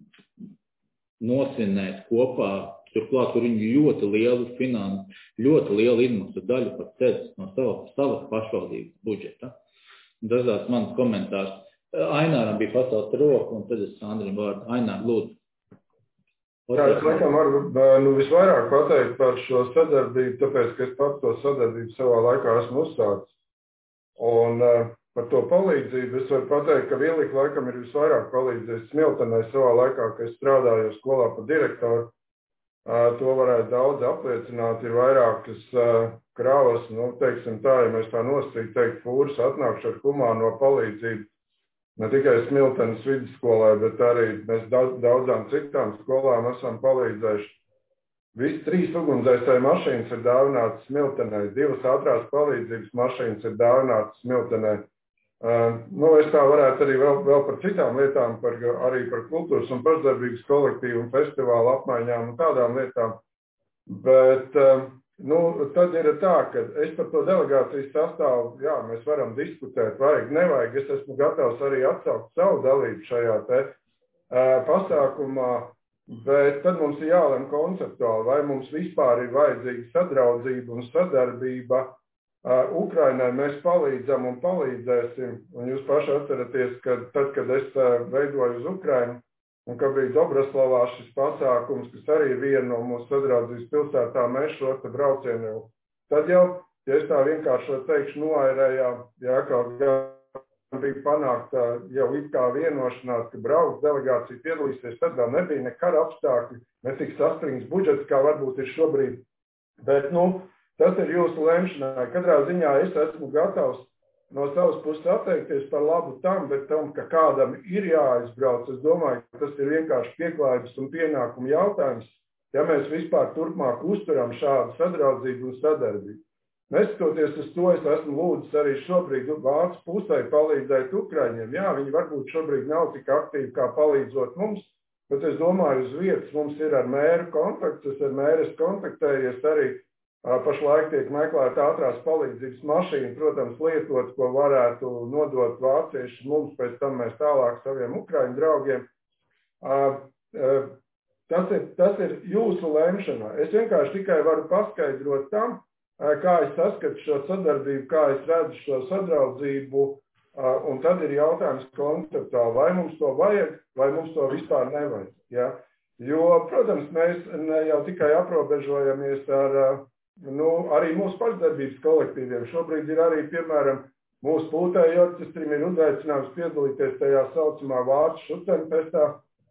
S16: nosvinēt kopā, turklāt, kur viņi ļoti lielu finansu, ļoti lielu izmaksu daļu pat cedz no savas, savas pašvaldības budžeta. Tas tāds mans komentārs. Aināram bija pacelt roku, un tad es Sandrim vārdu. Ainām, lūdzu.
S4: Jā, es laikam varu nu, visvairāk pateikt par šo sadarbību, tāpēc, ka es pats to sadarbību savā laikā esmu uzsācis. Un uh, par to palīdzību es varu pateikt, ka Vīlika laikam ir visvairāk palīdzējis Smiltenē savā laikā, kad es strādāju skolā par direktoru. Uh, to varētu daudz apliecināt. Ir vairākas uh, kravas, nu, teiksim tā, ja mēs tā nosacīt teikt, fūras atnākšu ar humāno palīdzību. Ne tikai Smiltenes vidusskolai, bet arī mēs daudz, daudzām citām skolām esam palīdzējuši. Visi trīs ugunsdzēsēju mašīnas ir dāvinātas Smiltenē, divas ātrās palīdzības mašīnas ir dāvinātas Smiltenē. Uh, nu, es tā varētu arī vēl, vēl par citām lietām, par, arī par kultūras un pašdarbības kolektīvu un festivālu apmaiņām un tādām lietām. Bet, uh, nu, tad ir tā, ka es par to delegācijas sastāvu, jā, mēs varam diskutēt, vajag, nevajag. Es esmu gatavs arī atsaukt savu dalību šajā te uh, pasākumā. Bet tad mums ir jālem konceptuāli, vai mums vispār ir vajadzīga sadraudzība un sadarbība. Uh, Ukrainai mēs palīdzam un palīdzēsim, un jūs paši atceraties, ka tad, kad es uh, veidoju uz Ukrainu, un ka bija Dobraslavā šis pasākums, kas arī ir viena no mūsu sadraudzības pilsētām, mēs šo te braucienu. Tad jau, ja es tā vienkārši teikšu, noairējām, jā, kaut kā bija panākta jau it kā vienošanās, ka brauks delegācija piedalīsies, tad vēl nebija nekara apstākļi, netik saspringts budžets, kā varbūt ir šobrīd. Bet, nu, tas ir jūsu lemšanai. Katrā ziņā es esmu gatavs no savas puses atteikties par labu tam, bet tam, ka kādam ir jāizbrauc, es domāju, ka tas ir vienkārši pieklājības un pienākumu jautājums, ja mēs vispār turpmāk uzturam šādu sadraudzību un sadarbību. Neskatoties uz to, es esmu lūdzis arī šobrīd Vācu pusē palīdzēt Ukraiņiem. Jā, viņi varbūt šobrīd nav tik aktīvi, kā palīdzot mums, bet es domāju, uz vietas mums ir ar mēru kontakts, es ar mēru esmu kontaktējies arī pašlaik tiek meklēta ātrās palīdzības mašīna, protams, lietot, ko varētu nodot vācieši mums, pēc tam mēs tālāk saviem Ukraiņu draugiem. Tas ir, tas ir jūsu lemšanā. Es vienkārši tikai varu paskaidrot tam, kā es saskatu šo sadarbību, kā es redzu šo sadraudzību, un tad ir jautājums konceptuāli, vai mums to vajag, vai mums to vispār nevajag. Ja? Jo, protams, mēs ne jau tikai aprobežojamies ar nu, arī mūsu pašdarbības kolektīviem. Šobrīd ir arī, piemēram, mūsu pūtēji orķestrim ir uzaicinājums piedalīties tajā saucamā Vācu šutenfestā.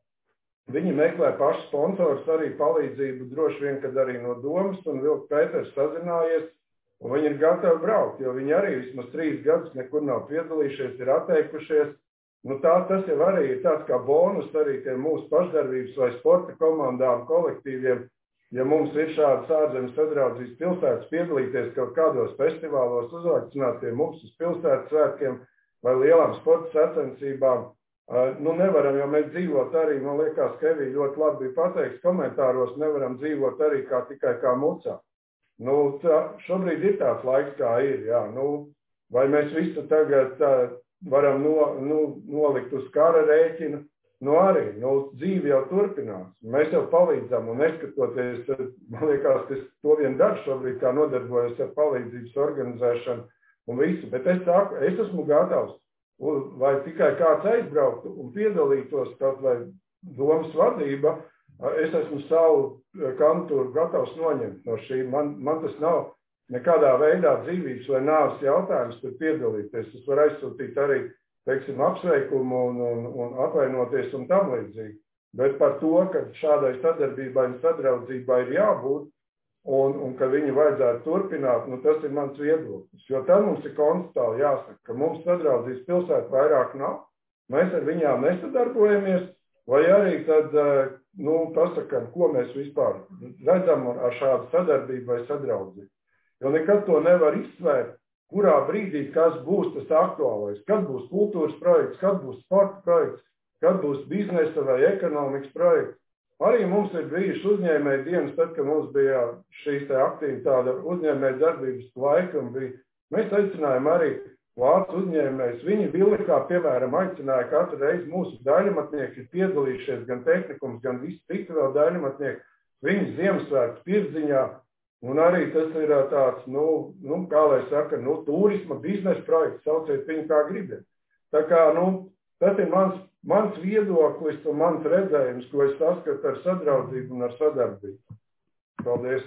S4: Viņi meklē paši sponsors, arī palīdzību droši vien, kad arī no domas, un Vilks Pēters sazinājies, un viņi ir gatavi braukt, jo viņi arī vismaz trīs gadus nekur nav piedalījušies, ir atteikušies. Nu tā, tas jau arī ir tāds kā bonus arī tiem mūsu pašdarbības vai sporta komandām, kolektīviem, ja mums ir šādas ārzemes sadraudzības pilsētas piedalīties kaut kādos festivālos, uzaicināt pie mums uz pilsētas svētkiem vai lielām sporta sacensībām. Uh, nu nevaram, jo mēs dzīvot arī, man liekas, ka Evī ļoti labi bija pateiks komentāros, nevaram dzīvot arī kā tikai kā mucā. Nu, tā, šobrīd ir tāds laiks, kā ir, jā. Nu, vai mēs visu tagad tā, varam no, nu, nolikt uz kara rēķina? Nu arī, nu, dzīve jau turpinās. Mēs jau palīdzam un neskatoties, man liekas, ka es to vien daru šobrīd, kā nodarbojos ar palīdzības organizēšanu un visu. Bet es saku, es esmu gatavs. Vai tikai kāds aizbrauktu un piedalītos kaut vai domas vadība, es esmu savu kantūru gatavs noņemt no šī. Man, man tas nav nekādā veidā dzīvības vai nāves jautājums, tur piedalīties. Es varu aizsūtīt arī, teiksim, apsveikumu un, un, un atvainoties un tam līdzīgi. Bet par to, ka šādai sadarbībai un sadraudzībai ir jābūt, Un, un ka viņu vajadzētu turpināt, nu tas ir mans viedoklis. Jo tad mums ir konstatāli jāsaka, ka mums sadraudzības pilsēta vairāk nav, mēs ar viņām nesadarbojamies, vai arī tad, nu, pasakam, ko mēs vispār redzam ar šādu sadarbību vai sadraudzību. Jo nekad to nevar izsvērt, kurā brīdī kas būs tas aktuālais, kad būs kultūras projekts, kad būs sporta projekts, kad būs biznesa vai ekonomikas projekts. Arī mums ir bijuši uzņēmēji dienas, tad, kad mums bija šīs te aktīva tāda uzņēmēja darbības laika, un bija, mēs aicinājām arī vācu uzņēmējus. Viņi Vilikā, piemēram, aicināja katru reizi mūsu daļamatnieki ir piedalījušies gan tehnikums, gan visi citi vēl daļamatnieki. Viņi Ziemassvētku pirdziņā, un arī tas ir tāds, nu, nu kā lai saka, nu, turisma biznesa projekts, sauciet viņu kā gribiet. Tā kā, nu, tas ir mans Mans viedoklis un mans redzējums, ko es saskatu ar sadraudzību un ar sadarbību. Paldies.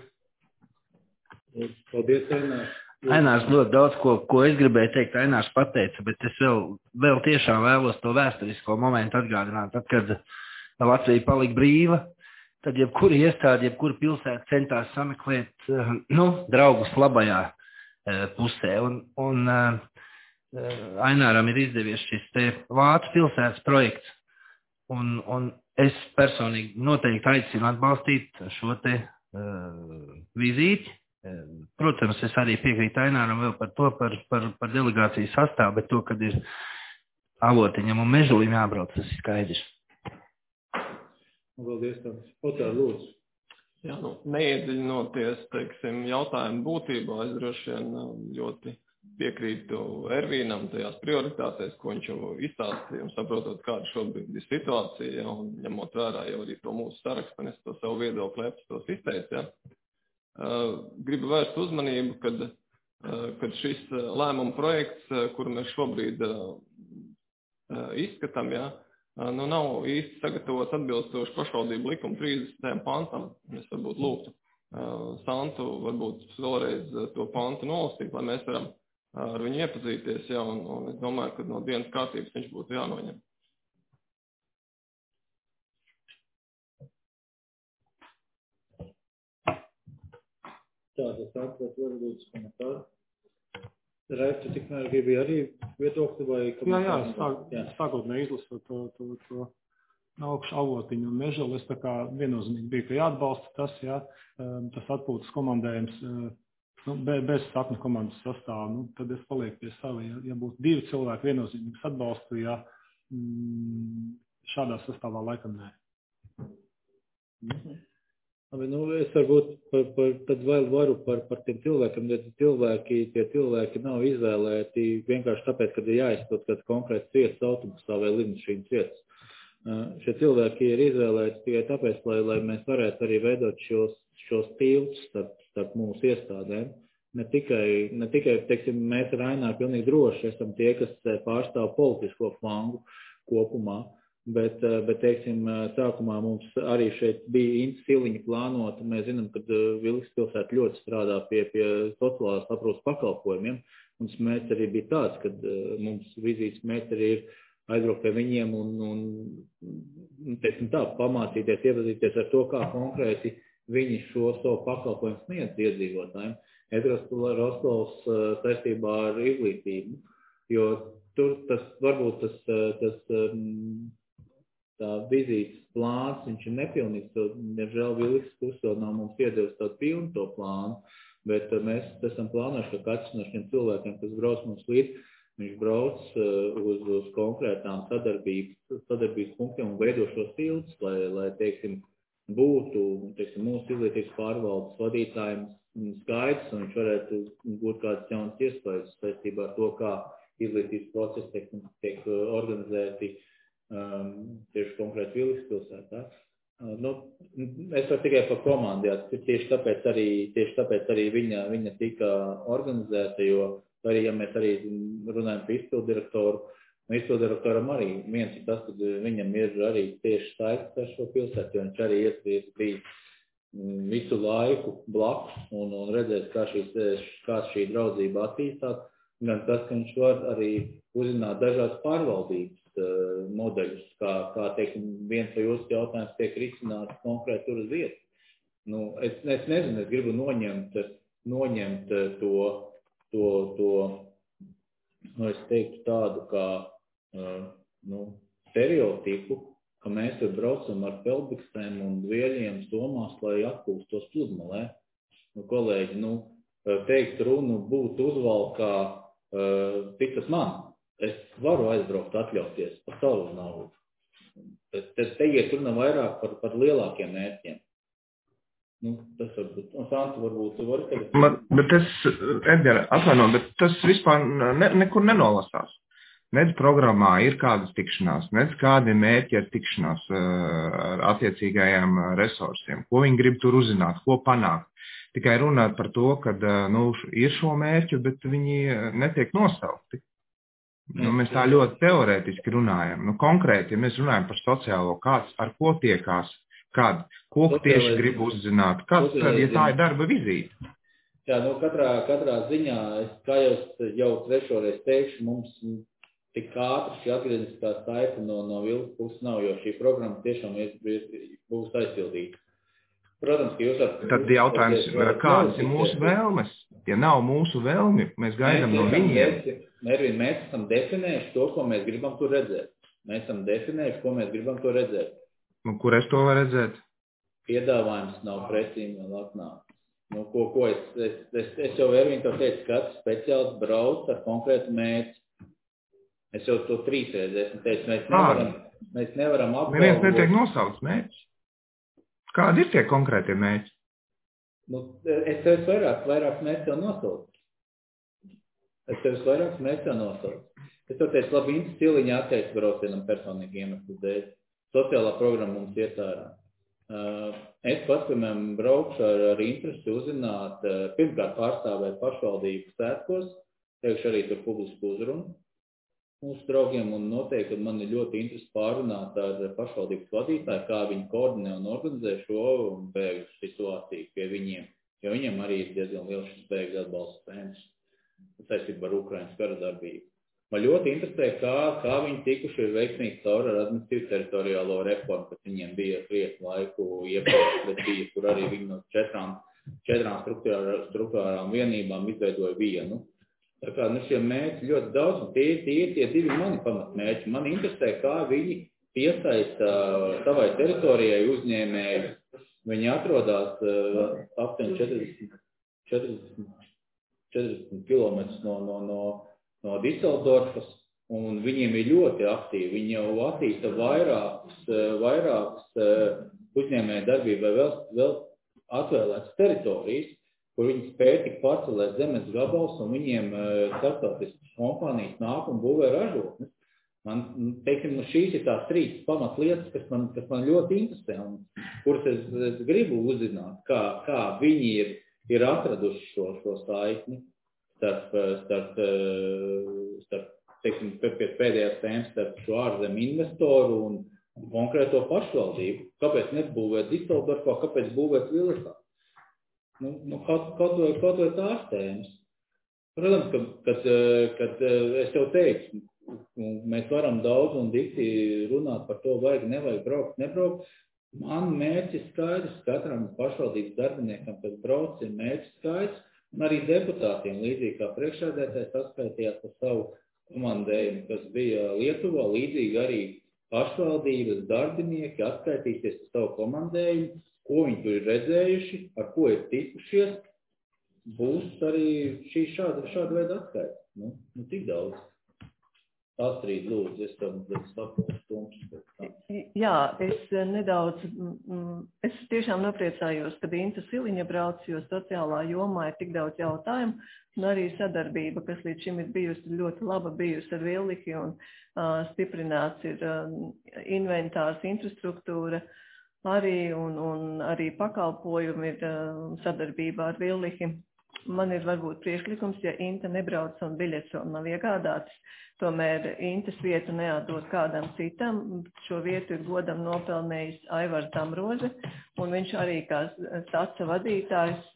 S16: Paldies, Ainārs.
S9: Ainārs ļoti daudz, ko, ko es gribēju teikt, Ainārs pateica, bet es vēl, vēl tiešām vēlos to vēsturisko momentu atgādināt. Tad, kad Latvija palika brīva, tad jebkura iestāde, jebkura pilsēta centās sameklēt, nu, draugus labajā pusē. Un, un Aināram ir izdevies šis te Vācu pilsētas projekts, un, un es personīgi noteikti aicinu atbalstīt šo te uh, vizīti. Protams, es arī piekrītu Aināram vēl par to, par, par, par delegācijas sastāvu, bet to, kad ir Avotiņam un Mežulim jābrauc, tas ir skaidrs.
S16: Paldies, tāds. Otrā, lūdzu.
S17: Jā, nu, neiedziļinoties, teiksim, jautājumu būtībā, es droši vien ļoti piekrītu Ervīnam tajās prioritātēs, ko viņš jau izstāstīja, un saprotot, kāda šobrīd ir situācija, ja, un ņemot vērā jau arī to mūsu sarakstu, un es to savu viedokli tos izteicu. Ja. Uh, gribu vērst uzmanību, kad, uh, kad šis lēmuma projekts, uh, kuru mēs šobrīd uh, uh, izskatām, ja, uh, nu nav īsti sagatavots atbilstoši pašvaldību likuma trīsdesmitajam pantam. Es varbūt lūgtu uh, Santu varbūt vēlreiz to pantu nolasīt, lai mēs varam ar viņu iepazīties, jā, un, un es domāju, ka no dienas kārtības viņš būtu jānoņem.
S16: Tā, tas atvērt varbūt komentāru. Raita, tikmēr gribēja arī viedokli vai...
S22: Jā, jā, sāk, sākotnēji izlasot to, to, to augšu avotiņu un meželu, es tā kā viennozīmīgi bija, ka jāatbalsta tas, jā, tas atpūtas komandējums, nu, bez sapņu komandas sastāvu, nu, tad es palieku pie sava, ja, ja būtu divi cilvēki viennozīmīgs atbalstu, ja mm, šādā sastāvā laikam nē.
S16: Mm-hmm. Labi, nu, es varbūt par, par, tad vēl varu par, par tiem cilvēkiem, ja cilvēki, tie cilvēki nav izvēlēti vienkārši tāpēc, kad ir jāizstot kāds konkrēts vietas autobusā vai lidmašīnas vietas. Uh, šie cilvēki ir izvēlēti tikai tāpēc, lai, lai mēs varētu arī veidot šos, šos tiltus starp, starp mūsu iestādēm. Ne tikai, ne tikai, teiksim, mēs ar Aināru pilnīgi droši esam tie, kas pārstāv politisko flangu kopumā. Bet, bet, teiksim, sākumā mums arī šeit bija Inta Siliņa plānota. Mēs zinām, ka Vilkas pilsēta ļoti strādā pie, pie sociālās aprūpes pakalpojumiem. Un mērķis arī bija tāds, ka mums vizītes mērķis arī ir aizbraukt pie viņiem un, un teiksim tā, pamācīties, iepazīties ar to, kā konkrēti viņi šo savu pakalpojumu sniedz iedzīvotājiem. Edgars Rostovs saistībā ar izglītību, jo tur tas varbūt tas, tas tā vizītes plāns, viņš ir nepilnīgs, jo, diemžēl, Vilkas pusē nav mums iedevis tādu pilnu to plānu, bet mēs esam plānojuši, ka katrs no šiem cilvēkiem, kas brauc mums līdz, viņš brauc uz, uz konkrētām sadarbības, sadarbības punktiem un veido šos tiltus, lai, lai, teiksim, būtu, teiksim, mūsu izglītības pārvaldes vadītājiem skaidrs, un viņš varētu būt kādas jaunas iespējas saistībā ar to, kā izglītības procesi, teiksim, tiek organizēti Um, tieši konkrēti Vilkas pilsētā. Uh, nu, es varu tikai par komandu, jā, tieši tāpēc arī, tieši tāpēc arī viņa, viņa tika organizēta, jo arī, ja mēs arī runājam par izpildirektoru, izpildirektoram arī viens ir tas, ka viņam ir arī tieši saistīts ar šo pilsētu, jo viņš arī iespriezt bija visu laiku blakus un, un redzēt, kā, šīs, kā šī draudzība attīstās, gan tas, ka viņš var arī uzzināt dažādas pārvaldības modeļus, kā, kā teiksim, viens vai otrs jautājums tiek risināts konkrēti tur uz vietas. Nu, es, es nezinu, es gribu noņemt, noņemt to, to, to, nu, es teiktu tādu kā, nu, stereotipu, ka mēs tur braucam ar pelbiksēm un dvieļiem somās, lai atpūstos pludmalē. Nu, kolēģi, nu, teikt runu būt uzvalkā, tik tas man. Es varu aizbraukt, atļauties par savu naudu. Tas teiet runa vairāk par, par lielākiem mērķiem. Nu, tas varbūt, un Santu varbūt tu vari tagad.
S15: Man, bet es, Edgar, atvaino, bet tas vispār ne, nekur nenolasās. Nedz programmā ir kādas tikšanās, nedz kādi mērķi ar tikšanās ar attiecīgajiem resursiem. Ko viņi grib tur uzzināt, ko panākt. Tikai runāt par to, ka nu, ir šo mērķu, bet viņi netiek nosaukti. Nu, mēs tā ļoti teorētiski runājam. Nu, konkrēti, ja mēs runājam par sociālo, kāds ar ko tiekās, kād, ko tieši grib uzzināt, kāds, ja tā ir darba vizīte.
S16: Jā, nu, katrā, katrā ziņā, es, kā jau, jau trešoreiz teikšu, mums tik ātri šī atgriezniskā saite no, no Vilkas puses nav, jo šī programma tiešām būs aizpildīta. Protams, ka jūs ar...
S15: Tad jautājums, kādas ir mūsu vēlmes? Ja nav mūsu vēlmi, mēs gaidām no viņiem.
S16: Ervin, mēs esam definējuši to, ko mēs gribam tur redzēt. Mēs esam definējuši, ko mēs gribam tur redzēt.
S15: Un kur es to varu redzēt?
S16: Piedāvājums nav precīzi un atnāks. Nu, ko, ko es, es, es, es jau Ervin to teicu, ka katrs speciāls brauc ar konkrētu mērķi. Es jau to trīsreiz esmu teicis, mēs nevaram, mēs nevaram apgalvot.
S15: Neviens netiek nosaukts mērķis. Kādi ir tie konkrētie mērķi?
S16: Nu, es tev vairāk, vairāk mērķi jau nosaucu. Es tev vairāk mērķi jau nosaucu. Es tev teicu, labi, Inta Siliņa atteicis braucienam personīgi iemeslu dēļ. Sociālā programma mums iet ārā. Es pats, piemēram, braukšu ar, ar interesi uzzināt, pirmkārt pārstāvēt pašvaldību svētkos, teikšu arī tur publisku uzrunu mūsu draugiem, un noteikti, ka man ir ļoti interesi pārunāt ar pašvaldības vadītāju, kā viņi koordinē un organizē šo bēgļu situāciju pie viņiem, jo viņiem arī ir diezgan liels šis bēgļu atbalsta centrs saistībā ar Ukrainas kara darbību. Man ļoti interesē, kā, kā viņi tikuši ir veiksmīgi caur ar administratīvu teritoriālo reformu, kas viņiem bija krietni laiku iepriekš, bet bija, kur arī viņi no četrām, četrām struktūrām vienībām izveidoja vienu. Tā kā, nu, šie mērķi ļoti daudz, un tie, tie ir tie divi mani pamatmērķi. Man interesē, kā viņi piesaista savai teritorijai uzņēmēju. Viņi atrodas uh, aptuveni četrdesmit, četrdesmit, četrdesmit kilometrus no, no, no, no Diseldorfas, un viņiem ir ļoti aktīvi. Viņi jau attīsta vairākas, vairākas uzņēmēju darbībai vēl, vēl atvēlētas teritorijas, kur viņi spēja tik pacelēt zemes gabals, un viņiem starptautiskas kompānijas nāk un būvē ražotnes. Man, teiksim, šīs ir tās trīs pamatlietas, kas man, kas man ļoti interesē, un kuras es, es gribu uzzināt, kā, kā viņi ir, ir atraduši šo, šo saikni starp, starp, starp teiksim, pēdējās tēmas starp šo ārzemu investoru un konkrēto pašvaldību. Kāpēc nebūvēt Diseldorfā, kāpēc būvēt Vilihā? Nu, nu, kaut, kaut, vai, kaut vai tās tēmas. Protams, ka, kad, kad es jau teicu, mēs varam daudz un dikti runāt par to, vajag, nevajag braukt, nebraukt. Man mērķis skaidrs, katram pašvaldības darbiniekam, kas brauc, ir mērķis skaidrs, un arī deputātiem, līdzīgi kā priekšsēdētājs atskaitījās par savu komandējumu, kas bija Lietuvā, līdzīgi arī pašvaldības darbinieki atskaitīsies par savu komandējumu, ko viņi tur ir redzējuši, ar ko ir tikušies, būs arī šī šāda, šāda veida atskaita. Nu, nu tik daudz. Astrid, lūdzu, es tam saprotu stundas.
S3: Jā, es nedaudz, es tiešām nopriecājos, kad Inta Siliņa brauc, jo sociālā jomā ir tik daudz jautājumu, un arī sadarbība, kas līdz šim ir bijusi ļoti laba, bijusi ar Villihi, un uh, stiprināts ir uh, inventārs, infrastruktūra, arī, un, un arī pakalpojumi ir uh, sadarbībā ar Villihi. Man ir varbūt priekšlikums, ja Inta nebrauc un biļets vēl nav iegādāts, tomēr Intas vietu neatdot kādam citam. Šo vietu ir godam nopelnējis Aivars Damroze, un viņš arī kā SACA vadītājs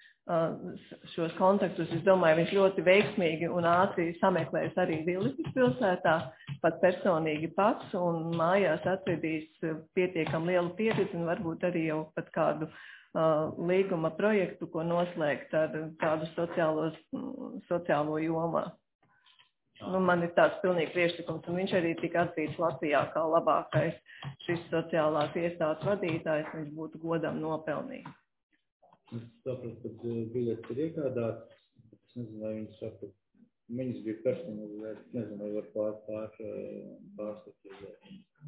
S3: šos kontaktus, es domāju, viņš ļoti veiksmīgi un ātri sameklēs arī Vilihas pilsētā, pat personīgi pats, un mājās atvedīs pietiekam lielu pieredzi un varbūt arī jau pat kādu Uh, līguma projektu, ko noslēgt ar kādu sociālos, sociālo jomā. Nu, man ir tāds pilnīgi priekšlikums, un viņš arī tika atzīts Latvijā kā labākais šis sociālās iestādes vadītājs, viņš būtu godam nopelnījis.
S16: Es saprotu, ka biļets ir iegādāts, es nezinu, vai viņš sapratu, viņas bija personalizētas, nezinu, vai var pār, pār, pārstatīt.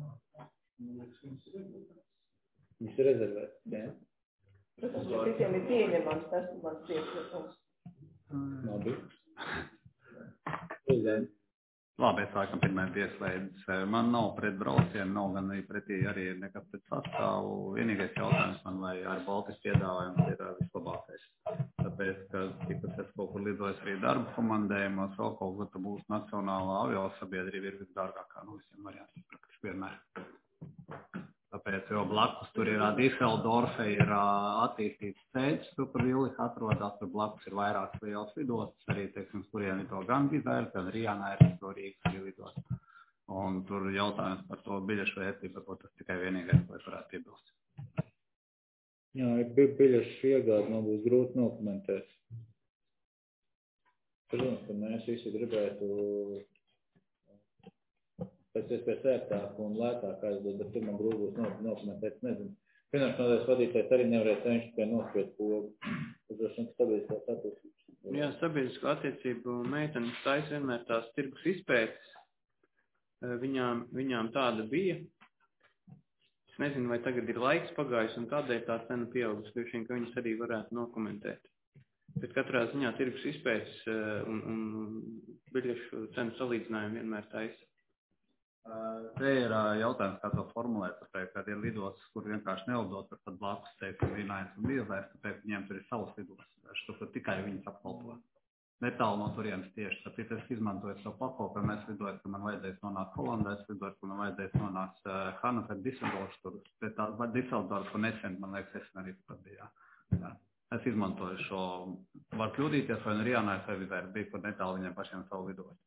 S16: Viņš ir rezervēts, jā?
S3: Protams, ka citiem ir pieņemams, tas ir mans priekšlikums.
S2: Labi. Labi, es sākam pirmais pieslēdzis. Man nav pret braucienu, nav gan arī pretī arī nekas pret sastāvu. Vienīgais jautājums man, vai ar Baltijas piedāvājums ir vislabākais. Tāpēc, ka tikus es kaut kur lidojis arī darba komandējumos, vēl kaut kur būs nacionālā aviosabiedrība ir visdārgākā no visiem variantiem, praktiski vienmēr. Tāpēc, jo blakus tur ir Diseldorfe, ir attīstīts ceļš, tur, kur Vilnius atrodas, tur blakus ir vairākas lielas lidostas, arī, teiksim, kurien ir to gan Gizēra, gan Rijānā ir to Rīgas arī lidostas. Un tur jautājums par to biļešu vērtību, par ko tas tikai vienīgais, ko es varētu iebilst.
S16: Jā, ir biļešu iegādi, man būs grūti nokomentēt. Protams, ka mēs visi gribētu pēc iespējas ērtāk un lētāk aizdot, bet tur man grūti būs nokomentēt, nezinu. Finanšu vadītājs arī nevarēja cenšas tikai nospiet pogu. Tas droši vien sabiedriskās attiecības.
S6: Jā, sabiedrisko attiecību meitenes taisa vienmēr tās tirgus izpētes. Viņām, viņām tāda bija. Es nezinu, vai tagad ir laiks pagājis un kādēļ tā cena pieaugusi, droši vien, ka viņas arī varētu nokomentēt. Bet katrā ziņā tirgus izpētes un, un biļešu cenu salīdzinājumu vienmēr taisa.
S2: Te ir jautājums, kā to formulēt, tāpēc, kad ir lidostas, kur vienkārši neudot, tad pat blakus, teiksim, Rīnājums un Biezēs, tāpēc viņiem tur ir savas lidostas, tur tikai viņas apkalpo. Netālu no turienes tieši, tāpēc es izmantoju savu pakalpojumu, mēs lidojam, ka man vajadzēs nonākt Holandē, es lidojam, ka man vajadzēs nonākt Hannover, Düsseldorf, tur, tā Düsseldorf, un nesen, man liekas, es arī pat bija, jā. Es izmantoju šo, var kļūdīties, vai no Rīnājums vai Biezēs, bija, kur netālu viņiem pašiem savu lidojumu.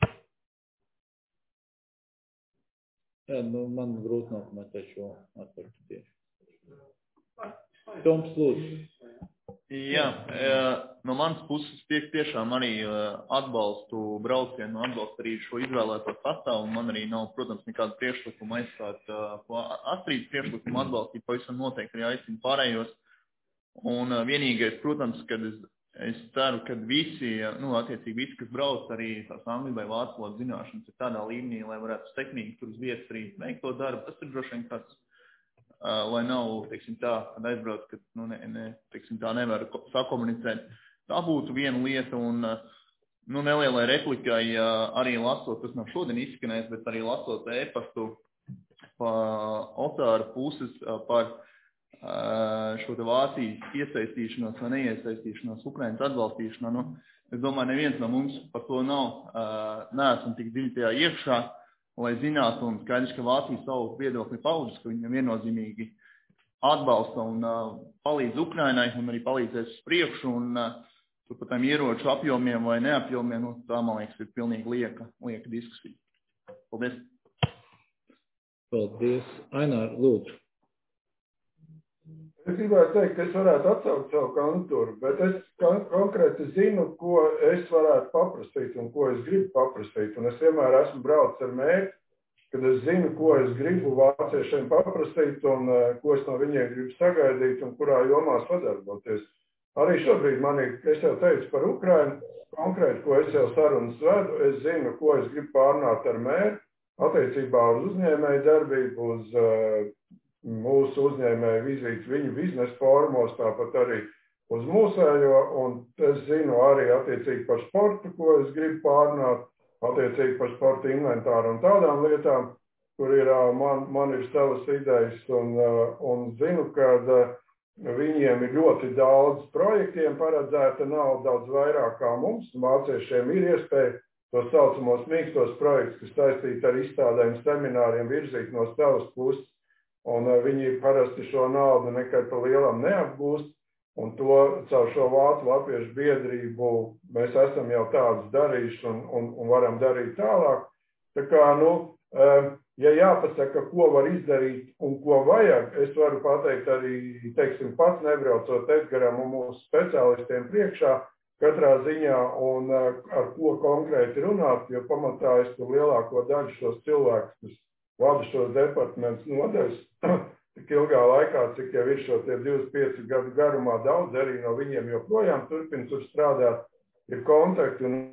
S16: Jā, nu, man grūti nokomentēt šo aspektu tieši. Toms, lūdzu.
S12: Jā, no manas puses tiek tiešām arī atbalstu braucienu, atbalstu arī šo izvēlēto sastāvu. Man arī nav, protams, nekāda priekšlikuma aizstāt Astrīdas priekšlikumu atbalstīt, pavisam noteikti arī aicinu pārējos. Un vienīgais, protams, kad es, es ceru, ka visi, nu, attiecīgi visi, kas brauc arī tās angļu vai vācu valodas zināšanas ir tādā līmenī, lai varētu sekmīgi tur uz vietas arī veikt to darbu. Tas ir droši vien kāds, uh, lai nav, teiksim tā, kad aizbrauc, ka, nu, ne, ne, teiksim tā, nevar sakomunicēt. Tā būtu viena lieta un, uh, nu, nelielai replikai uh, arī lasot, tas nav šodien izskanējis, bet arī lasot e-pastu pa Otāru puses uh, par šo te Vācijas iesaistīšanos vai neiesaistīšanos, Ukrainas atbalstīšanā. Nu, es domāju, neviens no mums par to nav, neesam tik dziļi tajā iekšā, lai zinātu un skaidrs, ka Vācija savu viedokli paudus, ka viņam viennozīmīgi atbalsta un palīdz Ukrainai un arī palīdzēs uz priekšu un tur par tām ieroču apjomiem vai neapjomiem, nu, tā, man liekas, ir pilnīgi lieka, lieka diskusija. Paldies.
S16: Paldies. Ainār, lūdzu.
S4: Es gribētu teikt, ka es varētu atsaukt savu kandidatūru, bet es konkrēti zinu, ko es varētu paprasīt un ko es gribu paprasīt. Un es vienmēr esmu braucis ar mērķi, kad es zinu, ko es gribu vāciešiem paprasīt un uh, ko es no viņiem gribu sagaidīt un kurā jomā sadarboties. Arī šobrīd man ir, es jau teicu par Ukrainu, konkrēti, ko es jau sarunas vedu, es zinu, ko es gribu pārnāt ar mērķi, attiecībā uz uzņēmēju darbību, uz uh, mūsu uzņēmēju vizītes viņu biznesa formos, tāpat arī uz mūsējo, un es zinu arī attiecīgi par sportu, ko es gribu pārnāt, attiecīgi par sporta inventāru un tādām lietām, kur ir, man, man ir savas idejas, un, un zinu, ka viņiem ir ļoti daudz projektiem paredzēta nauda, daudz vairāk kā mums, vāciešiem ir iespēja tos saucamos mīkstos projektus, kas saistīti ar izstādēm, semināriem virzīt no savas puses, un viņi parasti šo naudu nekad pa lielam neapgūst, un to caur šo Vācu latviešu biedrību mēs esam jau tādus darījuši un, un, un varam darīt tālāk. Tā kā, nu, ja jāpasaka, ko var izdarīt un ko vajag, es varu pateikt arī, teiksim, pats nebraucot Edgaram un mūsu speciālistiem priekšā, katrā ziņā un ar ko konkrēti runāt, jo pamatā es tur lielāko daļu šos cilvēkus, kas vada šos departamentus nodaļas, tik ilgā laikā, cik jau ir šo tie divdesmit pieci gadu garumā, daudz arī no viņiem joprojām turpina tur strādāt, ir kontakti un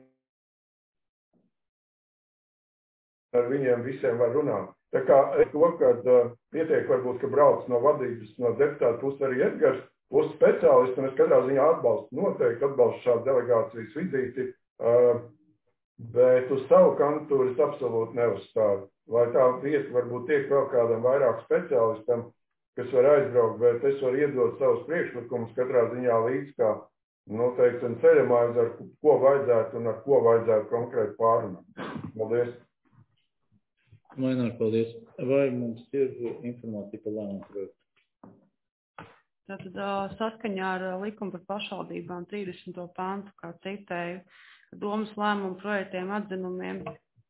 S4: ar viņiem visiem var runāt. Tā kā to, kad uh, pietiek varbūt, ka brauc no vadības, no deputāta puses arī Edgars, puses speciālisti, un es katrā ziņā atbalstu, noteikti atbalstu šādu delegācijas vizīti, uh, bet uz savu kandidatūru es absolūti neuzstādu. Vai tā vieta varbūt tiek vēl kādam vairāk speciālistam, kas var aizbraukt, bet es varu iedot savus priekšlikumus katrā ziņā līdz, kā, nu, teiksim, ceļamājums, ar ko vajadzētu un ar ko vajadzētu konkrēti pārunāt. Paldies.
S16: Mainār, paldies. Vai mums ir informācija par lēmumu projektu?
S14: Tātad saskaņā ar likumu par pašvaldībām trīsdesmito pantu, kā citēju, domas lēmumu projektiem atzinumiem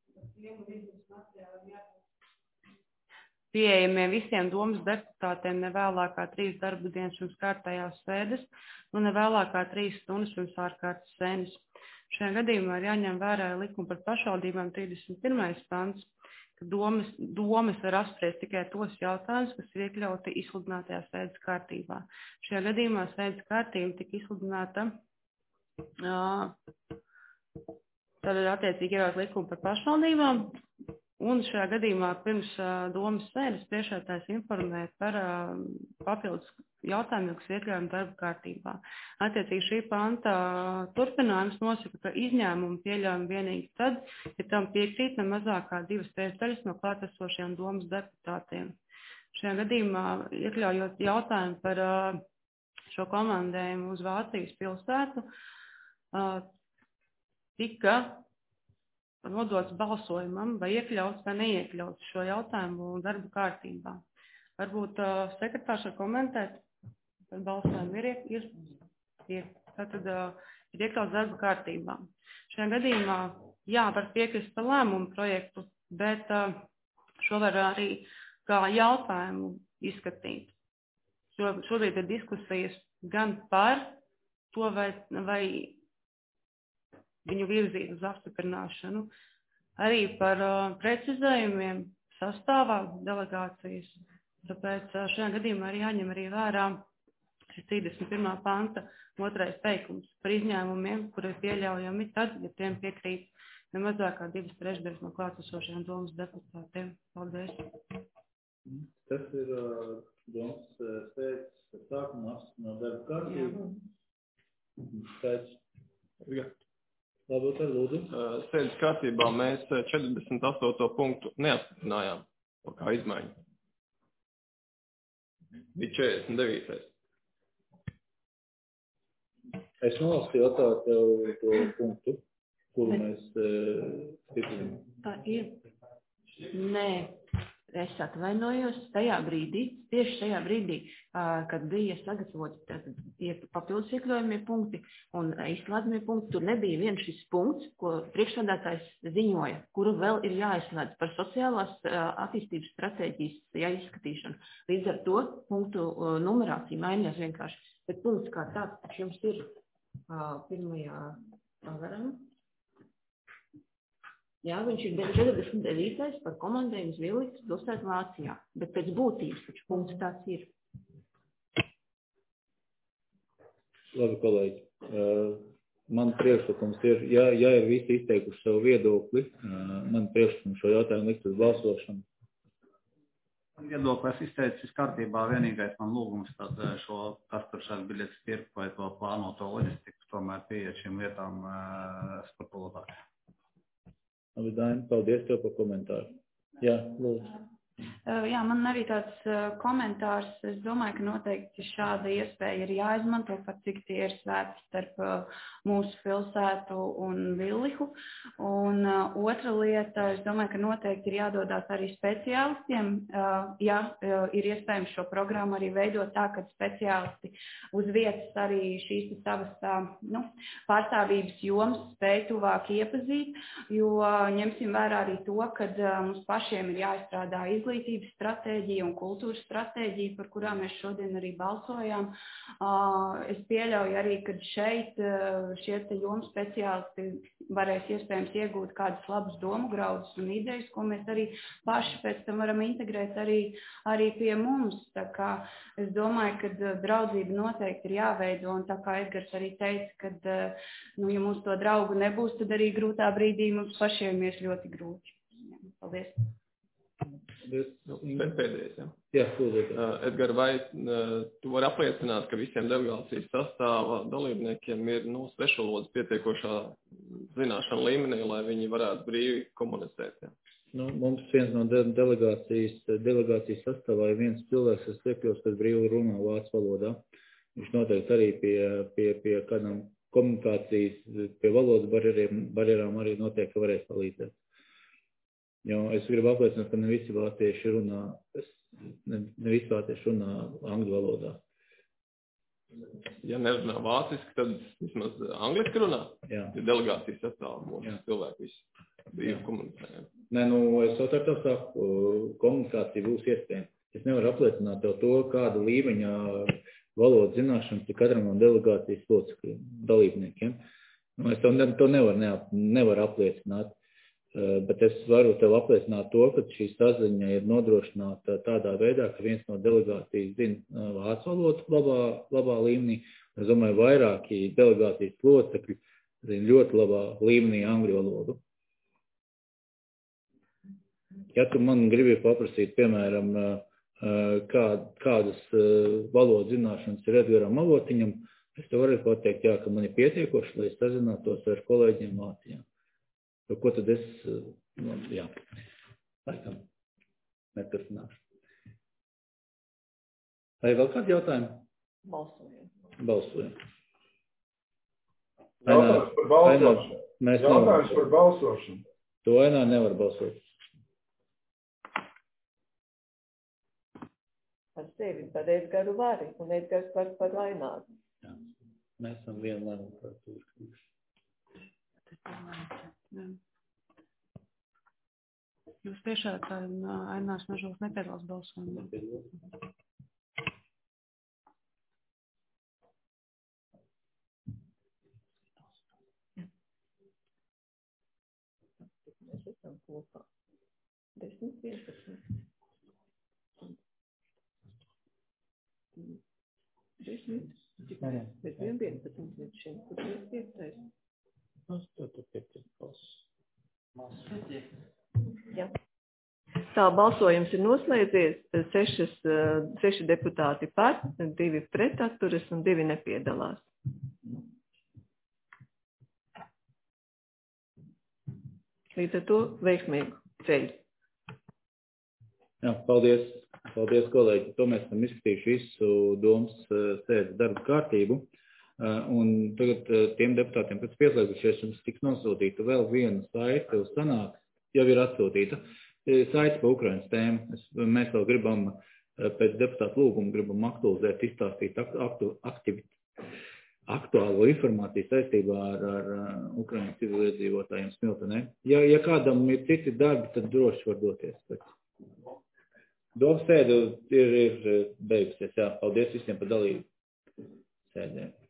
S14: pieejamiem visiem domas deputātiem nevēlākā trīs darba dienas pirms kārtējās sēdes un nevēlākā trīs stundas pirms ārkārtas sēdes. Šajā gadījumā ir jāņem vērā likuma par pašvaldībām trīsdesmit pirmais pants, ka domas, domas var apspriest tikai tos jautājumus, kas ir iekļauti izsludinātajā sēdes kārtībā. Šajā gadījumā sēdes kārtība tika izsludināta tad attiecīgi ievērot likumu par pašvaldībām, un šajā gadījumā pirms uh, domas sēdes priekšsēdētājs informē par uh, papildus jautājumiem, kas iekļaujami darba kārtībā. Attiecīgi šī panta turpinājums nosaka, ka izņēmumu pieļaujami vienīgi tad, ja tam piekrīt ne mazāk kā divas trešdaļas no klātesošajiem domas deputātiem. Šajā gadījumā iekļaujot jautājumu par uh, šo komandējumu uz Vācijas pilsētu, uh, tika nodots balsojumam, vai iekļauts vai neiekļauts šo jautājumu darba kārtībā. Varbūt uh, sekretārs var komentēt, kad balsojumu ir, ir, ir, tātad, uh, ir iekļauts darba kārtībā. Šajā gadījumā, jā, var piekrist par lēmumu projektu, bet uh, šo var arī kā jautājumu izskatīt. Šo, šobrīd ir diskusijas gan par to, vai, vai viņu virzīt uz apstiprināšanu. Arī par uh, precizējumiem sastāvā delegācijas. Tāpēc uh, šajā gadījumā arī jāņem arī vērā šis trīsdesmit pirmā panta otrais teikums par izņēmumiem, kuri ir pieļaujami tad, ja tiem piekrīt nemazāk kā divas trešdaļas no klātesošajiem domas deputātiem. Paldies.
S16: Tas ir uh, domas sēdes sākuma no darba kārtība. Skaidrs. Labi, tad lūdzu.
S17: Sēdes kārtībā mēs četrdesmit astoto punktu neapstiprinājām kā izmaiņu. Bija četrdesmit devītais.
S16: Es nolasīju atstāju tev to punktu, kuru mēs uh, stiprinām.
S5: Tā ir. Nē, es atvainojos tajā brīdī, tieši tajā brīdī, uh, kad bija sagatavoti papildus iekļaujamie punkti un izslēdzamie punkti, tur nebija viens šis punkts, ko priekšsēdētājs ziņoja, kuru vēl ir jāizslēdz par sociālās uh, attīstības stratēģijas jāizskatīšanu. Līdz ar to punktu uh, numerācija mainījās vienkārši, bet punkts kā tāds, taču jums ir uh, pirmajā pavarām. Jā, viņš ir četrdesmit devītais par komandējumu Zvilis dosēt Vācijā, bet pēc būtības taču punkts tāds ir.
S16: Labi, kolēģi. Man priekšlikums ir, ja, ja ir visi izteikuši savu viedokli, man priekšlikums šo jautājumu likt uz balsošanu.
S2: Viedokli es izteicu viss kārtībā, vienīgais man lūgums tad šo kasturšās biļetes tirku vai to plānoto loģistiku, tomēr pieiet šīm lietām skrupulotāki.
S16: Labi, Daini, paldies tev par komentāru. Jā, lūdzu.
S13: Jā, man arī tāds komentārs. Es domāju, ka noteikti šāda iespēja ir jāizmanto, pat cik tie ir svētki starp mūsu pilsētu un Villihu. Un otra lieta, es domāju, ka noteikti ir jādodās arī speciālistiem. Jā, ir iespējams šo programmu arī veidot tā, ka speciālisti uz vietas arī šīs savas nu, pārstāvības jomas spēj tuvāk iepazīt, jo ņemsim vērā arī to, ka mums pašiem ir jāizstrādā izglītības izglītības stratēģija un kultūras stratēģija, par kurām mēs šodien arī balsojām. Es pieļauju arī, ka šeit šie te jomu speciālisti varēs iespējams iegūt kādus labus domu graudus un idejas, ko mēs arī paši pēc tam varam integrēt arī, arī pie mums. Tā kā es domāju, ka draudzība noteikti ir jāveido, un tā kā Edgars arī teica, ka, nu, ja mums to draugu nebūs, tad arī grūtā brīdī mums pašiem ies ļoti grūti. Paldies.
S17: Nu, pēdējais, ja.
S16: Jā, lūdzu.
S17: Edgar, vai tu vari apliecināt, ka visiem delegācijas sastāvā dalībniekiem ir nu, svešvalodas pietiekošā zināšana līmenī, lai viņi varētu brīvi komunicēt? Ja?
S16: Nu, mums viens no de delegācijas, delegācijas sastāvā ir viens cilvēks, kas iekļūst, kas brīvi runā vācu valodā. Viņš noteikti arī pie, pie, pie kādām komunikācijas, pie valodas barjeriem, barjerām arī noteikti varēs palīdzēt. Jo es gribu apliecināt, ka ne visi vācieši runā, ne, ne visi vācieši runā angļu valodā.
S17: Ja nerunā vāciski, tad vismaz angliski runā?
S16: Jā.
S17: Ja delegācijas sastāvā mūsu cilvēku visi brīvi komunicē.
S16: Nē, nu, es jau tā saku, komunikācija būs iespējama. Es nevaru apliecināt jau to, kāda līmeņa valodas zināšanas ir katram no delegācijas locekļiem, dalībniekiem. Nu, es to, ne, to nevaru, ne, nevaru apliecināt. Bet es varu tev apliecināt to, ka šī saziņa ir nodrošināta tādā veidā, ka viens no delegācijas zina vācu valodu labā, labā līmenī. Es domāju, vairāki delegācijas locekļi zina ļoti labā līmenī angļu valodu. Ja tu man gribi paprasīt, piemēram, kā, kādas valodas zināšanas ir Edgaram Avotiņam, es tev varu pateikt, jā, ka man ir pietiekoši, lai es sazinātos ar kolēģiem Vācijā. Ko tad es, nu, jā, laikam, neturpināšu. Vai vēl kādi jautājumi?
S3: Balsojam.
S16: Balsojam.
S4: Jautājums par balsošanu. Jautājums par balsošanu.
S16: To Ainā nevar balsot.
S3: Par sevi, par Edgaru vari, un Edgars par, par Aināru.
S16: Jā, mēs esam vienu lēmumu par to izkrījuši.
S14: Jūs tiešām Ainārs Mežols nepiedalās balsojumā.
S3: esam kopā. desmit, vienpadsmit. desmit. Mēs bijām vienpadsmit līdz šim. Kur mēs piektais?
S16: astoņi, pieci,
S3: Jā. Tā balsojums ir noslēdzies. Sešas, seši deputāti par, divi pret atturas un divi nepiedalās. Līdz ar to veiksmīgu ceļu.
S16: Jā, paldies. Paldies, kolēģi. To mēs esam izskatījuši visu domas sēdes darba kārtību. Un tagad tiem deputātiem, kas pieslēgušies, jums tiks nosūtīta vēl viena saite uz sanāks, jau ir atsūtīta. Saite pa Ukrainas tēmu. Mēs vēl gribam, pēc deputātu lūguma, gribam aktualizēt, izstāstīt aktu, aktivi, aktuālo informāciju saistībā ar, ar Ukrainas civiliedzīvotājiem Smiltenē. Ja, ja kādam ir citi darbi, tad droši var doties. Doma sēde ir, ir beigusies. Jā, paldies visiem par dalību sēdēm.